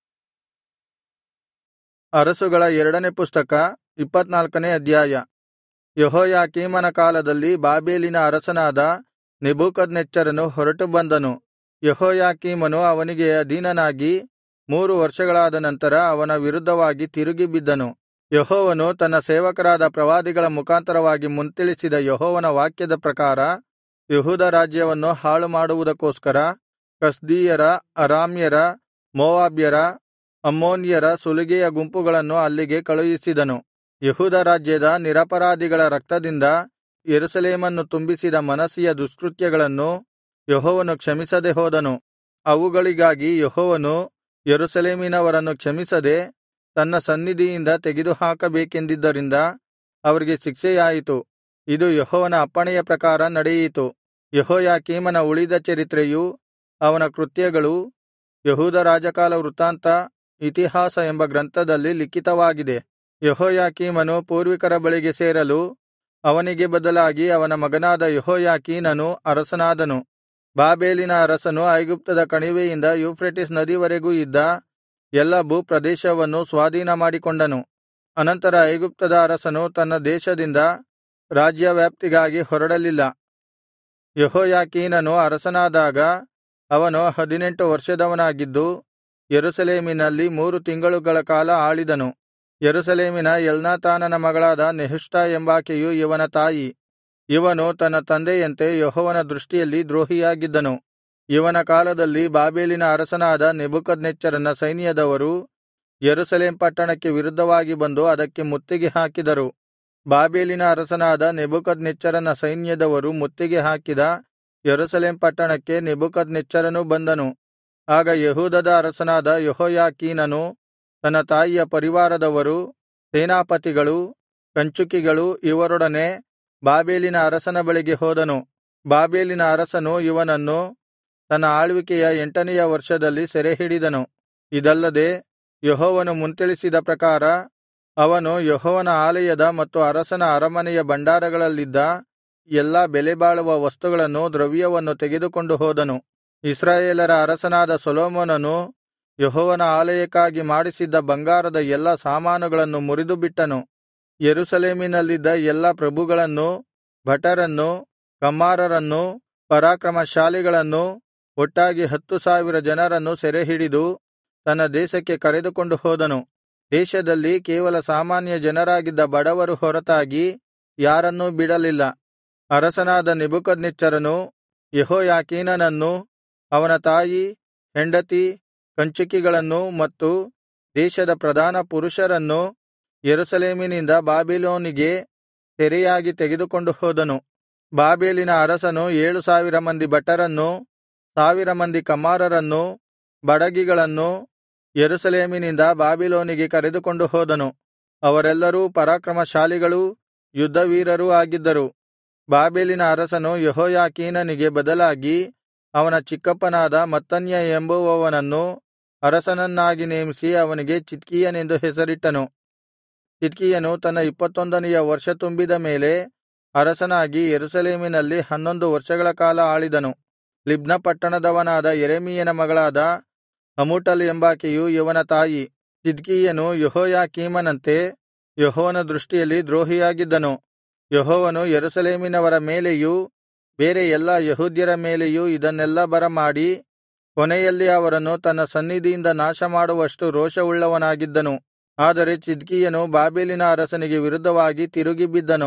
ಅರಸುಗಳ 2ನೇ ಪುಸ್ತಕ 24ನೇ ಅಧ್ಯಾಯ. ಯೆಹೋಯಾಕೀಮನ ಕಾಲದಲ್ಲಿ ಬಾಬೆಲಿನ ಅರಸನಾದ ನೆಬೂಕದ್ನೆಚ್ಚರನು ಹೊರಟು ಬಂದನು. ಯೆಹೋಯಾಕೀಮನು ಅವನಿಗೆ ಅಧೀನನಾಗಿ 3 ವರ್ಷಗಳಾದ ನಂತರ ಅವನ ವಿರುದ್ಧವಾಗಿ ತಿರುಗಿ ಬಿದ್ದನು. ಯೆಹೋವನು ತನ್ನ ಸೇವಕರಾದ ಪ್ರವಾದಿಗಳ ಮುಖಾಂತರವಾಗಿ ಮುಂತಿಳಿಸಿದ ಯೆಹೋವನ ವಾಕ್ಯದ ಪ್ರಕಾರ ಯೆಹೂದ ರಾಜ್ಯವನ್ನು ಹಾಳುಮಾಡುವುದಕ್ಕೋಸ್ಕರ ಕಸ್ದೀಯರ, ಅರಾಮ್ಯರ, ಮೋವಾಬ್ಯರ, ಅಮ್ಮೋನ್ಯರ ಸುಲಿಗೆಯ ಗುಂಪುಗಳನ್ನು ಅಲ್ಲಿಗೆ ಕಳುಹಿಸಿದನು. ಯೆಹೂದ ರಾಜ್ಯದ ನಿರಪರಾಧಿಗಳ ರಕ್ತದಿಂದ ಯೆರೂಸಲೇಮನ್ನು ತುಂಬಿಸಿದ ಮನಸ್ಸೆಯ ದುಷ್ಕೃತ್ಯಗಳನ್ನು ಯೆಹೋವನು ಕ್ಷಮಿಸದೆ ಹೋದನು. ಅವುಗಳಿಗಾಗಿ ಯೆಹೋವನು ಯೆರೂಸಲೇಮಿನವರನ್ನು ಕ್ಷಮಿಸದೆ ತನ್ನ ಸನ್ನಿಧಿಯಿಂದ ತೆಗೆದುಹಾಕಬೇಕೆಂದಿದ್ದರಿಂದ ಅವರಿಗೆ ಶಿಕ್ಷೆಯಾಯಿತು. ಇದು ಯೆಹೋವನ ಅಪ್ಪಣೆಯ ಪ್ರಕಾರ ನಡೆಯಿತು. ಯೆಹೋಯಾಕೀಮನ ಉಳಿದ ಚರಿತ್ರೆಯೂ ಅವನ ಕೃತ್ಯಗಳೂ ಯೆಹೂದ ರಾಜಕಾಲ ವೃತ್ತಾಂತ ಇತಿಹಾಸ ಎಂಬ ಗ್ರಂಥದಲ್ಲಿ ಲಿಖಿತವಾಗಿದೆ. ಯೆಹೋಯಾಕೀಮನು ಪೂರ್ವಿಕರ ಬಳಿಗೆ ಸೇರಲು ಅವನಿಗೆ ಬದಲಾಗಿ ಅವನ ಮಗನಾದ ಯೆಹೋಯಾಕೀನನು ಅರಸನಾದನು. ಬಾಬೆಲಿನ ಅರಸನು ಐಗುಪ್ತದ ಕಣಿವೆಯಿಂದ ಯೂಫ್ರೆಟಿಸ್ ನದಿವರೆಗೂ ಇದ್ದ ಎಲ್ಲಾ ಭೂಪ್ರದೇಶವನ್ನು ಸ್ವಾಧೀನಮಾಡಿಕೊಂಡನು. ಅನಂತರ ಐಗುಪ್ತದ ಅರಸನು ತನ್ನ ದೇಶದಿಂದ ರಾಜ್ಯವ್ಯಾಪ್ತಿಗಾಗಿ ಹೊರಡಲಿಲ್ಲ. ಯೆಹೋಯಾಕೀನನು ಅರಸನಾದಾಗ ಅವನು 18 ವರ್ಷದವನಾಗಿದ್ದು ಯೆರೂಸಲೇಮಿನಲ್ಲಿ 3 ತಿಂಗಳುಗಳ ಕಾಲ ಆಳಿದನು. ಯೆರೂಸಲೇಮಿನ ಎಲ್ನಾತಾನನ ಮಗಳಾದ ನೆಹುಷ್ಟಾ ಎಂಬಾಕೆಯು ಇವನ ತಾಯಿ. ಇವನು ತನ್ನ ತಂದೆಯಂತೆ ಯೆಹೋವನ ದೃಷ್ಟಿಯಲ್ಲಿ ದ್ರೋಹಿಯಾಗಿದ್ದನು. ಇವನ ಕಾಲದಲ್ಲಿ ಬಾಬೆಲಿನ ಅರಸನಾದ ನೆಬೂಕದ್ನೆಚ್ಚರನ ಸೈನ್ಯದವರು ಯೆರೂಸಲೇಮ್ ಪಟ್ಟಣಕ್ಕೆ ವಿರುದ್ಧವಾಗಿ ಬಂದು ಅದಕ್ಕೆ ಮುತ್ತಿಗೆ ಹಾಕಿದರು. ಬಾಬೆಲಿನ ಅರಸನಾದ ನೆಬೂಕದ್ನೆಚ್ಚರನ ಸೈನ್ಯದವರು ಮುತ್ತಿಗೆ ಹಾಕಿದ ಯೆರೂಸಲೇಮ್ ಪಟ್ಟಣಕ್ಕೆ ನೆಬೂಕದ್ನೆಚ್ಚರನು ಬಂದನು. ಆಗ ಯೆಹೂದದ ಅರಸನಾದ ಯೆಹೋಯಾಕೀನನು ತನ್ನ ತಾಯಿಯ ಪರಿವಾರದವರು, ಸೇನಾಪತಿಗಳು, ಕಂಚುಕಿಗಳು ಇವರೊಡನೆ ಬಾಬೆಲಿನ ಅರಸನ ಬಳಿಗೆ ಹೋದನು. ಬಾಬೆಲಿನ ಅರಸನು ಇವನನ್ನು ತನ್ನ ಆಳ್ವಿಕೆಯ 8ನೆಯ ವರ್ಷದಲ್ಲಿ ಸೆರೆಹಿಡಿದನು. ಇದಲ್ಲದೆ ಯೆಹೋವನು ಮುಂತಿಳಿಸಿದ ಪ್ರಕಾರ ಅವನು ಯೆಹೋವನ ಆಲಯದ ಮತ್ತು ಅರಸನ ಅರಮನೆಯ ಭಂಡಾರಗಳಲ್ಲಿದ್ದ ಎಲ್ಲಾ ಬೆಲೆಬಾಳುವ ವಸ್ತುಗಳನ್ನು ದ್ರವ್ಯವನ್ನು ತೆಗೆದುಕೊಂಡು ಹೋದನು. ಇಸ್ರಾಯೇಲರ ಅರಸನಾದ ಸೊಲೊಮೋನನು ಯೆಹೋವನ ಆಲಯಕ್ಕಾಗಿ ಮಾಡಿಸಿದ್ದ ಬಂಗಾರದ ಎಲ್ಲಾ ಸಾಮಾನುಗಳನ್ನು ಮುರಿದುಬಿಟ್ಟನು. ಯೆರೂಸಲೇಮಿನಲ್ಲಿದ್ದ ಎಲ್ಲಾ ಪ್ರಭುಗಳನ್ನೂ ಭಟರನ್ನೂ ಕಮ್ಮಾರರನ್ನೂ ಪರಾಕ್ರಮಶಾಲಿಗಳನ್ನೂ ಒಟ್ಟಾಗಿ 10,000 ಜನರನ್ನು ಸೆರೆಹಿಡಿದು ತನ್ನ ದೇಶಕ್ಕೆ ಕರೆದುಕೊಂಡು ಹೋದನು. ದೇಶದಲ್ಲಿ ಕೇವಲ ಸಾಮಾನ್ಯ ಜನರಾಗಿದ್ದ ಬಡವರು ಹೊರತಾಗಿ ಯಾರನ್ನೂ ಬಿಡಲಿಲ್ಲ. ಅರಸನಾದ ನೆಬೂಕದ್ನೆಚ್ಚರನು ಯೆಹೋಯಾಕೀನನನ್ನೂ ಅವನ ತಾಯಿ, ಹೆಂಡತಿ, ಕಂಚುಕಿಗಳನ್ನೂ ಮತ್ತು ದೇಶದ ಪ್ರಧಾನ ಪುರುಷರನ್ನು ಯೆರೂಸಲೇಮಿನಿಂದ ಬಾಬಿಲೋನಿಗೆ ಸೆರೆಯಾಗಿ ತೆಗೆದುಕೊಂಡು ಹೋದನು. ಬಾಬೆಲಿನ ಅರಸನು 7,000 ಮಂದಿ ಭಟರನ್ನೂ 1,000 ಮಂದಿ ಕಮ್ಮಾರರನ್ನೂ ಬಡಗಿಗಳನ್ನೂ ಯೆರೂಸಲೇಮಿನಿಂದ ಬಾಬಿಲೋನಿಗೆ ಕರೆದುಕೊಂಡು ಹೋದನು. ಅವರೆಲ್ಲರೂ ಪರಾಕ್ರಮಶಾಲಿಗಳೂ ಯುದ್ಧವೀರರೂ ಆಗಿದ್ದರು. ಬಾಬೆಲಿನ ಅರಸನು ಯೆಹೋಯಾಕೀನನಿಗೆ ಬದಲಾಗಿ ಅವನ ಚಿಕ್ಕಪ್ಪನಾದ ಮತ್ತನ್ಯ ಎಂಬುವವನನ್ನು ಅರಸನನ್ನಾಗಿ ನೇಮಿಸಿ ಅವನಿಗೆ ಚಿದ್ಕೀಯನೆಂದು ಹೆಸರಿಟ್ಟನು. ಚಿದ್ಕೀಯನು ತನ್ನ 21ನೆಯ ವರ್ಷ ತುಂಬಿದ ಮೇಲೆ ಅರಸನಾಗಿ ಯೆರೂಸಲೇಮಿನಲ್ಲಿ 11 ವರ್ಷಗಳ ಕಾಲ ಆಳಿದನು. ಲಿಬ್ನ ಪಟ್ಟಣದವನಾದ ಯೆರೆಮೀಯನ ಮಗಳಾದ ಹಮೂಟಲ್ ಎಂಬಾಕೆಯು ಇವನ ತಾಯಿ. ಚಿದ್ಕೀಯನು ಯೆಹೋಯಾಕೀಮನಂತೆ ಯೆಹೋವನ ದೃಷ್ಟಿಯಲ್ಲಿ ದ್ರೋಹಿಯಾಗಿದ್ದನು. ಯೆಹೋವನು ಯೆರೂಸಲೇಮಿನವರ ಮೇಲೆಯೂ ಬೇರೆ ಎಲ್ಲಾ ಯೆಹೂದ್ಯರ ಮೇಲೆಯೂ ಇದನ್ನೆಲ್ಲಾ ಬರಮಾಡಿ ಕೊನೆಯಲ್ಲಿ ಅವರನ್ನು ತನ್ನ ಸನ್ನಿಧಿಯಿಂದ ನಾಶಮಾಡುವಷ್ಟು ರೋಷವುಳ್ಳವನಾಗಿದ್ದನು. ಆದರೆ ಚಿದ್ಕೀಯನು ಬಾಬೆಲಿನ ಅರಸನಿಗೆ ವಿರುದ್ಧವಾಗಿ ತಿರುಗಿ ಬಿದ್ದನು.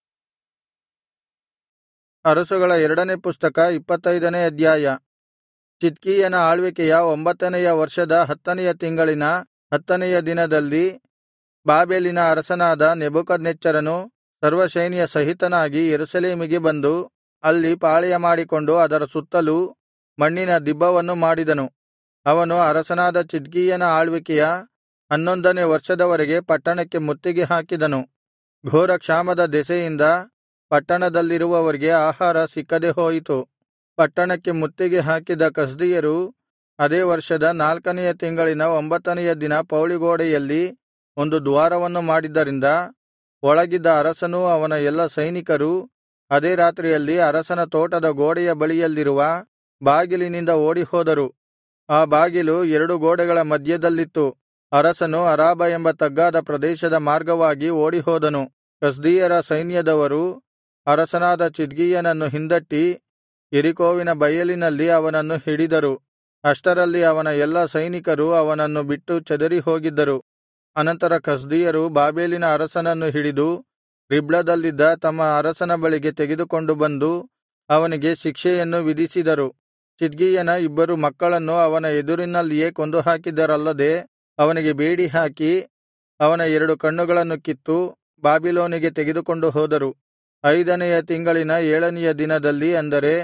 ಅರಸುಗಳ 2ನೇ ಪುಸ್ತಕ 25ನೇ ಅಧ್ಯಾಯ. ಚಿದ್ಕೀಯನ ಆಳ್ವಿಕೆಯ 9ನೆಯ ವರ್ಷದ 10ನೆಯ ತಿಂಗಳಿನ 10ನೆಯ ದಿನದಲ್ಲಿ ಬಾಬೆಲಿನ ಅರಸನಾದ ನೆಬೂಕದ್ನೆಚ್ಚರನು ಸರ್ವಸೈನ್ಯ ಸಹಿತನಾಗಿ ಯೆರೂಸಲೇಮಿಗೆ ಬಂದು ಅಲ್ಲಿ ಪಾಳೆಯಮಾಡಿಕೊಂಡು ಅದರ ಸುತ್ತಲೂ ಮಣ್ಣಿನ ದಿಬ್ಬವನ್ನು ಮಾಡಿದನು. ಅವನು ಅರಸನಾದ ಚಿದ್ಕೀಯನ ಆಳ್ವಿಕೆಯ 11ನೇ ವರ್ಷದವರೆಗೆ ಪಟ್ಟಣಕ್ಕೆ ಮುತ್ತಿಗೆ ಹಾಕಿದನು. ಘೋರ ಕ್ಷಾಮದ ದೆಸೆಯಿಂದ ಪಟ್ಟಣದಲ್ಲಿರುವವರಿಗೆ ಆಹಾರ ಸಿಕ್ಕದೆ ಹೋಯಿತು. ಪಟ್ಟಣಕ್ಕೆ ಮುತ್ತಿಗೆ ಹಾಕಿದ ಕಸ್ದೀಯರು ಅದೇ ವರ್ಷದ 4ನೆಯ ತಿಂಗಳಿನ 9ನೆಯ ದಿನ ಪೌಳಿಗೋಡೆಯಲ್ಲಿ ಒಂದು ದ್ವಾರವನ್ನು ಮಾಡಿದ್ದರಿಂದ ಒಳಗಿದ್ದ ಅರಸನೂ ಅವನ ಎಲ್ಲಾ ಸೈನಿಕರೂ ಅದೇ ರಾತ್ರಿಯಲ್ಲಿ ಅರಸನ ತೋಟದ ಗೋಡೆಯ ಬಳಿಯಲ್ಲಿರುವ ಬಾಗಿಲಿನಿಂದ ಓಡಿಹೋದರು. ಆ ಬಾಗಿಲು 2 ಗೋಡೆಗಳ ಮಧ್ಯದಲ್ಲಿತ್ತು. ಅರಸನು ಅರಾಬ ಎಂಬ ತಗ್ಗಾದ ಪ್ರದೇಶದ ಮಾರ್ಗವಾಗಿ ಓಡಿಹೋದನು. ಕಸ್ದೀಯರ ಸೈನ್ಯದವರು ಅರಸನಾದ ಚಿದ್ಕೀಯನನ್ನು ಹಿಂದಟ್ಟಿ ಯೆರಿಕೋವಿನ ಬಯಲಿನಲ್ಲಿ ಅವನನ್ನು ಹಿಡಿದರು. ಅಷ್ಟರಲ್ಲಿ ಅವನ ಎಲ್ಲಾ ಸೈನಿಕರು ಅವನನ್ನು ಬಿಟ್ಟು ಚದರಿ ಹೋಗಿದ್ದರು. ಅನಂತರ ಕಸ್ದೀಯರು ಬಾಬೆಲಿನ ಅರಸನನ್ನು ಹಿಡಿದು ರಿಬ್ಲದಲ್ಲಿದ್ದ ತಮ್ಮ ಅರಸನ ಬಳಿಗೆ ತೆಗೆದುಕೊಂಡು ಬಂದು ಅವನಿಗೆ ಶಿಕ್ಷೆಯನ್ನು ವಿಧಿಸಿದರು. ಚಿದ್ಕೀಯನ 2 ಮಕ್ಕಳನ್ನು ಅವನ ಎದುರಿನಲ್ಲಿಯೇ ಕೊಂದುಹಾಕಿದ್ದರಲ್ಲದೆ ಅವನಿಗೆ ಬೇಡಿ ಹಾಕಿ ಅವನ 2 ಕಣ್ಣುಗಳನ್ನು ಕಿತ್ತು ಬಾಬಿಲೋನಿಗೆ ತೆಗೆದುಕೊಂಡು ಹೋದರು. 5ನೆಯ ತಿಂಗಳಿನ 7ನೆಯ ದಿನದಲ್ಲಿ, ಅಂದರೆ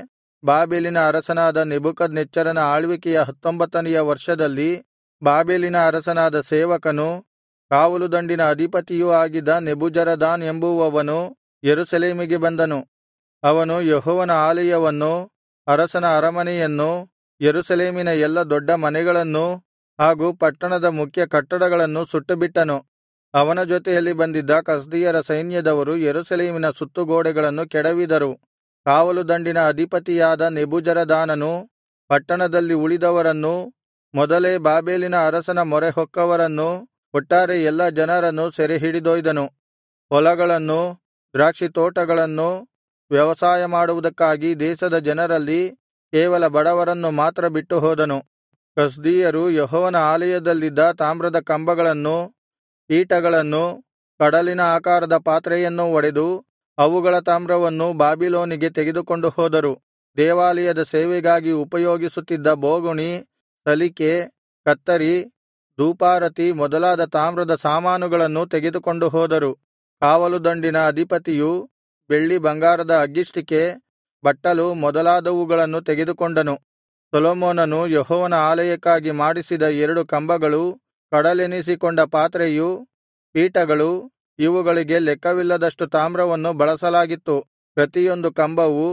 ಬಾಬೆಲಿನ ಅರಸನಾದ ನೆಬೂಕದ್ನೆಚ್ಚರನ ಆಳ್ವಿಕೆಯ 19ನೆಯ ವರ್ಷದಲ್ಲಿ ಬಾಬೆಲಿನ ಅರಸನಾದ ಸೇವಕನೂ ಕಾವಲುದಂಡಿನ ಅಧಿಪತಿಯೂ ಆಗಿದ್ದ ನೆಬೂಜರದಾನ್ ಎಂಬುವವನು ಯೆರೂಸಲೇಮಿಗೆ ಬಂದನು. ಅವನು ಯೆಹೋವನ ಆಲಯವನ್ನೂ ಅರಸನ ಅರಮನೆಯನ್ನೂ ಯೆರೂಸಲೇಮಿನ ಎಲ್ಲಾ ದೊಡ್ಡ ಮನೆಗಳನ್ನೂ ಹಾಗೂ ಪಟ್ಟಣದ ಮುಖ್ಯ ಕಟ್ಟಡಗಳನ್ನು ಸುಟ್ಟುಬಿಟ್ಟನು. ಅವನ ಜೊತೆಯಲ್ಲಿ ಬಂದಿದ್ದ ಕಸ್ದೀಯರ ಸೈನ್ಯದವರು ಯೆರೂಸಲೇಮಿನ ಸುತ್ತುಗೋಡೆಗಳನ್ನು ಕೆಡವಿದರು. ಕಾವಲುದಂಡಿನ ಅಧಿಪತಿಯಾದ ನೆಬೂಜರದಾನನು ಪಟ್ಟಣದಲ್ಲಿ ಉಳಿದವರನ್ನೂ ಮೊದಲೇ ಬಾಬೆಲಿನ ಅರಸನ ಮೊರೆಹೊಕ್ಕವರನ್ನೂ ಒಟ್ಟಾರೆ ಎಲ್ಲಾ ಜನರನ್ನು ಸೆರೆಹಿಡಿದೊಯ್ದನು. ಹೊಲಗಳನ್ನೂ ದ್ರಾಕ್ಷಿತೋಟಗಳನ್ನೂ ವ್ಯವಸಾಯ ಮಾಡುವುದಕ್ಕಾಗಿ ದೇಶದ ಜನರಲ್ಲಿ ಕೇವಲ ಬಡವರನ್ನು ಮಾತ್ರ ಬಿಟ್ಟು ಹೋದನು. ಕಸ್ದೀಯರು ಯೆಹೋವನ ಆಲಯದಲ್ಲಿದ್ದ ತಾಮ್ರದ ಕಂಬಗಳನ್ನೂ ಪೀಠಗಳನ್ನೂ ಕಡಲಿನ ಆಕಾರದ ಪಾತ್ರೆಯನ್ನೂ ಒಡೆದು ಅವುಗಳ ತಾಮ್ರವನ್ನು ಬಾಬಿಲೋನಿಗೆ ತೆಗೆದುಕೊಂಡು ಹೋದರು. ದೇವಾಲಯದ ಸೇವೆಗಾಗಿ ಉಪಯೋಗಿಸುತ್ತಿದ್ದ ಬೋಗುಣಿ, ಸಲಿಕೆ, ಕತ್ತರಿ, ಧೂಪಾರತಿ ಮೊದಲಾದ ತಾಮ್ರದ ಸಾಮಾನುಗಳನ್ನು ತೆಗೆದುಕೊಂಡು ಹೋದರು. ಕಾವಲುದಂಡಿನ ಅಧಿಪತಿಯು ಬೆಳ್ಳಿ ಬಂಗಾರದ ಅಗ್ಗಿಷ್ಟಿಕೆ, ಬಟ್ಟಲು ಮೊದಲಾದವುಗಳನ್ನು ತೆಗೆದುಕೊಂಡನು. ಸೊಲೊಮೋನನು ಯೆಹೋವನ ಆಲಯಕ್ಕಾಗಿ ಮಾಡಿಸಿದ 2 ಕಂಬಗಳು, ಕಡಲೆನಿಸಿಕೊಂಡ ಪಾತ್ರೆಯು, ಪೀಠಗಳು, ಇವುಗಳಿಗೆ ಲೆಕ್ಕವಿಲ್ಲದಷ್ಟು ತಾಮ್ರವನ್ನು ಬಳಸಲಾಗಿತ್ತು. ಪ್ರತಿಯೊಂದು ಕಂಬವು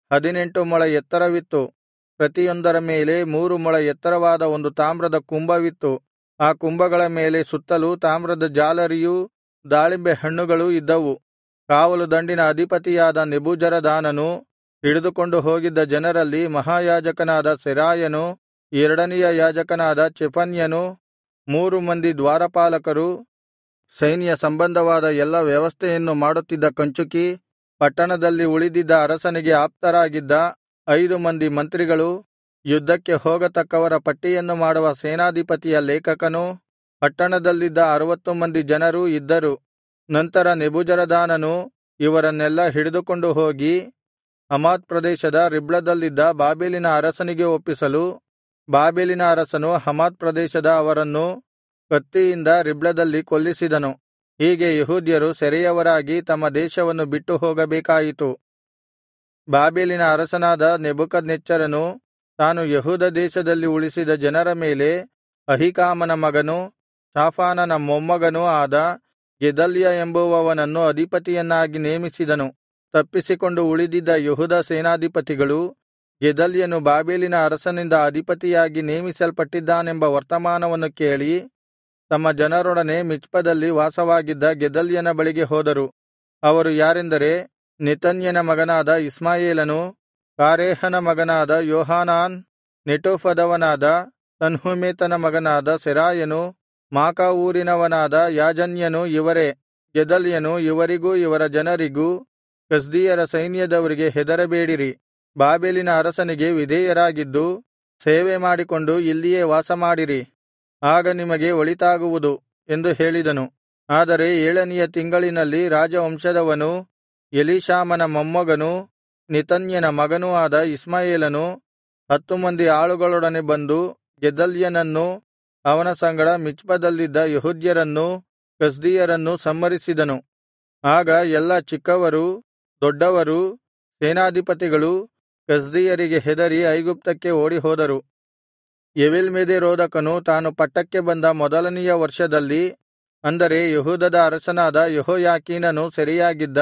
18 ಮೊಳ ಎತ್ತರವಿತ್ತು. ಪ್ರತಿಯೊಂದರ ಮೇಲೆ 3 ಮೊಳ ಎತ್ತರವಾದ ಒಂದು ತಾಮ್ರದ ಕುಂಭವಿತ್ತು. ಆ ಕುಂಭಗಳ ಮೇಲೆ ಸುತ್ತಲೂ ತಾಮ್ರದ ಜಾಲರಿಯೂ ದಾಳಿಂಬೆ ಹಣ್ಣುಗಳೂ ಇದ್ದವು. ಕಾವಲುದಂಡಿನ ಅಧಿಪತಿಯಾದ ನೆಬೂಜರದಾನನು ಹಿಡಿದುಕೊಂಡು ಹೋಗಿದ್ದ ಜನರಲ್ಲಿ ಮಹಾಯಾಜಕನಾದ ಸೆರಾಯನು, 2ನೆಯ ಯಾಜಕನಾದ ಚೆಫನ್ಯನು, 3 ಮಂದಿ ದ್ವಾರಪಾಲಕರು, ಸೈನ್ಯ ಸಂಬಂಧವಾದ ಎಲ್ಲಾ ವ್ಯವಸ್ಥೆಯನ್ನು ಮಾಡುತ್ತಿದ್ದ ಕಂಚುಕಿ, ಪಟ್ಟಣದಲ್ಲಿ ಉಳಿದಿದ್ದ ಅರಸನಿಗೆ ಆಪ್ತರಾಗಿದ್ದ 5 ಮಂದಿ ಮಂತ್ರಿಗಳು, ಯುದ್ಧಕ್ಕೆ ಹೋಗತಕ್ಕವರ ಪಟ್ಟಿಯನ್ನು ಮಾಡುವ ಸೇನಾಧಿಪತಿಯ ಲೇಖಕನು, ಪಟ್ಟಣದಲ್ಲಿದ್ದ 60 ಮಂದಿ ಜನರೂ ಇದ್ದರು. ನಂತರ ನೆಬೂಜರದಾನನು ಇವರನ್ನೆಲ್ಲಾ ಹಿಡಿದುಕೊಂಡು ಹೋಗಿ ಹಮಾತ್ ಪ್ರದೇಶದ ರಿಬ್ಲದಲ್ಲಿದ್ದ ಬಾಬೆಲಿನ ಅರಸನಿಗೆ ಒಪ್ಪಿಸಲು, ಬಾಬೆಲಿನ ಅರಸನು ಹಮಾತ್ ಪ್ರದೇಶದ ಅವರನ್ನು ಕತ್ತಿಯಿಂದ ರಿಬ್ಲದಲ್ಲಿ ಕೊಲ್ಲಿಸಿದನು. ಹೀಗೆ ಯೆಹೂದ್ಯರು ಸೆರೆಯವರಾಗಿ ತಮ್ಮ ದೇಶವನ್ನು ಬಿಟ್ಟು ಹೋಗಬೇಕಾಯಿತು. ಬಾಬೆಲಿನ ಅರಸನಾದ ನೆಬೂಕದ್ನೆಚ್ಚರನು ತಾನು ಯೆಹೂದ ದೇಶದಲ್ಲಿ ಉಳಿಸಿದ ಜನರ ಮೇಲೆ ಅಹೀಕಾಮನ ಮಗನೂ ಶಾಫಾನನ ಮೊಮ್ಮಗನೂ ಆದ ಗೆದಲ್ಯ ಎಂಬುವವನನ್ನು ಅಧಿಪತಿಯನ್ನಾಗಿ ನೇಮಿಸಿದನು. ತಪ್ಪಿಸಿಕೊಂಡು ಉಳಿದಿದ್ದ ಯೆಹೂದ ಸೇನಾಧಿಪತಿಗಳು ಗೆದಲ್ಯನು ಬಾಬೆಲಿನ ಅರಸನಿಂದ ಅಧಿಪತಿಯಾಗಿ ನೇಮಿಸಲ್ಪಟ್ಟಿದ್ದಾನೆಂಬ ವರ್ತಮಾನವನ್ನು ಕೇಳಿ ತಮ್ಮ ಜನರೊಡನೆ ಮಿಚ್ಪದಲ್ಲಿ ವಾಸವಾಗಿದ್ದ ಗೆದಲ್ಯನ ಬಳಿಗೆ ಹೋದರು. ಅವರು ಯಾರೆಂದರೆ ನೆತನ್ಯನ ಮಗನಾದ ಇಷ್ಮಾಯೇಲನು, ಕಾರೇಹನ ಮಗನಾದ ಯೋಹಾನಾನ್, ನೆಟೋಫದವನಾದ ತನ್ಹುಮೆತನ ಮಗನಾದ ಸೆರಾಯನು, ಮಾಕಾ ಊರಿನವನಾದ ಯಾಜನ್ಯನು ಇವರೇ. ಗೆದಲ್ಯನು ಇವರಿಗೂ ಇವರ ಜನರಿಗೂ, ಕಸ್ದೀಯರ ಸೈನ್ಯದವರಿಗೆ ಹೆದರಬೇಡಿರಿ, ಬಾಬೆಲಿನ ಅರಸನಿಗೆ ವಿಧೇಯರಾಗಿದ್ದು ಸೇವೆ ಮಾಡಿಕೊಂಡು ಇಲ್ಲಿಯೇ ವಾಸಮಾಡಿರಿ, ಆಗ ನಿಮಗೆ ಒಳಿತಾಗುವುದು ಎಂದು ಹೇಳಿದನು. ಆದರೆ 7ನೆಯ ತಿಂಗಳಿನಲ್ಲಿ ರಾಜವಂಶದವನೂ ಎಲೀಷಾಮನ ಮೊಮ್ಮಗನೂ ನೆತನ್ಯನ ಮಗನೂ ಆದ ಇಷ್ಮಾಯೇಲನು 10 ಮಂದಿ ಆಳುಗಳೊಡನೆ ಬಂದು ಗೆದಲ್ಯನನ್ನೂ ಅವನ ಸಂಗಡ ಮಿಚ್ಪದಲ್ಲಿದ್ದ ಯೆಹೂದ್ಯರನ್ನೂ ಕಸ್ದೀಯರನ್ನೂ ಸಂಹರಿಸಿದನು. ಆಗ ಎಲ್ಲಾ ಚಿಕ್ಕವರೂ ದೊಡ್ಡವರೂ ಸೇನಾಧಿಪತಿಗಳೂ ಕಸ್ದೀಯರಿಗೆ ಹೆದರಿ ಐಗುಪ್ತಕ್ಕೆ ಓಡಿಹೋದರು. ಎವೀಲ್ಮೆರೋದಕನು ತಾನು ಪಟ್ಟಕ್ಕೆ ಬಂದ 1ನೆಯ ವರ್ಷದಲ್ಲಿ, ಅಂದರೆ ಯೆಹೂದದ ಅರಸನಾದ ಯೆಹೋಯಾಕೀನನು ಸೆರೆಯಾಗಿದ್ದ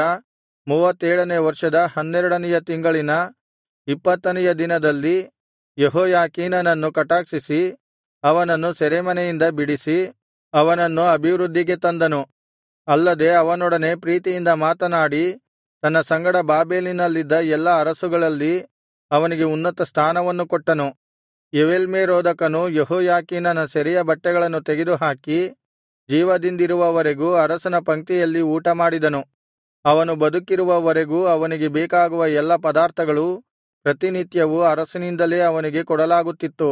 37ನೆ ವರ್ಷದ 12ನೆಯ ತಿಂಗಳಿನ 20ನೆಯ ದಿನದಲ್ಲಿ ಯೆಹೋಯಾಕೀನನನ್ನು ಕಟಾಕ್ಷಿಸಿ ಅವನನ್ನು ಸೆರೆಮನೆಯಿಂದ ಬಿಡಿಸಿ ಅವನನ್ನು ಅಭಿವೃದ್ಧಿಗೆ ತಂದನು. ಅಲ್ಲದೆ ಅವನೊಡನೆ ಪ್ರೀತಿಯಿಂದ ಮಾತನಾಡಿ ತನ್ನ ಸಂಗಡ ಬಾಬೆಲಿನಲ್ಲಿದ್ದ ಎಲ್ಲಾ ಅರಸುಗಳಲ್ಲಿ ಅವನಿಗೆ ಉನ್ನತ ಸ್ಥಾನವನ್ನು ಕೊಟ್ಟನು. ಎವೀಲ್ಮೆರೋದಕನು ಯೆಹೋಯಾಕೀನನ ಸೆರೆಯ ಬಟ್ಟೆಗಳನ್ನು ತೆಗೆದುಹಾಕಿ ಜೀವದಿಂದಿರುವವರೆಗೂ ಅರಸನ ಪಂಕ್ತಿಯಲ್ಲಿ ಊಟಮಾಡಿದನು. ಅವನು ಬದುಕಿರುವವರೆಗೂ ಅವನಿಗೆ ಬೇಕಾಗುವ ಎಲ್ಲಾ ಪದಾರ್ಥಗಳು ಪ್ರತಿನಿತ್ಯವೂ ಅರಸನಿಂದಲೇ ಅವನಿಗೆ ಕೊಡಲಾಗುತ್ತಿತ್ತು.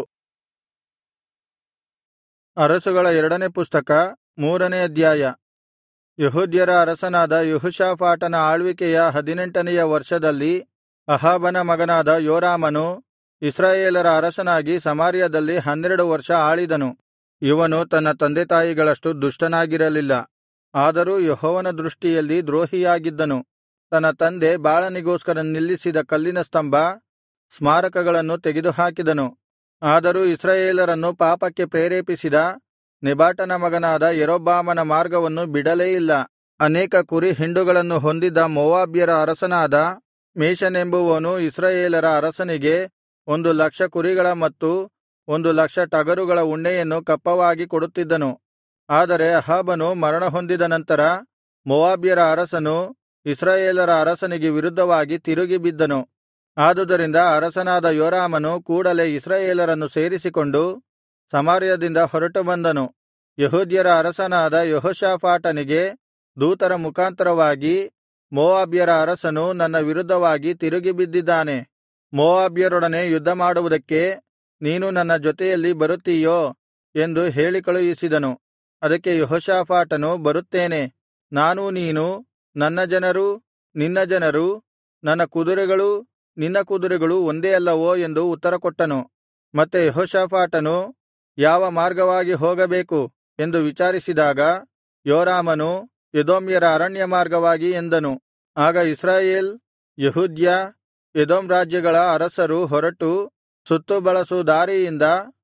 ಅರಸುಗಳ 2ನೇ ಪುಸ್ತಕ 3ನೇ ಅಧ್ಯಾಯ. ಯೆಹೂದ್ಯರ ಅರಸನಾದ ಯೆಹೋಷಾಫಾಟನ ಆಳ್ವಿಕೆಯ 18ನೆಯ ವರ್ಷದಲ್ಲಿ ಅಹಾಬನ ಮಗನಾದ ಯೋರಾಮನು ಇಸ್ರಾಯೇಲರ ಅರಸನಾಗಿ ಸಮಾರ್ಯದಲ್ಲಿ 12 ವರ್ಷ ಆಳಿದನು. ಇವನು ತನ್ನ ತಂದೆತಾಯಿಗಳಷ್ಟು ದುಷ್ಟನಾಗಿರಲಿಲ್ಲ, ಆದರೂ ಯೆಹೋವನ ದೃಷ್ಟಿಯಲ್ಲಿ ದ್ರೋಹಿಯಾಗಿದ್ದನು. ತನ್ನ ತಂದೆ ಬಾಳನಿಗೋಸ್ಕರ ನಿಲ್ಲಿಸಿದ ಕಲ್ಲಿನ ಸ್ತಂಭ, ಸ್ಮಾರಕಗಳನ್ನು ತೆಗೆದುಹಾಕಿದನು. ಆದರೂ ಇಸ್ರಾಯೇಲರನ್ನು ಪಾಪಕ್ಕೆ ಪ್ರೇರೇಪಿಸಿದ ನೆಬಾಟನ ಮಗನಾದ ಯಾರೊಬ್ಬಾಮನ ಮಾರ್ಗವನ್ನು ಬಿಡಲೇ ಇಲ್ಲ. ಅನೇಕ ಕುರಿ ಹಿಂಡುಗಳನ್ನು ಹೊಂದಿದ್ದ ಮೋವಾಬ್ಯರ ಅರಸನಾದ ಮೇಷನೆಂಬುವನು ಇಸ್ರಾಯೇಲರ ಅರಸನಿಗೆ 1,00,000 ಕುರಿಗಳ ಮತ್ತು 1,00,000 ಟಗರುಗಳ ಉಣ್ಣೆಯನ್ನು ಕಪ್ಪವಾಗಿ ಕೊಡುತ್ತಿದ್ದನು. ಆದರೆ ಅಹಾಬನು ಮರಣಹೊಂದಿದ ನಂತರ ಮೋವಾಬ್ಯರ ಅರಸನು ಇಸ್ರಾಯೇಲರ ಅರಸನಿಗೆ ವಿರುದ್ಧವಾಗಿ ತಿರುಗಿ ಬಿದ್ದನು. ಆದುದರಿಂದ ಅರಸನಾದ ಯೋರಾಮನು ಕೂಡಲೆ ಇಸ್ರಾಯೇಲರನ್ನು ಸೇರಿಸಿಕೊಂಡು ಸಮಾರ್ಯದಿಂದ ಹೊರಟು ಬಂದನು. ಯೆಹೂದ್ಯರ ಅರಸನಾದ ಯೆಹೋಷಾಫಾಟನಿಗೆ ದೂತರ ಮುಖಾಂತರವಾಗಿ, ಮೋವಾಬ್ಯರ ಅರಸನು ನನ್ನ ವಿರುದ್ಧವಾಗಿ ತಿರುಗಿ ಬಿದ್ದಿದ್ದಾನೆ. ಮೋವಾಬ್ಯರೊಡನೆ ಯುದ್ಧಮಾಡುವುದಕ್ಕೆ ನೀನು ನನ್ನ ಜೊತೆಯಲ್ಲಿ ಬರುತ್ತೀಯೋ ಎಂದು ಹೇಳಿ ಕಳುಹಿಸಿದನು. ಅದಕ್ಕೆ ಯೆಹೋಷಾಫಾಟನು, ಬರುತ್ತೇನೆ, ನಾನೂ ನೀನು, ನನ್ನ ಜನರೂ ನಿನ್ನ ಜನರೂ, ನನ್ನ ಕುದುರೆಗಳೂ ನಿನ್ನ ಕುದುರೆಗಳು ಒಂದೇ ಅಲ್ಲವೋ ಎಂದು ಉತ್ತರಕೊಟ್ಟನು. ಮತ್ತೆ ಯೆಹೋಷಾಫಾಟನು ಯಾವ ಮಾರ್ಗವಾಗಿ ಹೋಗಬೇಕು ಎಂದು ವಿಚಾರಿಸಿದಾಗ ಯೋರಾಮನು ಎದೋಮ್ಯರ ಅರಣ್ಯ ಮಾರ್ಗವಾಗಿ ಎಂದನು. ಆಗ ಇಸ್ರಾಯೇಲ್, ಯೆಹೂದ್ಯ, ಎದೋಮ್ ರಾಜ್ಯಗಳ ಅರಸರು ಹೊರಟು ಸುತ್ತು ಬಳಸು ದಾರಿಯಿಂದ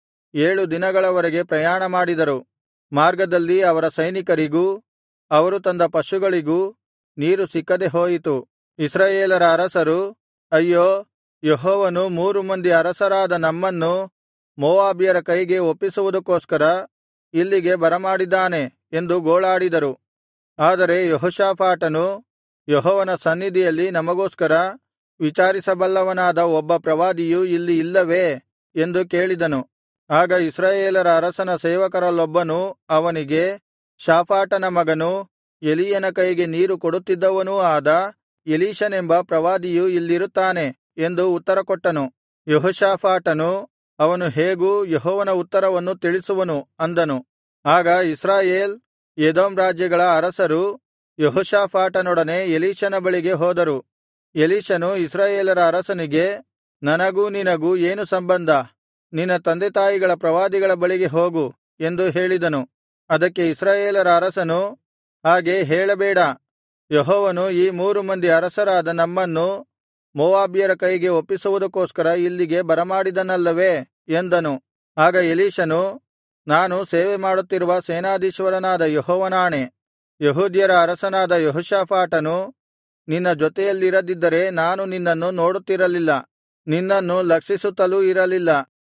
7 ದಿನಗಳವರೆಗೆ ಪ್ರಯಾಣ ಮಾಡಿದರು. ಮಾರ್ಗದಲ್ಲಿ ಅವರ ಸೈನಿಕರಿಗೂ ಅವರು ತಂದ ಪಶುಗಳಿಗೂ ನೀರು ಸಿಕ್ಕದೆ ಹೋಯಿತು. ಇಸ್ರಾಯೇಲರ ಅರಸರು, ಅಯ್ಯೋ, ಯೆಹೋವನು 3 ಮಂದಿ ಅರಸರಾದ ನಮ್ಮನ್ನು ಮೋವಾಬ್ಯರ ಕೈಗೆ ಒಪ್ಪಿಸುವುದಕ್ಕೋಸ್ಕರ ಇಲ್ಲಿಗೆ ಬರಮಾಡಿದ್ದಾನೆ ಎಂದು ಗೋಳಾಡಿದರು. ಆದರೆ ಯೆಹೋಷಾಫಾಟನು, ಯೆಹೋವನ ಸನ್ನಿಧಿಯಲ್ಲಿ ನಮಗೋಸ್ಕರ ವಿಚಾರಿಸಬಲ್ಲವನಾದ ಒಬ್ಬ ಪ್ರವಾದಿಯು ಇಲ್ಲಿ ಇಲ್ಲವೇ ಎಂದು ಕೇಳಿದನು. ಆಗ ಇಸ್ರಾಯೇಲರ ಅರಸನ ಸೇವಕರಲ್ಲೊಬ್ಬನು ಅವನಿಗೆ, ಶಾಫಾಟನ ಮಗನೂ ಎಲೀಯನ ಕೈಗೆ ನೀರು ಕೊಡುತ್ತಿದ್ದವನೂ ಆದ ಎಲೀಷನೆಂಬ ಪ್ರವಾದಿಯು ಇಲ್ಲಿರುತ್ತಾನೆ ಎಂದು ಉತ್ತರಕೊಟ್ಟನು. ಯೆಹೋಷಾಫಾಟನು, ಅವನು ಹೇಗೂ ಯೆಹೋವನ ಉತ್ತರವನ್ನು ತಿಳಿಸುವನು ಅಂದನು. ಆಗ ಇಸ್ರಾಯೇಲ್, ಎದೋಮ್ ರಾಜ್ಯಗಳ ಅರಸರು ಯೆಹೋಷಾಫಾಟನೊಡನೆ ಎಲೀಷನ ಬಳಿಗೆ ಹೋದರು. ಎಲೀಷನು ಇಸ್ರಾಯೇಲರ ಅರಸನಿಗೆ, ನನಗೂ ನಿನಗೂ ಏನು ಸಂಬಂಧ? ನಿನ್ನ ತಂದೆತಾಯಿಗಳ ಪ್ರವಾದಿಗಳ ಬಳಿಗೆ ಹೋಗು ಎಂದು ಹೇಳಿದನು. ಅದಕ್ಕೆ ಇಸ್ರಾಯೇಲರ ಅರಸನು, ಹಾಗೆ ಹೇಳಬೇಡ, ಯೆಹೋವನು ಈ 3 ಮಂದಿ ಅರಸರಾದ ನಮ್ಮನ್ನು ಮೋವಾಬ್ಯರ ಕೈಗೆ ಒಪ್ಪಿಸುವುದಕ್ಕೋಸ್ಕರ ಇಲ್ಲಿಗೆ ಬರಮಾಡಿದನಲ್ಲವೇ ಎಂದನು. ಆಗ ಎಲೀಷನು, ನಾನು ಸೇವೆಮಾಡುತ್ತಿರುವ ಸೇನಾಧೀಶ್ವರನಾದ ಯೆಹೋವನಾಣೆ, ಯೆಹೂದ್ಯರ ಅರಸನಾದ ಯೆಹೋಷಾಫಾಟನು ನಿನ್ನ ಜೊತೆಯಲ್ಲಿರದಿದ್ದರೆ ನಾನು ನಿನ್ನನ್ನು ನೋಡುತ್ತಿರಲಿಲ್ಲ, ನಿನ್ನನ್ನು ಲಕ್ಷಿಸುತ್ತಲೂ ಇರಲಿಲ್ಲ.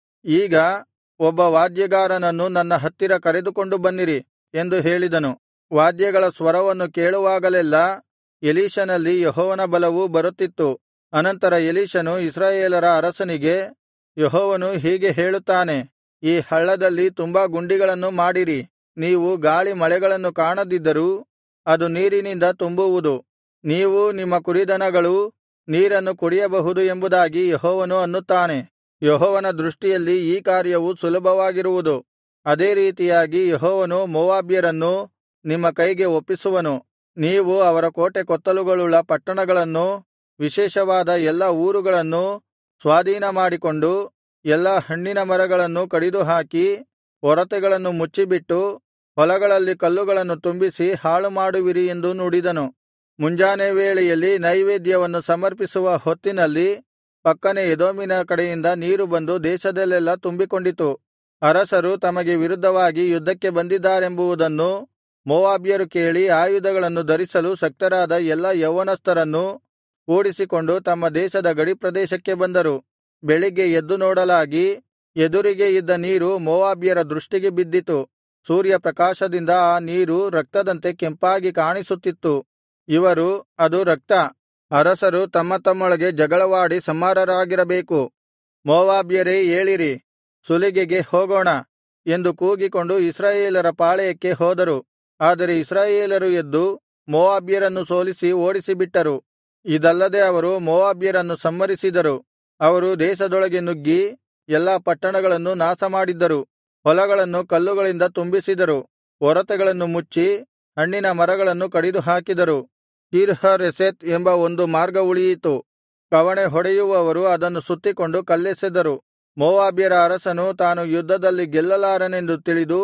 ಈಗ ಒಬ್ಬ ವಾದ್ಯಗಾರನನ್ನು ನನ್ನ ಹತ್ತಿರ ಕರೆದುಕೊಂಡು ಬನ್ನಿರಿ ಎಂದು ಹೇಳಿದನು. ವಾದ್ಯಗಳ ಸ್ವರವನ್ನು ಕೇಳುವಾಗಲೆಲ್ಲಾ ಎಲೀಷನಲ್ಲಿ ಯೆಹೋವನ ಬಲವು ಬರುತ್ತಿತ್ತು. ಅನಂತರ ಎಲೀಷನು ಇಸ್ರಾಯೇಲರ ಅರಸನಿಗೆ, ಯೆಹೋವನು ಹೀಗೆ ಹೇಳುತ್ತಾನೆ, ಈ ಹಳ್ಳದಲ್ಲಿ ತುಂಬಾ ಗುಂಡಿಗಳನ್ನು ಮಾಡಿರಿ. ನೀವು ಗಾಳಿ ಮಳೆಗಳನ್ನು ಕಾಣದಿದ್ದರೂ ಅದು ನೀರಿನಿಂದ ತುಂಬುವುದು. ನೀವೂ ನಿಮ್ಮ ಕುರಿದನಗಳೂ ನೀರನ್ನು ಕುಡಿಯಬಹುದು ಎಂಬುದಾಗಿ ಯೆಹೋವನು ಅನ್ನುತ್ತಾನೆ. ಯೆಹೋವನ ದೃಷ್ಟಿಯಲ್ಲಿ ಈ ಕಾರ್ಯವು ಸುಲಭವಾಗಿರುವುದು. ಅದೇ ರೀತಿಯಾಗಿ ಯೆಹೋವನು ಮೋವಾಬ್ಯರನ್ನು ನಿಮ್ಮ ಕೈಗೆ ಒಪ್ಪಿಸುವನು. ನೀವು ಅವರ ಕೋಟೆ ಕೊತ್ತಲುಗಳುಳ್ಳ ಪಟ್ಟಣಗಳನ್ನೂ ವಿಶೇಷವಾದ ಎಲ್ಲಾ ಊರುಗಳನ್ನೂ ಸ್ವಾಧೀನಮಾಡಿಕೊಂಡು ಎಲ್ಲಾ ಹಣ್ಣಿನ ಮರಗಳನ್ನು ಕಡಿದುಹಾಕಿ ಒರತೆಗಳನ್ನು ಮುಚ್ಚಿಬಿಟ್ಟು ಹೊಲಗಳಲ್ಲಿ ಕಲ್ಲುಗಳನ್ನು ತುಂಬಿಸಿ ಹಾಳುಮಾಡುವಿರಿ ಎಂದು ನುಡಿದನು. ಮುಂಜಾನೆ ವೇಳೆಯಲ್ಲಿ ನೈವೇದ್ಯವನ್ನು ಸಮರ್ಪಿಸುವ ಹೊತ್ತಿನಲ್ಲಿ ಪಕ್ಕನೆ ಎದೋಮಿನ ಕಡೆಯಿಂದ ನೀರು ಬಂದು ದೇಶದಲ್ಲೆಲ್ಲಾ ತುಂಬಿಕೊಂಡಿತು. ಅರಸರು ತಮಗೆ ವಿರುದ್ಧವಾಗಿ ಯುದ್ಧಕ್ಕೆ ಬಂದಿದ್ದಾರೆಂಬುದನ್ನು ಮೋವಾಬ್ಯರು ಕೇಳಿ ಆಯುಧಗಳನ್ನು ಧರಿಸಲು ಶಕ್ತರಾದ ಎಲ್ಲಾ ಯೌವನಸ್ಥರನ್ನು ಕೂಡಿಸಿಕೊಂಡು ತಮ್ಮ ದೇಶದ ಗಡಿಪ್ರದೇಶಕ್ಕೆ ಬಂದರು. ಬೆಳಿಗ್ಗೆ ಎದ್ದು ನೋಡಲಾಗಿ ಎದುರಿಗೆ ಇದ್ದ ನೀರು ಮೋವಾಬ್ಯರ ದೃಷ್ಟಿಗೆ ಬಿದ್ದಿತು. ಸೂರ್ಯ ಪ್ರಕಾಶದಿಂದ ಆ ನೀರು ರಕ್ತದಂತೆ ಕೆಂಪಾಗಿ ಕಾಣಿಸುತ್ತಿತ್ತು. ಇವರು, ಅದು ರಕ್ತ, ಅರಸರು ತಮ್ಮ ತಮ್ಮೊಳಗೆ ಜಗಳವಾಡಿ ಸಂಹಾರರಾಗಿರಬೇಕು. ಮೋವಾಬ್ಯರೇ ಏಳಿರಿ, ಸುಲಿಗೆಗೆ ಹೋಗೋಣ ಎಂದು ಕೂಗಿಕೊಂಡು ಇಸ್ರಾಯೇಲರ ಪಾಳೆಯಕ್ಕೆ ಹೋದರು. ಆದರೆ ಇಸ್ರಾಯೇಲರು ಎದ್ದು ಮೋವಾಬ್ಯರನ್ನು ಸೋಲಿಸಿ ಓಡಿಸಿಬಿಟ್ಟರು. ಇದಲ್ಲದೆ ಅವರು ಮೋವಾಬ್ಯರನ್ನು ಸಂಹರಿಸಿದರು. ಅವರು ದೇಶದೊಳಗೆ ನುಗ್ಗಿ ಎಲ್ಲಾ ಪಟ್ಟಣಗಳನ್ನು ನಾಶಮಾಡಿದ್ದರು. ಹೊಲಗಳನ್ನು ಕಲ್ಲುಗಳಿಂದ ತುಂಬಿಸಿದರು. ಒರತೆಗಳನ್ನು ಮುಚ್ಚಿ ಹಣ್ಣಿನ ಮರಗಳನ್ನು ಕಡಿದು ಹಾಕಿದರು. ಕೀರ್ಹರೆಸೆತ್ ಎಂಬ ಒಂದು ಮಾರ್ಗ ಉಳಿಯಿತು. ಕವಣೆ ಹೊಡೆಯುವವರು ಅದನ್ನು ಸುತ್ತಿಕೊಂಡು ಕಲ್ಲೆಸೆದರು. ಮೋವಾಬ್ಯರ ಅರಸನು ತಾನು ಯುದ್ಧದಲ್ಲಿ ಗೆಲ್ಲಲಾರನೆಂದು ತಿಳಿದು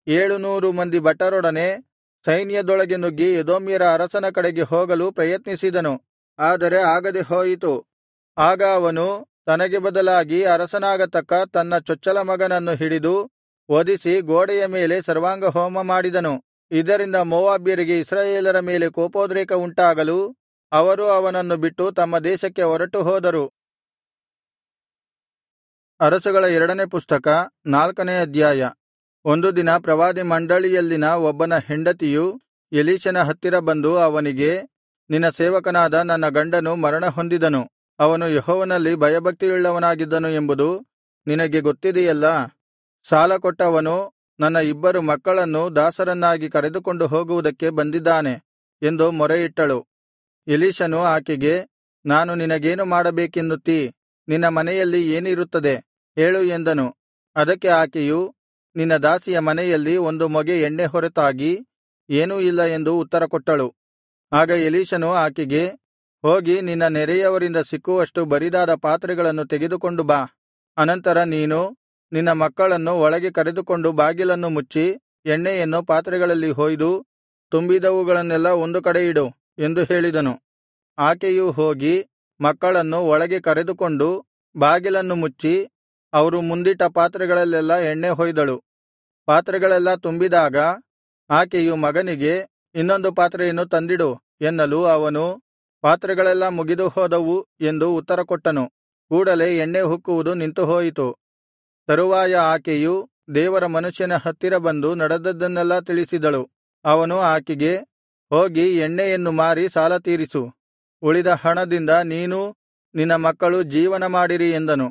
700 ಮಂದಿ ಭಟರೊಡನೆ ಸೈನ್ಯದೊಳಗೆ ನುಗ್ಗಿ ಎದೋಮ್ಯರ ಅರಸನ ಕಡೆಗೆ ಹೋಗಲು ಪ್ರಯತ್ನಿಸಿದನು. ಆದರೆ ಆಗದೆ ಹೋಯಿತು. ಆಗ ಅವನು ತನಗೆ ಬದಲಾಗಿ ಅರಸನಾಗತಕ್ಕ ತನ್ನ ಚೊಚ್ಚಲ ಮಗನನ್ನು ಹಿಡಿದು ವಧಿಸಿ ಗೋಡೆಯ ಮೇಲೆ ಸರ್ವಾಂಗಹೋಮ ಮಾಡಿದನು. ಇದರಿಂದ ಮೋವಾಬ್ಯರಿಗೆ ಇಸ್ರಾಯೇಲರ ಮೇಲೆ ಕೋಪೋದ್ರೇಕ ಉಂಟಾಗಲು ಅವರು ಅವನನ್ನು ಬಿಟ್ಟು ತಮ್ಮ ದೇಶಕ್ಕೆ ಹೊರಟು ಹೋದರು. ಅರಸುಗಳ 2ನೇ ಪುಸ್ತಕ 4ನೇ ಅಧ್ಯಾಯ. ಒಂದು ದಿನ ಪ್ರವಾದಿ ಮಂಡಳಿಯಲ್ಲಿನ ಒಬ್ಬನ ಹೆಂಡತಿಯು ಎಲೀಷನ ಹತ್ತಿರ ಬಂದು ಅವನಿಗೆ, ನಿನ್ನ ಸೇವಕನಾದ ನನ್ನ ಗಂಡನು ಮರಣ ಹೊಂದಿದನು. ಅವನು ಯೆಹೋವನಲ್ಲಿ ಭಯಭಕ್ತಿಯುಳ್ಳವನಾಗಿದ್ದನು ಎಂಬುದು ನಿನಗೆ ಗೊತ್ತಿದೆಯಲ್ಲಾ. ಸಾಲ ಕೊಟ್ಟವನು ನನ್ನ 2 ಮಕ್ಕಳನ್ನು ದಾಸರನ್ನಾಗಿ ಕರೆದುಕೊಂಡು ಹೋಗುವುದಕ್ಕೆ ಬಂದಿದ್ದಾನೆ ಎಂದು ಮೊರೆಯಿಟ್ಟಳು. ಎಲೀಷನು ಆಕೆಗೆ, ನಾನು ನಿನಗೇನು ಮಾಡಬೇಕೆನ್ನುತ್ತೀ? ನಿನ್ನ ಮನೆಯಲ್ಲಿ ಏನಿರುತ್ತದೆ ಹೇಳು ಎಂದನು. ಅದಕ್ಕೆ ಆಕೆಯು, ನಿನ್ನ ದಾಸಿಯ ಮನೆಯಲ್ಲಿ 1 ಮೊಗೆ ಎಣ್ಣೆ ಹೊರತಾಗಿ ಏನೂ ಇಲ್ಲ ಎಂದು ಉತ್ತರಕೊಟ್ಟಳು. ಆಗ ಎಲೀಷನು ಆಕೆಗೆ, ಹೋಗಿ ನಿನ್ನ ನೆರೆಯವರಿಂದ ಸಿಕ್ಕುವಷ್ಟು ಬರಿದಾದ ಪಾತ್ರೆಗಳನ್ನು ತೆಗೆದುಕೊಂಡು ಬಾ. ಅನಂತರ ನೀನು ನಿನ್ನ ಮಕ್ಕಳನ್ನು ಒಳಗೆ ಕರೆದುಕೊಂಡು ಬಾಗಿಲನ್ನು ಮುಚ್ಚಿ ಎಣ್ಣೆಯನ್ನು ಪಾತ್ರೆಗಳಲ್ಲಿ ಹೊಯ್ದು ತುಂಬಿದವುಗಳನ್ನೆಲ್ಲ ಒಂದು ಕಡೆ ಇಡು ಎಂದು ಹೇಳಿದನು. ಆಕೆಯು ಹೋಗಿ ಮಕ್ಕಳನ್ನು ಒಳಗೆ ಕರೆದುಕೊಂಡು ಬಾಗಿಲನ್ನು ಮುಚ್ಚಿ ಅವರು ಮುಂದಿಟ್ಟ ಪಾತ್ರೆಗಳಲ್ಲೆಲ್ಲಾ ಎಣ್ಣೆ ಹೊಯ್ದಳು. ಪಾತ್ರೆಗಳೆಲ್ಲಾ ತುಂಬಿದಾಗ ಆಕೆಯು ಮಗನಿಗೆ, ಇನ್ನೊಂದು ಪಾತ್ರೆಯನ್ನು ತಂದಿಡು ಎನ್ನಲು ಅವನು, ಪಾತ್ರೆಗಳೆಲ್ಲಾ ಮುಗಿದು ಹೋದವು ಎಂದು ಉತ್ತರಕೊಟ್ಟನು. ಕೂಡಲೆ ಎಣ್ಣೆ ಉಕ್ಕುವುದು ನಿಂತುಹೋಯಿತು. ತರುವಾಯ ಆಕೆಯು ದೇವರ ಮನುಷ್ಯನ ಹತ್ತಿರ ಬಂದು ನಡೆದದ್ದನ್ನೆಲ್ಲಾ ತಿಳಿಸಿದಳು. ಅವನು ಆಕೆಗೆ, ಹೋಗಿ ಎಣ್ಣೆಯನ್ನು ಮಾರಿ ಸಾಲ ತೀರಿಸು. ಉಳಿದ ಹಣದಿಂದ ನೀನೂ ನಿನ್ನ ಮಕ್ಕಳು ಜೀವನ ಮಾಡಿರಿ ಎಂದನು.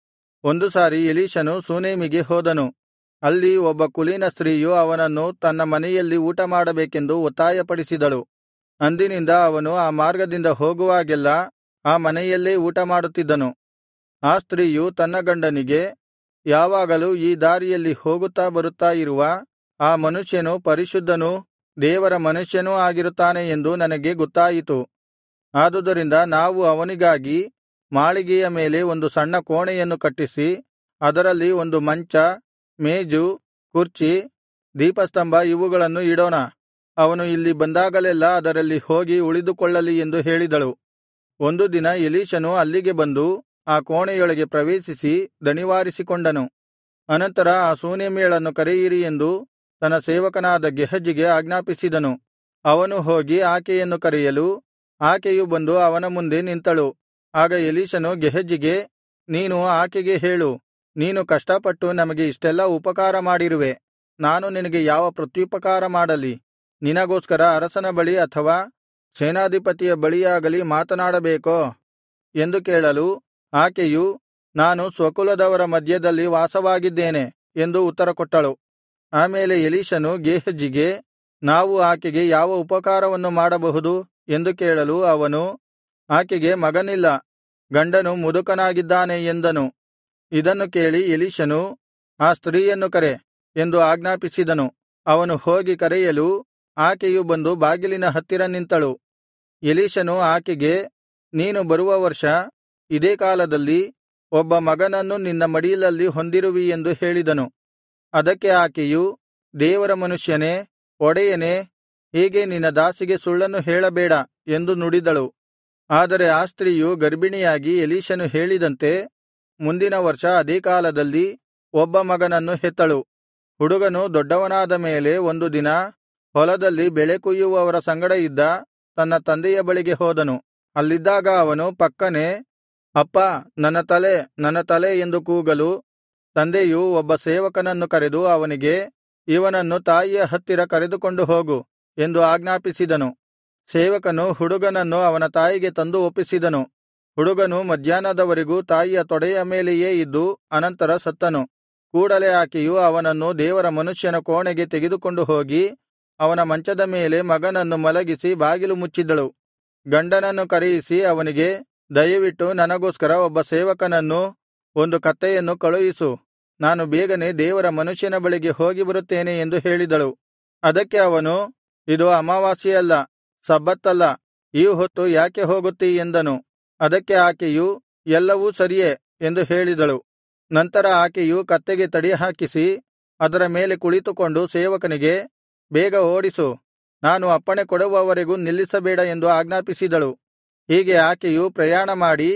ಒಂದು ಸಾರಿ ಎಲೀಷನು ಶೂನೇಮಿಗೆ ಹೋದನು. ಅಲ್ಲಿ ಒಬ್ಬ ಕುಲೀನ ಸ್ತ್ರೀಯು ಅವನನ್ನು ತನ್ನ ಮನೆಯಲ್ಲಿ ಊಟಮಾಡಬೇಕೆಂದು ಒತ್ತಾಯಪಡಿಸಿದಳು. ಅಂದಿನಿಂದ ಅವನು ಆ ಮಾರ್ಗದಿಂದ ಹೋಗುವಾಗೆಲ್ಲಾ ಆ ಮನೆಯಲ್ಲೇ ಊಟಮಾಡುತ್ತಿದ್ದನು. ಆ ಸ್ತ್ರೀಯು ತನ್ನ ಗಂಡನಿಗೆ, ಯಾವಾಗಲೂ ಈ ದಾರಿಯಲ್ಲಿ ಹೋಗುತ್ತಾ ಬರುತ್ತಾ ಇರುವ ಆ ಮನುಷ್ಯನು ಪರಿಶುದ್ಧನೂ ದೇವರ ಮನುಷ್ಯನೂ ಆಗಿರುತ್ತಾನೆ ಎಂದು ನನಗೆ ಗೊತ್ತಾಯಿತು. ಆದುದರಿಂದ ನಾವು ಅವನಿಗಾಗಿ ಮಾಳಿಗೆಯ ಮೇಲೆ 1 ಸಣ್ಣ ಕೋಣೆಯನ್ನು ಕಟ್ಟಿಸಿ ಅದರಲ್ಲಿ 1 ಮಂಚ, ಮೇಜು, ಕುರ್ಚಿ, ದೀಪಸ್ತಂಭ ಇವುಗಳನ್ನು ಇಡೋಣ. ಅವನು ಇಲ್ಲಿ ಬಂದಾಗಲೆಲ್ಲಾ ಅದರಲ್ಲಿ ಹೋಗಿ ಉಳಿದುಕೊಳ್ಳಲಿ ಎಂದು ಹೇಳಿದಳು. ಒಂದು ದಿನ ಎಲೀಷನು ಅಲ್ಲಿಗೆ ಬಂದು ಆ ಕೋಣೆಯೊಳಗೆ ಪ್ರವೇಶಿಸಿ ದಣಿವಾರಿಸಿಕೊಂಡನು. ಅನಂತರ ಆ ಶೂನೇಮ್ಯಳನ್ನು ಕರೆಯಿರಿ ಎಂದು ತನ್ನ ಸೇವಕನಾದ ಗೇಹಜಿಗೆ ಆಜ್ಞಾಪಿಸಿದನು. ಅವನು ಹೋಗಿ ಆಕೆಯನ್ನು ಕರೆಯಲು ಆಕೆಯು ಬಂದು ಅವನ ಮುಂದೆ ನಿಂತಳು. ಆಗ ಎಲೀಷನು ಗೇಹಜಿಗೆ, ನೀನು ಆಕೆಗೆ ಹೇಳು, ನೀನು ಕಷ್ಟಪಟ್ಟು ನಮಗೆ ಇಷ್ಟೆಲ್ಲಾ ಉಪಕಾರ ಮಾಡಿರುವೆ. ನಾನು ನಿನಗೆ ಯಾವ ಪ್ರತ್ಯುಪಕಾರ ಮಾಡಲಿ? ನಿನಗೋಸ್ಕರ ಅರಸನ ಬಳಿ ಅಥವಾ ಸೇನಾಧಿಪತಿಯ ಬಳಿಯಾಗಲಿ ಮಾತನಾಡಬೇಕೋ ಎಂದು ಕೇಳಲು ಆಕೆಯು, ನಾನು ಸ್ವಕುಲದವರ ಮಧ್ಯದಲ್ಲಿ ವಾಸವಾಗಿದ್ದೇನೆ ಎಂದು ಉತ್ತರಕೊಟ್ಟಳು. ಆಮೇಲೆ ಎಲೀಷನು ಗೇಹಜಿಗೆ, ನಾವು ಆಕೆಗೆ ಯಾವ ಉಪಕಾರವನ್ನು ಮಾಡಬಹುದು ಎಂದು ಕೇಳಲು ಅವನು, ಆಕೆಗೆ ಮಗನಿಲ್ಲ, ಗಂಡನು ಮುದುಕನಾಗಿದ್ದಾನೆ ಎಂದನು. ಇದನ್ನು ಕೇಳಿ ಎಲೀಷನು, ಆ ಸ್ತ್ರೀಯನ್ನು ಕರೆ ಎಂದು ಆಜ್ಞಾಪಿಸಿದನು. ಅವನು ಹೋಗಿ ಕರೆಯಲು ಆಕೆಯು ಬಂದು ಬಾಗಿಲಿನ ಹತ್ತಿರ ನಿಂತಳು. ಎಲೀಷನು ಆಕೆಗೆ, ನೀನು ಬರುವ ವರ್ಷ ಇದೇ ಕಾಲದಲ್ಲಿ ಒಬ್ಬ ಮಗನನ್ನು ನಿನ್ನ ಮಡಿಲಲ್ಲಿ ಹೊಂದಿರುವಿ ಎಂದು ಹೇಳಿದನು. ಅದಕ್ಕೆ ಆಕೆಯು, ದೇವರ ಮನುಷ್ಯನೇ, ಒಡೆಯನೇ, ಹೀಗೆ ನಿನ್ನ ದಾಸಿಗೆ ಸುಳ್ಳನ್ನು ಹೇಳಬೇಡ ಎಂದು ನುಡಿದಳು. ಆದರೆ ಆ ಸ್ತ್ರೀಯು ಗರ್ಭಿಣಿಯಾಗಿ ಎಲೀಷನು ಹೇಳಿದಂತೆ ಮುಂದಿನ ವರ್ಷ ಅದೇ ಕಾಲದಲ್ಲಿ ಒಬ್ಬ ಮಗನನ್ನು ಹೆತ್ತಳು. ಹುಡುಗನು ದೊಡ್ಡವನಾದ ಮೇಲೆ ಒಂದು ದಿನ ಹೊಲದಲ್ಲಿ ಬೆಳೆ ಕೊಯ್ಯುವವರ ಸಂಗಡ ಇದ್ದ ತನ್ನ ತಂದೆಯ ಬಳಿಗೆ ಹೋದನು. ಅಲ್ಲಿದ್ದಾಗ ಅವನು ಪಕ್ಕನೆ, ಅಪ್ಪಾ, ನನ್ನ ತಲೆ, ನನ್ನ ತಲೆ ಎಂದು ಕೂಗಲು ತಂದೆಯು ಒಬ್ಬ ಸೇವಕನನ್ನು ಕರೆದು ಅವನಿಗೆ, ಇವನನ್ನು ತಾಯಿಯ ಹತ್ತಿರ ಕರೆದುಕೊಂಡು ಹೋಗು ಎಂದು ಆಜ್ಞಾಪಿಸಿದನು. ಸೇವಕನು ಹುಡುಗನನ್ನು ಅವನ ತಾಯಿಗೆ ತಂದು ಒಪ್ಪಿಸಿದನು. ಹುಡುಗನು ಮಧ್ಯಾಹ್ನದವರೆಗೂ ತಾಯಿಯ ತೊಡೆಯ ಮೇಲೆಯೇ ಇದ್ದು ಅನಂತರ ಸತ್ತನು. ಕೂಡಲೆ ಆಕೆಯು ಅವನನ್ನು ದೇವರ ಮನುಷ್ಯನ ಕೋಣೆಗೆ ತೆಗೆದುಕೊಂಡು ಹೋಗಿ ಅವನ ಮಂಚದ ಮೇಲೆ ಮಗನನ್ನು ಮಲಗಿಸಿ ಬಾಗಿಲು ಮುಚ್ಚಿದಳು. ಗಂಡನನ್ನು ಕರೆಯಿಸಿ ಅವನಿಗೆ, ದಯವಿಟ್ಟು ನನಗೋಸ್ಕರ ಒಬ್ಬ ಸೇವಕನನ್ನೂ 1 ಕತ್ತೆಯನ್ನು ಕಳುಹಿಸು, ನಾನು ಬೇಗನೆ ದೇವರ ಮನುಷ್ಯನ ಬಳಿಗೆ ಹೋಗಿ ಬರುತ್ತೇನೆ ಎಂದು ಹೇಳಿದಳು. ಅದಕ್ಕೆ ಅವನು, ಇದು ಅಮಾವಾಸ್ಯೆಯಲ್ಲ, ಸಬ್ಬತ್ತಲ್ಲ, ಈ ಹೊತ್ತು ಯಾಕೆ ಹೋಗುತ್ತೀ ಎಂದನು. ಅದಕ್ಕೆ ಆಕೆಯು, ಎಲ್ಲವೂ ಸರಿಯೇ ಎಂದು ಹೇಳಿದಳು. ನಂತರ ಆಕೆಯು ಕತ್ತೆಗೆ ತಡಿ ಹಾಕಿಸಿ ಅದರ ಮೇಲೆ ಕುಳಿತುಕೊಂಡು ಸೇವಕನಿಗೆ, ಬೇಗ ಓಡಿಸು, ನಾನು ಅಪ್ಪಣೆ ಕೊಡುವವರೆಗೂ ನಿಲ್ಲಿಸಬೇಡ ಎಂದು ಆಜ್ಞಾಪಿಸಿದಳು. ಹೀಗೆ ಆಕೆಯು ಪ್ರಯಾಣ ಮಾಡಿ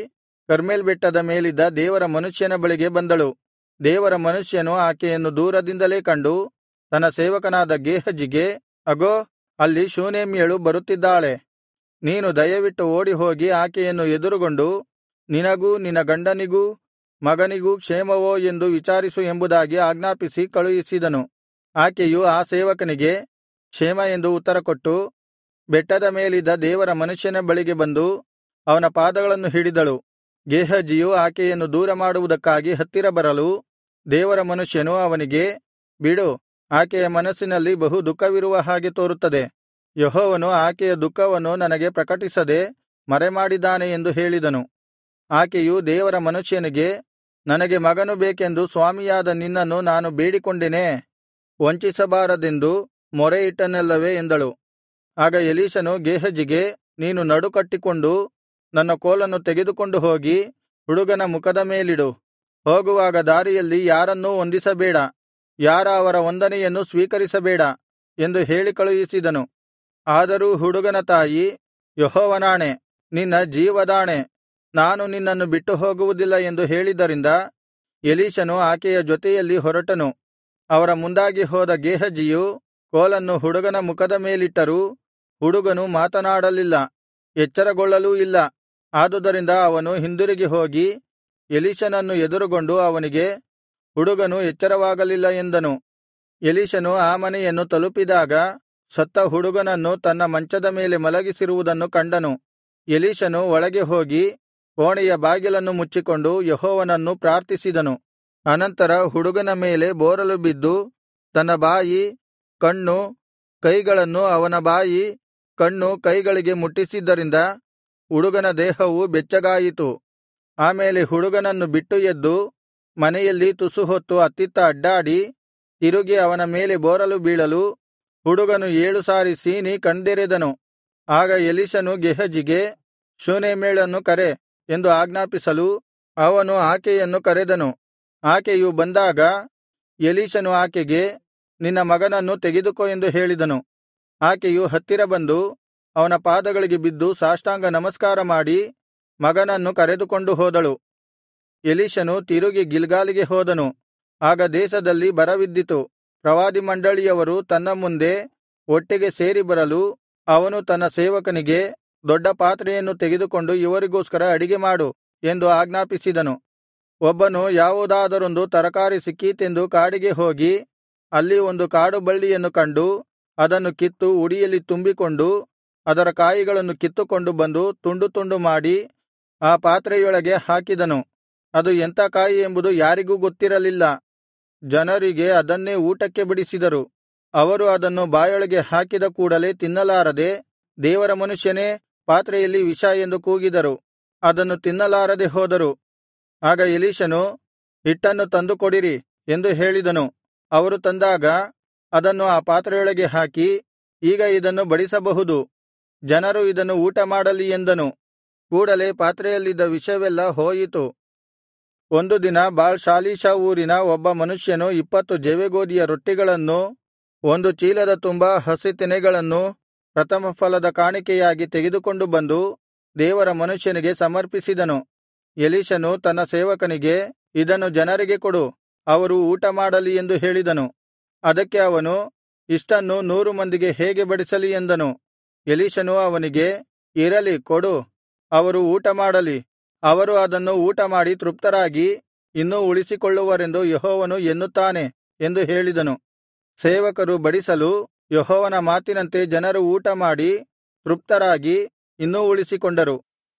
ಕರ್ಮೆಲ್ ಬೆಟ್ಟದ ಮೇಲಿದ್ದ ದೇವರ ಮನುಷ್ಯನ ಬಳಿಗೆ ಬಂದಳು. ದೇವರ ಮನುಷ್ಯನು ಆಕೆಯನ್ನು ದೂರದಿಂದಲೇ ಕಂಡು ತನ್ನ ಸೇವಕನಾದ ಗೇಹಜಿಗೆ, ಅಗೋ, ಅಲ್ಲಿ ಶೂನೇಮ್ಯಳು ಬರುತ್ತಿದ್ದಾಳೆ. ನೀನು ದಯವಿಟ್ಟು ಓಡಿಹೋಗಿ ಆಕೆಯನ್ನು ಎದುರುಗೊಂಡು ನಿನಗೂ ನಿನ್ನ ಗಂಡನಿಗೂ ಮಗನಿಗೂ ಕ್ಷೇಮವೋ ಎಂದು ವಿಚಾರಿಸು ಎಂಬುದಾಗಿ ಆಜ್ಞಾಪಿಸಿ ಕಳುಹಿಸಿದನು. ಆಕೆಯು ಆ ಸೇವಕನಿಗೆ ಕ್ಷೇಮ ಎಂದು ಉತ್ತರಕೊಟ್ಟು ಬೆಟ್ಟದ ಮೇಲಿದ್ದ ದೇವರ ಮನುಷ್ಯನ ಬಳಿಗೆ ಬಂದು ಅವನ ಪಾದಗಳನ್ನು ಹಿಡಿದಳು. ಗೇಹಜಿಯು ಆಕೆಯನ್ನು ದೂರ ಮಾಡುವುದಕ್ಕಾಗಿ ಹತ್ತಿರ ಬರಲು ದೇವರ ಮನುಷ್ಯನು ಅವನಿಗೆ, ಬಿಡು, ಆಕೆಯ ಮನಸ್ಸಿನಲ್ಲಿ ಬಹು ದುಃಖವಿರುವ ಹಾಗೆ ತೋರುತ್ತದೆ. ಯೆಹೋವನು ಆಕೆಯ ದುಃಖವನ್ನು ನನಗೆ ಪ್ರಕಟಿಸದೆ ಮರೆಮಾಡಿದ್ದಾನೆ ಎಂದು ಹೇಳಿದನು. ಆಕೆಯು ದೇವರ ಮನುಷ್ಯನಿಗೆ, ನನಗೆ ಮಗನು ಬೇಕೆಂದು ಸ್ವಾಮಿಯಾದ ನಿನ್ನನ್ನು ನಾನು ಬೇಡಿಕೊಂಡೆನೇ, ವಂಚಿಸಬಾರದೆಂದು ಮೊರೆಯಿಟ್ಟನಲ್ಲವೇ ಎಂದಳು. ಆಗ ಎಲೀಷನು ಗೇಹಜಿಗೆ, ನೀನು ನಡುಕಟ್ಟಿಕೊಂಡು ನನ್ನ ಕೋಲನ್ನು ತೆಗೆದುಕೊಂಡು ಹೋಗಿ ಹುಡುಗನ ಮುಖದ ಮೇಲಿಡು. ಹೋಗುವಾಗ ದಾರಿಯಲ್ಲಿ ಯಾರನ್ನೂ ವಂದಿಸಬೇಡ, ಯಾರ ಅವರ ವಂದನೆಯನ್ನು ಸ್ವೀಕರಿಸಬೇಡ ಎಂದು ಹೇಳಿ ಕಳುಹಿಸಿದನು. ಆದರೂ ಹುಡುಗನ ತಾಯಿ, ಯೆಹೋವನಾಣೆ, ನಿನ್ನ ಜೀವದಾಣೆ, ನಾನು ನಿನ್ನನ್ನು ಬಿಟ್ಟು ಹೋಗುವುದಿಲ್ಲ ಎಂದು ಹೇಳಿದ್ದರಿಂದ ಎಲೀಷನು ಆಕೆಯ ಜೊತೆಯಲ್ಲಿ ಹೊರಟನು. ಅವರ ಮುಂದಾಗಿ ಹೋದ ಗೇಹಜಿಯು ಕೋಲನ್ನು ಹುಡುಗನ ಮುಖದ ಮೇಲಿಟ್ಟರೂ ಹುಡುಗನು ಮಾತನಾಡಲಿಲ್ಲ, ಎಚ್ಚರಗೊಳ್ಳಲೂ ಇಲ್ಲ. ಆದುದರಿಂದ ಅವನು ಹಿಂದಿರುಗಿ ಹೋಗಿ ಎಲೀಷನನ್ನು ಎದುರುಗೊಂಡು ಅವನಿಗೆ, ಹುಡುಗನು ಎಚ್ಚರವಾಗಲಿಲ್ಲ ಎಂದನು. ಎಲೀಷನು ಆ ಮನೆಯನ್ನು ತಲುಪಿದಾಗ ಸತ್ತ ಹುಡುಗನನ್ನು ತನ್ನ ಮಂಚದ ಮೇಲೆ ಮಲಗಿಸಿರುವುದನ್ನು ಕಂಡನು. ಎಲೀಷನು ಒಳಗೆ ಹೋಗಿ ಕೋಣೆಯ ಬಾಗಿಲನ್ನು ಮುಚ್ಚಿಕೊಂಡು ಯೆಹೋವನನ್ನು ಪ್ರಾರ್ಥಿಸಿದನು. ಅನಂತರ ಹುಡುಗನ ಮೇಲೆ ಬೋರಲು ಬಿದ್ದು ತನ್ನ ಬಾಯಿ, ಕಣ್ಣು, ಕೈಗಳನ್ನು ಅವನ ಬಾಯಿ, ಕಣ್ಣು, ಕೈಗಳಿಗೆ ಮುಟ್ಟಿಸಿದ್ದರಿಂದ ಹುಡುಗನ ದೇಹವು ಬೆಚ್ಚಗಾಯಿತು. ಆಮೇಲೆ ಹುಡುಗನನ್ನು ಬಿಟ್ಟು ಎದ್ದು ಮನೆಯಲ್ಲಿ ತುಸು ಹೊತ್ತು ಅತ್ತಿತ್ತ ಅಡ್ಡಾಡಿ ತಿರುಗಿ ಅವನ ಮೇಲೆ ಬೋರಲು ಬೀಳಲು ಹುಡುಗನು 7 ಸಾರಿ ಸೀನಿ ಕಣ್ದೆರೆದನು. ಆಗ ಎಲೀಷನು ಗೇಹಜಿಗೆ, ಶೂನೇಮ್ಯಳನ್ನು ಕರೆ ಎಂದು ಆಜ್ಞಾಪಿಸಲು ಅವನು ಆಕೆಯನ್ನು ಕರೆದನು. ಆಕೆಯು ಬಂದಾಗ ಎಲೀಷನು ಆಕೆಗೆ, ನಿನ್ನ ಮಗನನ್ನು ತೆಗೆದುಕೋ ಎಂದು ಹೇಳಿದನು. ಆಕೆಯು ಹತ್ತಿರ ಬಂದು ಅವನ ಪಾದಗಳಿಗೆ ಬಿದ್ದು ಸಾಷ್ಟಾಂಗ ನಮಸ್ಕಾರ ಮಾಡಿ ಮಗನನ್ನು ಕರೆದುಕೊಂಡು ಹೋದಳು. ಎಲೀಷನು ತಿರುಗಿ ಗಿಲ್ಗಾಲಿಗೆ ಹೋದನು. ಆಗ ದೇಶದಲ್ಲಿ ಬರವಿದ್ದಿತು. ಪ್ರವಾದಿ ಮಂಡಳಿಯವರು ತನ್ನ ಮುಂದೆ ಒಟ್ಟಿಗೆ ಸೇರಿ ಬರಲು ಅವನು ತನ್ನ ಸೇವಕನಿಗೆ, ದೊಡ್ಡ ಪಾತ್ರೆಯನ್ನು ತೆಗೆದುಕೊಂಡು ಇವರಿಗೋಸ್ಕರ ಅಡಿಗೆ ಮಾಡು ಎಂದು ಆಜ್ಞಾಪಿಸಿದನು. ಒಬ್ಬನು ಯಾವುದಾದರೊಂದು ತರಕಾರಿ ಸಿಕ್ಕೀತೆಂದು ಕಾಡಿಗೆ ಹೋಗಿ ಅಲ್ಲಿ ಒಂದು ಕಾಡುಬಳ್ಳಿಯನ್ನು ಕಂಡು ಅದನ್ನು ಕಿತ್ತು ಉಡಿಯಲ್ಲಿ ತುಂಬಿಕೊಂಡು ಅದರ ಕಾಯಿಗಳನ್ನು ಕಿತ್ತುಕೊಂಡು ಬಂದು ತುಂಡು ತುಂಡು ಮಾಡಿ ಆ ಪಾತ್ರೆಯೊಳಗೆ ಹಾಕಿದನು. ಅದು ಎಂಥ ಕಾಯಿ ಎಂಬುದು ಯಾರಿಗೂ ಗೊತ್ತಿರಲಿಲ್ಲ. ಜನರಿಗೆ ಅದನ್ನೇ ಊಟಕ್ಕೆ ಬಡಿಸಿದರು. ಅವರು ಅದನ್ನು ಬಾಯೊಳಗೆ ಹಾಕಿದ ಕೂಡಲೆ ತಿನ್ನಲಾರದೆ, ದೇವರ ಮನುಷ್ಯನೇ, ಪಾತ್ರೆಯಲ್ಲಿ ವಿಷ ಎಂದು ಕೂಗಿದರು. ಅದನ್ನು ತಿನ್ನಲಾರದೆ ಹೋದರು. ಆಗ ಎಲೀಷನು, ಹಿಟ್ಟನ್ನು ತಂದು ಕೊಡಿರಿ ಎಂದು ಹೇಳಿದನು. ಅವರು ತಂದಾಗ ಅದನ್ನು ಆ ಪಾತ್ರೆಯೊಳಗೆ ಹಾಕಿ, ಈಗ ಇದನ್ನು ಬಡಿಸಬಹುದು, ಜನರು ಇದನ್ನು ಊಟ ಮಾಡಲಿ ಎಂದನು. ಕೂಡಲೆ ಪಾತ್ರೆಯಲ್ಲಿದ್ದ ವಿಷವೆಲ್ಲ ಹೋಯಿತು. ಒಂದು ದಿನ ಬಾಳ್ ಷಾಲಿಷಾ ಊರಿನ ಒಬ್ಬ ಮನುಷ್ಯನು 20 ಜವೆಗೋದಿಯ ರೊಟ್ಟಿಗಳನ್ನೂ 1 ಚೀಲದ ತುಂಬಾ ಹಸಿ ತೆನೆಗಳನ್ನೂ ಪ್ರಥಮಫಲದ ಕಾಣಿಕೆಯಾಗಿ ತೆಗೆದುಕೊಂಡು ಬಂದು ದೇವರ ಮನುಷ್ಯನಿಗೆ ಸಮರ್ಪಿಸಿದನು. ಎಲೀಷನು ತನ್ನ ಸೇವಕನಿಗೆ, ಇದನ್ನು ಜನರಿಗೆ ಕೊಡು, ಅವರು ಊಟ ಮಾಡಲಿ ಎಂದು ಹೇಳಿದನು. ಅದಕ್ಕೆ ಅವನು, ಇಷ್ಟನ್ನು 100 ಮಂದಿಗೆ ಹೇಗೆ ಬಡಿಸಲಿ ಎಂದನು. ಎಲೀಷನು ಅವನಿಗೆ, ಇರಲಿ, ಕೊಡು, ಅವರು ಊಟ ಮಾಡಲಿ. ಅವರು ಅದನ್ನು ಊಟಮಾಡಿ ತೃಪ್ತರಾಗಿ ಇನ್ನೂ ಉಳಿಸಿಕೊಳ್ಳುವರೆಂದು ಯೆಹೋವನು ಎನ್ನುತ್ತಾನೆ ಎಂದು ಹೇಳಿದನು. ಸೇವಕರು ಬಡಿಸಲು ಯೆಹೋವನ ಮಾತಿನಂತೆ ಜನರು ಊಟಮಾಡಿ ತೃಪ್ತರಾಗಿ ಇನ್ನೂ ಉಳಿಸಿಕೊಂಡರು.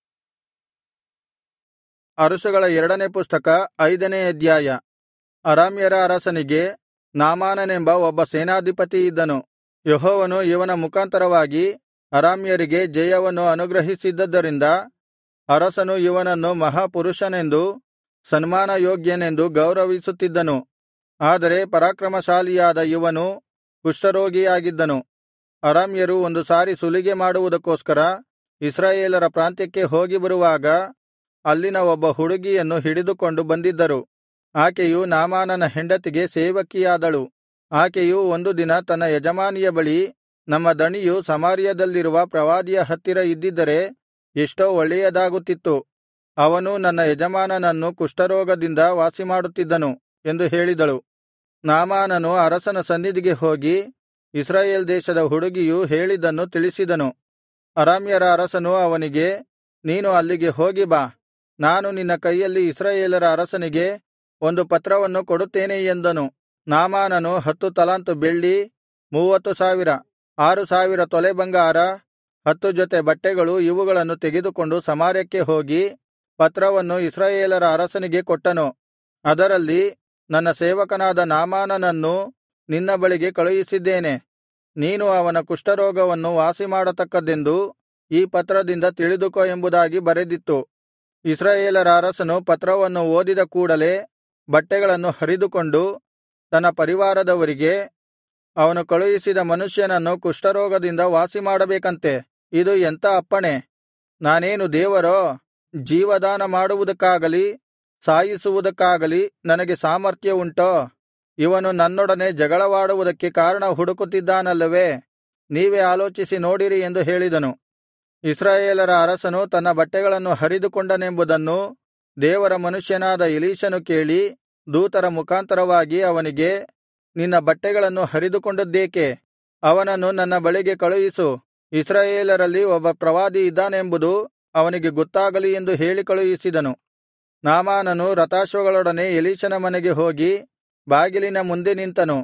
ಅರಸುಗಳ 2ನೇ ಪುಸ್ತಕ 5ನೇ ಅಧ್ಯಾಯ. ಅರಾಮ್ಯರ ಅರಸನಿಗೆ ನಾಮಾನನೆಂಬ ಒಬ್ಬ ಸೇನಾಧಿಪತಿ ಇದ್ದನು. ಯೆಹೋವನು ಇವನ ಮುಖಾಂತರವಾಗಿ ಅರಾಮ್ಯರಿಗೆ ಜಯವನ್ನು ಅನುಗ್ರಹಿಸಿದ್ದರಿಂದ ಅರಸನು ಇವನನ್ನು ಮಹಾಪುರುಷನೆಂದು ಸನ್ಮಾನಯೋಗ್ಯನೆಂದು ಗೌರವಿಸುತ್ತಿದ್ದನು. ಆದರೆ ಪರಾಕ್ರಮಶಾಲಿಯಾದ ಇವನು ಕುಷ್ಠರೋಗಿಯಾಗಿದ್ದನು. ಅರಾಮ್ಯರು ಒಂದು ಸಾರಿ ಸುಲಿಗೆ ಮಾಡುವುದಕ್ಕೋಸ್ಕರ ಇಸ್ರಾಯೇಲರ ಪ್ರಾಂತ್ಯಕ್ಕೆ ಹೋಗಿ ಬರುವಾಗ ಅಲ್ಲಿನ ಒಬ್ಬ ಹುಡುಗಿಯನ್ನು ಹಿಡಿದುಕೊಂಡು ಬಂದಿದ್ದರು. ಆಕೆಯು ನಾಮಾನನ ಹೆಂಡತಿಗೆ ಸೇವಕಿಯಾದಳು. ಆಕೆಯು ಒಂದು ದಿನ ತನ್ನ ಯಜಮಾನಿಯ ಬಳಿ, ನಮ್ಮ ದಣಿಯು ಸಮಾರ್ಯದಲ್ಲಿರುವ ಪ್ರವಾದಿಯ ಹತ್ತಿರ ಇದ್ದಿದ್ದರೆ ಎಷ್ಟೋ ಒಳ್ಳೆಯದಾಗುತ್ತಿತ್ತು, ಅವನು ನನ್ನ ಯಜಮಾನನನ್ನು ಕುಷ್ಠರೋಗದಿಂದ ವಾಸಿಮಾಡುತ್ತಿದ್ದನು ಎಂದು ಹೇಳಿದಳು. ನಾಮಾನನು ಅರಸನ ಸನ್ನಿಧಿಗೆ ಹೋಗಿ ಇಸ್ರಾಯೇಲ್ ದೇಶದ ಹುಡುಗಿಯು ಹೇಳಿದ್ದನ್ನು ತಿಳಿಸಿದನು. ಅರಾಮ್ಯರ ಅರಸನು ಅವನಿಗೆ, ನೀನು ಅಲ್ಲಿಗೆ ಹೋಗಿ ಬಾ, ನಾನು ನಿನ್ನ ಕೈಯಲ್ಲಿ ಇಸ್ರಾಯೇಲರ ಅರಸನಿಗೆ ಒಂದು ಪತ್ರವನ್ನು ಕೊಡುತ್ತೇನೆ ಎಂದನು. ನಾಮಾನನು 10 ತಲಾಂತು ಬೆಳ್ಳಿ, 30,000, 6,000 ತೊಲೆ ಬಂಗಾರ, 10 ಜೊತೆ ಬಟ್ಟೆಗಳು ಇವುಗಳನ್ನು ತೆಗೆದುಕೊಂಡು ಸಮಾರ್ಯಕ್ಕೆ ಹೋಗಿ ಪತ್ರವನ್ನು ಇಸ್ರಾಯೇಲರ ಅರಸನಿಗೆ ಕೊಟ್ಟನು. ಅದರಲ್ಲಿ, ನನ್ನ ಸೇವಕನಾದ ನಾಮಾನನನ್ನು ನಿನ್ನ ಬಳಿಗೆ ಕಳುಹಿಸಿದ್ದೇನೆ. ನೀನು ಅವನ ಕುಷ್ಠರೋಗವನ್ನು ವಾಸಿಮಾಡತಕ್ಕದ್ದೆಂದು ಈ ಪತ್ರದಿಂದ ತಿಳಿದುಕೋ ಎಂಬುದಾಗಿ ಬರೆದಿತ್ತು. ಇಸ್ರಾಯೇಲರ ಅರಸನು ಪತ್ರವನ್ನು ಓದಿದ ಕೂಡಲೆ ಬಟ್ಟೆಗಳನ್ನು ಹರಿದುಕೊಂಡು ತನ್ನ ಪರಿವಾರದವರಿಗೆ, ಅವನು ಕಳುಹಿಸಿದ ಮನುಷ್ಯನನ್ನು ಕುಷ್ಠರೋಗದಿಂದ ವಾಸಿಮಾಡಬೇಕಂತೆ. ಇದು ಎಂಥ ಅಪ್ಪಣೆ! ನಾನೇನು ದೇವರೋ? ಜೀವದಾನ ಮಾಡುವುದಕ್ಕಾಗಲಿ ಸಾಯಿಸುವುದಕ್ಕಾಗಲಿ ನನಗೆ ಸಾಮರ್ಥ್ಯ ಉಂಟೋ? ಇವನು ನನ್ನೊಡನೆ ಜಗಳವಾಡುವುದಕ್ಕೆ ಕಾರಣ ಹುಡುಕುತ್ತಿದ್ದಾನಲ್ಲವೇ? ನೀವೇ ಆಲೋಚಿಸಿ ನೋಡಿರಿ ಎಂದು ಹೇಳಿದನು. ಇಸ್ರಾಯೇಲರ ಅರಸನು ತನ್ನ ಬಟ್ಟೆಗಳನ್ನು ಹರಿದುಕೊಂಡನೆಂಬುದನ್ನು ದೇವರ ಮನುಷ್ಯನಾದ ಎಲೀಷನು ಕೇಳಿ ದೂತರ ಮುಖಾಂತರವಾಗಿ ಅವನಿಗೆ, ನಿನ್ನ ಬಟ್ಟೆಗಳನ್ನು ಹರಿದುಕೊಂಡದ್ದೇಕೆ? ಅವನನ್ನು ನನ್ನ ಬಳಿಗೆ ಕಳುಹಿಸು. ಇಸ್ರಾಯೇಲರಲ್ಲಿ ಒಬ್ಬ ಪ್ರವಾದಿ ಇದ್ದಾನೆಂಬುದು ಅವನಿಗೆ ಗೊತ್ತಾಗಲಿ ಎಂದು ಹೇಳಿ ಕಳುಹಿಸಿದನು. ನಾಮಾನನು ರಥಾಶ್ವಗಳೊಡನೆ ಎಲೀಷನ ಮನೆಗೆ ಹೋಗಿ ಬಾಗಿಲಿನ ಮುಂದೆ ನಿಂತನು.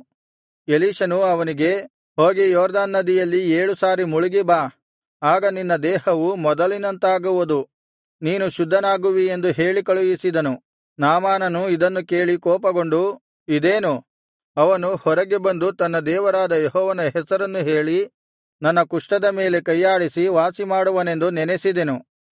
ಎಲೀಷನು ಅವನಿಗೆ, ಹೋಗಿ ಯೊರ್ದನ್ ನದಿಯಲ್ಲಿ 7 ಸಾರಿ ಮುಳುಗಿ ಬಾ, ಆಗ ನಿನ್ನ ದೇಹವು ಮೊದಲಿನಂತಾಗುವುದು, ನೀನು ಶುದ್ಧನಾಗುವಿ ಎಂದು ಹೇಳಿ ಕಳುಹಿಸಿದನು. ನಾಮಾನನು ಇದನ್ನು ಕೇಳಿ ಕೋಪಗೊಂಡು, ಇದೇನು? ಅವನು ಹೊರಗೆ ಬಂದು ತನ್ನ ದೇವರಾದ ಯೆಹೋವನ ಹೆಸರನ್ನು ಹೇಳಿ ನನ್ನ ಕುಷ್ಠದ ಮೇಲೆ ಕೈಯಾಡಿಸಿ ವಾಸಿಮಾಡುವನೆಂದು ನೆನೆಸಿದೆನು.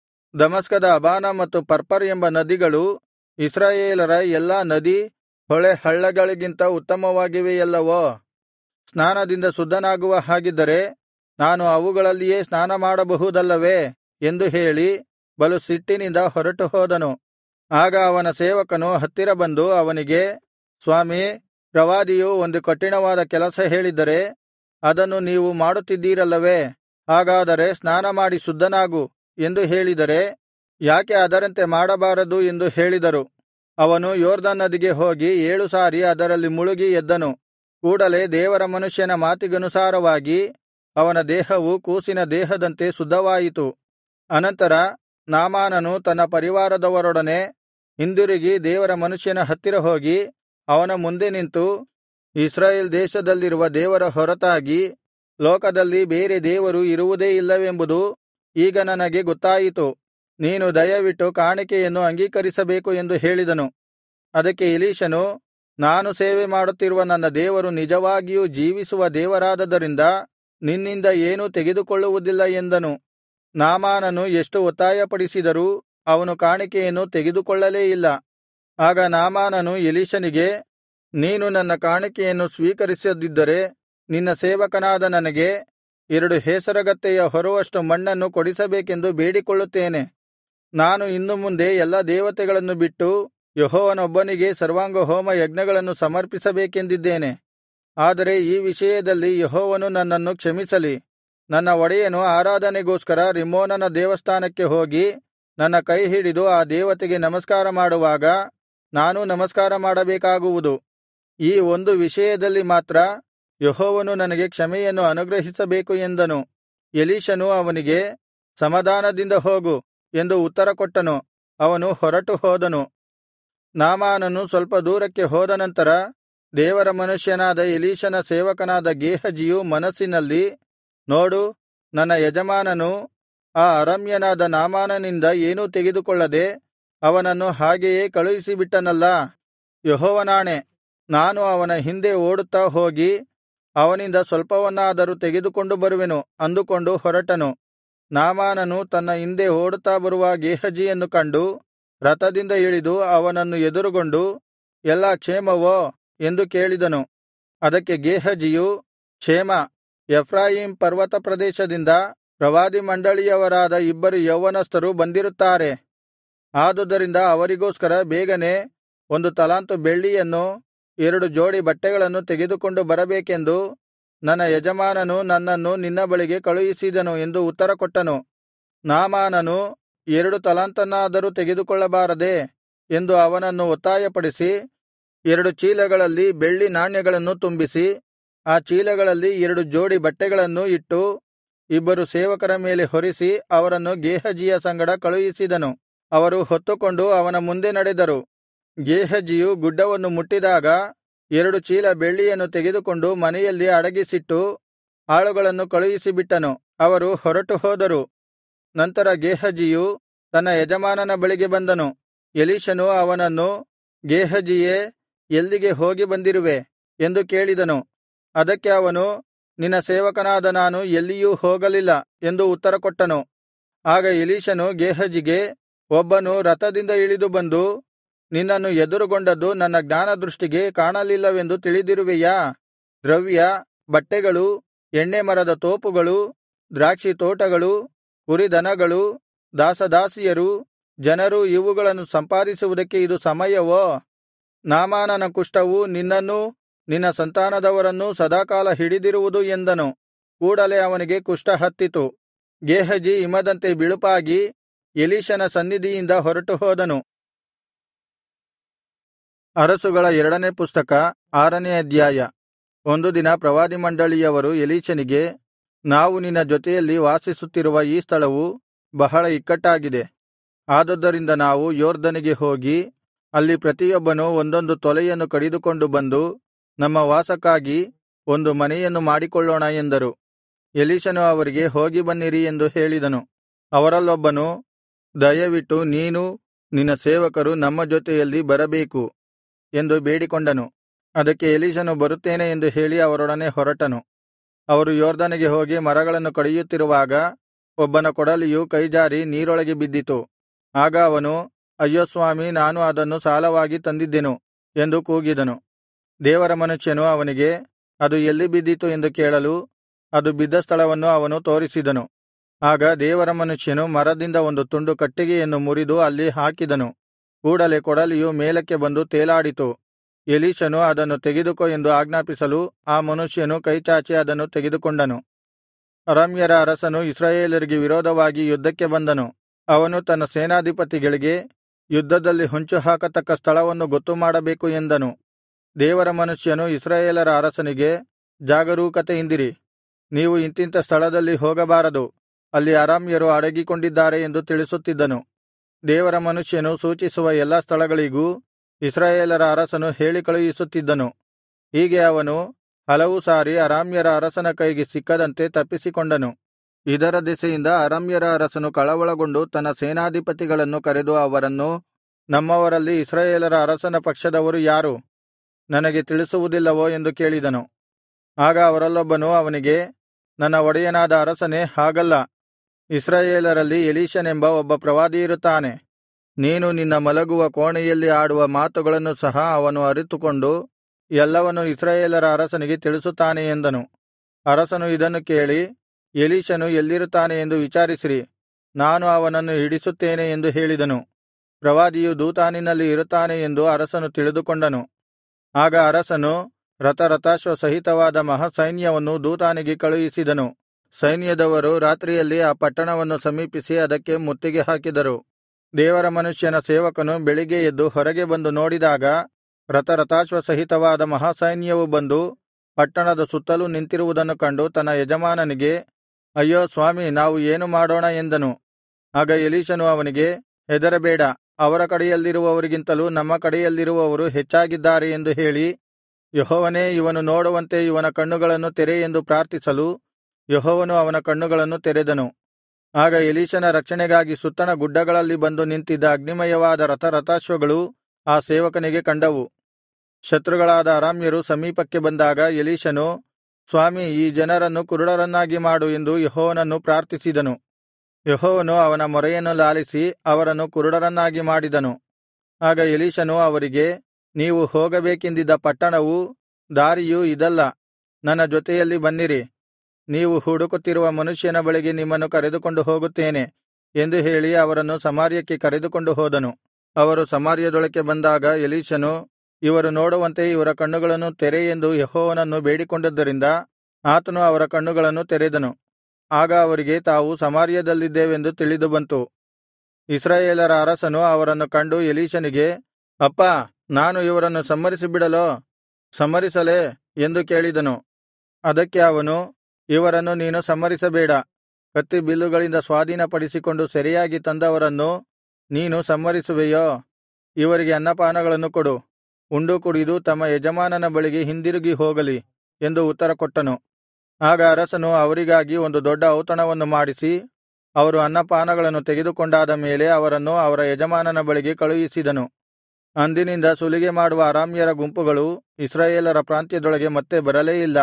ದಮಸ್ಕದ ಅಬಾನ ಮತ್ತು ಪರ್ಪರ್ ಎಂಬ ನದಿಗಳು ಇಸ್ರಾಯೇಲರ ಎಲ್ಲಾ ನದಿ ಹೊಳೆ ಹಳ್ಳಗಳಿಗಿಂತ ಉತ್ತಮವಾಗಿವೆಯಲ್ಲವೋ? ಸ್ನಾನದಿಂದ ಶುದ್ಧನಾಗುವ ಹಾಗಿದ್ದರೆ ನಾನು ಅವುಗಳಲ್ಲಿಯೇ ಸ್ನಾನಮಾಡಬಹುದಲ್ಲವೇ ಎಂದು ಹೇಳಿ ಬಲು ಸಿಟ್ಟಿನಿಂದ ಹೊರಟು ಹೋದನು. ಆಗ ಅವನ ಸೇವಕನು ಹತ್ತಿರ ಬಂದು ಅವನಿಗೆ, ಸ್ವಾಮೀ, ಪ್ರವಾದಿಯು ಒಂದು ಕಠಿಣವಾದ ಕೆಲಸ ಹೇಳಿದ್ದರೆ ಅದನ್ನು ನೀವು ಮಾಡುತ್ತಿದ್ದೀರಲ್ಲವೇ? ಹಾಗಾದರೆ ಸ್ನಾನಮಾಡಿ ಶುದ್ಧನಾಗು ಎಂದು ಹೇಳಿದರೆ, ಯಾಕೆ ಅದರಂತೆ ಮಾಡಬಾರದು ಎಂದು ಹೇಳಿದರು. ಅವನು ಯೊರ್ದನ್ ನದಿಗೆ ಹೋಗಿ 7 ಸಾರಿ ಅದರಲ್ಲಿ ಮುಳುಗಿ ಎದ್ದನು. ಕೂಡಲೆ ದೇವರ ಮನುಷ್ಯನ ಮಾತಿಗನುಸಾರವಾಗಿ ಅವನ ದೇಹವು ಕೂಸಿನ ದೇಹದಂತೆ ಶುದ್ಧವಾಯಿತು. ಅನಂತರ ನಾಮಾನನು ತನ್ನ ಪರಿವಾರದವರೊಡನೆ ಹಿಂದಿರುಗಿ ದೇವರ ಮನುಷ್ಯನ ಹತ್ತಿರ ಹೋಗಿ ಅವನ ಮುಂದೆ ನಿಂತು, ಇಸ್ರಾಯೇಲ್ ದೇಶದಲ್ಲಿರುವ ದೇವರ ಹೊರತಾಗಿ ಲೋಕದಲ್ಲಿ ಬೇರೆ ದೇವರು ಇರುವುದೇ ಇಲ್ಲವೆಂಬುದು ಈಗ ನನಗೆ ಗೊತ್ತಾಯಿತು. ನೀನು ದಯವಿಟ್ಟು ಕಾಣಿಕೆಯನ್ನು ಅಂಗೀಕರಿಸಬೇಕು ಎಂದು ಹೇಳಿದನು. ಅದಕ್ಕೆ ಎಲೀಷನು, ನಾನು ಸೇವೆ ಮಾಡುತ್ತಿರುವ ನನ್ನ ದೇವರು ನಿಜವಾಗಿಯೂ ಜೀವಿಸುವ ದೇವರಾದದರಿಂದ ನಿನ್ನಿಂದ ಏನೂ ತೆಗೆದುಕೊಳ್ಳುವುದಿಲ್ಲ ಎಂದನು. ನಾಮಾನನು ಎಷ್ಟು ಒತ್ತಾಯಪಡಿಸಿದರೂ ಅವನು ಕಾಣಿಕೆಯನ್ನು ತೆಗೆದುಕೊಳ್ಳಲೇ ಇಲ್ಲ. ಆಗ ನಾಮಾನನು ಎಲೀಷನಿಗೆ, ನೀನು ನನ್ನ ಕಾಣಿಕೆಯನ್ನು ಸ್ವೀಕರಿಸದಿದ್ದರೆ ನಿನ್ನ ಸೇವಕನಾದ ನನಗೆ 2 ಹೇಸರಗತ್ತೆಯ ಹೊರುವಷ್ಟು ಮಣ್ಣನ್ನು ಕೊಡಿಸಬೇಕೆಂದು ಬೇಡಿಕೊಳ್ಳುತ್ತೇನೆ. ನಾನು ಇನ್ನು ಮುಂದೆ ಎಲ್ಲಾ ದೇವತೆಗಳನ್ನು ಬಿಟ್ಟು ಯೆಹೋವನೊಬ್ಬನಿಗೆ ಸರ್ವಾಂಗಹೋಮ ಯಜ್ಞಗಳನ್ನು ಸಮರ್ಪಿಸಬೇಕೆಂದಿದ್ದೇನೆ. ಆದರೆ ಈ ವಿಷಯದಲ್ಲಿ ಯೆಹೋವನು ನನ್ನನ್ನು ಕ್ಷಮಿಸಲಿ. ನನ್ನ ಒಡೆಯನು ಆರಾಧನೆಗೋಸ್ಕರ ರಿಮ್ಮೋನನ ದೇವಸ್ಥಾನಕ್ಕೆ ಹೋಗಿ ನನ್ನ ಕೈ ಹಿಡಿದು ಆ ದೇವತೆಗೆ ನಮಸ್ಕಾರ ಮಾಡುವಾಗ ನಾನೂ ನಮಸ್ಕಾರ ಮಾಡಬೇಕಾಗುವುದು. ಈ ಒಂದು ವಿಷಯದಲ್ಲಿ ಮಾತ್ರ ಯೆಹೋವನು ನನಗೆ ಕ್ಷಮೆಯನ್ನು ಅನುಗ್ರಹಿಸಬೇಕು ಎಂದನು. ಎಲೀಷನು ಅವನಿಗೆ, ಸಮಾಧಾನದಿಂದ ಹೋಗು ಎಂದು ಉತ್ತರಕೊಟ್ಟನು. ಅವನು ಹೊರಟು ಹೋದನು. ನಾಮಾನನು ಸ್ವಲ್ಪ ದೂರಕ್ಕೆ ಹೋದ ನಂತರ ದೇವರ ಮನುಷ್ಯನಾದ ಎಲೀಷನ ಸೇವಕನಾದ ಗೇಹಜಿಯು ಮನಸ್ಸಿನಲ್ಲಿ, ನೋಡು, ನನ್ನ ಯಜಮಾನನು ಆ ಅರಾಮ್ಯನಾದ ನಾಮಾನನಿಂದ ಏನೂ ತೆಗೆದುಕೊಳ್ಳದೆ ಅವನನ್ನು ಹಾಗೆಯೇ ಕಳುಹಿಸಿಬಿಟ್ಟನಲ್ಲಾ. ಯೆಹೋವನಾಣೆ, ನಾನು ಅವನ ಹಿಂದೆ ಓಡುತ್ತಾ ಹೋಗಿ ಅವನಿಂದ ಸ್ವಲ್ಪವನ್ನಾದರೂ ತೆಗೆದುಕೊಂಡು ಬರುವೆನು ಅಂದುಕೊಂಡು ಹೊರಟನು. ನಾಮಾನನು ತನ್ನ ಹಿಂದೆ ಓಡುತ್ತಾ ಬರುವ ಗೇಹಜಿಯನ್ನು ಕಂಡು ರಥದಿಂದ ಇಳಿದು ಅವನನ್ನು ಎದುರುಗೊಂಡು, ಎಲ್ಲಾ ಕ್ಷೇಮವೋ ಎಂದು ಕೇಳಿದನು. ಅದಕ್ಕೆ ಗೇಹಜಿಯು, ಕ್ಷೇಮ. ಎಫ್ರಾಯೀಮ್ ಪರ್ವತ ಪ್ರದೇಶದಿಂದ ಪ್ರವಾದಿ ಮಂಡಳಿಯವರಾದ 2 ಯೌವನಸ್ಥರು ಬಂದಿರುತ್ತಾರೆ. ಆದುದರಿಂದ ಅವರಿಗೋಸ್ಕರ ಬೇಗನೆ 1 ತಲಾಂತು ಬೆಳ್ಳಿಯನ್ನು 2 ಜೋಡಿ ಬಟ್ಟೆಗಳನ್ನು ತೆಗೆದುಕೊಂಡು ಬರಬೇಕೆಂದು ನನ್ನ ಯಜಮಾನನು ನನ್ನನ್ನು ನಿನ್ನ ಬಳಿಗೆ ಕಳುಹಿಸಿದನು ಎಂದು ಉತ್ತರಕೊಟ್ಟನು. ನಾಮಾನನು, 2 ತಲಾಂತನ್ನಾದರೂ ತೆಗೆದುಕೊಳ್ಳಬಾರದೆ ಎಂದು ಅವನನ್ನು ಒತ್ತಾಯಪಡಿಸಿ 2 ಚೀಲಗಳಲ್ಲಿ ಬೆಳ್ಳಿ ನಾಣ್ಯಗಳನ್ನು ತುಂಬಿಸಿ ಆ ಚೀಲಗಳಲ್ಲಿ 2 ಜೋಡಿ ಬಟ್ಟೆಗಳನ್ನೂ ಇಟ್ಟು 2 ಸೇವಕರ ಮೇಲೆ ಹೊರಿಸಿ ಅವರನ್ನು ಗೇಹಜಿಯ ಸಂಗಡ ಕಳುಹಿಸಿದನು. ಅವರು ಹೊತ್ತುಕೊಂಡು ಅವನ ಮುಂದೆ ನಡೆದರು. ಗೇಹಜಿಯು ಗುಡ್ಡವನ್ನು ಮುಟ್ಟಿದಾಗ 2 ಚೀಲ ಬೆಳ್ಳಿಯನ್ನು ತೆಗೆದುಕೊಂಡು ಮನೆಯಲ್ಲಿ ಅಡಗಿಸಿಟ್ಟು ಆಳುಗಳನ್ನು ಕಳುಹಿಸಿಬಿಟ್ಟನು. ಅವರು ಹೊರಟು ಹೋದರು. ನಂತರ ಗೇಹಜಿಯು ತನ್ನ ಯಜಮಾನನ ಬಳಿಗೆ ಬಂದನು. ಎಲೀಷನು ಅವನನ್ನು, ಗೇಹಜಿಯೇ, ಎಲ್ಲಿಗೆ ಹೋಗಿ ಬಂದಿರುವೆ ಎಂದು ಕೇಳಿದನು. ಅದಕ್ಕೆ ಅವನು, ನಿನ್ನ ಸೇವಕನಾದ ನಾನು ಎಲ್ಲಿಯೂ ಹೋಗಲಿಲ್ಲ ಎಂದು ಉತ್ತರಕೊಟ್ಟನು. ಆಗ ಎಲೀಷನು ಗೇಹಜಿಗೆ, ಒಬ್ಬನು ರಥದಿಂದ ಇಳಿದು ಬಂದು ನಿನ್ನನ್ನು ಎದುರುಗೊಂಡದ್ದು ನನ್ನ ಜ್ಞಾನದೃಷ್ಟಿಗೆ ಕಾಣಲಿಲ್ಲವೆಂದು ತಿಳಿದಿರುವೆಯಾ? ದ್ರವ್ಯ, ಬಟ್ಟೆಗಳು, ಎಣ್ಣೆ ಮರದ ತೋಪುಗಳು, ದ್ರಾಕ್ಷಿ ತೋಟಗಳು, ಕುರಿದನಗಳು, ದಾಸದಾಸಿಯರು, ಜನರು ಇವುಗಳನ್ನು ಸಂಪಾದಿಸುವುದಕ್ಕೆ ಇದು ಸಮಯವೋ? ನಾಮಾನನ ಕುಷ್ಠವು ನಿನ್ನನ್ನೂ ನಿನ್ನ ಸಂತಾನದವರನ್ನೂ ಸದಾಕಾಲ ಹಿಡಿದಿರುವುದು ಎಂದನು. ಕೂಡಲೆ ಅವನಿಗೆ ಕುಷ್ಠ ಹತ್ತಿತು. ಗೇಹಜಿ ಹಿಮದಂತೆ ಬಿಳುಪಾಗಿ ಎಲೀಷನ ಸನ್ನಿಧಿಯಿಂದ ಹೊರಟು ಹೋದನು. ಅರಸುಗಳ 2ನೇ ಪುಸ್ತಕ 6ನೇ ಅಧ್ಯಾಯ. ಒಂದು ದಿನ ಪ್ರವಾದಿಮಂಡಳಿಯವರು ಎಲೀಷನಿಗೆ, ನಾವು ನಿನ್ನ ಜೊತೆಯಲ್ಲಿ ವಾಸಿಸುತ್ತಿರುವ ಈ ಸ್ಥಳವು ಬಹಳ ಇಕ್ಕಟ್ಟಾಗಿದೆ. ಆದುದರಿಂದ ನಾವು ಯೊರ್ದನಿಗೆ ಹೋಗಿ ಅಲ್ಲಿ ಪ್ರತಿಯೊಬ್ಬನು ಒಂದೊಂದು ತೊಲೆಯನ್ನು ಕಡಿದುಕೊಂಡು ಬಂದು ನಮ್ಮ ವಾಸಕ್ಕಾಗಿ ಒಂದು ಮನೆಯನ್ನು ಮಾಡಿಕೊಳ್ಳೋಣ ಎಂದರು. ಎಲೀಷನು ಅವರಿಗೆ, ಹೋಗಿ ಬನ್ನಿರಿ ಎಂದು ಹೇಳಿದನು. ಅವರಲ್ಲೊಬ್ಬನು, ದಯವಿಟ್ಟು ನೀನೂ ನಿನ್ನ ಸೇವಕರು ನಮ್ಮ ಜೊತೆಯಲ್ಲಿ ಬರಬೇಕು ಎಂದು ಬೇಡಿಕೊಂಡನು. ಅದಕ್ಕೆ ಎಲೀಷನು ಬರುತ್ತೇನೆ ಎಂದು ಹೇಳಿ ಅವರೊಡನೆ ಹೊರಟನು. ಅವರು ಯೊರ್ದನಿಗೆ ಹೋಗಿ ಮರಗಳನ್ನು ಕಡಿಯುತ್ತಿರುವಾಗ ಒಬ್ಬನ ಕೊಡಲಿಯು ಕೈಜಾರಿ ನೀರೊಳಗೆ ಬಿದ್ದಿತು. ಆಗ ಅವನು, ಅಯ್ಯೋ ಸ್ವಾಮಿ, ನಾನು ಅದನ್ನು ಸಾಲವಾಗಿ ತಂದಿದ್ದೆನು ಎಂದು ಕೂಗಿದನು. ದೇವರ ಮನುಷ್ಯನು ಅವನಿಗೆ, ಅದು ಎಲ್ಲಿ ಬಿದ್ದಿತು ಎಂದು ಕೇಳಲು ಅದು ಬಿದ್ದ ಸ್ಥಳವನ್ನು ಅವನು ತೋರಿಸಿದನು. ಆಗ ದೇವರ ಮನುಷ್ಯನು ಮರದಿಂದ ಒಂದು ತುಂಡು ಕಟ್ಟಿಗೆಯನ್ನು ಮುರಿದು ಅಲ್ಲಿ ಹಾಕಿದನು. ಕೂಡಲೆ ಕೊಡಲಿಯು ಮೇಲಕ್ಕೆ ಬಂದು ತೇಲಾಡಿತು. ಎಲೀಷನು ಅದನ್ನು ತೆಗೆದುಕೋ ಎಂದು ಆಜ್ಞಾಪಿಸಲು ಆ ಮನುಷ್ಯನು ಕೈಚಾಚಿ ಅದನ್ನು ತೆಗೆದುಕೊಂಡನು. ಅರಾಮ್ಯರ ಅರಸನು ಇಸ್ರಾಯೇಲರಿಗೆ ವಿರೋಧವಾಗಿ ಯುದ್ಧಕ್ಕೆ ಬಂದನು. ಅವನು ತನ್ನ ಸೇನಾಧಿಪತಿಗಳಿಗೆ, ಯುದ್ಧದಲ್ಲಿ ಹೊಂಚುಹಾಕತಕ್ಕ ಸ್ಥಳವನ್ನು ಗೊತ್ತುಮಾಡಬೇಕು ಎಂದನು. ದೇವರ ಮನುಷ್ಯನು ಇಸ್ರಾಯೇಲರ ಅರಸನಿಗೆ, ಜಾಗರೂಕತೆಯಿಂದಿರಿ, ನೀವು ಇಂಥಿಂಥ ಸ್ಥಳದಲ್ಲಿ ಹೋಗಬಾರದು, ಅಲ್ಲಿ ಅರಾಮ್ಯರು ಅಡಗಿಕೊಂಡಿದ್ದಾರೆ ಎಂದು ತಿಳಿಸುತ್ತಿದ್ದನು. ದೇವರ ಮನುಷ್ಯನು ಸೂಚಿಸುವ ಎಲ್ಲಾ ಸ್ಥಳಗಳಿಗೂ ಇಸ್ರಾಯೇಲರ ಅರಸನು ಹೇಳಿ ಕಳುಹಿಸುತ್ತಿದ್ದನು. ಹೀಗೆ ಅವನು ಹಲವು ಸಾರಿ ಅರಾಮ್ಯರ ಅರಸನ ಕೈಗೆ ಸಿಕ್ಕದಂತೆ ತಪ್ಪಿಸಿಕೊಂಡನು. ಇದರ ದೆಸೆಯಿಂದ ಅರಾಮ್ಯರ ಅರಸನು ಕಳವಳಗೊಂಡು ತನ್ನ ಸೇನಾಧಿಪತಿಗಳನ್ನು ಕರೆದು ಅವರನ್ನು, ನಮ್ಮವರಲ್ಲಿ ಇಸ್ರಾಯೇಲರ ಅರಸನ ಪಕ್ಷದವರು ಯಾರು? ನನಗೆ ತಿಳಿಸುವುದಿಲ್ಲವೋ ಎಂದು ಕೇಳಿದನು. ಆಗ ಅವರಲ್ಲೊಬ್ಬನು ಅವನಿಗೆ, ನನ್ನ ಒಡೆಯನಾದ ಅರಸನೇ, ಹಾಗಲ್ಲ. ಇಸ್ರಾಯೇಲರಲ್ಲಿ ಎಲೀಷನೆಂಬ ಒಬ್ಬ ಪ್ರವಾದಿಯಿರುತ್ತಾನೆ. ನೀನು ನಿನ್ನ ಮಲಗುವ ಕೋಣೆಯಲ್ಲಿ ಆಡುವ ಮಾತುಗಳನ್ನು ಸಹ ಅವನು ಅರಿತುಕೊಂಡು ಎಲ್ಲವನ್ನು ಇಸ್ರಾಯೇಲರ ಅರಸನಿಗೆ ತಿಳಿಸುತ್ತಾನೆ ಎಂದನು. ಅರಸನು ಇದನ್ನು ಕೇಳಿ, ಎಲೀಷನು ಎಲ್ಲಿರುತ್ತಾನೆ ಎಂದು ವಿಚಾರಿಸಿರಿ, ನಾನು ಅವನನ್ನು ಹಿಡಿಸುತ್ತೇನೆ ಎಂದು ಹೇಳಿದನು. ಪ್ರವಾದಿಯು ದೋತಾನಿನಲ್ಲಿ ಇರುತ್ತಾನೆ ಎಂದು ಅರಸನು ತಿಳಿದುಕೊಂಡನು. ಆಗ ಅರಸನು ರಥರಥಾಶ್ವ ಸಹಿತವಾದ ಮಹಾಸೈನ್ಯವನ್ನು ದೋತಾನಿಗೆ ಕಳುಹಿಸಿದನು. ಸೈನ್ಯದವರು ರಾತ್ರಿಯಲ್ಲಿ ಆ ಪಟ್ಟಣವನ್ನು ಸಮೀಪಿಸಿ ಅದಕ್ಕೆ ಮುತ್ತಿಗೆ ಹಾಕಿದರು. ದೇವರ ಮನುಷ್ಯನ ಸೇವಕನು ಬೆಳಿಗ್ಗೆ ಎದ್ದು ಹೊರಗೆ ಬಂದು ನೋಡಿದಾಗ ರಥರಥಾಶ್ವ ಸಹಿತವಾದ ಮಹಾಸೈನ್ಯವು ಬಂದು ಪಟ್ಟಣದ ಸುತ್ತಲೂ ನಿಂತಿರುವುದನ್ನು ಕಂಡು ತನ್ನ ಯಜಮಾನನಿಗೆ, ಅಯ್ಯೋ ಸ್ವಾಮಿ, ನಾವು ಏನು ಮಾಡೋಣ ಎಂದನು. ಆಗ ಎಲೀಷನು ಅವನಿಗೆ, ಹೆದರಬೇಡ, ಅವರ ಕಡೆಯಲ್ಲಿರುವವರಿಗಿಂತಲೂ ನಮ್ಮ ಕಡೆಯಲ್ಲಿರುವವರು ಹೆಚ್ಚಾಗಿದ್ದಾರೆ ಎಂದು ಹೇಳಿ, ಯೆಹೋವನೇ, ಇವನು ನೋಡುವಂತೆ ಇವನ ಕಣ್ಣುಗಳನ್ನು ತೆರೆ ಎಂದು ಪ್ರಾರ್ಥಿಸಲು ಯೆಹೋವನು ಅವನ ಕಣ್ಣುಗಳನ್ನು ತೆರೆದನು. ಆಗ ಎಲೀಷನ ರಕ್ಷಣೆಗಾಗಿ ಸುತ್ತಣ ಗುಡ್ಡಗಳಲ್ಲಿ ಬಂದು ನಿಂತಿದ್ದ ಅಗ್ನಿಮಯವಾದ ರಥರಥಾಶ್ವಗಳು ಆ ಸೇವಕನಿಗೆ ಕಂಡವು. ಶತ್ರುಗಳಾದ ಅರಾಮ್ಯರು ಸಮೀಪಕ್ಕೆ ಬಂದಾಗ ಎಲೀಷನು, ಸ್ವಾಮಿ, ಈ ಜನರನ್ನು ಕುರುಡರನ್ನಾಗಿ ಮಾಡು ಎಂದು ಯೆಹೋವನನ್ನು ಪ್ರಾರ್ಥಿಸಿದನು. ಯೆಹೋವನು ಅವನ ಮೊರೆಯನ್ನು ಲಾಲಿಸಿ ಅವರನ್ನು ಕುರುಡರನ್ನಾಗಿ ಮಾಡಿದನು. ಆಗ ಎಲೀಷನು ಅವರಿಗೆ, ನೀವು ಹೋಗಬೇಕೆಂದಿದ್ದ ಪಟ್ಟಣವೂ ದಾರಿಯೂ ಇದಲ್ಲ. ನನ್ನ ಜೊತೆಯಲ್ಲಿ ಬನ್ನಿರಿ, ನೀವು ಹುಡುಕುತ್ತಿರುವ ಮನುಷ್ಯನ ಬಳಿಗೆ ನಿಮ್ಮನ್ನು ಕರೆದುಕೊಂಡು ಹೋಗುತ್ತೇನೆ ಎಂದು ಹೇಳಿ ಅವರನ್ನು ಸಮಾರ್ಯಕ್ಕೆ ಕರೆದುಕೊಂಡು ಹೋದನು. ಅವರು ಸಮಾರ್ಯದೊಳಕ್ಕೆ ಬಂದಾಗ ಎಲೀಷನು, ಇವರು ನೋಡುವಂತೆ ಇವರ ಕಣ್ಣುಗಳನ್ನು ತೆರೆ ಎಂದು ಯೆಹೋವನನ್ನು ಬೇಡಿಕೊಂಡದ್ದರಿಂದ ಆತನು ಅವರ ಕಣ್ಣುಗಳನ್ನು ತೆರೆದನು. ಆಗ ಅವರಿಗೆ ತಾವು ಸಮಾರ್ಯದಲ್ಲಿದ್ದೇವೆಂದು ತಿಳಿದುಬಂತು. ಇಸ್ರಾಯೇಲರ ಅರಸನು ಅವರನ್ನು ಕಂಡು ಎಲೀಷನಿಗೆ, ಅಪ್ಪಾ, ನಾನು ಇವರನ್ನು ಸಂಹರಿಸಿಬಿಡಲೋ, ಸಂಹರಿಸಲೇ ಎಂದು ಕೇಳಿದನು. ಅದಕ್ಕೆ ಅವನು, ಇವರನ್ನು ನೀನು ಸಂಹರಿಸಬೇಡ. ಕತ್ತಿ ಬಿಲ್ಲುಗಳಿಂದ ಸ್ವಾಧೀನಪಡಿಸಿಕೊಂಡು ಸೆರೆಯಾಗಿ ತಂದವರನ್ನು ನೀನು ಸಂಹರಿಸುವೆಯೋ? ಇವರಿಗೆ ಅನ್ನಪಾನಗಳನ್ನು ಕೊಡು, ಉಂಡು ಕುಡಿದು ತಮ್ಮ ಯಜಮಾನನ ಬಳಿಗೆ ಹಿಂದಿರುಗಿ ಹೋಗಲಿ ಎಂದು ಉತ್ತರಕೊಟ್ಟನು. ಆಗ ಅರಸನು ಅವರಿಗಾಗಿ ಒಂದು ದೊಡ್ಡ ಔತಣವನ್ನು ಮಾಡಿಸಿ, ಅವರು ಅನ್ನಪಾನಗಳನ್ನು ತೆಗೆದುಕೊಂಡಾದ ಮೇಲೆ ಅವರನ್ನು ಅವರ ಯಜಮಾನನ ಬಳಿಗೆ ಕಳುಹಿಸಿದನು. ಅಂದಿನಿಂದ ಸುಲಿಗೆ ಮಾಡುವ ಅರಾಮ್ಯರ ಗುಂಪುಗಳು ಇಸ್ರಾಯೇಲರ ಪ್ರಾಂತ್ಯದೊಳಗೆ ಮತ್ತೆ ಬರಲೇ ಇಲ್ಲ.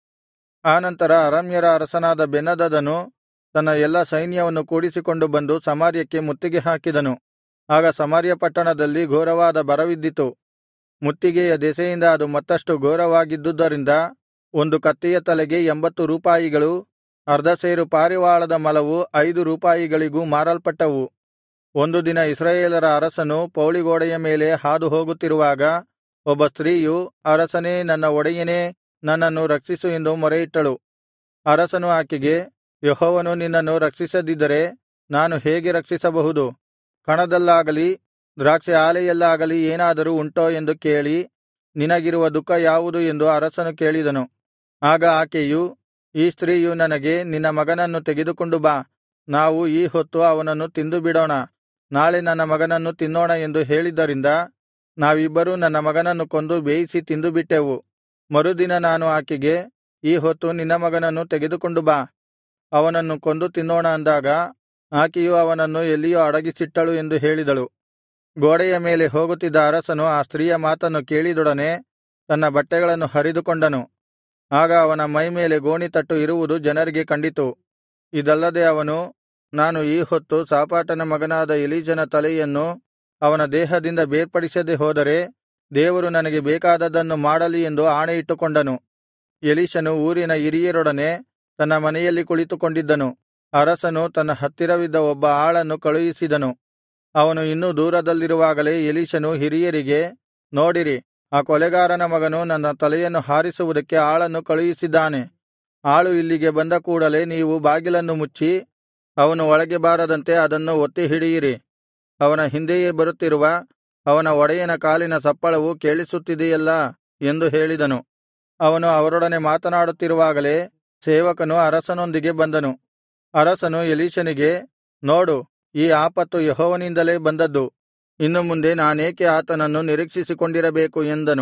ಆನಂತರ ಅರಾಮ್ಯರ ಅರಸನಾದ ಬೆನ್ಹದದನು ತನ್ನ ಎಲ್ಲಾ ಸೈನ್ಯವನ್ನು ಕೂಡಿಸಿಕೊಂಡು ಬಂದು ಸಮಾರ್ಯಕ್ಕೆ ಮುತ್ತಿಗೆ ಹಾಕಿದನು. ಆಗ ಸಮಾರ್ಯ ಪಟ್ಟಣದಲ್ಲಿ ಘೋರವಾದ ಬರವಿದ್ದಿತು. ಮುತ್ತಿಗೆಯ ದೆಸೆಯಿಂದ ಅದು ಮತ್ತಷ್ಟು ಘೋರವಾಗಿದ್ದುದರಿಂದ ಒಂದು ಕತ್ತೆಯ ತಲೆಗೆ 80 ರೂಪಾಯಿಗಳು, ಅರ್ಧ ಸೇರು ಪಾರಿವಾಳದ ಮಲವು 5 ರೂಪಾಯಿಗಳಿಗೂ ಮಾರಲ್ಪಟ್ಟವು. ಒಂದು ದಿನ ಇಸ್ರಾಯೇಲರ ಅರಸನು ಪೌಳಿಗೋಡೆಯ ಮೇಲೆ ಹಾದು ಹೋಗುತ್ತಿರುವಾಗ ಒಬ್ಬ ಸ್ತ್ರೀಯು, ಅರಸನೇ, ನನ್ನ ಒಡೆಯನೇ, ನನ್ನನ್ನು ರಕ್ಷಿಸು ಎಂದು ಮೊರೆಯಿಟ್ಟಳು. ಅರಸನು ಆಕೆಗೆ, ಯೆಹೋವನು ನಿನ್ನನ್ನು ರಕ್ಷಿಸದಿದ್ದರೆ ನಾನು ಹೇಗೆ ರಕ್ಷಿಸಬಹುದು? ಕಣದಲ್ಲಾಗಲಿ ದ್ರಾಕ್ಷಿ ಆಲೆಯಲ್ಲಾಗಲಿ ಏನಾದರೂ ಉಂಟೋ ಎಂದು ಕೇಳಿ, ನಿನಗಿರುವ ದುಃಖ ಯಾವುದು ಎಂದು ಅರಸನು ಕೇಳಿದನು. ಆಗ ಆಕೆಯು, ಈ ಸ್ತ್ರೀಯು ನನಗೆ, ನಿನ್ನ ಮಗನನ್ನು ತೆಗೆದುಕೊಂಡು ಬಾ, ನಾವು ಈ ಹೊತ್ತು ಅವನನ್ನು ತಿಂದುಬಿಡೋಣ, ನಾಳೆ ನನ್ನ ಮಗನನ್ನು ತಿನ್ನೋಣ ಎಂದು ಹೇಳಿದ್ದರಿಂದ ನಾವಿಬ್ಬರೂ ನನ್ನ ಮಗನನ್ನು ಕೊಂದು ಬೇಯಿಸಿ ತಿಂದುಬಿಟ್ಟೆವು. ಮರುದಿನ ನಾನು ಆಕೆಗೆ, ಈ ಹೊತ್ತು ನಿನ್ನ ಮಗನನ್ನು ತೆಗೆದುಕೊಂಡು ಬಾ, ಅವನನ್ನು ಕೊಂದು ತಿನ್ನೋಣ ಅಂದಾಗ ಆಕೆಯು ಅವನನ್ನು ಎಲ್ಲಿಯೋ ಅಡಗಿಸಿಟ್ಟಳು ಎಂದು ಹೇಳಿದಳು. ಗೋಡೆಯ ಮೇಲೆ ಹೋಗುತ್ತಿದ್ದ ಅರಸನು ಆ ಸ್ತ್ರೀಯ ಮಾತನ್ನು ಕೇಳಿದೊಡನೆ ತನ್ನ ಬಟ್ಟೆಗಳನ್ನು ಹರಿದುಕೊಂಡನು. ಆಗ ಅವನ ಮೈಮೇಲೆ ಗೋಣಿತಟ್ಟು ಇರುವುದು ಜನರಿಗೆ ಕಂಡಿತು. ಇದಲ್ಲದೆ ಅವನು, ನಾನು ಈ ಹೊತ್ತು ಶಾಫಾಟನ ಮಗನಾದ ಎಲೀಷನ ತಲೆಯನ್ನು ಅವನ ದೇಹದಿಂದ ಬೇರ್ಪಡಿಸದೆ ಹೋದರೆ ದೇವರು ನನಗೆ ಬೇಕಾದದ್ದನ್ನು ಮಾಡಲಿ ಎಂದು ಆಣೆಯಿಟ್ಟುಕೊಂಡನು. ಎಲೀಷನು ಊರಿನ ಹಿರಿಯರೊಡನೆ ತನ್ನ ಮನೆಯಲ್ಲಿ ಕುಳಿತುಕೊಂಡಿದ್ದನು. ಅರಸನು ತನ್ನ ಹತ್ತಿರವಿದ್ದ ಒಬ್ಬ ಆಳನ್ನು ಕಳುಹಿಸಿದನು. ಅವನು ಇನ್ನೂ ದೂರದಲ್ಲಿರುವಾಗಲೇ ಎಲೀಷನು ಹಿರಿಯರಿಗೆ, ನೋಡಿರಿ, ಆ ಕೊಲೆಗಾರನ ಮಗನು ನನ್ನ ತಲೆಯನ್ನು ಹಾರಿಸುವುದಕ್ಕೆ ಆಳನ್ನು ಕಳುಹಿಸಿದ್ದಾನೆ. ಆಳು ಇಲ್ಲಿಗೆ ಬಂದ ಕೂಡಲೆ ನೀವು ಬಾಗಿಲನ್ನು ಮುಚ್ಚಿ ಅವನು ಒಳಗೆ ಬಾರದಂತೆ ಅದನ್ನು ಒತ್ತಿ ಹಿಡಿಯಿರಿ. ಅವನ ಹಿಂದೆಯೇ ಬರುತ್ತಿರುವ ಅವನ ಒಡೆಯನ ಕಾಲಿನ ಸಪ್ಪಳವು ಕೇಳಿಸುತ್ತಿದೆಯಲ್ಲಾ ಎಂದು ಹೇಳಿದನು. ಅವನು ಅವರೊಡನೆ ಮಾತನಾಡುತ್ತಿರುವಾಗಲೇ ಸೇವಕನು ಅರಸನೊಂದಿಗೆ ಬಂದನು. ಅರಸನು ಎಲೀಷನಿಗೆ, ನೋಡು, ಈ ಆಪತ್ತು ಯೆಹೋವನಿಂದಲೇ ಬಂದದ್ದು. ಇನ್ನು ಮುಂದೆ ನಾನೇಕೆ ಆತನನ್ನು ನಿರೀಕ್ಷಿಸಿಕೊಂಡಿರಬೇಕು ಎಂದನು.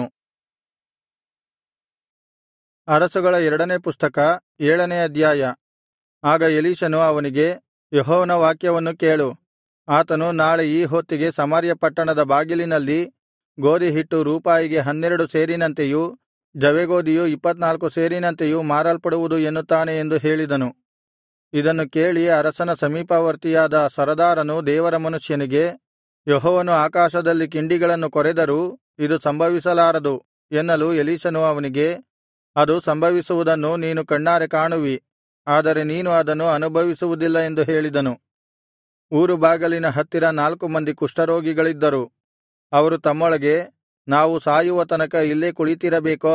ಅರಸುಗಳ 2ನೇ ಪುಸ್ತಕ 7ನೇ ಅಧ್ಯಾಯ. ಆಗ ಎಲೀಷನು ಅವನಿಗೆ, ಯೆಹೋವನ ವಾಕ್ಯವನ್ನು ಕೇಳು. ಆತನು ನಾಳೆ ಈ ಹೊತ್ತಿಗೆ ಸಮಾರ್ಯ ಪಟ್ಟಣದ ಬಾಗಿಲಿನಲ್ಲಿ ಗೋದಿ ಹಿಟ್ಟು ರೂಪಾಯಿಗೆ 12 ಸೇರಿನಂತೆಯೂ ಜವೆಗೋದಿಯು 24 ಸೇರಿನಂತೆಯೂ ಮಾರಲ್ಪಡುವುದು ಎನ್ನುತ್ತಾನೆ ಎಂದು ಹೇಳಿದನು. ಇದನ್ನು ಕೇಳಿ ಅರಸನ ಸಮೀಪವರ್ತಿಯಾದ ಸರದಾರನು ದೇವರ ಮನುಷ್ಯನಿಗೆ, ಯೆಹೋವನು ಆಕಾಶದಲ್ಲಿ ಕಿಂಡಿಗಳನ್ನು ಕೊರೆದರೂ ಇದು ಸಂಭವಿಸಲಾರದು ಎನ್ನಲು ಎಲೀಷನು ಅವನಿಗೆ, ಅದು ಸಂಭವಿಸುವುದನ್ನು ನೀನು ಕಣ್ಣಾರೆ ಕಾಣುವಿ, ಆದರೆ ನೀನು ಅದನ್ನು ಅನುಭವಿಸುವುದಿಲ್ಲ ಎಂದು ಹೇಳಿದನು. ಊರು ಬಾಗಿಲಿನ ಹತ್ತಿರ 4 ಮಂದಿ ಕುಷ್ಠರೋಗಿಗಳಿದ್ದರು. ಅವರು ತಮ್ಮೊಳಗೆ, ನಾವು ಸಾಯುವ ತನಕ ಇಲ್ಲೇ ಕುಳಿತಿರಬೇಕೋ?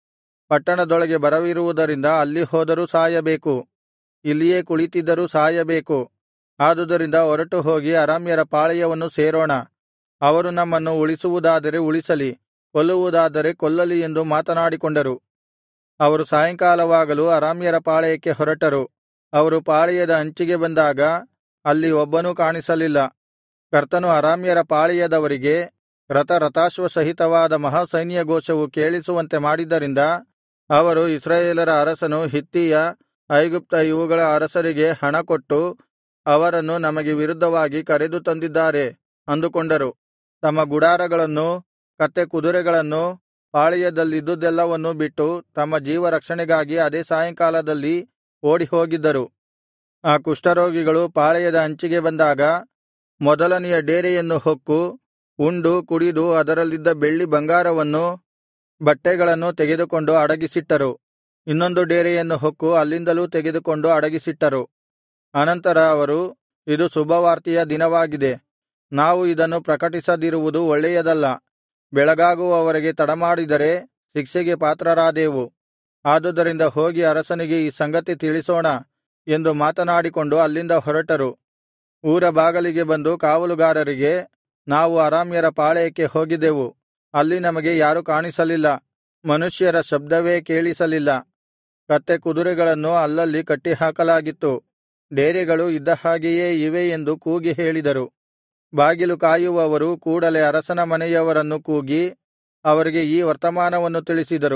ಪಟ್ಟಣದೊಳಗೆ ಬರವಿರುವುದರಿಂದ ಅಲ್ಲಿ ಹೋದರೂ ಸಾಯಬೇಕು, ಇಲ್ಲಿಯೇ ಕುಳಿತಿದ್ದರೂ ಸಾಯಬೇಕು. ಆದುದರಿಂದ ಹೊರಟು ಹೋಗಿ ಅರಾಮ್ಯರ ಪಾಳೆಯವನ್ನು ಸೇರೋಣ. ಅವರು ನಮ್ಮನ್ನು ಉಳಿಸುವುದಾದರೆ ಉಳಿಸಲಿ, ಕೊಲ್ಲುವುದಾದರೆ ಕೊಲ್ಲಲಿ ಎಂದು ಮಾತನಾಡಿಕೊಂಡರು. ಅವರು ಸಾಯಂಕಾಲವಾಗಲು ಅರಾಮ್ಯರ ಪಾಳೆಯಕ್ಕೆ ಹೊರಟರು. ಅವರು ಪಾಳೆಯದ ಅಂಚಿಗೆ ಬಂದಾಗ ಅಲ್ಲಿ ಒಬ್ಬನೂ ಕಾಣಿಸಲಿಲ್ಲ. ಕರ್ತನು ಅರಾಮ್ಯರ ಪಾಳೆಯದವರಿಗೆ ರಥಾಶ್ವಸಹಿತವಾದ ಮಹಾಸೈನ್ಯಘೋಷವು ಕೇಳಿಸುವಂತೆ ಮಾಡಿದ್ದರಿಂದ ಅವರು ಇಸ್ರಾಯೇಲರ ಅರಸನು ಹಿತ್ತಿಯ, ಐಗುಪ್ತ ಇವುಗಳ ಅರಸರಿಗೆ ಹಣ ಕೊಟ್ಟು ಅವರನ್ನು ನಮಗೆ ವಿರುದ್ಧವಾಗಿ ಕರೆದು ತಂದಿದ್ದಾರೆ ಅಂದುಕೊಂಡರು. ತಮ್ಮ ಗುಡಾರಗಳನ್ನೂ ಕತ್ತೆ ಕುದುರೆಗಳನ್ನೂ ಪಾಳೆಯದಲ್ಲಿದ್ದುದೆಲ್ಲವನ್ನೂ ಬಿಟ್ಟು ತಮ್ಮ ಜೀವರಕ್ಷಣೆಗಾಗಿ ಅದೇ ಸಾಯಂಕಾಲದಲ್ಲಿ ಓಡಿಹೋಗಿದ್ದರು. ಆ ಕುಷ್ಠರೋಗಿಗಳು ಪಾಳೆಯದ ಅಂಚಿಗೆ ಬಂದಾಗ ಮೊದಲನೆಯ ಡೇರೆಯನ್ನು ಹೊಕ್ಕು ಉಂಡು ಕುಡಿದು ಅದರಲ್ಲಿದ್ದ ಬೆಳ್ಳಿ ಬಂಗಾರವನ್ನೂ ಬಟ್ಟೆಗಳನ್ನೂ ತೆಗೆದುಕೊಂಡು ಅಡಗಿಸಿಟ್ಟರು. ಇನ್ನೊಂದು ಡೇರೆಯನ್ನು ಹೊಕ್ಕು ಅಲ್ಲಿಂದಲೂ ತೆಗೆದುಕೊಂಡು ಅಡಗಿಸಿಟ್ಟರು. ಅನಂತರ ಅವರು, ಇದು ಶುಭವಾರ್ತೆಯ ದಿನವಾಗಿದೆ, ನಾವು ಇದನ್ನು ಪ್ರಕಟಿಸದಿರುವುದು ಒಳ್ಳೆಯದಲ್ಲ. ಬೆಳಗಾಗುವವರೆಗೆ ತಡಮಾಡಿದರೆ ಶಿಕ್ಷೆಗೆ ಪಾತ್ರರಾದೇವು. ಆದುದರಿಂದ ಹೋಗಿ ಅರಸನಿಗೆ ಈ ಸಂಗತಿ ತಿಳಿಸೋಣ ಎಂದು ಮಾತನಾಡಿಕೊಂಡು ಅಲ್ಲಿಂದ ಹೊರಟರು. ಊರ ಬಾಗಿಲಿಗೆ ಬಂದು ಕಾವಲುಗಾರರಿಗೆ, ನಾವು ಅರಾಮ್ಯರ ಪಾಳೆಯಕ್ಕೆ ಹೋಗಿದ್ದೆವು, ಅಲ್ಲಿ ನಮಗೆ ಯಾರೂ ಕಾಣಿಸಲಿಲ್ಲ, ಮನುಷ್ಯರ ಶಬ್ದವೇ ಕೇಳಿಸಲಿಲ್ಲ. ಕತ್ತೆ ಕುದುರೆಗಳನ್ನು ಅಲ್ಲಲ್ಲಿ ಕಟ್ಟಿಹಾಕಲಾಗಿತ್ತು, ಡೇರೆಗಳು ಇದ್ದ ಹಾಗೆಯೇ ಇವೆ ಎಂದು ಕೂಗಿ ಹೇಳಿದರು. ಬಾಗಿಲು ಕಾಯುವವರು ಕೂಡಲೆ ಅರಸನ ಮನೆಯವರನ್ನು ಕೂಗಿ ಅವರಿಗೆ ಈ ವರ್ತಮಾನವನ್ನು ತಿಳಿಸಿದರು.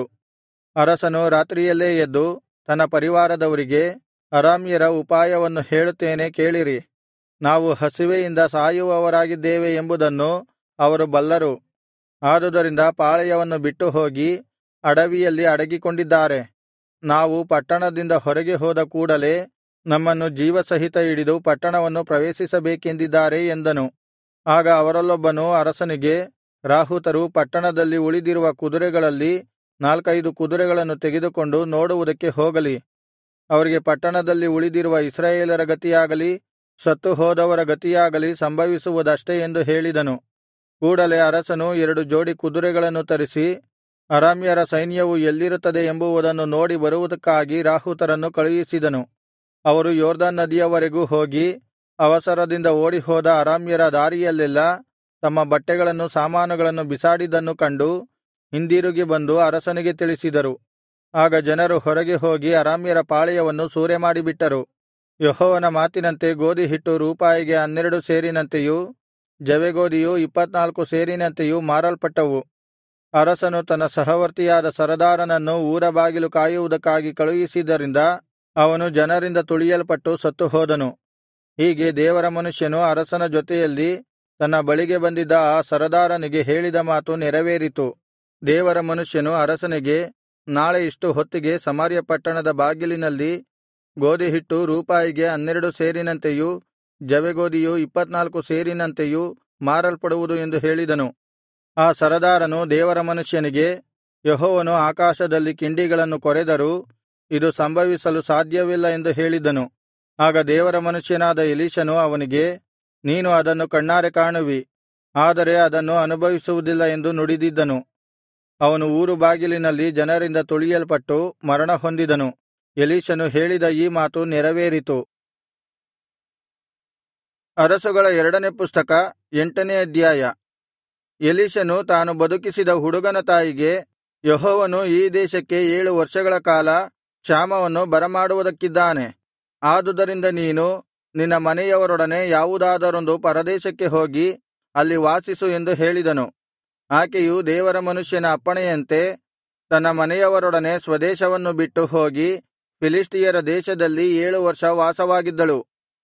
ಅರಸನು ರಾತ್ರಿಯಲ್ಲೇ ಎದ್ದು ತನ್ನ ಪರಿವಾರದವರಿಗೆ, ಅರಾಮ್ಯರ ಉಪಾಯವನ್ನು ಹೇಳುತ್ತೇನೆ ಕೇಳಿರಿ. ನಾವು ಹಸಿವೆಯಿಂದ ಸಾಯುವವರಾಗಿದ್ದೇವೆ ಎಂಬುದನ್ನು ಅವರು ಬಲ್ಲರು. ಆದುದರಿಂದ ಪಾಳೆಯವನ್ನು ಬಿಟ್ಟು ಹೋಗಿ ಅಡವಿಯಲ್ಲಿ ಅಡಗಿಕೊಂಡಿದ್ದಾರೆ. ನಾವು ಪಟ್ಟಣದಿಂದ ಹೊರಗೆ ಹೋದ ಕೂಡಲೆ ನಮ್ಮನ್ನು ಜೀವಸಹಿತ ಹಿಡಿದು ಪಟ್ಟಣವನ್ನು ಪ್ರವೇಶಿಸಬೇಕೆಂದಿದ್ದಾರೆ ಎಂದನು. ಆಗ ಅವರಲ್ಲೊಬ್ಬನು ಅರಸನಿಗೆ, ರಾಹುತರು ಪಟ್ಟಣದಲ್ಲಿ ಉಳಿದಿರುವ ಕುದುರೆಗಳಲ್ಲಿ 4-5 ಕುದುರೆಗಳನ್ನು ತೆಗೆದುಕೊಂಡು ನೋಡುವುದಕ್ಕೆ ಹೋಗಲಿ. ಅವರಿಗೆ ಪಟ್ಟಣದಲ್ಲಿ ಉಳಿದಿರುವ ಇಸ್ರಾಯೇಲರ ಗತಿಯಾಗಲಿ ಸತ್ತು ಹೋದವರ ಗತಿಯಾಗಲಿ ಸಂಭವಿಸುವುದಷ್ಟೇ ಎಂದು ಹೇಳಿದನು. ಕೂಡಲೆ ಅರಸನು 2 ಜೋಡಿ ಕುದುರೆಗಳನ್ನು ತರಿಸಿ ಅರಾಮ್ಯರ ಸೈನ್ಯವು ಎಲ್ಲಿರುತ್ತದೆ ಎಂಬುದನ್ನು ನೋಡಿ ಬರುವುದಕ್ಕಾಗಿ ರಾಹುತರನ್ನು ಕಳುಹಿಸಿದನು. ಅವರು ಯೊರ್ದನ್ ನದಿಯವರೆಗೂ ಹೋಗಿ ಅವಸರದಿಂದ ಓಡಿಹೋದ ಅರಾಮ್ಯರ ದಾರಿಯಲ್ಲೆಲ್ಲಾ ತಮ್ಮ ಬಟ್ಟೆಗಳನ್ನು ಸಾಮಾನುಗಳನ್ನು ಬಿಸಾಡಿದ್ದನ್ನು ಕಂಡು ಹಿಂದಿರುಗಿ ಬಂದು ಅರಸನಿಗೆ ತಿಳಿಸಿದರು. ಆಗ ಜನರು ಹೊರಗೆ ಹೋಗಿ ಅರಾಮ್ಯರ ಪಾಳೆಯವನ್ನು ಸೂರೆಮಾಡಿಬಿಟ್ಟರು. ಯೆಹೋವನ ಮಾತಿನಂತೆ ಗೋದಿಹಿಟ್ಟು ರೂಪಾಯಿಗೆ 12 ಸೇರಿನಂತೆಯೂ ಜವೆಗೋದಿಯು 24 ಸೇರಿನಂತೆಯೂ ಮಾರಲ್ಪಟ್ಟವು. ಅರಸನು ತನ್ನ ಸಹವರ್ತಿಯಾದ ಸರದಾರನನ್ನು ಊರ ಬಾಗಿಲು ಕಾಯುವುದಕ್ಕಾಗಿ ಕಳುಹಿಸಿದ್ದರಿಂದ ಅವನು ಜನರಿಂದ ತುಳಿಯಲ್ಪಟ್ಟು ಸತ್ತು ಹೋದನು. ಹೀಗೆ ದೇವರ ಮನುಷ್ಯನು ಅರಸನ ಜೊತೆಯಲ್ಲಿ ತನ್ನ ಬಳಿಗೆ ಬಂದಿದ್ದ ಆ ಸರದಾರನಿಗೆ ಹೇಳಿದ ಮಾತು ನೆರವೇರಿತು. ದೇವರ ಮನುಷ್ಯನು ಅರಸನಿಗೆ, ನಾಳೆ ಇಷ್ಟು ಹೊತ್ತಿಗೆ ಸಮಾರ್ಯ ಪಟ್ಟಣದ ಬಾಗಿಲಿನಲ್ಲಿ ಗೋದಿಹಿಟ್ಟು ರೂಪಾಯಿಗೆ 12 ಸೇರಿನಂತೆಯೂ ಜವೆಗೋದಿಯು 24 ಸೇರಿನಂತೆಯೂ ಮಾರಲ್ಪಡುವುದು ಎಂದು ಹೇಳಿದನು. ಆ ಸರದಾರನು ದೇವರ ಮನುಷ್ಯನಿಗೆ, ಯೆಹೋವನು ಆಕಾಶದಲ್ಲಿ ಕಿಂಡಿಗಳನ್ನು ಕೊರೆದರೂ ಇದು ಸಂಭವಿಸಲು ಸಾಧ್ಯವಿಲ್ಲ ಎಂದು ಹೇಳಿದ್ದನು. ಆಗ ದೇವರ ಮನುಷ್ಯನಾದ ಎಲೀಷನು ಅವನಿಗೆ, ನೀನು ಅದನ್ನು ಕಣ್ಣಾರೆ ಕಾಣುವಿ, ಆದರೆ ಅದನ್ನು ಅನುಭವಿಸುವುದಿಲ್ಲ ಎಂದು ನುಡಿದಿದ್ದನು. ಅವನು ಊರು ಬಾಗಿಲಿನಲ್ಲಿ ಜನರಿಂದ ತುಳಿಯಲ್ಪಟ್ಟು ಮರಣ ಹೊಂದಿದನು. ಎಲೀಷನು ಹೇಳಿದ ಈ ಮಾತು ನೆರವೇರಿತು. ಅರಸುಗಳ 2ನೇ ಪುಸ್ತಕ 8ನೇ ಅಧ್ಯಾಯ. ಎಲೀಷನು ತಾನು ಬದುಕಿಸಿದ ಹುಡುಗನ ತಾಯಿಗೆ, ಯೆಹೋವನು ಈ ದೇಶಕ್ಕೆ 7 ವರ್ಷಗಳ ಕಾಲ ಕ್ಷಾಮವನ್ನು ಬರಮಾಡುವುದಕ್ಕಿದ್ದಾನೆ. ಆದುದರಿಂದ ನೀನು ನಿನ್ನ ಮನೆಯವರೊಡನೆ ಯಾವುದಾದರೊಂದು ಪರದೇಶಕ್ಕೆ ಹೋಗಿ ಅಲ್ಲಿ ವಾಸಿಸು ಎಂದು ಹೇಳಿದನು. ಆಕೆಯು ದೇವರ ಮನುಷ್ಯನ ಅಪ್ಪಣೆಯಂತೆ ತನ್ನ ಮನೆಯವರೊಡನೆ ಸ್ವದೇಶವನ್ನು ಬಿಟ್ಟು ಹೋಗಿ ಫಿಲಿಷ್ಟಿಯರ ದೇಶದಲ್ಲಿ 7 ವರ್ಷ ವಾಸವಾಗಿದ್ದಳು.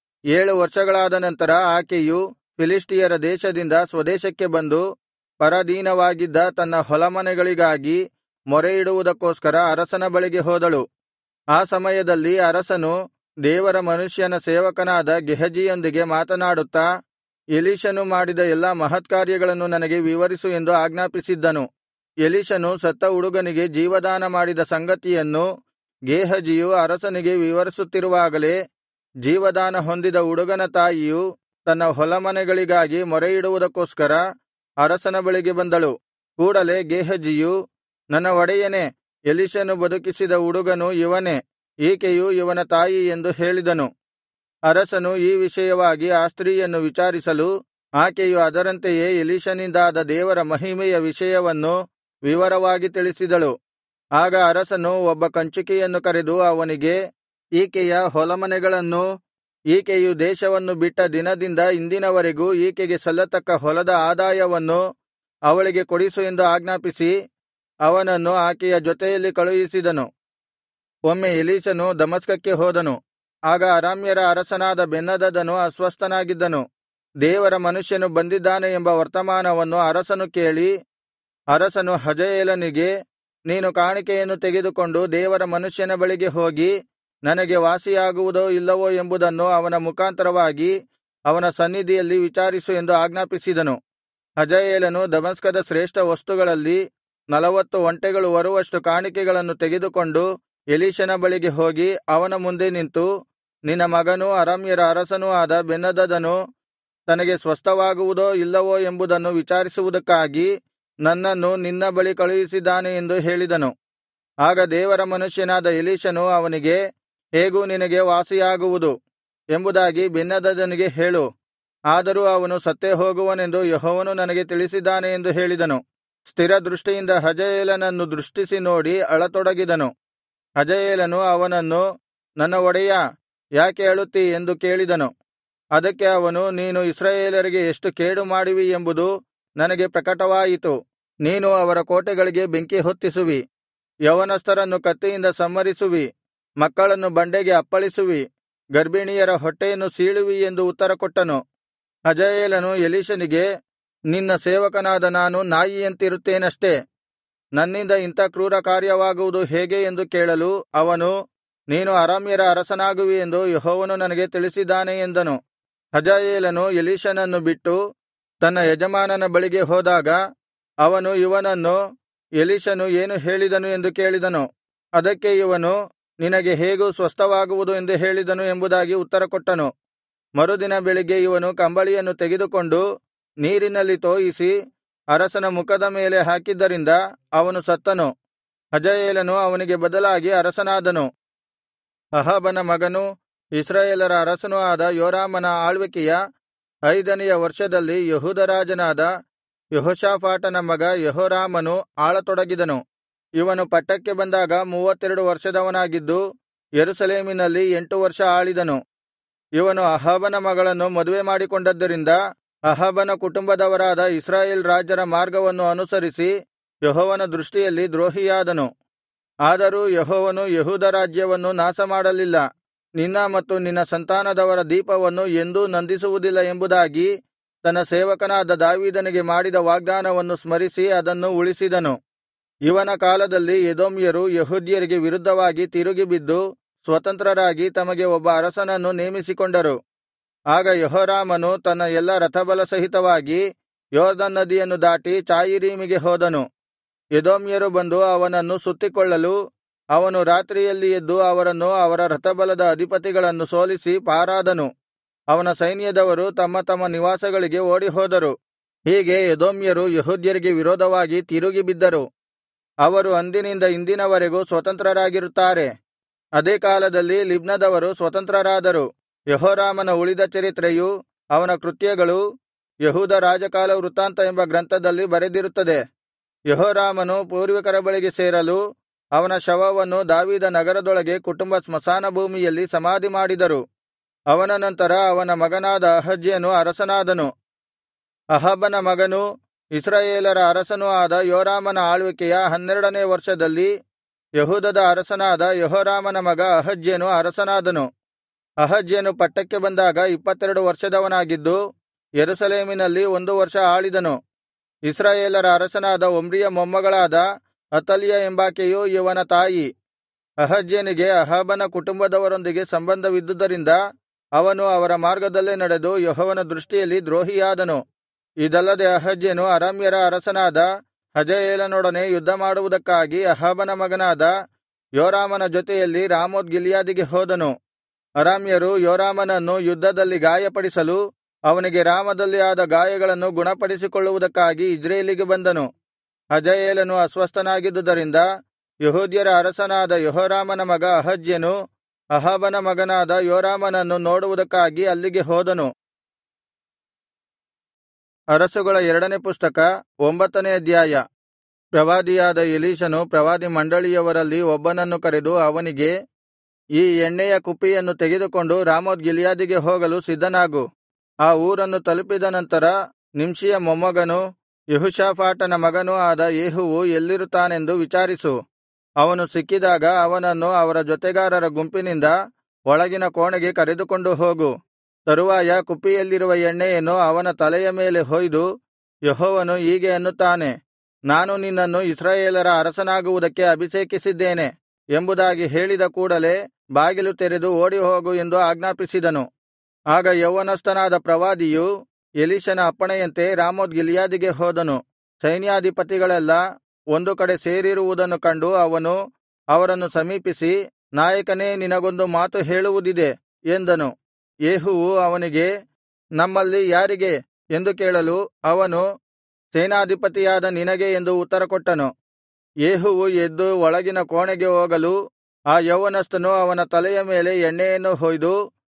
7 ವರ್ಷಗಳಾದ ನಂತರ ಆಕೆಯು ಫಿಲಿಷ್ಟಿಯರ ದೇಶದಿಂದ ಸ್ವದೇಶಕ್ಕೆ ಬಂದು ಪರಾಧೀನವಾಗಿದ್ದ ತನ್ನ ಹೊಲಮನೆಗಳಿಗಾಗಿ ಮೊರೆಯಿಡುವುದಕ್ಕೋಸ್ಕರ ಅರಸನ ಬಳಿಗೆ ಹೋದಳು. ಆ ಸಮಯದಲ್ಲಿ ಅರಸನು ದೇವರ ಮನುಷ್ಯನ ಸೇವಕನಾದ ಗೇಹಜಿಯೊಂದಿಗೆ ಮಾತನಾಡುತ್ತಾ, ಎಲೀಷನು ಮಾಡಿದ ಎಲ್ಲಾ ಮಹತ್ಕಾರ್ಯಗಳನ್ನು ನನಗೆ ವಿವರಿಸು ಎಂದು ಆಜ್ಞಾಪಿಸಿದ್ದನು. ಎಲೀಷನು ಸತ್ತ ಹುಡುಗನಿಗೆ ಜೀವದಾನ ಮಾಡಿದ ಸಂಗತಿಯನ್ನು ಗೇಹಜಿಯು ಅರಸನಿಗೆ ವಿವರಿಸುತ್ತಿರುವಾಗಲೇ ಜೀವದಾನ ಹೊಂದಿದ ಹುಡುಗನ ತಾಯಿಯು ತನ್ನ ಹೊಲಮನೆಗಳಿಗಾಗಿ ಮೊರೆಯಿಡುವುದಕ್ಕೋಸ್ಕರ ಅರಸನ ಬಳಿಗೆ ಬಂದಳು. ಕೂಡಲೆ ಗೇಹಜಿಯು, ನನ್ನ ಒಡೆಯನೇ, ಎಲೀಷನು ಬದುಕಿಸಿದ ಹುಡುಗನು ಇವನೇ, ಈಕೆಯು ಇವನ ತಾಯಿ ಎಂದು ಹೇಳಿದನು. ಅರಸನು ಈ ವಿಷಯವಾಗಿ ಆ ಸ್ತ್ರೀಯನ್ನು ವಿಚಾರಿಸಲು ಆಕೆಯು ಅದರಂತೆಯೇ ಎಲೀಷನಿಂದಾದ ದೇವರ ಮಹಿಮೆಯ ವಿಷಯವನ್ನು ವಿವರವಾಗಿ ತಿಳಿಸಿದಳು. ಆಗ ಅರಸನು ಒಬ್ಬ ಕಂಚುಕಿಯನ್ನು ಕರೆದು ಅವನಿಗೆ, ಈಕೆಯ ಹೊಲಮನೆಗಳನ್ನೂ ಈಕೆಯು ದೇಶವನ್ನು ಬಿಟ್ಟ ದಿನದಿಂದ ಇಂದಿನವರೆಗೂ ಈಕೆಗೆ ಸಲ್ಲತಕ್ಕ ಹೊಲದ ಆದಾಯವನ್ನು ಅವಳಿಗೆ ಕೊಡಿಸು ಎಂದು ಆಜ್ಞಾಪಿಸಿ ಅವನನ್ನು ಆಕೆಯ ಜೊತೆಯಲ್ಲಿ ಕಳುಹಿಸಿದನು. ಒಮ್ಮೆ ಎಲೀಷನು ದಮಸ್ಕಕ್ಕೆ ಹೋದನು. ಆಗ ಅರಾಮ್ಯರ ಅರಸನಾದ ಬೆನ್ಹದದನು ಅಸ್ವಸ್ಥನಾಗಿದ್ದನು. ದೇವರ ಮನುಷ್ಯನು ಬಂದಿದ್ದಾನೆ ಎಂಬ ವರ್ತಮಾನವನ್ನು ಅರಸನು ಕೇಳಿ, ಅರಸನು ಹಜಾಯೇಲನಿಗೆ, ನೀನು ಕಾಣಿಕೆಯನ್ನು ತೆಗೆದುಕೊಂಡು ದೇವರ ಮನುಷ್ಯನ ಬಳಿಗೆ ಹೋಗಿ ನನಗೆ ವಾಸಿಯಾಗುವುದೋ ಇಲ್ಲವೋ ಎಂಬುದನ್ನು ಅವನ ಮುಖಾಂತರವಾಗಿ ಅವನ ಸನ್ನಿಧಿಯಲ್ಲಿ ವಿಚಾರಿಸು ಎಂದು ಆಜ್ಞಾಪಿಸಿದನು. ಹಜಾಯೇಲನು ದಮಸ್ಕದ ಶ್ರೇಷ್ಠ ವಸ್ತುಗಳಲ್ಲಿ 40 ಒಂಟೆಗಳು ಹೊರುವಷ್ಟು ಕಾಣಿಕೆಗಳನ್ನು ತೆಗೆದುಕೊಂಡು ಎಲೀಷನ ಬಳಿಗೆ ಹೋಗಿ ಅವನ ಮುಂದೆ ನಿಂತು, ನಿನ್ನ ಮಗನೂ ಅರಾಮ್ಯರ ಅರಸನೂ ಆದ ಬೆನ್ಹದದನು ತನಗೆ ಸ್ವಸ್ಥವಾಗುವುದೋ ಇಲ್ಲವೋ ಎಂಬುದನ್ನು ವಿಚಾರಿಸುವುದಕ್ಕಾಗಿ ನನ್ನನ್ನು ನಿನ್ನ ಬಳಿ ಕಳುಹಿಸಿದ್ದಾನೆ ಎಂದು ಹೇಳಿದನು. ಆಗ ದೇವರ ಮನುಷ್ಯನಾದ ಎಲೀಷನು ಅವನಿಗೆ, ಹೇಗೂ ನಿನಗೆ ವಾಸಿಯಾಗುವುದು, ಎಂಬುದಾಗಿ ಬೆನ್ಹದದನಿಗೆ ಹೇಳು. ಆದರೂ ಅವನು ಸತ್ತೇ ಹೋಗುವನೆಂದು ಯೆಹೋವನು ನನಗೆ ತಿಳಿಸಿದ್ದಾನೆ ಎಂದು ಹೇಳಿದನು. ಸ್ಥಿರದೃಷ್ಟಿಯಿಂದ ಹಜಾಯೇಲನನ್ನು ದೃಷ್ಟಿಸಿ ನೋಡಿ ಅಳತೊಡಗಿದನು. ಹಜಾಯೇಲನು ಅವನನ್ನು, ನನ್ನ ಒಡೆಯಾ, ಯಾಕೆ ಅಳುತ್ತೀ ಎಂದು ಕೇಳಿದನು. ಅದಕ್ಕೆ ಅವನು, ನೀನು ಇಸ್ರಾಯೇಲರಿಗೆ ಎಷ್ಟು ಕೇಡು ಮಾಡುವಿ ಎಂಬುದು ನನಗೆ ಪ್ರಕಟವಾಯಿತು. ನೀನು ಅವರ ಕೋಟೆಗಳಿಗೆ ಬೆಂಕಿ ಹೊತ್ತಿಸುವಿ, ಯೌವನಸ್ಥರನ್ನು ಕತ್ತಿಯಿಂದ ಸಂಹರಿಸುವಿ, ಮಕ್ಕಳನ್ನು ಬಂಡೆಗೆ ಅಪ್ಪಳಿಸುವಿ, ಗರ್ಭಿಣಿಯರ ಹೊಟ್ಟೆಯನ್ನು ಸೀಳುವಿ ಎಂದು ಉತ್ತರಕೊಟ್ಟನು. ಹಜಾಯೇಲನು ಎಲೀಷನಿಗೆ, ನಿನ್ನ ಸೇವಕನಾದ ನಾನು ನಾಯಿಯಂತಿರುತ್ತೇನಷ್ಟೆ. ನನ್ನಿಂದ ಇಂಥ ಕ್ರೂರ ಕಾರ್ಯವಾಗುವುದು ಹೇಗೆ ಎಂದು ಕೇಳಲು ಅವನು, ನೀನು ಅರಾಮ್ಯರ ಅರಸನಾಗುವಿ ಎಂದು ಯೆಹೋವನು ನನಗೆ ತಿಳಿಸಿದ್ದಾನೆ ಎಂದನು. ಹಜಾಯೇಲನು ಎಲೀಷನನ್ನು ಬಿಟ್ಟು ತನ್ನ ಯಜಮಾನನ ಬಳಿಗೆ ಹೋದಾಗ ಅವನು ಇವನನ್ನು, ಎಲೀಷನು ಏನು ಹೇಳಿದನು ಎಂದು ಕೇಳಿದನು. ಅದಕ್ಕೆ ಇವನು, ನಿನಗೆ ಹೇಗೂ ಸ್ವಸ್ಥವಾಗುವುದು ಎಂದು ಹೇಳಿದನು ಎಂಬುದಾಗಿ ಉತ್ತರಕೊಟ್ಟನು. ಮರುದಿನ ಬೆಳಿಗ್ಗೆ ಇವನು ಕಂಬಳಿಯನ್ನು ತೆಗೆದುಕೊಂಡು ನೀರಿನಲ್ಲಿ ತೋಯಿಸಿ ಅರಸನ ಮುಖದ ಮೇಲೆ ಹಾಕಿದ್ದರಿಂದ ಅವನು ಸತ್ತನು. ಹಜಾಯೇಲನು ಅವನಿಗೆ ಬದಲಾಗಿ ಅರಸನಾದನು. ಅಹಾಬನ ಮಗನೂ ಇಸ್ರಾಯೇಲರ ಅರಸನೂ ಆದ ಯೋರಾಮನ ಆಳ್ವಿಕೆಯ 5ನೆಯ ವರ್ಷದಲ್ಲಿ ಯೆಹೂದ ರಾಜನಾದ ಯೆಹೋಷಾಫಾಟನ ಮಗ ಯೆಹೋರಾಮನು ಆಳತೊಡಗಿದನು. ಇವನು ಪಟ್ಟಕ್ಕೆ ಬಂದಾಗ 32 ವರ್ಷದವನಾಗಿದ್ದು ಯೆರೂಸಲೇಮಿನಲ್ಲಿ 8 ವರ್ಷ ಆಳಿದನು. ಇವನು ಅಹಾಬನ ಮಗಳನ್ನು ಮದುವೆ ಮಾಡಿಕೊಂಡದ್ದರಿಂದ ಅಹಾಬನ ಕುಟುಂಬದವರಾದ ಇಸ್ರಾಯೇಲ್ ರಾಜರ ಮಾರ್ಗವನ್ನು ಅನುಸರಿಸಿ ಯೆಹೋವನ ದೃಷ್ಟಿಯಲ್ಲಿ ದ್ರೋಹಿಯಾದನು. ಆದರೂ ಯೆಹೋವನು ಯೆಹೂದ ರಾಜ್ಯವನ್ನು ನಾಶಮಾಡಲಿಲ್ಲ. ನಿನ್ನ ಮತ್ತು ನಿನ್ನ ಸಂತಾನದವರ ದೀಪವನ್ನು ಎಂದೂ ನಂದಿಸುವುದಿಲ್ಲ ಎಂಬುದಾಗಿ ತನ್ನ ಸೇವಕನಾದ ದಾವೀದನಿಗೆ ಮಾಡಿದ ವಾಗ್ದಾನವನ್ನು ಸ್ಮರಿಸಿ ಅದನ್ನು ಉಳಿಸಿದನು. ಇವನ ಕಾಲದಲ್ಲಿ ಎದೋಮ್ಯರು ಯೆಹೂದ್ಯರಿಗೆ ವಿರುದ್ಧವಾಗಿ ತಿರುಗಿಬಿದ್ದು ಸ್ವತಂತ್ರರಾಗಿ ತಮಗೆ ಒಬ್ಬ ಅರಸನನ್ನು ನೇಮಿಸಿಕೊಂಡರು. ಆಗ ಯೆಹೋರಾಮನು ತನ್ನ ಎಲ್ಲಾ ರಥಬಲ ಸಹಿತವಾಗಿ ಯೊರ್ದನ್ ನದಿಯನ್ನು ದಾಟಿ ಚಾಯೀರೀಮಿಗೆ ಹೋದನು. ಎದೋಮ್ಯರು ಬಂದು ಅವನನ್ನು ಸುತ್ತಿಕೊಳ್ಳಲು ಅವನು ರಾತ್ರಿಯಲ್ಲಿ ಎದ್ದು ಅವರನ್ನು ಅವರ ರಥಬಲದ ಅಧಿಪತಿಗಳನ್ನು ಸೋಲಿಸಿ ಪಾರಾದನು. ಅವನ ಸೈನ್ಯದವರು ತಮ್ಮ ತಮ್ಮ ನಿವಾಸಗಳಿಗೆ ಓಡಿಹೋದರು. ಹೀಗೆ ಎದೋಮ್ಯರು ಯೆಹೂದ್ಯರಿಗೆ ವಿರೋಧವಾಗಿ ತಿರುಗಿಬಿದ್ದರು. ಅವರು ಅಂದಿನಿಂದ ಇಂದಿನವರೆಗೂ ಸ್ವತಂತ್ರರಾಗಿರುತ್ತಾರೆ. ಅದೇ ಕಾಲದಲ್ಲಿ ಲಿಬ್ನದವರು ಸ್ವತಂತ್ರರಾದರು. ಯೆಹೋರಾಮನ ಉಳಿದ ಚರಿತ್ರೆಯೂ ಅವನ ಕೃತ್ಯಗಳೂ ಯೆಹೂದ ರಾಜಕಾಲ ವೃತ್ತಾಂತ ಎಂಬ ಗ್ರಂಥದಲ್ಲಿ ಬರೆದಿರುತ್ತದೆ. ಯೆಹೋರಾಮನು ಪೂರ್ವಿಕರ ಬಳಿಗೆ ಸೇರಲು ಅವನ ಶವವನ್ನು ದಾವೀದ ನಗರದೊಳಗೆ ಕುಟುಂಬ ಸ್ಮಶಾನ ಭೂಮಿಯಲ್ಲಿ ಸಮಾಧಿ ಮಾಡಿದರು. ಅವನ ನಂತರ ಅವನ ಮಗನಾದ ಅಹಜ್ಯನು ಅರಸನಾದನು. ಅಹಾಬನ ಮಗನೂ ಇಸ್ರಾಯೇಲರ ಅರಸನೂ ಆದ ಯೋರಾಮನ ಆಳ್ವಿಕೆಯ 12ನೇ ವರ್ಷದಲ್ಲಿ ಯೆಹೂದದ ಅರಸನಾದ ಯೆಹೋರಾಮನ ಮಗ ಅಹಜ್ಯನು ಅರಸನಾದನು. ಅಹಜ್ಯನು ಪಟ್ಟಕ್ಕೆ ಬಂದಾಗ 22 ವರ್ಷದವನಾಗಿದ್ದು ಯೆರೂಸಲೇಮಿನಲ್ಲಿ 1 ವರ್ಷ ಆಳಿದನು. ಇಸ್ರಾಯೇಲರ ಅರಸನಾದ ಒಮ್ರಿಯ ಮೊಮ್ಮಗಳಾದ ಅತಲ್ಯ ಎಂಬಾಕೆಯು ಇವನ ತಾಯಿ. ಅಹಜ್ಯನಿಗೆ ಅಹಾಬನ ಕುಟುಂಬದವರೊಂದಿಗೆ ಸಂಬಂಧವಿದ್ದುದರಿಂದ ಅವನು ಅವರ ಮಾರ್ಗದಲ್ಲೇ ನಡೆದು ಯೆಹೋವನ ದೃಷ್ಟಿಯಲ್ಲಿ ದ್ರೋಹಿಯಾದನು. ಇದಲ್ಲದೆ ಅಹಜ್ಯನು ಅರಾಮ್ಯರ ಅರಸನಾದ ಹಜಾಯೇಲನೊಡನೆ ಯುದ್ಧಮಾಡುವುದಕ್ಕಾಗಿ ಅಹಾಬನ ಮಗನಾದ ಯೋರಾಮನ ಜೊತೆಯಲ್ಲಿ ರಾಮೋತ್ ಗಿಲ್ಯಾದಿಗೆ ಹೋದನು. ಅರಾಮ್ಯರು ಯೋರಾಮನನ್ನು ಯುದ್ಧದಲ್ಲಿ ಗಾಯಪಡಿಸಲು ಅವನಿಗೆ ರಾಮದಲ್ಲಿ ಆದ ಗಾಯಗಳನ್ನು ಗುಣಪಡಿಸಿಕೊಳ್ಳುವುದಕ್ಕಾಗಿ ಇಜ್ರೇಲಿಗೆ ಬಂದನು. ಹಜಾಯೇಲನು ಅಸ್ವಸ್ಥನಾಗಿದ್ದುದರಿಂದ ಯೆಹೂದ್ಯರ ಅರಸನಾದ ಯೆಹೋರಾಮನ ಮಗ ಅಹಜ್ಯನು ಅಹಾಬನ ಮಗನಾದ ಯೋರಾಮನನ್ನು ನೋಡುವುದಕ್ಕಾಗಿ ಅಲ್ಲಿಗೆ ಹೋದನು. ಅರಸುಗಳ 2ನೇ ಪುಸ್ತಕ 9ನೇ ಅಧ್ಯಾಯ. ಪ್ರವಾದಿಯಾದ ಎಲೀಷನು ಪ್ರವಾದಿ ಮಂಡಳಿಯವರಲ್ಲಿ ಒಬ್ಬನನ್ನು ಕರೆದು ಅವನಿಗೆ, ಈ ಎಣ್ಣೆಯ ಕುಪ್ಪಿಯನ್ನು ತೆಗೆದುಕೊಂಡು ರಾಮೋತ್ ಗಿಲ್ಯಾದಿಗೆ ಹೋಗಲು ಸಿದ್ಧನಾಗು. ಆ ಊರನ್ನು ತಲುಪಿದ ನಂತರ ನಿಂಷಿಯ ಮೊಮ್ಮಗನೂ ಯೆಹೋಷಾಫಾಟನ ಮಗನೂ ಆದ ಯೇಹುವು ಎಲ್ಲಿರುತ್ತಾನೆಂದು ವಿಚಾರಿಸು. ಅವನು ಸಿಕ್ಕಿದಾಗ ಅವನನ್ನು ಅವರ ಜೊತೆಗಾರರ ಗುಂಪಿನಿಂದ ಒಳಗಿನ ಕೋಣೆಗೆ ಕರೆದುಕೊಂಡು ಹೋಗು. ತರುವಾಯ ಕುಪ್ಪಿಯಲ್ಲಿರುವ ಎಣ್ಣೆಯನ್ನು ಅವನ ತಲೆಯ ಮೇಲೆ ಹೊಯ್ದು, ಯೆಹೋವನು ಹೀಗೆ ಅನ್ನುತ್ತಾನೆ, ನಾನು ನಿನ್ನನ್ನು ಇಸ್ರಾಯೇಲರ ಅರಸನಾಗುವುದಕ್ಕೆ ಅಭಿಷೇಕಿಸಿದ್ದೇನೆ ಎಂಬುದಾಗಿ ಹೇಳಿದ ಕೂಡಲೆ ಬಾಗಿಲು ತೆರೆದು ಓಡಿಹೋಗು ಎಂದು ಆಜ್ಞಾಪಿಸಿದನು. ಆಗ ಯೌವನಸ್ಥನಾದ ಪ್ರವಾದಿಯು ಎಲೀಷನ ಅಪ್ಪಣೆಯಂತೆ ರಾಮೋತ್ ಗಿಲ್ಯಾದಿಗೆ ಹೋದನು. ಸೈನ್ಯಾಧಿಪತಿಗಳೆಲ್ಲಾ ಒಂದು ಕಡೆ ಸೇರಿರುವುದನ್ನು ಕಂಡು ಅವನು ಅವರನ್ನು ಸಮೀಪಿಸಿ, ನಾಯಕನೇ, ನಿನಗೊಂದು ಮಾತು ಹೇಳುವುದಿದೆ ಎಂದನು. ಯೇಹುವು ಅವನಿಗೆ, ನಮ್ಮಲ್ಲಿ ಯಾರಿಗೆ ಎಂದು ಕೇಳಲು ಅವನು, ಸೇನಾಧಿಪತಿಯಾದ ನಿನಗೆ ಎಂದು ಉತ್ತರಕೊಟ್ಟನು. ಯೇಹುವು ಎದ್ದು ಒಳಗಿನ ಕೋಣೆಗೆ ಹೋಗಲು ಆ ಯೌವನಸ್ಥನು ಅವನ ತಲೆಯ ಮೇಲೆ ಎಣ್ಣೆಯನ್ನು ಹೊಯ್ದು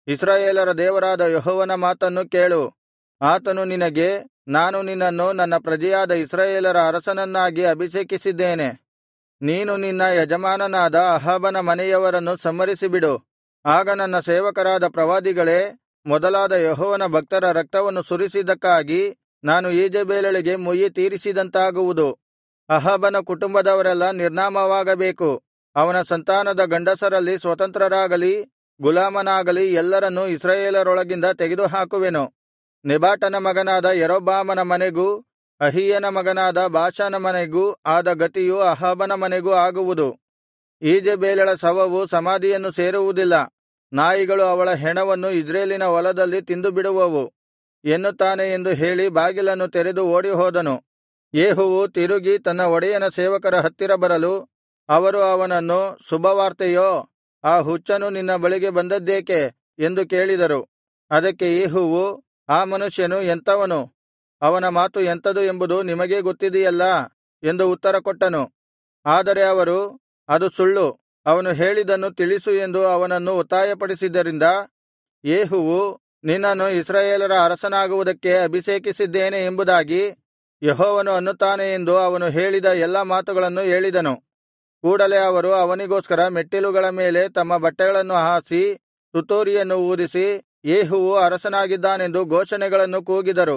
ಇಸ್ರಾಯೇಲರ ದೇವರಾದ ಯೆಹೋವನ ಮಾತನ್ನು ಕೇಳು. ಆತನು ನಿನಗೆ, ನಾನು ನಿನ್ನನ್ನು ನನ್ನ ಪ್ರಜೆಯಾದ ಇಸ್ರಾಯೇಲರ ಅರಸನನ್ನಾಗಿ ಅಭಿಷೇಕಿಸಿದ್ದೇನೆ. ನೀನು ನಿನ್ನ ಯಜಮಾನನಾದ ಅಹಾಬನ ಮನೆಯವರನ್ನು ಸಂಹರಿಸಿಬಿಡು. ಆಗ ನನ್ನ ಸೇವಕರಾದ ಪ್ರವಾದಿಗಳೇ ಮೊದಲಾದ ಯೆಹೋವನ ಭಕ್ತರ ರಕ್ತವನ್ನು ಸುರಿಸಿದ್ದಕ್ಕಾಗಿ ನಾನು ಈಜೆಬೆಲಳಿಗೆ ಮುಯ್ಯಿ ತೀರಿಸಿದಂತಾಗುವುದು. ಅಹಾಬನ ಕುಟುಂಬದವರೆಲ್ಲ ನಿರ್ನಾಮವಾಗಬೇಕು. ಅವನ ಸಂತಾನದ ಗಂಡಸರಲ್ಲಿ ಸ್ವತಂತ್ರರಾಗಲಿ ಗುಲಾಮನಾಗಲಿ ಎಲ್ಲರನ್ನೂ ಇಸ್ರಾಯೇಲರೊಳಗಿಂದ ತೆಗೆದುಹಾಕುವೆನು. ನೆಬಾಟನ ಮಗನಾದ ಯಾರೊಬ್ಬಾಮನ ಮನೆಗೂ ಅಹೀಯನ ಮಗನಾದ ಬಾಷನ ಮನೆಗೂ ಆದ ಗತಿಯು ಅಹಾಬನ ಮನೆಗೂ ಆಗುವುದು. ಈಜೆಬೆಲಳ ಶವವು ಸಮಾಧಿಯನ್ನು ಸೇರುವುದಿಲ್ಲ. ನಾಯಿಗಳು ಅವಳ ಹೆಣವನ್ನು ಇಜ್ರೇಲಿನ ಹೊಲದಲ್ಲಿ ತಿಂದುಬಿಡುವವು ಎನ್ನುತ್ತಾನೆ ಎಂದು ಹೇಳಿ ಬಾಗಿಲನ್ನು ತೆರೆದು ಓಡಿಹೋದನು. ಯೇಹುವು ತಿರುಗಿ ತನ್ನ ಒಡೆಯನ ಸೇವಕರ ಹತ್ತಿರ ಬರಲು ಅವರು ಅವನನ್ನು, ಶುಭವಾರ್ತೆಯೋ, ಆ ಹುಚ್ಚನು ನಿನ್ನ ಬಳಿಗೆ ಬಂದದ್ದೇಕೆ ಎಂದು ಕೇಳಿದರು. ಅದಕ್ಕೆ ಯೇಹುವು, ಆ ಮನುಷ್ಯನು ಎಂಥವನು, ಅವನ ಮಾತು ಎಂಥದು ಎಂಬುದು ನಿಮಗೇ ಗೊತ್ತಿದೆಯಲ್ಲಾ ಎಂದು ಉತ್ತರಕೊಟ್ಟನು. ಆದರೆ ಅವರು, ಅದು ಸುಳ್ಳು, ಅವನು ಹೇಳಿದ್ದನ್ನು ತಿಳಿಸು ಎಂದು ಅವನನ್ನು ಒತ್ತಾಯಪಡಿಸಿದ್ದರಿಂದ ಯೇಹುವು, ನಿನ್ನನ್ನು ಇಸ್ರಾಯೇಲರ ಅರಸನಾಗುವುದಕ್ಕೆ ಅಭಿಷೇಕಿಸಿದ್ದೇನೆ ಎಂಬುದಾಗಿ ಯೆಹೋವನು ಅನ್ನುತ್ತಾನೆ ಎಂದು ಅವನು ಹೇಳಿದ ಎಲ್ಲಾ ಮಾತುಗಳನ್ನು ಹೇಳಿದನು. ಕೂಡಲೆ ಅವರು ಅವನಿಗೋಸ್ಕರ ಮೆಟ್ಟಿಲುಗಳ ಮೇಲೆ ತಮ್ಮ ಬಟ್ಟೆಗಳನ್ನು ಹಾಸಿ ತುತ್ತೂರಿಯನ್ನು ಊದಿಸಿ ಯೇಹುವು ಅರಸನಾಗಿದ್ದಾನೆಂದು ಘೋಷಣೆಗಳನ್ನು ಕೂಗಿದರು.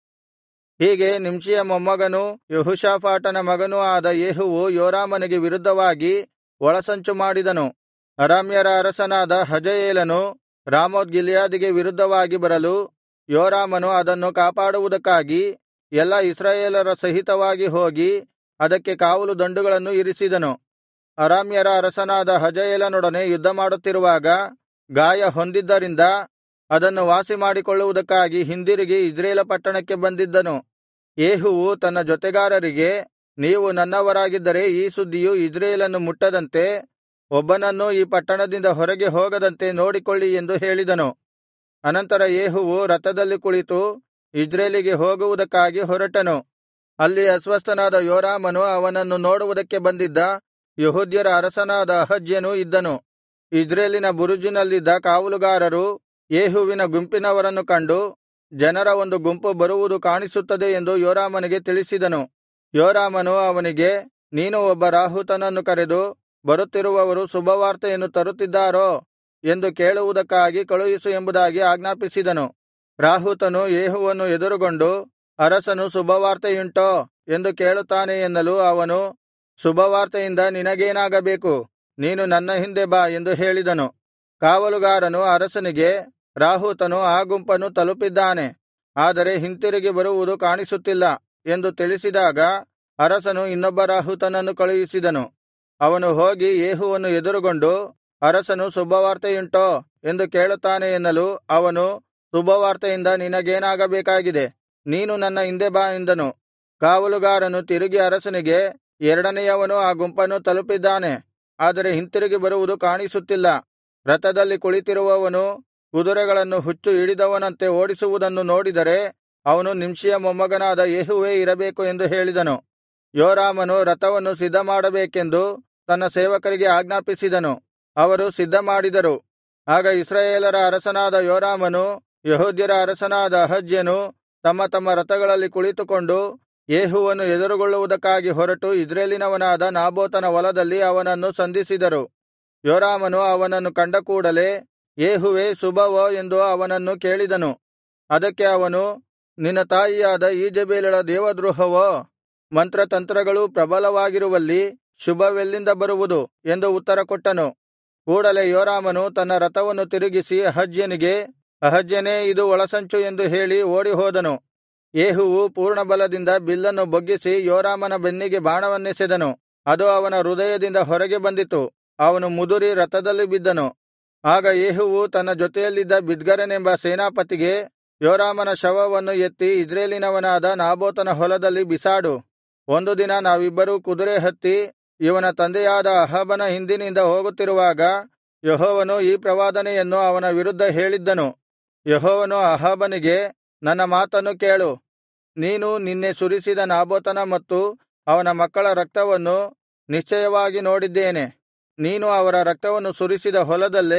ಹೀಗೆ ನಿಂಷಿಯ ಮೊಮ್ಮಗನೂ ಯೆಹೋಷಾಫಾಟನ ಮಗನೂ ಆದ ಯೇಹುವು ಯೋರಾಮನಿಗೆ ವಿರುದ್ಧವಾಗಿ ಒಳಸಂಚು ಮಾಡಿದನು. ಅರಾಮ್ಯರ ಅರಸನಾದ ಹಜಾಯೇಲನು ರಾಮೋತ್ ಗಿಲ್ಯಾದಿಗೆ ವಿರುದ್ಧವಾಗಿ ಬರಲು ಯೋರಾಮನು ಅದನ್ನು ಕಾಪಾಡುವುದಕ್ಕಾಗಿ ಎಲ್ಲಾ ಇಸ್ರಾಯೇಲರ ಸಹಿತವಾಗಿ ಹೋಗಿ ಅದಕ್ಕೆ ಕಾವಲು ದಂಡುಗಳನ್ನು ಇರಿಸಿದನು. ಅರಾಮ್ಯರ ಅರಸನಾದ ಹಜಾಯೇಲನೊಡನೆ ಯುದ್ಧಮಾಡುತ್ತಿರುವಾಗ ಗಾಯ ಹೊಂದಿದ್ದರಿಂದ ಅದನ್ನು ವಾಸಿಮಾಡಿಕೊಳ್ಳುವುದಕ್ಕಾಗಿ ಹಿಂದಿರುಗಿ ಇಜ್ರೇಲ ಪಟ್ಟಣಕ್ಕೆ ಬಂದಿದ್ದನು. ಯೇಹುವು ತನ್ನ ಜೊತೆಗಾರರಿಗೆ, ನೀವು ನನ್ನವರಾಗಿದ್ದರೆ ಈ ಸುದ್ದಿಯು ಇಜ್ರೇಲನ್ನು ಮುಟ್ಟದಂತೆ ಒಬ್ಬನನ್ನೂ ಈ ಪಟ್ಟಣದಿಂದ ಹೊರಗೆ ಹೋಗದಂತೆ ನೋಡಿಕೊಳ್ಳಿ ಎಂದು ಹೇಳಿದನು. ಅನಂತರ ಯೇಹುವು ರಥದಲ್ಲಿ ಕುಳಿತು ಇಜ್ರೇಲಿಗೆ ಹೋಗುವುದಕ್ಕಾಗಿ ಹೊರಟನು. ಅಲ್ಲಿ ಅಸ್ವಸ್ಥನಾದ ಯೋರಾಮನು ಅವನನ್ನು ನೋಡುವುದಕ್ಕೆ ಬಂದಿದ್ದ ಯೆಹೂದ್ಯರ ಅರಸನಾದ ಅಹಜ್ಯನೂ ಇದ್ದನು. ಇಜ್ರೇಲಿನ ಬುರುಜಿನಲ್ಲಿದ್ದ ಕಾವಲುಗಾರರು ಯೇಹುವಿನ ಗುಂಪಿನವರನ್ನು ಕಂಡು, ಜನರ ಒಂದು ಗುಂಪು ಬರುವುದು ಕಾಣಿಸುತ್ತದೆ ಎಂದು ಯೋರಾಮನಿಗೆ ತಿಳಿಸಿದನು. ಯೋರಾಮನು ಅವನಿಗೆ, ನೀನು ಒಬ್ಬ ರಾಹುತನನ್ನು ಕರೆದು ಬರುತ್ತಿರುವವರು ಶುಭವಾರ್ತೆಯನ್ನು ತರುತ್ತಿದ್ದಾರೋ ಎಂದು ಕೇಳುವುದಕ್ಕಾಗಿ ಕಳುಹಿಸು ಎಂಬುದಾಗಿ ಆಜ್ಞಾಪಿಸಿದನು. ರಾಹುತನು ಯೇಹುವನ್ನು ಎದುರುಗೊಂಡು, ಅರಸನು ಶುಭವಾರ್ತೆಯುಂಟೋ ಎಂದು ಕೇಳುತ್ತಾನೆ ಎನ್ನಲು ಅವನು, ಶುಭವಾರ್ತೆಯಿಂದ ನಿನಗೇನಾಗಬೇಕು, ನೀನು ನನ್ನ ಹಿಂದೆ ಬಾ ಎಂದು ಹೇಳಿದನು. ಕಾವಲುಗಾರನು ಅರಸನಿಗೆ, ರಾಹುತನು ಆ ಗುಂಪನ್ನು ತಲುಪಿದ್ದಾನೆ, ಆದರೆ ಹಿಂತಿರುಗಿ ಬರುವುದು ಕಾಣಿಸುತ್ತಿಲ್ಲ ಎಂದು ತಿಳಿಸಿದಾಗ ಅರಸನು ಇನ್ನೊಬ್ಬ ರಾಹುತನನ್ನು ಕಳುಹಿಸಿದನು. ಅವನು ಹೋಗಿ ಯೇಹುವನ್ನು ಎದುರುಗೊಂಡು, ಅರಸನು ಶುಭವಾರ್ತೆಯುಂಟೋ ಎಂದು ಕೇಳುತ್ತಾನೆ ಎನ್ನಲು ಅವನು, ಶುಭವಾರ್ತೆಯಿಂದ ನಿನಗೇನಾಗಬೇಕಾಗಿದೆ, ನೀನು ನನ್ನ ಹಿಂದೆ ಬಾ ಎಂದನು. ಕಾವಲುಗಾರನು ತಿರುಗಿ ಅರಸನಿಗೆ, ಎರಡನೆಯವನು ಆ ಗುಂಪನ್ನು ತಲುಪಿದ್ದಾನೆ, ಆದರೆ ಹಿಂತಿರುಗಿ ಬರುವುದು ಕಾಣಿಸುತ್ತಿಲ್ಲ. ರಥದಲ್ಲಿ ಕುಳಿತಿರುವವನು ಕುದುರೆಗಳನ್ನು ಹುಚ್ಚು ಹಿಡಿದವನಂತೆ ಓಡಿಸುವುದನ್ನು ನೋಡಿದರೆ ಅವನು ನಿಂಷಿಯ ಮೊಮ್ಮಗನಾದ ಯೇಹುವೇ ಇರಬೇಕು ಎಂದು ಹೇಳಿದನು. ಯೋರಾಮನು ರಥವನ್ನು ಸಿದ್ಧಮಾಡಬೇಕೆಂದು ತನ್ನ ಸೇವಕರಿಗೆ ಆಜ್ಞಾಪಿಸಿದನು. ಅವರು ಸಿದ್ಧಮಾಡಿದರು. ಆಗ ಇಸ್ರಾಯೇಲರ ಅರಸನಾದ ಯೋರಾಮನು ಯೆಹೂದ್ಯರ ಅರಸನಾದ ಅಹಜ್ಯನು ತಮ್ಮ ತಮ್ಮ ರಥಗಳಲ್ಲಿ ಕುಳಿತುಕೊಂಡು ಯೇಹುವನ್ನು ಎದುರುಗೊಳ್ಳುವುದಕ್ಕಾಗಿ ಹೊರಟು ಇಜ್ರೇಲಿನವನಾದ ನಾಬೋತನ ಹೊಲದಲ್ಲಿ ಅವನನ್ನು ಸಂಧಿಸಿದರು. ಯೋರಾಮನು ಅವನನ್ನು ಕಂಡ ಕೂಡಲೆ, ಯೇಹುವೇ ಶುಭವೋ ಎಂದು ಅವನನ್ನು ಕೇಳಿದನು. ಅದಕ್ಕೆ ಅವನು, ನಿನ್ನ ತಾಯಿಯಾದ ಈಜೆಬೆಲಳ ದೇವದ್ರೋಹವೋ, ಮಂತ್ರತಂತ್ರಗಳೂ ಪ್ರಬಲವಾಗಿರುವಲ್ಲಿ ಶುಭವೆಲ್ಲಿಂದ ಬರುವುದು ಎಂದು ಉತ್ತರಕೊಟ್ಟನು. ಕೂಡಲೆ ಯೋರಾಮನು ತನ್ನ ರಥವನ್ನು ತಿರುಗಿಸಿ ಅಹಜ್ಯನಿಗೆ, ಅಹಜ್ಯನೇ, ಇದು ಒಳಸಂಚು ಎಂದು ಹೇಳಿ ಓಡಿಹೋದನು. ಯೇಹುವು ಪೂರ್ಣಬಲದಿಂದ ಬಿಲ್ಲನ್ನು ಬೊಗ್ಗಿಸಿ ಯೋರಾಮನ ಬೆನ್ನಿಗೆ ಬಾಣವನ್ನೆಸೆದನು. ಅದು ಅವನ ಹೃದಯದಿಂದ ಹೊರಗೆ ಬಂದಿತು. ಅವನು ಮುದುರಿ ರಥದಲ್ಲಿ ಬಿದ್ದನು. ಆಗ ಯೇಹುವು ತನ್ನ ಜೊತೆಯಲ್ಲಿದ್ದ ಬಿದ್ಕರನೆಂಬ ಸೇನಾಪತಿಗೆ, ಯೋರಾಮನ ಶವವನ್ನು ಎತ್ತಿ ಇಜ್ರೇಲಿನವನಾದ ನಾಬೋತನ ಹೊಲದಲ್ಲಿ ಬಿಸಾಡು. ಒಂದು ದಿನ ನಾವಿಬ್ಬರೂ ಕುದುರೆ ಹತ್ತಿ ಇವನ ತಂದೆಯಾದ ಅಹಾಬನ ಹಿಂದಿನಿಂದ ಹೋಗುತ್ತಿರುವಾಗ ಯೆಹೋವನು ಈ ಪ್ರವಾದನೆಯನ್ನು ಅವನ ವಿರುದ್ಧ ಹೇಳಿದ್ದನು. ಯೆಹೋವನು ಅಹಾಬನಿಗೆ, ನನ್ನ ಮಾತನ್ನು ಕೇಳು. ನೀನು ನಿನ್ನೆ ಸುರಿಸಿದ ನಾಬೋತನ ಮತ್ತು ಅವನ ಮಕ್ಕಳ ರಕ್ತವನ್ನು ನಿಶ್ಚಯವಾಗಿ ನೋಡಿದ್ದೇನೆ. ನೀನು ಅವರ ರಕ್ತವನ್ನು ಸುರಿಸಿದ ಹೊಲದಲ್ಲೇ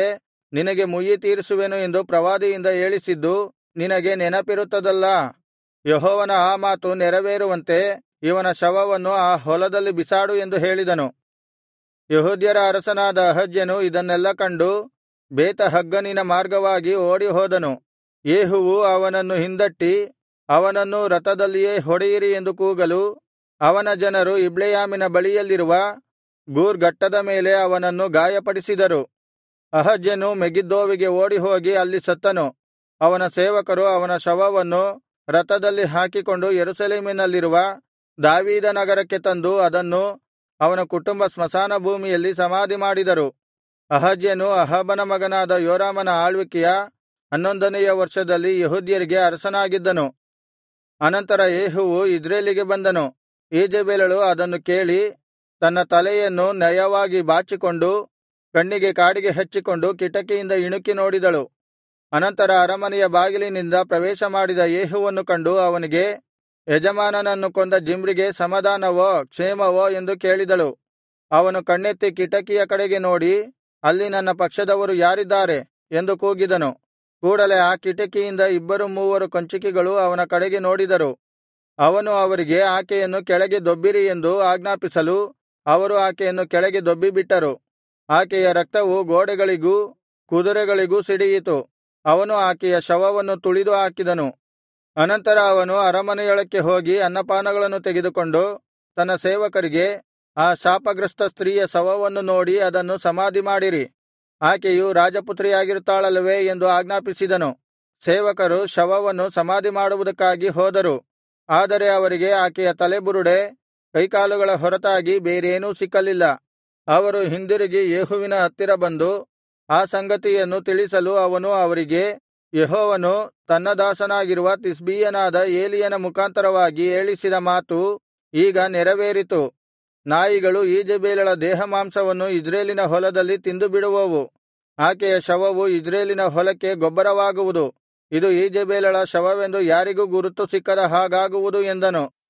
ನಿನಗೆ ಮುಯ್ಯಿ ತೀರಿಸುವೆನು ಎಂದು ಪ್ರವಾದಿಯಿಂದ ಹೇಳಿಸಿದ್ದು ನಿನಗೆ ನೆನಪಿರುತ್ತದಲ್ಲಾ? ಯೆಹೋವನ ಆ ಮಾತು ನೆರವೇರುವಂತೆ ಇವನ ಶವವನ್ನು ಆ ಹೊಲದಲ್ಲಿ ಬಿಸಾಡು ಎಂದು ಹೇಳಿದನು. ಯೆಹೂದ್ಯರ ಅರಸನಾದ ಅಹಜ್ಯನು ಇದನ್ನೆಲ್ಲಾ ಕಂಡು ಬೇತಹಗ್ಗನಿನ ಮಾರ್ಗವಾಗಿ ಓಡಿಹೋದನು. ಯೇಹುವು ಅವನನ್ನು ಹಿಂದಟ್ಟಿ, ಅವನನ್ನೂ ರಥದಲ್ಲಿಯೇ ಹೊಡೆಯಿರಿ ಎಂದು ಕೂಗಲು, ಅವನ ಜನರು ಇಬ್ಲೆಯಾಮಿನ ಬಳಿಯಲ್ಲಿರುವ ಗೂರ್ ಗಟ್ಟದ ಮೇಲೆ ಅವನನ್ನು ಗಾಯಪಡಿಸಿದರು. ಅಹಜ್ಯನು ಮೆಗಿದ್ದೋವಿಗೆ ಓಡಿಹೋಗಿ ಅಲ್ಲಿ ಸತ್ತನು. ಅವನ ಸೇವಕರು ಅವನ ಶವವನ್ನು ರಥದಲ್ಲಿ ಹಾಕಿಕೊಂಡು ಯೆರೂಸಲೇಮಿನಲ್ಲಿರುವ ದಾವೀದನಗರಕ್ಕೆ ತಂದು ಅದನ್ನು ಅವನ ಕುಟುಂಬ ಸ್ಮಶಾನ ಭೂಮಿಯಲ್ಲಿ ಸಮಾಧಿಮಾಡಿದರು. ಅಹಜ್ಯನು ಅಹಾಬನ ಮಗನಾದ ಯೋರಾಮನ ಆಳ್ವಿಕೆಯ 11ನೆಯ ವರ್ಷದಲ್ಲಿ ಯೆಹೂದ್ಯರಿಗೆ ಅರಸನಾಗಿದ್ದನು. ಅನಂತರ ಯೇಹುವು ಇಜ್ರೇಲಿಗೆ ಬಂದನು. ಈಜೆಬೆಲಳು ಅದನ್ನು ಕೇಳಿ ತನ್ನ ತಲೆಯನ್ನು ನಯವಾಗಿ ಬಾಚಿಕೊಂಡು ಕಣ್ಣಿಗೆ ಕಾಡಿಗೆ ಹಚ್ಚಿಕೊಂಡು ಕಿಟಕಿಯಿಂದ ಇಣುಕಿ ನೋಡಿದಳು. ಅನಂತರ ಅರಮನೆಯ ಬಾಗಿಲಿನಿಂದ ಪ್ರವೇಶಮಾಡಿದ ಯೇಹುವನ್ನು ಕಂಡು ಅವನಿಗೆ, ಯಜಮಾನನನ್ನು ಕೊಂದ ಜಿಮ್ರಿಗೆ ಸಮಾಧಾನವೋ ಕ್ಷೇಮವೋ ಎಂದು ಕೇಳಿದಳು. ಅವನು ಕಣ್ಣೆತ್ತಿ ಕಿಟಕಿಯ ಕಡೆಗೆ ನೋಡಿ, ಅಲ್ಲಿ ನನ್ನ ಪಕ್ಷದವರು ಯಾರಿದ್ದಾರೆ ಎಂದು ಕೂಗಿದನು. ಕೂಡಲೆ ಆ ಕಿಟಕಿಯಿಂದ 2-3 ಕಂಚುಕಿಗಳು ಅವನ ಕಡೆಗೆ ನೋಡಿದರು. ಅವನು ಅವರಿಗೆ ಆಕೆಯನ್ನು ಕೆಳಗೆ ದೊಬ್ಬಿರಿ ಎಂದು ಆಜ್ಞಾಪಿಸಲು ಅವರು ಆಕೆಯನ್ನು ಕೆಳಗೆ ದೊಬ್ಬಿಬಿಟ್ಟರು. ಆಕೆಯ ರಕ್ತವು ಗೋಡೆಗಳಿಗೂ ಕುದುರೆಗಳಿಗೂ ಸಿಡಿಯಿತು. ಅವನು ಆಕೆಯ ಶವವನ್ನು ತುಳಿದು ಹಾಕಿದನು. ಅನಂತರ ಅವನು ಅರಮನೆಯೊಳಕ್ಕೆ ಹೋಗಿ ಅನ್ನಪಾನಗಳನ್ನು ತೆಗೆದುಕೊಂಡು ತನ್ನ ಸೇವಕರಿಗೆ, ಆ ಶಾಪಗ್ರಸ್ತ ಸ್ತ್ರೀಯ ಶವವನ್ನು ನೋಡಿ ಅದನ್ನು ಸಮಾಧಿಮಾಡಿರಿ, ಆಕೆಯು ರಾಜಪುತ್ರಿಯಾಗಿರುತ್ತಾಳಲ್ಲವೇ ಎಂದು ಆಜ್ಞಾಪಿಸಿದನು. ಸೇವಕರು ಶವವನ್ನು ಸಮಾಧಿಮಾಡುವುದಕ್ಕಾಗಿ ಹೋದರು. ಆದರೆ ಅವರಿಗೆ ಆಕೆಯ ತಲೆಬುರುಡೆ ಕೈಕಾಲುಗಳ ಹೊರತಾಗಿ ಬೇರೇನೂ ಸಿಕ್ಕಲಿಲ್ಲ. ಅವರು ಹಿಂದಿರುಗಿ ಯೇಹುವಿನ ಹತ್ತಿರ ಬಂದು ಆ ಸಂಗತಿಯನ್ನು ತಿಳಿಸಲು ಅವನು ಅವರಿಗೆ, ಯೆಹೋವನು ತನ್ನ ದಾಸನಾಗಿರುವ ತಿಷ್ಬೀಯನಾದ ಏಲಿಯನ ಮುಖಾಂತರವಾಗಿ ಹೇಳಿಸಿದ ಮಾತು ಈಗ ನೆರವೇರಿತು. ನಾಯಿಗಳು ಈಜೆಬೆಲಳ ದೇಹಮಾಂಸವನ್ನು ಇಜ್ರೇಲಿನ ಹೊಲದಲ್ಲಿ ತಿಂದುಬಿಡುವವು. ಆಕೆಯ ಶವವು ಇಜ್ರೇಲಿನ ಹೊಲಕ್ಕೆ ಗೊಬ್ಬರವಾಗುವುದು. ಇದು ಈಜೆಬೆಲಳ ಶವವೆಂದು ಯಾರಿಗೂ ಗುರುತು ಸಿಕ್ಕದ ಹಾಗಾಗುವುದು ಎಂದನು.